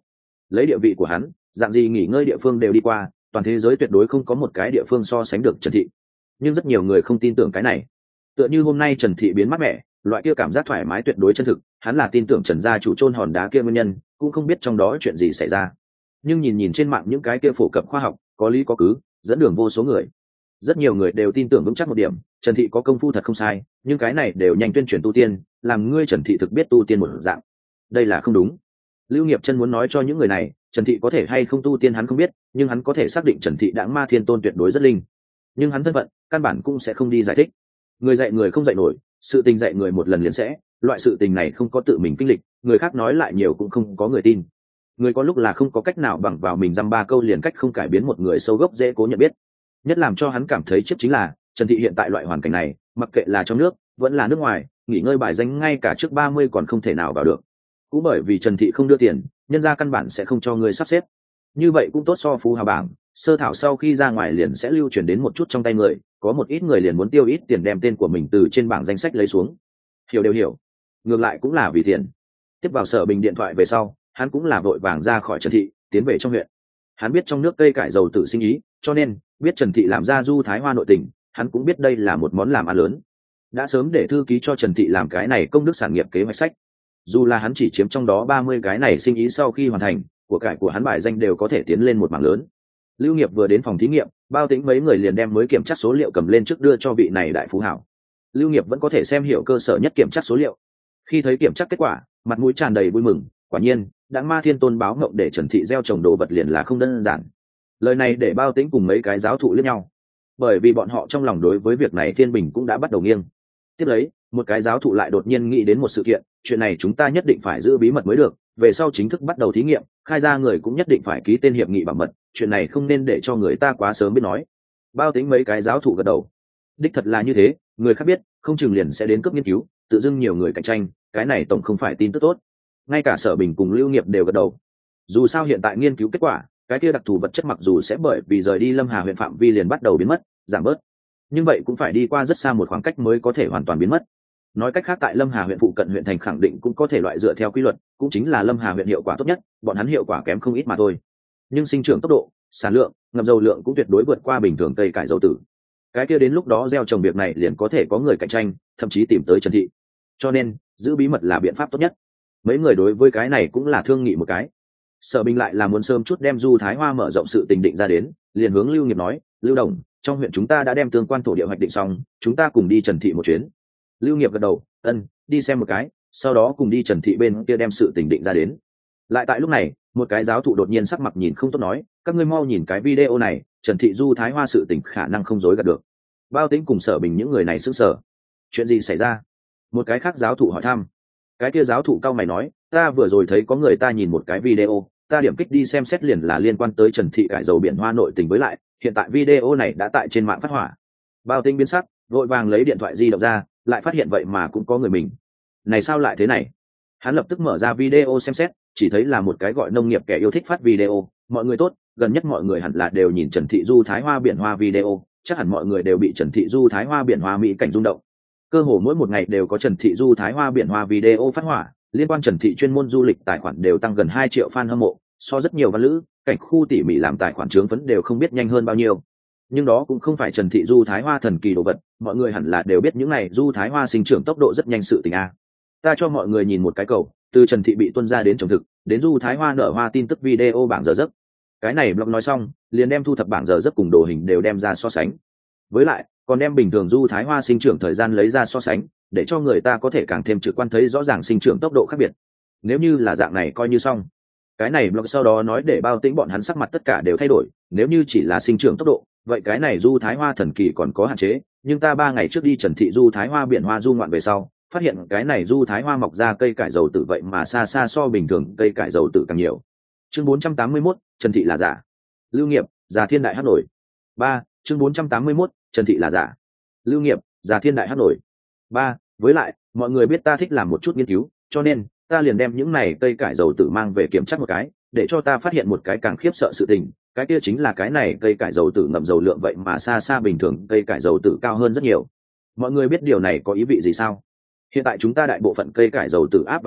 lấy địa vị của hắn, dạng gì nghỉ ngơi địa phương đều đi qua, toàn thế giới tuyệt đối không có một cái địa phương so sánh được Trần Thị. Nhưng rất nhiều người không tin tưởng cái này. Tựa như hôm nay Trần Thị biến mát mẻ, loại kia cảm giác thoải mái tuyệt đối chân thực, hắn là tin tưởng Trần gia chủ chôn hòn đá kia nguyên nhân, cũng không biết trong đó chuyện gì xảy ra. Nhưng nhìn nhìn trên mạng những cái kia phổ cập khoa học, có lý có cứ, dẫn đường vô số người. Rất nhiều người đều tin tưởng vững chắc một điểm, Trần Thị có công phu thật không sai, nhưng cái này đều nhanh tuyên truyền tu tiên, làm ngươi Trần Thị thực biết tu tiên một dạng. Đây là không đúng. Lưu Nghiệp Chân muốn nói cho những người này, Trần Thị có thể hay không tu tiên hắn không biết, nhưng hắn có thể xác định Trần Thị đãng ma thiên tôn tuyệt đối rất linh. Nhưng hắn thân phận, căn bản cũng sẽ không đi giải thích. Người dạy người không dạy nổi, sự tình dạy người một lần liền sẽ, loại sự tình này không có tự mình kinh lịch, người khác nói lại nhiều cũng không có người tin. Người có lúc là không có cách nào bằng vào mình dăm ba câu liền cách không cải biến một người sâu gốc dễ cố nhận biết. Nhất làm cho hắn cảm thấy chiếc chính là Trần Thị hiện tại loại hoàn cảnh này, mặc kệ là trong nước vẫn là nước ngoài, nghỉ ngơi bài danh ngay cả trước ba mươi còn không thể nào vào được. Cũng bởi vì Trần Thị không đưa tiền, nhân ra căn bản sẽ không cho người sắp xếp. Như vậy cũng tốt, so phú hào bảng sơ thảo sau khi ra ngoài liền sẽ lưu truyền đến một chút trong tay người, có một ít người liền muốn tiêu ít tiền đem tên của mình từ trên bảng danh sách lấy xuống. Hiểu đều hiểu, ngược lại cũng là vì tiền. Tiếp vào Sở Bình điện thoại về sau, hắn cũng là vội vàng ra khỏi Trần Thị, tiến về trong huyện. Hắn biết trong nước cây cải dầu tự sinh ý, cho nên biết Trần Thị làm ra du thái hoa nội tình, hắn cũng biết đây là một món làm ăn lớn. Đã sớm để thư ký cho Trần Thị làm cái này công đức sản nghiệp kế hoạch sách. Dù là hắn chỉ chiếm trong đó ba mươi cái này sinh ý, sau khi hoàn thành, của cải của hắn bài danh đều có thể tiến lên một mảng lớn. Lưu Nghiệp vừa đến phòng thí nghiệm, Bao Tĩnh mấy người liền đem mới kiểm tra số liệu cầm lên trước đưa cho vị này đại phú hảo. Lưu Nghiệp vẫn có thể xem hiểu cơ sở nhất kiểm tra số liệu. Khi thấy kiểm tra kết quả, mặt mũi tràn đầy vui mừng, quả nhiên, Đãng Ma Thiên Tôn báo ngộng để Trần Thị gieo trồng đồ vật liền là không đơn giản. Lời này để Bao Tĩnh cùng mấy cái giáo thụ liếc nhau, bởi vì bọn họ trong lòng đối với việc này Thiên Bình cũng đã bắt đầu nghiêng. Tiếp lấy, một cái giáo thụ lại đột nhiên nghĩ đến một sự kiện, chuyện này chúng ta nhất định phải giữ bí mật mới được, về sau chính thức bắt đầu thí nghiệm, khai ra người cũng nhất định phải ký tên hiệp nghị bảo mật, chuyện này không nên để cho người ta quá sớm biết nói. Bao Tĩnh mấy cái giáo thụ gật đầu. Đích thật là như thế, người khác biết, không chừng liền sẽ đến cướp nghiên cứu, tự dưng nhiều người cạnh tranh, cái này tổng không phải tin tức tốt. Ngay cả Sở Bình cùng Lưu Nghiệp đều gật đầu. Dù sao hiện tại nghiên cứu kết quả, cái kia đặc thù vật chất mặc dù sẽ bởi vì rời đi Lâm Hà huyện phạm vi liền bắt đầu biến mất, giảm bớt, nhưng vậy cũng phải đi qua rất xa một khoảng cách mới có thể hoàn toàn biến mất. Nói cách khác, tại Lâm Hà huyện phụ cận huyện thành khẳng định cũng có thể loại dựa theo quy luật, cũng chính là Lâm Hà huyện hiệu quả tốt nhất, bọn hắn hiệu quả kém không ít mà thôi. Nhưng sinh trưởng tốc độ, sản lượng, ngập dầu lượng cũng tuyệt đối vượt qua bình thường cây cải dầu tử. Cái kia đến lúc đó gieo trồng việc này liền có thể có người cạnh tranh, thậm chí tìm tới Trần Thị. Cho nên, giữ bí mật là biện pháp tốt nhất. Mấy người đối với cái này cũng là thương nghị một cái. Sở Bình lại là muốn sớm chút đem du thái hoa mở rộng sự tình định ra đến, liền hướng Lưu Nghiệp nói, Lưu Đồng, trong huyện chúng ta đã đem tương quan thổ địa hoạch định xong, chúng ta cùng đi Trần Thị một chuyến. Lưu Nghiệp gật đầu, ân, đi xem một cái, sau đó cùng đi Trần Thị bên kia đem sự tình định ra đến. Lại tại lúc này, một cái giáo thụ đột nhiên sắc mặt nhìn không tốt nói, các ngươi mau nhìn cái video này, Trần Thị du thái hoa sự tình khả năng không dối gạt được. Bao Tĩnh cùng Sở Bình những người này sững sờ. Chuyện gì xảy ra? Một cái khác giáo thụ hỏi thăm. Cái kia giáo thụ cao mày nói, ta vừa rồi thấy có người ta nhìn một cái video, ta điểm kích đi xem xét liền là liên quan tới Trần Thị cải dầu biển hoa nội tình, với lại hiện tại video này đã tại trên mạng phát hỏa. Bao Tĩnh biến sắc, vội vàng lấy điện thoại di động ra, lại phát hiện vậy mà cũng có người mình. Này sao lại thế này? Hắn lập tức mở ra video xem xét, chỉ thấy là một cái gọi nông nghiệp kẻ yêu thích phát video, mọi người tốt, gần nhất mọi người hẳn là đều nhìn Trần Thị du thái hoa biển hoa video, chắc hẳn mọi người đều bị Trần Thị du thái hoa biển hoa mỹ cảnh rung động. Cơ hồ mỗi một ngày đều có Trần Thị du thái hoa biển hoa video phát hỏa, liên quan Trần Thị chuyên môn du lịch tài khoản đều tăng gần hai triệu fan hâm mộ, so rất nhiều văn lữ, cảnh khu tỉ mỉ làm tài khoản trướng phấn đều không biết nhanh hơn bao nhiêu. Nhưng đó cũng không phải Trần Thị du thái hoa thần kỳ đồ vật, mọi người hẳn là đều biết những này du thái hoa sinh trưởng tốc độ rất nhanh sự tình a. Ta cho mọi người nhìn một cái cầu, từ Trần Thị bị tuân ra đến trồng thực, đến du thái hoa nở hoa tin tức video bảng giờ giấc. Cái này blog nói xong, liền đem thu thập bảng giờ giấc cùng đồ hình đều đem ra so sánh. Với lại, còn đem bình thường du thái hoa sinh trưởng thời gian lấy ra so sánh, để cho người ta có thể càng thêm trực quan thấy rõ ràng sinh trưởng tốc độ khác biệt. Nếu như là dạng này coi như xong. Cái này blog sau đó nói để Bao Tĩnh bọn hắn sắc mặt tất cả đều thay đổi, nếu như chỉ là sinh trưởng tốc độ, vậy cái này du thái hoa thần kỳ còn có hạn chế, nhưng ta ba ngày trước đi Trần Thị du thái hoa biển hoa du ngoạn về sau, phát hiện cái này du thái hoa mọc ra cây cải dầu tử vậy mà xa xa so bình thường cây cải dầu tử càng nhiều. Chương bốn trăm tám mươi mốt, Trần Thị là giả. Lưu Nghiệp, giả thiên đại hát nổi. ba, chương bốn trăm tám mươi mốt, Trần Thị là giả. Lưu Nghiệp, giả thiên đại hát nổi. ba, với lại, mọi người biết ta thích làm một chút nghiên cứu, cho nên ta liền đem những này cây cải dầu tử mang về kiểm tra một cái, để cho ta phát hiện một cái càng khiếp sợ sự tình, cái kia chính là cái này cây cải dầu tử ngậm dầu lượng vậy mà xa xa bình thường cây cải dầu tử cao hơn rất nhiều. Mọi người biết điều này có ý vị gì sao? Hiện tại chúng ta đại bộ phận cây cải dầu tử áp vào miệng,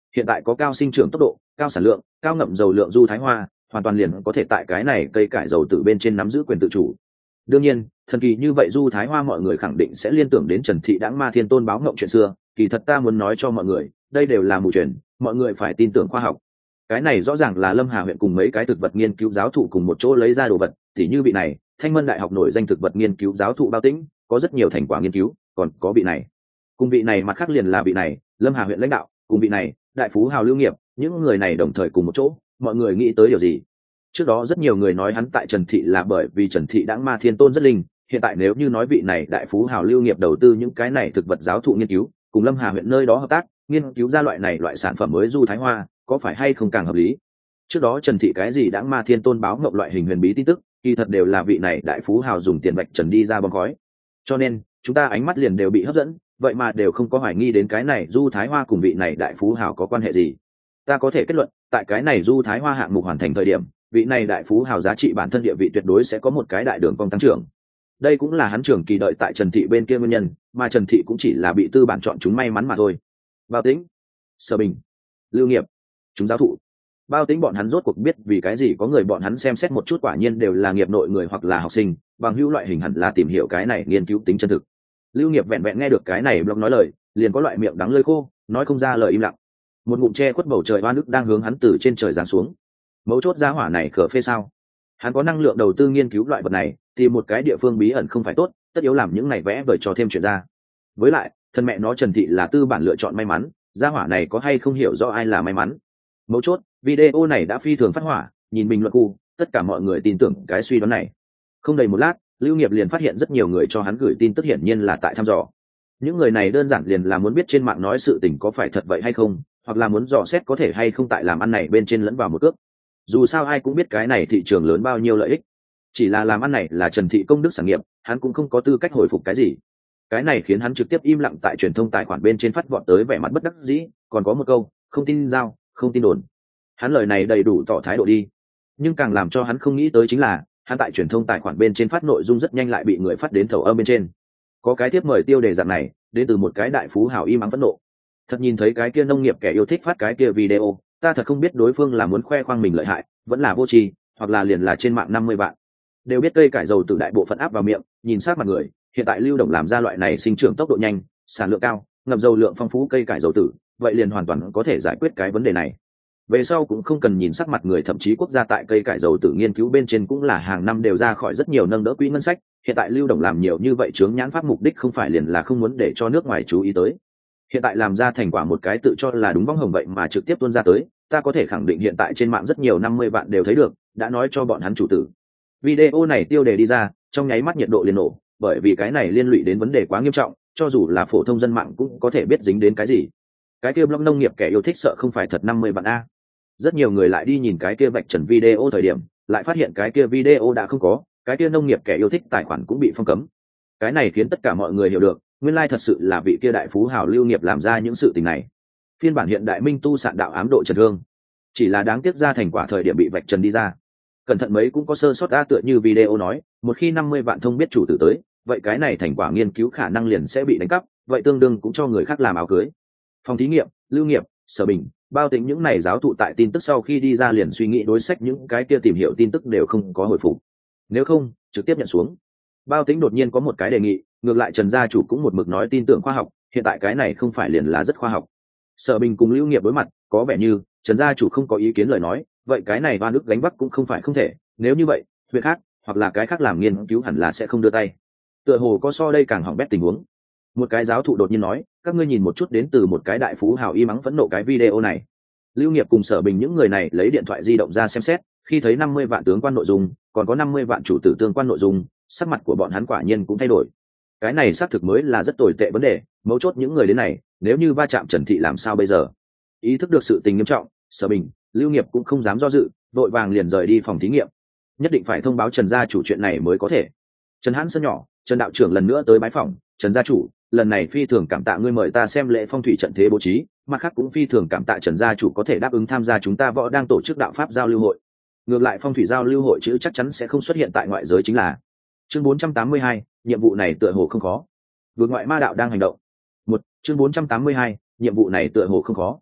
hiện tại có cao sinh trưởng tốc độ, cao sản lượng, cao ngậm dầu lượng du thái hoa, hoàn toàn liền có thể tại cái này cây cải dầu tử bên trên nắm giữ quyền tự chủ. Đương nhiên, thần kỳ như vậy du thái hoa mọi người khẳng định sẽ liên tưởng đến Trần Thị Đãng Ma Thiên Tôn báo ngộng chuyện xưa, kỳ thật ta muốn nói cho mọi người, đây đều là mù truyền, mọi người phải tin tưởng khoa học. Cái này rõ ràng là Lâm Hà huyện cùng mấy cái thực vật nghiên cứu giáo thụ cùng một chỗ lấy ra đồ vật, tỉ như vị này, Thanh Mân Đại học nổi danh thực vật nghiên cứu giáo thụ Bao Tĩnh, có rất nhiều thành quả nghiên cứu, còn có vị này. Cùng vị này mặt khác liền là vị này, Lâm Hà huyện lãnh đạo, cùng vị này, đại phú hào Lưu Nghiệp, những người này đồng thời cùng một chỗ, mọi người nghĩ tới điều gì? Trước đó rất nhiều người nói hắn tại Trần Thị là bởi vì Trần Thị Đãng Ma Thiên Tôn rất linh, hiện tại nếu như nói vị này đại phú hào Lưu Nghiệp đầu tư những cái này thực vật giáo thụ nghiên cứu, cùng Lâm Hà huyện nơi đó hợp tác, nghiên cứu ra loại này loại sản phẩm mới du thái hoa, có phải hay không càng hợp lý? Trước đó Trần Thị cái gì Đãng Ma Thiên Tôn báo ngộng loại hình huyền bí tin tức, kỳ thật đều là vị này đại phú hào dùng tiền vạch trần đi ra bong khói. Cho nên, chúng ta ánh mắt liền đều bị hấp dẫn, vậy mà đều không có hoài nghi đến cái này du thái hoa cùng vị này đại phú hào có quan hệ gì. Ta có thể kết luận, tại cái này du thái hoa hạng mục hoàn thành thời điểm, vị này đại phú hào giá trị bản thân địa vị tuyệt đối sẽ có một cái đại đường cong tăng trưởng. Đây cũng là hắn trưởng kỳ đợi tại Trần Thị bên kia nguyên nhân, mà Trần Thị cũng chỉ là bị tư bản chọn chúng may mắn mà thôi. Bao Tĩnh, Sở Bình, Lưu Nghiệp, chúng giáo thụ. Bao Tĩnh bọn hắn rốt cuộc biết vì cái gì có người bọn hắn xem xét một chút quả nhiên đều là nghiệp nội người hoặc là học sinh, bằng hữu loại hình hẳn là tìm hiểu cái này nghiên cứu tính chân thực. Lưu Nghiệp vẹn vẹn nghe được cái này blog nói lời, liền có loại miệng đắng lưỡi khô, nói không ra lời im lặng. Một ngụm che khuất bầu trời oan ức đang hướng hắn từ trên trời giáng xuống. Mấu chốt giá hỏa này cờ phê sao? Hắn có năng lượng đầu tư nghiên cứu loại vật này, thì một cái địa phương bí ẩn không phải tốt, tất yếu làm những này vẽ vời cho thêm chuyện ra. Với lại, thân mẹ nó Trần Thị là tư bản lựa chọn may mắn, giá hỏa này có hay không hiểu rõ ai là may mắn. Mấu chốt, video này đã phi thường phát hỏa, nhìn bình luận khu, tất cả mọi người tin tưởng cái suy đoán này. Không đầy một lát, Lưu Nghiệp liền phát hiện rất nhiều người cho hắn gửi tin tức hiển nhiên là tại thăm dò. Những người này đơn giản liền là muốn biết trên mạng nói sự tình có phải thật vậy hay không, hoặc là muốn dò xét có thể hay không tại làm ăn này bên trên lẫn vào một cước. Dù sao ai cũng biết cái này thị trường lớn bao nhiêu lợi ích, chỉ là làm ăn này là Trần Thị công đức sản nghiệp, hắn cũng không có tư cách hồi phục cái gì. Cái này khiến hắn trực tiếp im lặng tại truyền thông tài khoản bên trên phát vọt tới vẻ mặt bất đắc dĩ, còn có một câu, không tin giao, không tin đồn. Hắn lời này đầy đủ tỏ thái độ đi. Nhưng càng làm cho hắn không nghĩ tới chính là, hắn tại truyền thông tài khoản bên trên phát nội dung rất nhanh lại bị người phát đến thầu âm bên trên. Có cái tiếp mời tiêu đề dạng này, đến từ một cái đại phú hào im ắng phẫn nộ. Thật nhìn thấy cái kia nông nghiệp kẻ yêu thích phát cái kia video, ta thật không biết đối phương là muốn khoe khoang mình lợi hại, vẫn là vô tri, hoặc là liền là trên mạng năm mươi vạn. Đều biết cây cải dầu từ đại bộ phận áp vào miệng, nhìn sát mặt người, hiện tại Lưu Đồng làm ra loại này sinh trưởng tốc độ nhanh, sản lượng cao, ngập dầu lượng phong phú cây cải dầu tử, vậy liền hoàn toàn có thể giải quyết cái vấn đề này. Về sau cũng không cần nhìn sắc mặt người, thậm chí quốc gia tại cây cải dầu tử nghiên cứu bên trên cũng là hàng năm đều ra khỏi rất nhiều nâng đỡ quỹ ngân sách, hiện tại Lưu Đồng làm nhiều như vậy chướng nhãn pháp mục đích không phải liền là không muốn để cho nước ngoài chú ý tới. Hiện tại làm ra thành quả một cái tự cho là đúng võng hồng vậy mà trực tiếp tuôn ra tới, ta có thể khẳng định hiện tại trên mạng rất nhiều năm mươi vạn đều thấy được, đã nói cho bọn hắn chủ tử. Video này tiêu đề đi ra, trong nháy mắt nhiệt độ liền nổ, bởi vì cái này liên lụy đến vấn đề quá nghiêm trọng, cho dù là phổ thông dân mạng cũng có thể biết dính đến cái gì. Cái kia blog nông nghiệp kẻ yêu thích sợ không phải thật năm mươi vạn a. Rất nhiều người lại đi nhìn cái kia vạch trần video thời điểm, lại phát hiện cái kia video đã không có, cái kia nông nghiệp kẻ yêu thích tài khoản cũng bị phong cấm. Cái này khiến tất cả mọi người hiểu được, nguyên lai thật sự là vị kia đại phú hào Lưu Nghiệp làm ra những sự tình này. Phiên bản hiện đại minh tu sạn đạo ám độ trần hương, chỉ là đáng tiếc ra thành quả thời điểm bị vạch trần đi ra. Cẩn thận mấy cũng có sơ sót, a tựa như video nói, một khi năm mươi vạn thông biết chủ tử tới, vậy cái này thành quả nghiên cứu khả năng liền sẽ bị đánh cắp, vậy tương đương cũng cho người khác làm áo cưới. Phòng thí nghiệm, Lưu Nghiệp, Sở Bình, Bao Tĩnh những này giáo thụ tại tin tức sau khi đi ra liền suy nghĩ đối sách những cái kia tìm hiểu tin tức đều không có hồi phục. Nếu không, trực tiếp nhận xuống. Bao Tĩnh đột nhiên có một cái đề nghị, ngược lại Trần gia chủ cũng một mực nói tin tưởng khoa học, hiện tại cái này không phải liền là rất khoa học. Sở Bình cùng Lưu Nghiệp đối mặt, có vẻ như Trần gia chủ không có ý kiến lời nói, vậy cái này ba nước gánh vác cũng không phải không thể, nếu như vậy, huyện khác hoặc là cái khác làm nghiên cứu hẳn là sẽ không đưa tay. Tựa hồ có so đây càng hỏng bét tình huống. Một cái giáo thụ đột nhiên nói, các ngươi nhìn một chút đến từ một cái đại phú hào y mắng phẫn nộ cái video này. Lưu Nghiệp cùng Sở Bình những người này lấy điện thoại di động ra xem xét, khi thấy năm mươi vạn tướng quan nội dung, còn có năm mươi vạn chủ tử tương quan nội dung, sắc mặt của bọn hắn quả nhiên cũng thay đổi. Cái này xác thực mới là rất tồi tệ vấn đề, mấu chốt những người đến này, nếu như va chạm Trần Thị làm sao bây giờ? Ý thức được sự tình nghiêm trọng, Sở Bình, Lưu Nghiệp cũng không dám do dự, vội vàng liền rời đi phòng thí nghiệm. Nhất định phải thông báo Trần gia chủ chuyện này mới có thể. Trần Hãn Sơn nhỏ, Trần đạo trưởng lần nữa tới bái phòng, Trần gia chủ, lần này phi thường cảm tạ ngươi mời ta xem lễ phong thủy trận thế bố trí, mặt khác cũng phi thường cảm tạ Trần gia chủ có thể đáp ứng tham gia chúng ta võ đang tổ chức đạo pháp giao lưu hội. Ngược lại phong thủy giao lưu hội chữ chắc chắn sẽ không xuất hiện tại ngoại giới chính là. Chương bốn trăm tám mươi hai, nhiệm vụ này tựa hồ không khó. Vượt ngoại ma đạo đang hành động. Một, chương bốn trăm tám mươi hai, nhiệm vụ này tựa hồ không khó.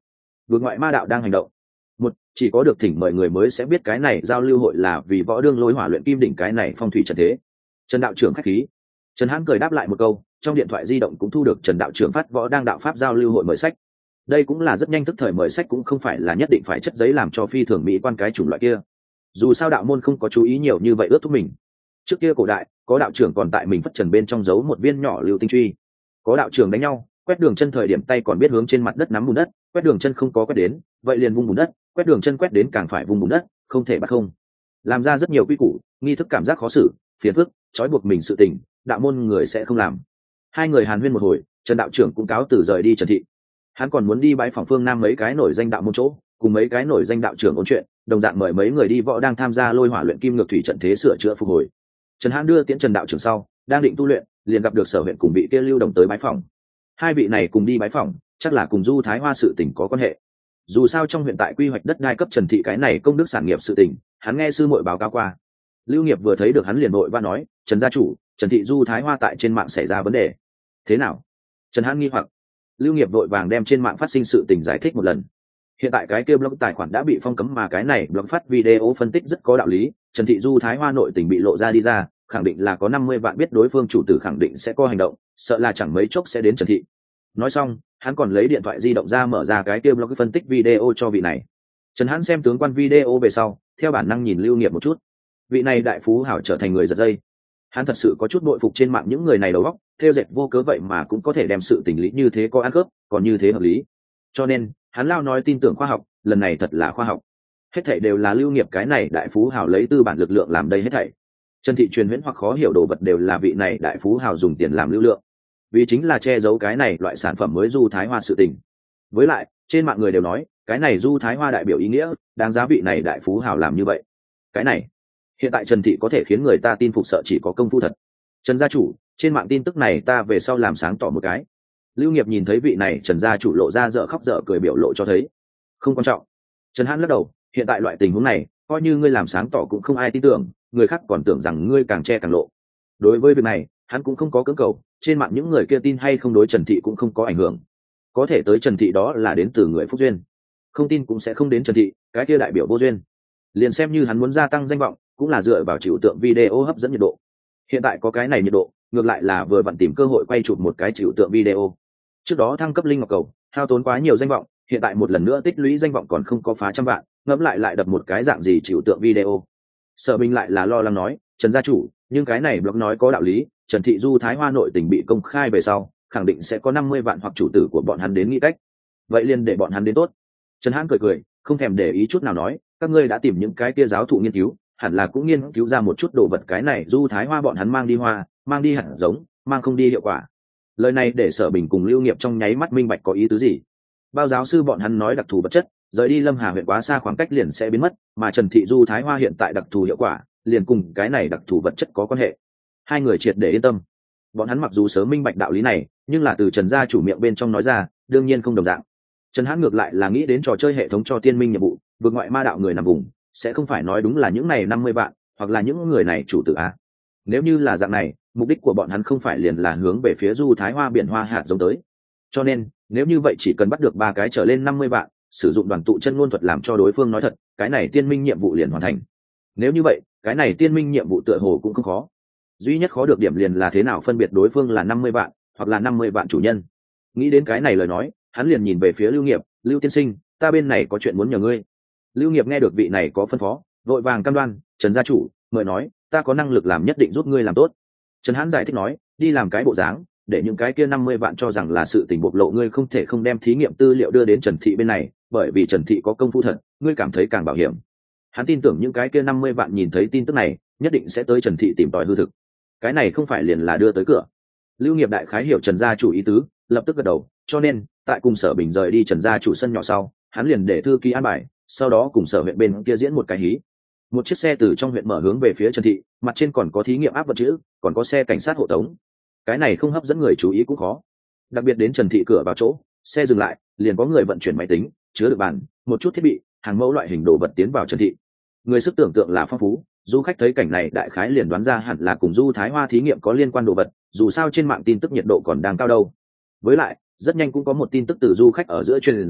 vượt ngoại ma đạo đang hành động. Một, chỉ có được thỉnh mời người mới sẽ biết cái này giao lưu hội là vì võ đương lôi hỏa luyện kim đỉnh cái này phong thủy trận thế. Trần đạo trưởng khách khí. Trần Hãn cười đáp lại một câu, trong điện thoại di động cũng thu được Trần đạo trưởng phát võ đang đạo pháp giao lưu hội mời sách. Đây cũng là rất nhanh, tức thời mời sách cũng không phải là nhất định phải chất giấy làm cho phi thường mỹ quan cái chủng loại kia. Dù sao đạo môn không có chú ý nhiều như vậy ước thúc mình. Trước kia cổ đại, có đạo trưởng còn tại mình phất trần bên trong giấu một viên nhỏ lưu tinh truy. Có đạo trưởng đánh nhau, quét đường chân thời điểm tay còn biết hướng trên mặt đất nắm bùn đất, quét đường chân không có quét đến, vậy liền vung bùn đất, quét đường chân quét đến càng phải vung bùn đất, không thể bắt không. Làm ra rất nhiều quy củ, nghi thức cảm giác khó xử, phiền phức, trói buộc mình sự tình, đạo môn người sẽ không làm. Hai người hàn huyên một hồi, Trần đạo trưởng cũng cáo từ rời đi Trần thị. Hắn còn muốn đi bãi phòng phương Nam mấy cái nổi danh đạo môn chỗ, cùng mấy cái nổi danh đạo trưởng ôn chuyện, đồng dạng mời mấy người đi võ đang tham gia lôi hỏa luyện kim ngược thủy trận thế sửa chữa phục hồi. Trần Hãn đưa tiễn Trần đạo trưởng sau, đang định tu luyện, liền gặp được Sở huyện cùng vị kia Lưu Đồng tới bái phòng. Hai vị này cùng đi bái phòng, chắc là cùng Du Thái Hoa sự tình có quan hệ. Dù sao trong huyện tại quy hoạch đất đai cấp Trần thị cái này công đức sản nghiệp sự tình, hắn nghe sư muội báo cáo qua. Lưu Nghiệp vừa thấy được hắn liền vội va nói, Trần gia chủ, Trần thị Du Thái Hoa tại trên mạng xảy ra vấn đề. Thế nào? Trần Hãn nghi hoặc. Lưu Nghiệp vội vàng đem trên mạng phát sinh sự tình giải thích một lần. Hiện tại cái kia blog tài khoản đã bị phong cấm, mà cái này blog phát video phân tích rất có đạo lý, Trần thị Du Thái Hoa nội tình bị lộ ra đi ra, khẳng định là có năm mươi vạn biết đối phương chủ tử khẳng định sẽ có hành động, sợ là chẳng mấy chốc sẽ đến Trần thị. Nói xong, hắn còn lấy điện thoại di động ra mở ra cái kia blog phân tích video cho vị này. Trần Hãn xem tướng quan video về sau, theo bản năng nhìn Lưu Nghiệp một chút. Vị này đại phú hảo trở thành người giật dây. Hắn thật sự có chút bội phục trên mạng những người này đầu óc, theo dệt vô cớ vậy mà cũng có thể đem sự tình lý như thế có ăn khớp, còn như thế hợp lý. Cho nên, hắn lao nói tin tưởng khoa học, lần này thật là khoa học. Hết thảy đều là Lưu Nghiệp cái này đại phú hào lấy tư bản lực lượng làm đây hết thảy. Trần thị truyền huyễn hoặc khó hiểu đồ vật đều là vị này đại phú hào dùng tiền làm lưu lượng, vì chính là che giấu cái này loại sản phẩm mới Du Thái Hoa sự tình. Với lại, trên mạng người đều nói, cái này Du Thái Hoa đại biểu ý nghĩa, đáng giá vị này đại phú hào làm như vậy. Cái này, hiện tại Trần thị có thể khiến người ta tin phục sợ chỉ có công phu thật. Trần gia chủ, trên mạng tin tức này ta về sau làm sáng tỏ một cái. Lưu Nghiệp nhìn thấy vị này Trần gia chủ lộ ra dở khóc dở cười biểu lộ cho thấy không quan trọng. Trần Hãn lắc đầu, hiện tại loại tình huống này, coi như ngươi làm sáng tỏ cũng không ai tin tưởng, người khác còn tưởng rằng ngươi càng che càng lộ. Đối với việc này, hắn cũng không có cưỡng cầu, trên mạng những người kia tin hay không đối Trần thị cũng không có ảnh hưởng. Có thể tới Trần thị đó là đến từ người phúc duyên, không tin cũng sẽ không đến Trần thị, cái kia đại biểu vô duyên. Liền xem như hắn muốn gia tăng danh vọng, cũng là dựa vào trừu tượng video hấp dẫn nhiệt độ. Hiện tại có cái này nhiệt độ, ngược lại là vừa vặn tìm cơ hội quay chụp một cái trừu tượng video. Trước đó thăng cấp linh ngọc cầu, hao tốn quá nhiều danh vọng, hiện tại một lần nữa tích lũy danh vọng còn không có phá trăm vạn, ngẫm lại lại đập một cái dạng gì trừu tượng video. Sở Bình lại là lo lắng nói, Trần gia chủ, nhưng cái này blog nói có đạo lý, Trần thị Du Thái Hoa nội tình bị công khai về sau, khẳng định sẽ có năm mươi vạn hoặc chủ tử của bọn hắn đến nghĩ cách. Vậy liền để bọn hắn đến tốt. Trần Hãn cười cười, không thèm để ý chút nào nói, các ngươi đã tìm những cái kia giáo thụ nghiên cứu, hẳn là cũng nghiên cứu ra một chút đồ vật, cái này Du Thái Hoa bọn hắn mang đi hoa, mang đi hạt giống, mang không đi hiệu quả. Lời này để Sở Bình cùng Lưu Nghiệp trong nháy mắt minh bạch có ý tứ gì. Bao giáo sư bọn hắn nói đặc thù vật chất, rời đi Lâm Hà huyện quá xa khoảng cách liền sẽ biến mất, mà Trần thị Du Thái Hoa hiện tại đặc thù hiệu quả, liền cùng cái này đặc thù vật chất có quan hệ. Hai người triệt để yên tâm. Bọn hắn mặc dù sớm minh bạch đạo lý này, nhưng là từ Trần gia chủ miệng bên trong nói ra, đương nhiên không đồng dạng. Trần Hãn ngược lại là nghĩ đến trò chơi hệ thống cho tiên minh nhiệm vụ, vượt ngoại ma đạo người nằm vùng, sẽ không phải nói đúng là những này năm mươi vạn, hoặc là những người này chủ tử a. Nếu như là dạng này, mục đích của bọn hắn không phải liền là hướng về phía Du Thái Hoa biển hoa hạt giống tới. Cho nên, nếu như vậy chỉ cần bắt được ba cái trở lên năm mươi vạn, sử dụng đoàn tụ chân ngôn thuật làm cho đối phương nói thật, cái này tiên minh nhiệm vụ liền hoàn thành. Nếu như vậy, cái này tiên minh nhiệm vụ tựa hồ cũng không khó. Duy nhất khó được điểm liền là thế nào phân biệt đối phương là năm mươi vạn, hoặc là năm mươi vạn chủ nhân. Nghĩ đến cái này lời nói, hắn liền nhìn về phía Lưu Nghiệp, Lưu tiên sinh, ta bên này có chuyện muốn nhờ ngươi. Lưu Nghiệp nghe được vị này có phân phó, vội vàng cam đoan, Trần gia chủ, mời nói, ta có năng lực làm nhất định giúp ngươi làm tốt. Trần Hãn giải thích nói, đi làm cái bộ dáng, để những cái kia năm mươi vạn cho rằng là sự tình bộc lộ, ngươi không thể không đem thí nghiệm tư liệu đưa đến Trần thị bên này, bởi vì Trần thị có công phu thật, ngươi cảm thấy càng bảo hiểm. Hắn tin tưởng những cái kia năm mươi vạn nhìn thấy tin tức này, nhất định sẽ tới Trần thị tìm tòi hư thực. Cái này không phải liền là đưa tới cửa. Lưu Nghiệp đại khái hiểu Trần gia chủ ý tứ, lập tức gật đầu, cho nên, tại cùng Sở Bình rời đi Trần gia chủ sân nhỏ sau, hắn liền để thư ký an bài, sau đó cùng Sở huyện bên kia diễn một cái hí. Một chiếc xe từ trong huyện mở hướng về phía Trần thị, mặt trên còn có thí nghiệm áp vật chữ, còn có xe cảnh sát hộ tống. Cái này không hấp dẫn người chú ý cũng khó. Đặc biệt đến Trần thị cửa vào chỗ, xe dừng lại, liền có người vận chuyển máy tính, chứa được bàn, một chút thiết bị, hàng mẫu loại hình đồ vật tiến vào Trần thị. Người sức tưởng tượng là phong phú, du khách thấy cảnh này đại khái liền đoán ra hẳn là cùng Du Thái Hoa thí nghiệm có liên quan đồ vật, dù sao trên mạng tin tức nhiệt độ còn đang cao đâu. Với lại, rất nhanh cũng có một tin tức từ du khách ở giữa truyền ra,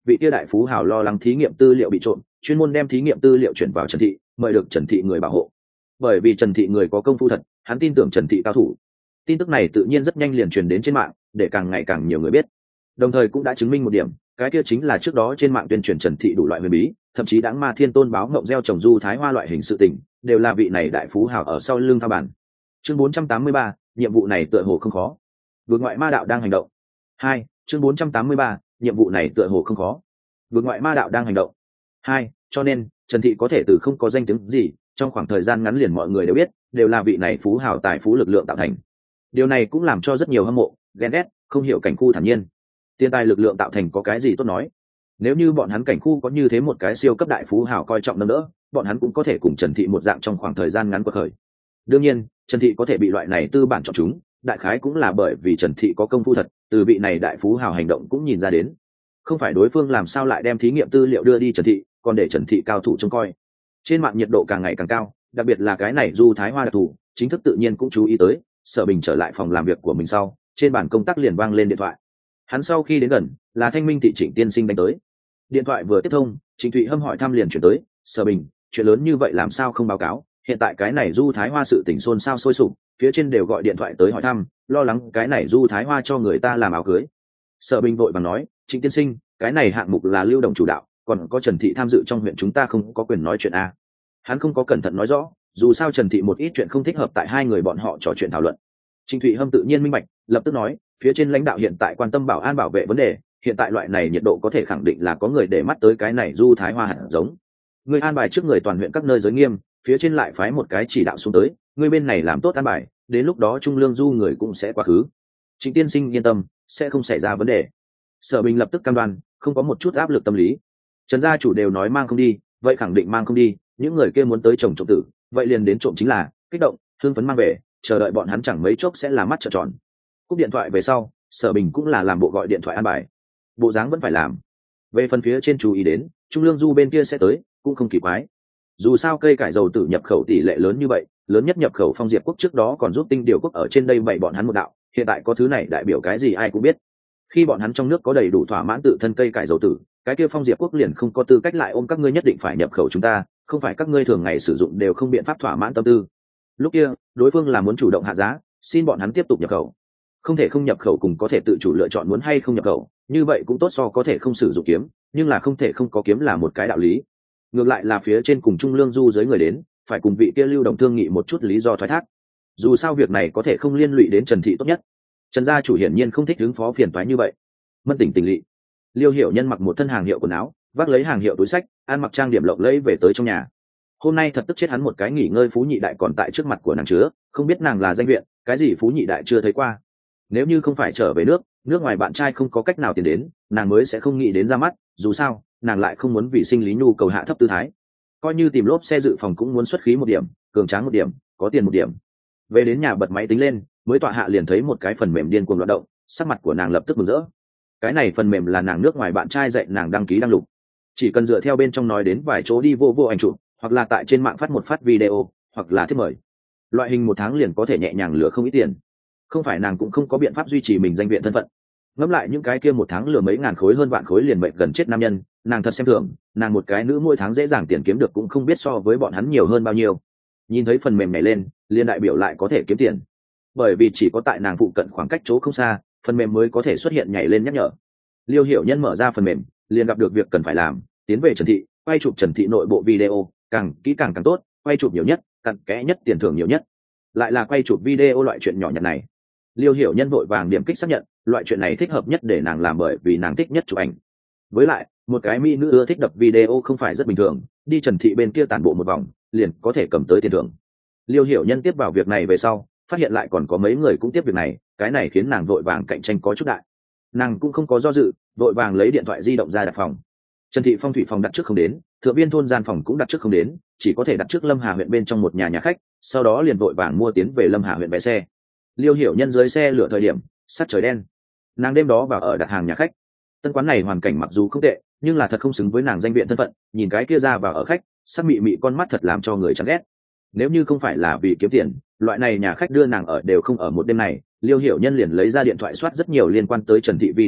vị tia đại phú hào lo lắng thí nghiệm tư liệu bị trộm, chuyên môn đem thí nghiệm tư liệu chuyển vào Trần Thị, mời được Trần Thị người bảo hộ. Bởi vì Trần Thị người có công phu thật, hắn tin tưởng Trần Thị cao thủ. Tin tức này tự nhiên rất nhanh liền truyền đến trên mạng, để càng ngày càng nhiều người biết. Đồng thời cũng đã chứng minh một điểm, cái kia chính là trước đó trên mạng tuyên truyền Trần Thị đủ loại huyền bí, thậm chí Đãng Ma Thiên Tôn báo ngộng gieo trồng du thái hoa loại hình sự tình, đều là vị này đại phú hào ở sau lưng thao bản. Chương bốn trăm tám mươi ba, nhiệm vụ này tựa hồ không khó. Vượt ngoại ma đạo đang hành động. Hai, chương bốn trăm tám mươi ba, nhiệm vụ này tựa hồ không khó. Vượt ngoại ma đạo đang hành động. Hai, cho nên Trần Thị có thể từ không có danh tiếng gì, trong khoảng thời gian ngắn liền mọi người đều biết, đều là vị này phú hào tài phú lực lượng tạo thành. Điều này cũng làm cho rất nhiều hâm mộ, ghen ghét, không hiểu cảnh khu thản nhiên. Tiền tài lực lượng tạo thành có cái gì tốt nói? Nếu như bọn hắn cảnh khu có như thế một cái siêu cấp đại phú hào coi trọng nâng đỡ, bọn hắn cũng có thể cùng Trần Thị một dạng trong khoảng thời gian ngắn quật khởi. Đương nhiên, Trần Thị có thể bị loại này tư bản chọn chúng, đại khái cũng là bởi vì Trần Thị có công phu thật, từ vị này đại phú hào hành động cũng nhìn ra đến. Không phải đối phương làm sao lại đem thí nghiệm tư liệu đưa đi Trần Thị, còn để Trần Thị cao thủ trông coi. Trên mạng nhiệt độ càng ngày càng cao, đặc biệt là cái này du thái hoa đặc thù, chính thức tự nhiên cũng chú ý tới. Sở Bình trở lại phòng làm việc của mình sau, trên bàn công tác liền vang lên điện thoại. Hắn sau khi đến gần, là Thanh Minh thị Trịnh tiên sinh đánh tới. Điện thoại vừa tiếp thông, Trịnh Thụy Hâm hỏi thăm liền chuyển tới, Sở Bình, chuyện lớn như vậy làm sao không báo cáo? Hiện tại cái này du thái hoa sự tình xôn xao sôi sục, phía trên đều gọi điện thoại tới hỏi thăm, lo lắng cái này du thái hoa cho người ta làm áo cưới. Sở Bình vội vàng nói, Trịnh tiên sinh, cái này hạng mục là Lưu Đồng chủ đạo, còn có Trần Thị tham dự trong huyện, chúng ta không có quyền nói chuyện a. Hắn không có cẩn thận nói rõ, dù sao Trần Thị một ít chuyện không thích hợp tại hai người bọn họ trò chuyện thảo luận. Trịnh Thụy Hâm tự nhiên minh bạch, lập tức nói, phía trên lãnh đạo hiện tại quan tâm bảo an bảo vệ vấn đề, hiện tại loại này nhiệt độ có thể khẳng định là có người để mắt tới cái này du thái hoa hạt giống. Người an bài trước người toàn huyện các nơi giới nghiêm, phía trên lại phái một cái chỉ đạo xuống tới, người bên này làm tốt an bài, đến lúc đó trung lương du người cũng sẽ quá khứ. Trịnh tiên sinh yên tâm, sẽ không xảy ra vấn đề. Sở Bình lập tức cam đoan, không có một chút áp lực tâm lý. Trần gia chủ đều nói mang không đi, vậy khẳng định mang không đi, những người kia muốn tới trồng trộm tử, vậy liền đến trộm chính là, kích động, hưng phấn mang về, chờ đợi bọn hắn chẳng mấy chốc sẽ là mắt trợn tròn. Cúp điện thoại về sau, Sở Bình cũng là làm bộ gọi điện thoại an bài. Bộ dáng vẫn phải làm. Về phần phía trên chú ý đến, trung lương du bên kia sẽ tới, cũng không kỳ quái. Dù sao cây cải dầu tử nhập khẩu tỷ lệ lớn như vậy, lớn nhất nhập khẩu Phong Diệp quốc trước đó còn giúp Tinh Điều quốc ở trên đây bày bọn hắn một đạo, hiện tại có thứ này đại biểu cái gì ai cũng biết. Khi bọn hắn trong nước có đầy đủ thỏa mãn tự thân cây cải dầu tử, cái kia Phong Diệp quốc liền không có tư cách lại ôm các ngươi nhất định phải nhập khẩu chúng ta, không phải các ngươi thường ngày sử dụng đều không biện pháp thỏa mãn tâm tư. Lúc kia, đối phương là muốn chủ động hạ giá, xin bọn hắn tiếp tục nhập khẩu. Không thể không nhập khẩu cùng có thể tự chủ lựa chọn muốn hay không nhập khẩu, như vậy cũng tốt so có thể không sử dụng kiếm, nhưng là không thể không có kiếm là một cái đạo lý. Ngược lại là phía trên cùng trung lương du giới người đến, phải cùng vị kia Lưu Đồng thương nghị một chút lý do thoái thác. Dù sao việc này có thể không liên lụy đến Trần Thị tốt nhất. Trần gia chủ hiển nhiên không thích ứng phó phiền toái như vậy. Mất tỉnh tỉnh lỵ. Liêu Hiểu Nhân mặc một thân hàng hiệu quần áo, vác lấy hàng hiệu túi sách, ăn mặc trang điểm lộng lẫy về tới trong nhà. Hôm nay thật tức chết hắn một cái nghỉ ngơi phú nhị đại còn tại trước mặt của nàng chứa, không biết nàng là danh viện, cái gì phú nhị đại chưa thấy qua. Nếu như không phải trở về nước, nước ngoài bạn trai không có cách nào tiền đến, nàng mới sẽ không nghĩ đến ra mắt, dù sao, nàng lại không muốn vì sinh lý nhu cầu hạ thấp tư thái. Coi như tìm lốp xe dự phòng cũng muốn xuất khí một điểm, cường tráng một điểm, có tiền một điểm. Về đến nhà bật máy tính lên, mới tọa hạ liền thấy một cái phần mềm điên cuồng loạn động, sắc mặt của nàng lập tức mừng rỡ. Cái này phần mềm là nàng nước ngoài bạn trai dạy nàng đăng ký đăng lục. Chỉ cần dựa theo bên trong nói đến vài chỗ đi vô vô ảnh chụp, hoặc là tại trên mạng phát một phát video, hoặc là thiếp mời. Loại hình một tháng liền có thể nhẹ nhàng lừa không ít tiền. Không phải nàng cũng không có biện pháp duy trì mình danh viện thân phận. Ngẫm lại những cái kia một tháng lừa mấy ngàn khối hơn vạn khối liền mệnh gần chết nam nhân, nàng thật xem thường, nàng một cái nữ mỗi tháng dễ dàng tiền kiếm được cũng không biết so với bọn hắn nhiều hơn bao nhiêu. Nhìn thấy phần mềm này lên, liên đại biểu lại có thể kiếm tiền. Bởi vì chỉ có tại nàng phụ cận khoảng cách chỗ không xa, phần mềm mới có thể xuất hiện nhảy lên nhắc nhở. Liêu Hiểu Nhân mở ra phần mềm, liền gặp được việc cần phải làm, tiến về Trần Thị, quay chụp Trần Thị nội bộ video, càng kỹ càng càng tốt, quay chụp nhiều nhất, cặn kẽ nhất, tiền thưởng nhiều nhất. Lại là quay chụp video loại chuyện nhỏ nhặt này. Liêu Hiểu Nhân vội vàng điểm kích xác nhận, loại chuyện này thích hợp nhất để nàng làm bởi vì nàng thích nhất chụp ảnh. Với lại, một cái mỹ nữ ưa thích đập video không phải rất bình thường, đi Trần Thị bên kia tản bộ một vòng, liền có thể cầm tới tiền thưởng. Liêu Hiểu Nhân tiếp vào việc này về sau, phát hiện lại còn có mấy người cũng tiếp việc này, cái này khiến nàng vội vàng cạnh tranh có chút đại. Nàng cũng không có do dự, vội vàng lấy điện thoại di động ra đặt phòng. Trần Thị phong thủy phòng đặt trước không đến, thượng viên thôn gian phòng cũng đặt trước không đến, chỉ có thể đặt trước Lâm Hà huyện bên trong một nhà nhà khách, sau đó liền vội vàng mua tiến về Lâm Hà huyện vé xe. Liêu Hiểu Nhân dưới xe lửa thời điểm sát trời đen, nàng đêm đó vào ở đặt hàng nhà khách. Tân quán này hoàn cảnh mặc dù không tệ, nhưng là thật không xứng với nàng danh viện thân phận, nhìn cái kia ra vào ở khách, sắc mị mị con mắt thật làm cho người chán ghét. Nếu như không phải là vì kiếm tiền, loại này nhà khách đưa nàng ở đều không ở một đêm này. Liêu Hiểu Nhân liền lấy ra điện thoại soát rất nhiều liên quan tới Trần Thị video,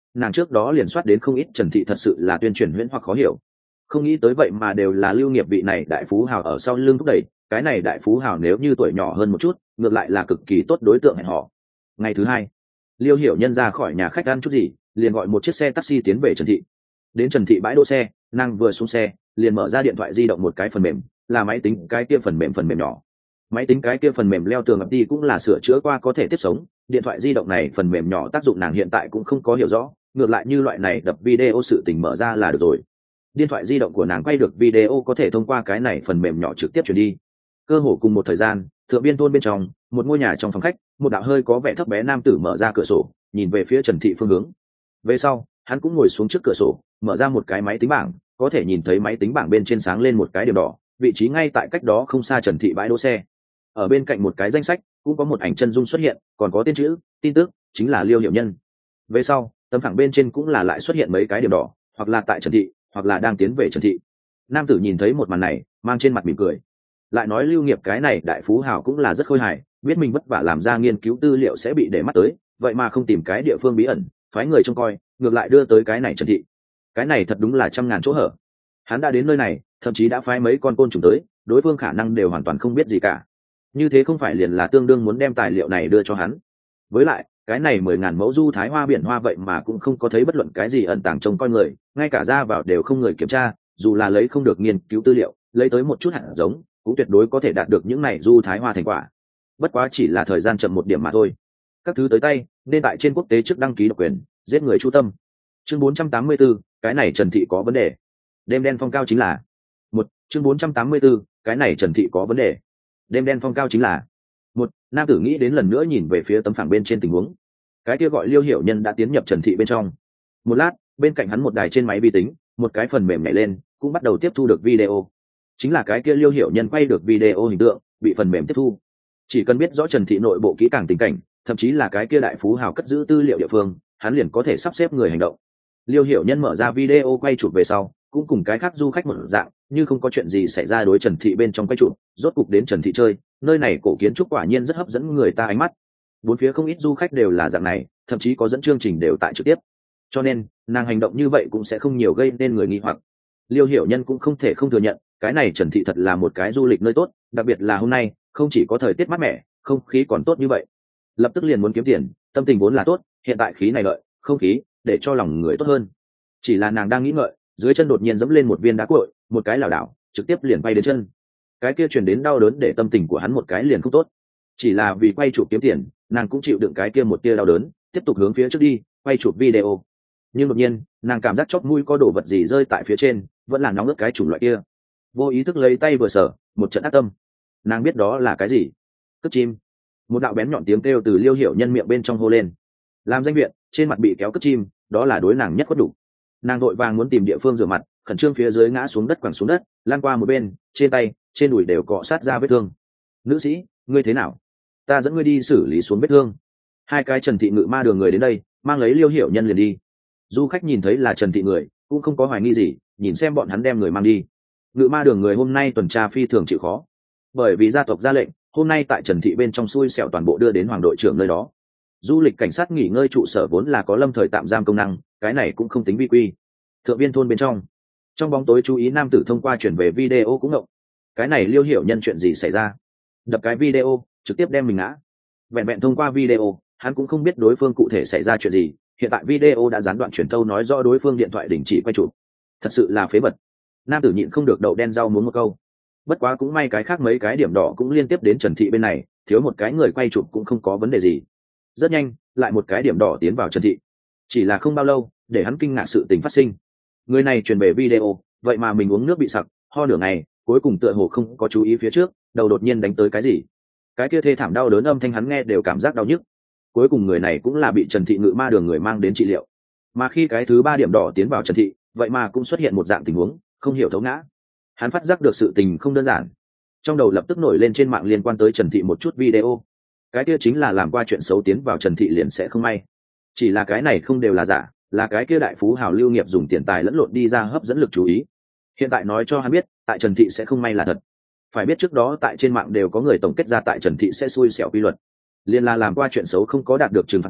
nàng trước đó liền soát đến không ít Trần Thị thật sự là tuyên truyền huyễn hoặc khó hiểu, không nghĩ tới vậy mà đều là Lưu Nghiệp vị này đại phú hào ở sau lưng thúc đẩy. Cái này đại phú hào nếu như tuổi nhỏ hơn một chút, ngược lại là cực kỳ tốt đối tượng hẹn họ. Ngày thứ hai, Liêu Hiểu Nhân ra khỏi nhà khách ăn chút gì, liền gọi một chiếc xe taxi tiến về Trần Thị. Đến Trần Thị bãi đỗ xe, nàng vừa xuống xe liền mở ra điện thoại di động một cái phần mềm, là máy tính cái kia phần mềm phần mềm nhỏ. Máy tính cái kia phần mềm leo tường ập đi cũng là sửa chữa qua có thể tiếp sống. Điện thoại di động này phần mềm nhỏ tác dụng nàng hiện tại cũng không có hiểu rõ, ngược lại như loại này đập video sự tình mở ra là được rồi. Điện thoại di động của nàng quay được video có thể thông qua cái này phần mềm nhỏ trực tiếp truyền đi. Cơ hồ cùng một thời gian, Thượng Biên thôn bên trong, một ngôi nhà trong phòng khách, một đạo hơi có vẻ thấp bé nam tử mở ra cửa sổ, nhìn về phía Trần Thị phương hướng. Về sau, hắn cũng ngồi xuống trước cửa sổ, mở ra một cái máy tính bảng, có thể nhìn thấy máy tính bảng bên trên sáng lên một cái điểm đỏ, vị trí ngay tại cách đó không xa Trần Thị bãi đỗ xe. Ở bên cạnh một cái danh sách, cũng có một ảnh chân dung xuất hiện, còn có tên chữ, tin tức, chính là Liêu Hiểu Nhân. Về sau, tấm phẳng bên trên cũng là lại xuất hiện mấy cái điểm đỏ, hoặc là tại Trần Thị, hoặc là đang tiến về Trần Thị. Nam tử nhìn thấy một màn này, mang trên mặt mỉm cười. Lại nói Lưu Nghiệp cái này đại phú hào cũng là rất khôi hài, biết mình vất vả làm ra nghiên cứu tư liệu sẽ bị để mắt tới, vậy mà không tìm cái địa phương bí ẩn, phái người trông coi, ngược lại đưa tới cái này Trần Thị. Cái này thật đúng là trăm ngàn chỗ hở. Hắn đã đến nơi này, thậm chí đã phái mấy con côn trùng tới, đối phương khả năng đều hoàn toàn không biết gì cả. Như thế không phải liền là tương đương muốn đem tài liệu này đưa cho hắn. Với lại, cái này mười ngàn mẫu du thái hoa biển hoa vậy mà cũng không có thấy bất luận cái gì ẩn tàng trông coi người, ngay cả ra vào đều không người kiểm tra, dù là lấy không được nghiên cứu tư liệu, lấy tới một chút hạt giống, cũng tuyệt đối có thể đạt được những này du thái hoa thành quả. Bất quá chỉ là thời gian chậm một điểm mà thôi. Các thứ tới tay, nên tại trên quốc tế trước đăng ký độc quyền, giết người chu tâm. Chương bốn trăm tám mươi tư, cái này Trần Thị có vấn đề. Đêm đen phong cao chính là một. Chương bốn trăm tám mươi tư, cái này Trần Thị có vấn đề. Đêm đen phong cao chính là một. Nam tử nghĩ đến lần nữa nhìn về phía tấm phẳng bên trên tình huống. Cái kia gọi Liêu Hiểu Nhân đã tiến nhập Trần Thị bên trong. Một lát, bên cạnh hắn một đài trên máy vi tính, một cái phần mềm nhảy lên, cũng bắt đầu tiếp thu được video. Chính là cái kia Liêu Hiểu Nhân quay được video hình tượng, bị phần mềm tiếp thu. Chỉ cần biết rõ Trần Thị nội bộ kỹ càng tình cảnh, thậm chí là cái kia đại phú hào cất giữ tư liệu địa phương, hắn liền có thể sắp xếp người hành động. Liêu Hiểu Nhân mở ra video quay chụp về sau, cũng cùng cái khác du khách một dạng, như không có chuyện gì xảy ra đối Trần Thị bên trong quay chụp, rốt cục đến Trần Thị chơi, nơi này cổ kiến trúc quả nhiên rất hấp dẫn người ta ánh mắt. Bốn phía không ít du khách đều là dạng này, thậm chí có dẫn chương trình đều tại trực tiếp. Cho nên, nàng hành động như vậy cũng sẽ không nhiều gây nên người nghi hoặc. Liêu Hiểu Nhân cũng không thể không thừa nhận, cái này Trần Thị thật là một cái du lịch nơi tốt, đặc biệt là hôm nay, không chỉ có thời tiết mát mẻ, không khí còn tốt như vậy. Lập tức liền muốn kiếm tiền, tâm tình vốn là tốt, hiện tại khí này lợi, không khí, để cho lòng người tốt hơn. Chỉ là nàng đang nghĩ ngợi, dưới chân đột nhiên dẫm lên một viên đá cội, một cái lảo đảo, trực tiếp liền bay đến chân. Cái kia truyền đến đau đớn để tâm tình của hắn một cái liền không tốt. Chỉ là vì quay chụp kiếm tiền, nàng cũng chịu đựng cái kia một tia đau đớn, tiếp tục hướng phía trước đi, quay chụp video. Nhưng đột nhiên, nàng cảm giác chóp mũi có đồ vật gì rơi tại phía trên, vẫn là nóng ướt cái chủng loại kia. Vô ý thức lấy tay vừa sờ, một trận ác tâm. Nàng biết đó là cái gì? Cất chim. Một đạo bén nhọn tiếng kêu từ Liêu Hiểu Nhân miệng bên trong hô lên. Làm danh viện, trên mặt bị kéo cất chim, đó là đối nàng nhất có đủ. Nàng vội vàng muốn tìm địa phương rửa mặt, khẩn trương phía dưới ngã xuống đất quẳng xuống đất, lan qua một bên, trên tay, trên đùi đều cọ sát ra vết thương. Nữ sĩ, ngươi thế nào? Ta dẫn ngươi đi xử lý xuống vết thương. Hai cái Trần Thị ngự ma đường người đến đây, mang lấy Liêu Hiểu Nhân liền đi. Du khách nhìn thấy là Trần Thị người, cũng không có hoài nghi gì, nhìn xem bọn hắn đem người mang đi. Ngự ma đường người hôm nay tuần tra phi thường chịu khó, bởi vì gia tộc ra lệnh, hôm nay tại Trần Thị bên trong xui xẻo toàn bộ đưa đến hoàng đội trưởng nơi đó. Du lịch cảnh sát nghỉ ngơi trụ sở vốn là có lâm thời tạm giam công năng, cái này cũng không tính vi quy. Thượng Biên thôn bên trong, trong bóng tối chú ý nam tử thông qua chuyển về video cũng ngộng. Cái này Liêu Hiểu Nhân chuyện gì xảy ra? Đập cái video, trực tiếp đem mình ngã. Vẹn vẹn thông qua video, hắn cũng không biết đối phương cụ thể xảy ra chuyện gì. Hiện tại video đã gián đoạn truyền thâu nói rõ đối phương điện thoại đình chỉ quay chụp. Thật sự là phế vật. Nam tử nhịn không được đậu đen rau muống một câu. Bất quá cũng may cái khác mấy cái điểm đỏ cũng liên tiếp đến Trần Thị bên này, thiếu một cái người quay chụp cũng không có vấn đề gì. Rất nhanh, lại một cái điểm đỏ tiến vào Trần Thị. Chỉ là không bao lâu, để hắn kinh ngạc sự tình phát sinh. Người này truyền về video, vậy mà mình uống nước bị sặc, ho nửa ngày, cuối cùng tựa hồ không có chú ý phía trước, đầu đột nhiên đánh tới cái gì. Cái kia thê thảm đau đớn âm thanh hắn nghe đều cảm giác đau nhức. Cuối cùng người này cũng là bị Trần Thị ngự ma đường người mang đến trị liệu. Mà khi cái thứ ba điểm đỏ tiến vào Trần Thị, vậy mà cũng xuất hiện một dạng tình huống, không hiểu thấu ngã. Hắn phát giác được sự tình không đơn giản. Trong đầu lập tức nổi lên trên mạng liên quan tới Trần Thị một chút video. Cái kia chính là làm qua chuyện xấu tiến vào Trần Thị liền sẽ không may. Chỉ là cái này không đều là giả, là cái kia đại phú hào Lưu Nghiệp dùng tiền tài lẫn lộn đi ra hấp dẫn lực chú ý. Hiện tại nói cho hắn biết, tại Trần Thị sẽ không may là thật. Phải biết trước đó tại trên mạng đều có người tổng kết ra tại Trần Thị sẽ xui xẻo quy luật. Liên là làm qua chuyện xấu không có đạt được trừng phạt người,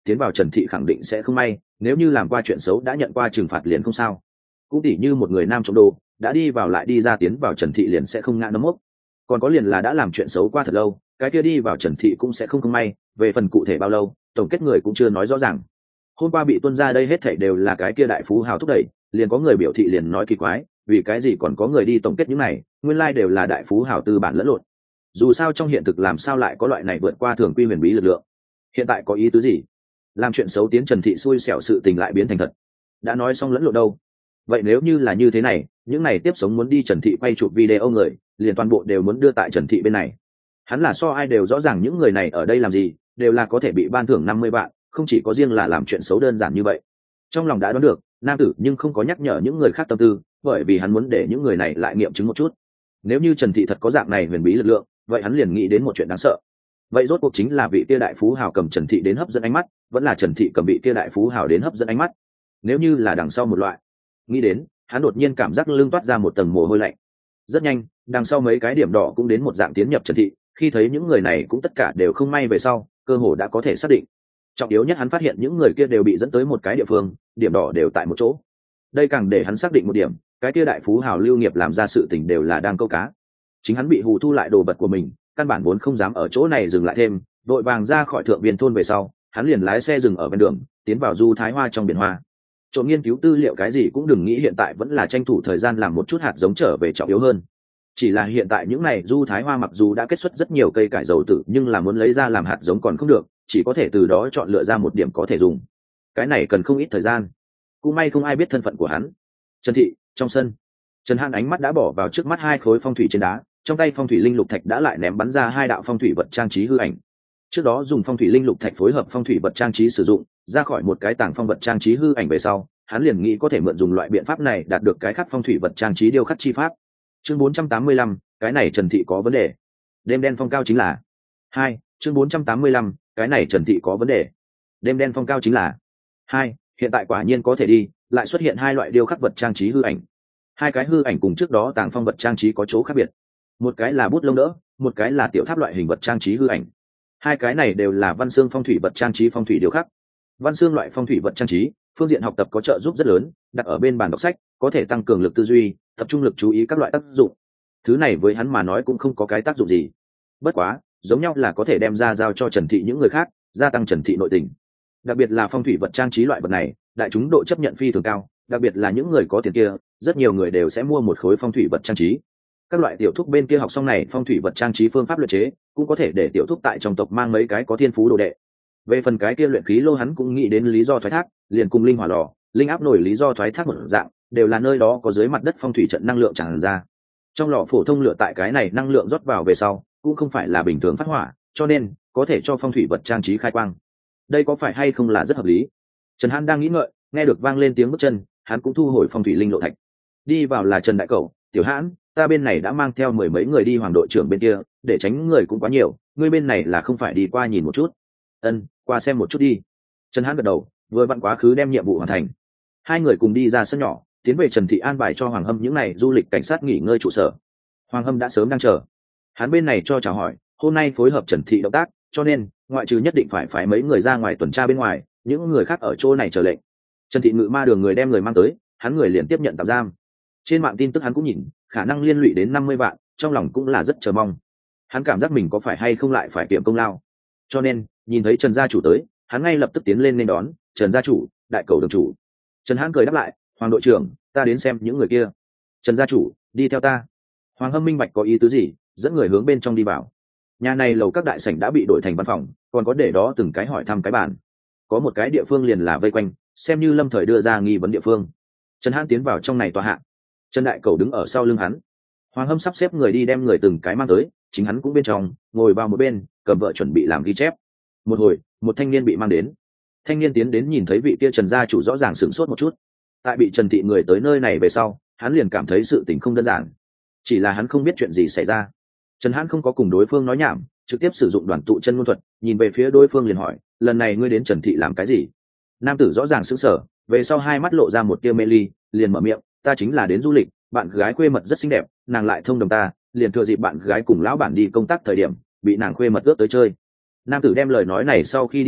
tiến vào Trần thị khẳng định sẽ không may, nếu như làm qua chuyện xấu đã nhận qua trừng phạt liền không sao. Cũng tỉ như một người nam trộm đồ đã đi vào lại đi ra tiến vào Trần thị liền sẽ không ngã nấm mốc. Còn có liền là đã làm chuyện xấu qua thật lâu, cái kia đi vào Trần thị cũng sẽ không không may, về phần cụ thể bao lâu tổng kết người cũng chưa nói rõ ràng. Hôm qua bị tuân ra đây hết thảy đều là cái kia đại phú hào thúc đẩy, liền có người biểu thị liền nói kỳ quái, vì cái gì còn có người đi tổng kết những này, nguyên lai like đều là đại phú hào tư bản lẫn lộn. Dù sao trong hiện thực làm sao lại có loại này vượt qua thường quy huyền bí lực lượng. Hiện tại có ý tứ gì? Làm chuyện xấu tiến Trần thị xui xẻo sự tình lại biến thành thật. Đã nói xong lẫn lộn đâu. Vậy nếu như là như thế này, những này tiếp sống muốn đi Trần thị quay chụp video người, liền toàn bộ đều muốn đưa tại Trần thị bên này. Hắn là so ai đều rõ ràng những người này ở đây làm gì, đều là có thể bị ban thưởng năm mươi vạn, không chỉ có riêng là làm chuyện xấu đơn giản như vậy. Trong lòng đã đoán được, nam tử nhưng không có nhắc nhở những người khác tâm tư, bởi vì hắn muốn để những người này lại nghiệm chứng một chút. Nếu như Trần thị thật có dạng này huyền bí lực lượng, vậy hắn liền nghĩ đến một chuyện đáng sợ. Vậy rốt cuộc chính là vị kia đại phú hào cầm Trần thị đến hấp dẫn ánh mắt, vẫn là Trần thị cầm vị kia đại phú hào đến hấp dẫn ánh mắt? Nếu như là đằng sau một loại, nghĩ đến, hắn đột nhiên cảm giác lưng toát ra một tầng mồ hôi lạnh. Rất nhanh, đằng sau mấy cái điểm đỏ cũng đến một dạng tiến nhập Trần thị, khi thấy những người này cũng tất cả đều không may về sau, cơ hồ đã có thể xác định. Trọng yếu nhất hắn phát hiện những người kia đều bị dẫn tới một cái địa phương, điểm đỏ đều tại một chỗ. Đây càng để hắn xác định một điểm, cái kia đại phú hào lưu nghiệp làm ra sự tình đều là đang câu cá. Chính hắn bị hù thu lại đồ vật của mình, căn bản vốn không dám ở chỗ này dừng lại thêm, đội vàng ra khỏi thượng viên thôn về sau, hắn liền lái xe dừng ở ven đường, tiến vào du thái hoa trong biển hoa. Trộm nghiên cứu tư liệu cái gì cũng đừng nghĩ, hiện tại vẫn là tranh thủ thời gian làm một chút hạt giống trở về trọng yếu hơn. Chỉ là hiện tại những này du thái hoa mặc dù đã kết xuất rất nhiều cây cải dầu tử, nhưng là muốn lấy ra làm hạt giống còn không được, chỉ có thể từ đó chọn lựa ra một điểm có thể dùng. Cái này cần không ít thời gian. Cũng may không ai biết thân phận của hắn. Trần thị, trong sân, Trần Hàn ánh mắt đã bỏ vào trước mắt hai khối phong thủy trên đá, trong tay phong thủy linh lục thạch đã lại ném bắn ra hai đạo phong thủy vật trang trí hư ảnh. Trước đó dùng phong thủy linh lục thạch phối hợp phong thủy vật trang trí sử dụng, ra khỏi một cái tàng phong vật trang trí hư ảnh về sau, hắn liền nghĩ có thể mượn dùng loại biện pháp này đạt được cái khắc phong thủy vật trang trí điêu khắc chi pháp. Chương bốn trăm tám mươi lăm, cái này Trần thị có vấn đề. Đêm đen phong cao chính là hai. Chương bốn trăm tám mươi lăm, cái này Trần thị có vấn đề. Đêm đen phong cao chính là hai. Hiện tại quả nhiên có thể đi, lại xuất hiện hai loại điêu khắc vật trang trí hư ảnh. Hai cái hư ảnh cùng trước đó tàng phong vật trang trí có chỗ khác biệt. Một cái là bút lông đỡ, một cái là tiểu tháp loại hình vật trang trí hư ảnh. Hai cái này đều là văn xương phong thủy vật trang trí phong thủy điêu khắc. Văn xương loại phong thủy vật trang trí, phương diện học tập có trợ giúp rất lớn, đặt ở bên bàn đọc sách, có thể tăng cường lực tư duy, tập trung lực chú ý các loại tác dụng. Thứ này với hắn mà nói cũng không có cái tác dụng gì. Bất quá, giống nhau là có thể đem ra giao cho Trần thị những người khác, gia tăng Trần thị nội tình. Đặc biệt là phong thủy vật trang trí loại vật này, đại chúng độ chấp nhận phi thường cao, đặc biệt là những người có tiền kia, rất nhiều người đều sẽ mua một khối phong thủy vật trang trí. Các loại tiểu thúc bên kia học xong này phong thủy vật trang trí phương pháp luyện chế, cũng có thể để tiểu thúc tại trong tộc mang mấy cái có thiên phú đồ đệ. Về phần cái kia luyện khí lô hắn cũng nghĩ đến lý do thoái thác, liền cùng linh hỏa lò, linh áp nổi lý do thoái thác một dạng, đều là nơi đó có dưới mặt đất phong thủy trận năng lượng tràn ra. Trong lò phổ thông lửa tại cái này năng lượng rót vào về sau, cũng không phải là bình thường phát hỏa, cho nên có thể cho phong thủy vật trang trí khai quang. Đây có phải hay không là rất hợp lý? Trần Hàn đang nghĩ ngợi, nghe được vang lên tiếng bước chân, hắn cũng thu hồi phong thủy linh lộ thạch. Đi vào là Trần Đại Cẩu, Tiểu Hãn, ta bên này đã mang theo mười mấy người đi hoàng đội trưởng bên kia, để tránh người cũng quá nhiều, ngươi bên này là không phải đi qua nhìn một chút? Ân, qua xem một chút đi. Trần Hãn gật đầu, vừa vặn quá khứ đem nhiệm vụ hoàn thành. Hai người cùng đi ra sân nhỏ, tiến về Trần thị an bài cho Hoàng Hâm những này du lịch cảnh sát nghỉ ngơi trụ sở. Hoàng Hâm đã sớm đang chờ. Hắn bên này cho chào hỏi, hôm nay phối hợp Trần thị động tác, cho nên ngoại trừ nhất định phải phái mấy người ra ngoài tuần tra bên ngoài, những người khác ở chỗ này chờ lệnh. Trần thị ngự ma đường người đem người mang tới, hắn người liền tiếp nhận tạm giam. Trên mạng tin tức hắn cũng nhìn, khả năng liên lụy đến năm mươi vạn, trong lòng cũng là rất chờ mong. Hắn cảm giác mình có phải hay không lại phải kiệm công lao. Cho nên, nhìn thấy Trần gia chủ tới, hắn ngay lập tức tiến lên nên đón, "Trần gia chủ, Đại Cẩu đường chủ." Trần Hãn cười đáp lại, "Hoàng đội trưởng, ta đến xem những người kia." "Trần gia chủ, đi theo ta." Hoàng Hâm minh bạch có ý tứ gì, dẫn người hướng bên trong đi vào. Nhà này lầu các đại sảnh đã bị đổi thành văn phòng, còn có để đó từng cái hỏi thăm cái bàn. Có một cái địa phương liền là vây quanh, xem như lâm thời đưa ra nghi vấn địa phương. Trần Hãn tiến vào trong này tòa hạ. Trần Đại Cẩu đứng ở sau lưng hắn. Hoàng Hâm sắp xếp người đi đem người từng cái mang tới, chính hắn cũng bên trong, ngồi vào một bên, cầm vợ chuẩn bị làm ghi chép. Một hồi, một thanh niên bị mang đến. Thanh niên tiến đến nhìn thấy vị kia Trần gia chủ rõ ràng sửng sốt một chút. Tại bị Trần thị người tới nơi này về sau, hắn liền cảm thấy sự tình không đơn giản. Chỉ là hắn không biết chuyện gì xảy ra. Trần Hãn không có cùng đối phương nói nhảm, trực tiếp sử dụng đoàn tụ chân ngôn thuật, nhìn về phía đối phương liền hỏi, "Lần này ngươi đến Trần thị làm cái gì?" Nam tử rõ ràng sững sờ, về sau hai mắt lộ ra một tia mê ly, liền mở miệng, "Ta chính là đến du lịch, bạn gái khuê mật rất xinh đẹp, nàng lại thông đồng ta, liền thừa dịp bạn gái cùng lão bản đi công tác thời điểm, bị nàng khuê mật ước tới chơi." Nam tử đem lời nói này sau khi đi ra,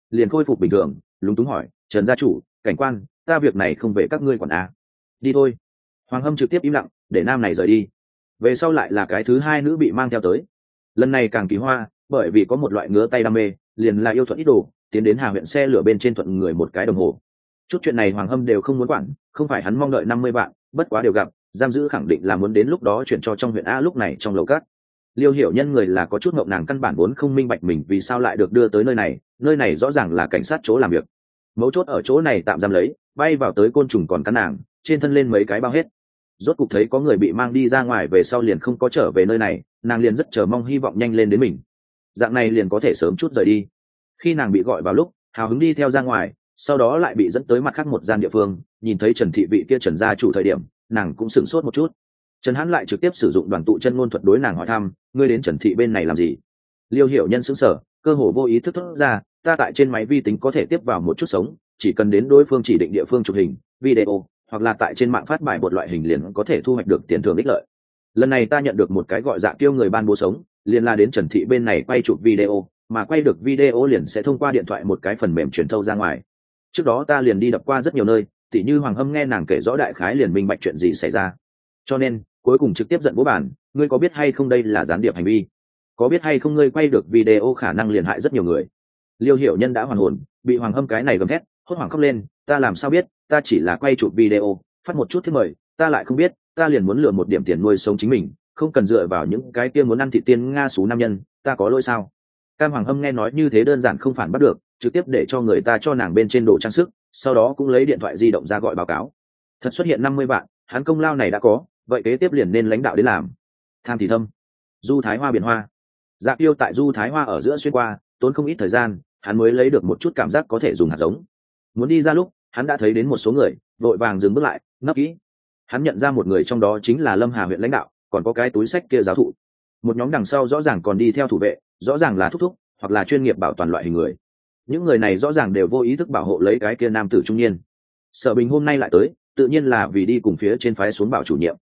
liền khôi phục bình thường, lúng túng hỏi Trần gia chủ, cảnh quan, ta việc này không về các ngươi quản à. Đi thôi. Hoàng Hâm trực tiếp im lặng, để nam này rời đi. Về sau lại là cái thứ hai nữ bị mang theo tới. Lần này càng kỳ hoa, bởi vì có một loại ngứa tay đam mê, liền là yêu thuận ít đồ, tiến đến Hà huyện xe lửa bên trên thuận người một cái đồng hồ. Chút chuyện này Hoàng Hâm đều không muốn quản, không phải hắn mong đợi năm mươi vạn, bất quá đều gặp, giam giữ khẳng định là muốn đến lúc đó chuyển cho trong huyện A. Lúc này trong lầu cát, Liêu Hiểu Nhân người là có chút ngộng, nàng căn bản vốn không minh bạch mình vì sao lại được đưa tới nơi này, nơi này rõ ràng là cảnh sát chỗ làm việc. Mấu chốt ở chỗ này tạm giam lấy, bay vào tới côn trùng còn cắn nàng, trên thân lên mấy cái bao hết. Rốt cục thấy có người bị mang đi ra ngoài về sau liền không có trở về nơi này, nàng liền rất chờ mong hy vọng nhanh lên đến mình. Dạng này liền có thể sớm chút rời đi. Khi nàng bị gọi vào lúc, hào hứng đi theo ra ngoài, sau đó lại bị dẫn tới mặt khác một gian địa phương, nhìn thấy Trần thị vị kia Trần gia chủ thời điểm, nàng cũng sửng sốt một chút. Trần Hãn lại trực tiếp sử dụng đoàn tụ chân ngôn thuật đối nàng hỏi thăm, ngươi đến Trần thị bên này làm gì? Liêu Hiểu Nhân sững sờ, cơ hồ vô ý thức thốt ra, ta tại trên máy vi tính có thể tiếp vào một chút sống, chỉ cần đến đối phương chỉ định địa phương chụp hình, video, hoặc là tại trên mạng phát bài một loại hình liền có thể thu hoạch được tiền thưởng ích lợi. Lần này ta nhận được một cái gọi dạ kêu người ban bố sống, liền là đến Trần thị bên này quay chụp video, mà quay được video liền sẽ thông qua điện thoại một cái phần mềm truyền thâu ra ngoài. Trước đó ta liền đi đập qua rất nhiều nơi, tỉ như Hoàng Hâm nghe nàng kể rõ đại khái liền minh bạch chuyện gì xảy ra. Cho nên, cuối cùng trực tiếp giận bố bản, ngươi có biết hay không đây là gián điệp hành vi? Có biết hay không ngươi quay được video khả năng liền hại rất nhiều người? Liêu Hiểu Nhân đã hoàn hồn, bị Hoàng Hâm cái này gầm thét, hốt hoảng khóc lên, ta làm sao biết, ta chỉ là quay chụp video, phát một chút thiết mời, ta lại không biết, ta liền muốn lừa một điểm tiền nuôi sống chính mình, không cần dựa vào những cái kia muốn ăn thị tiên nga xú nam nhân, ta có lỗi sao? Cam Hoàng Hâm nghe nói như thế đơn giản không phản bắt được, trực tiếp để cho người ta cho nàng bên trên đồ trang sức, sau đó cũng lấy điện thoại di động ra gọi báo cáo. Thật xuất hiện năm mươi vạn, hắn công lao này đã có, vậy kế tiếp liền nên lãnh đạo đến làm. Tham thì thâm, du thái hoa biển hoa. Dạ Tiêu tại du thái hoa ở giữa xuyên qua, tốn không ít thời gian, hắn mới lấy được một chút cảm giác có thể dùng hạt giống. Muốn đi ra lúc, hắn đã thấy đến một số người, vội vàng dừng bước lại, nấp kỹ. Hắn nhận ra một người trong đó chính là Lâm Hà huyện lãnh đạo, còn có cái túi sách kia giáo thụ. Một nhóm đằng sau rõ ràng còn đi theo thủ vệ, rõ ràng là thúc thúc, hoặc là chuyên nghiệp bảo toàn loại hình người. Những người này rõ ràng đều vô ý thức bảo hộ lấy cái kia nam tử trung niên. Sở Bình hôm nay lại tới, tự nhiên là vì đi cùng phía trên phái xuống bảo chủ nhiệm.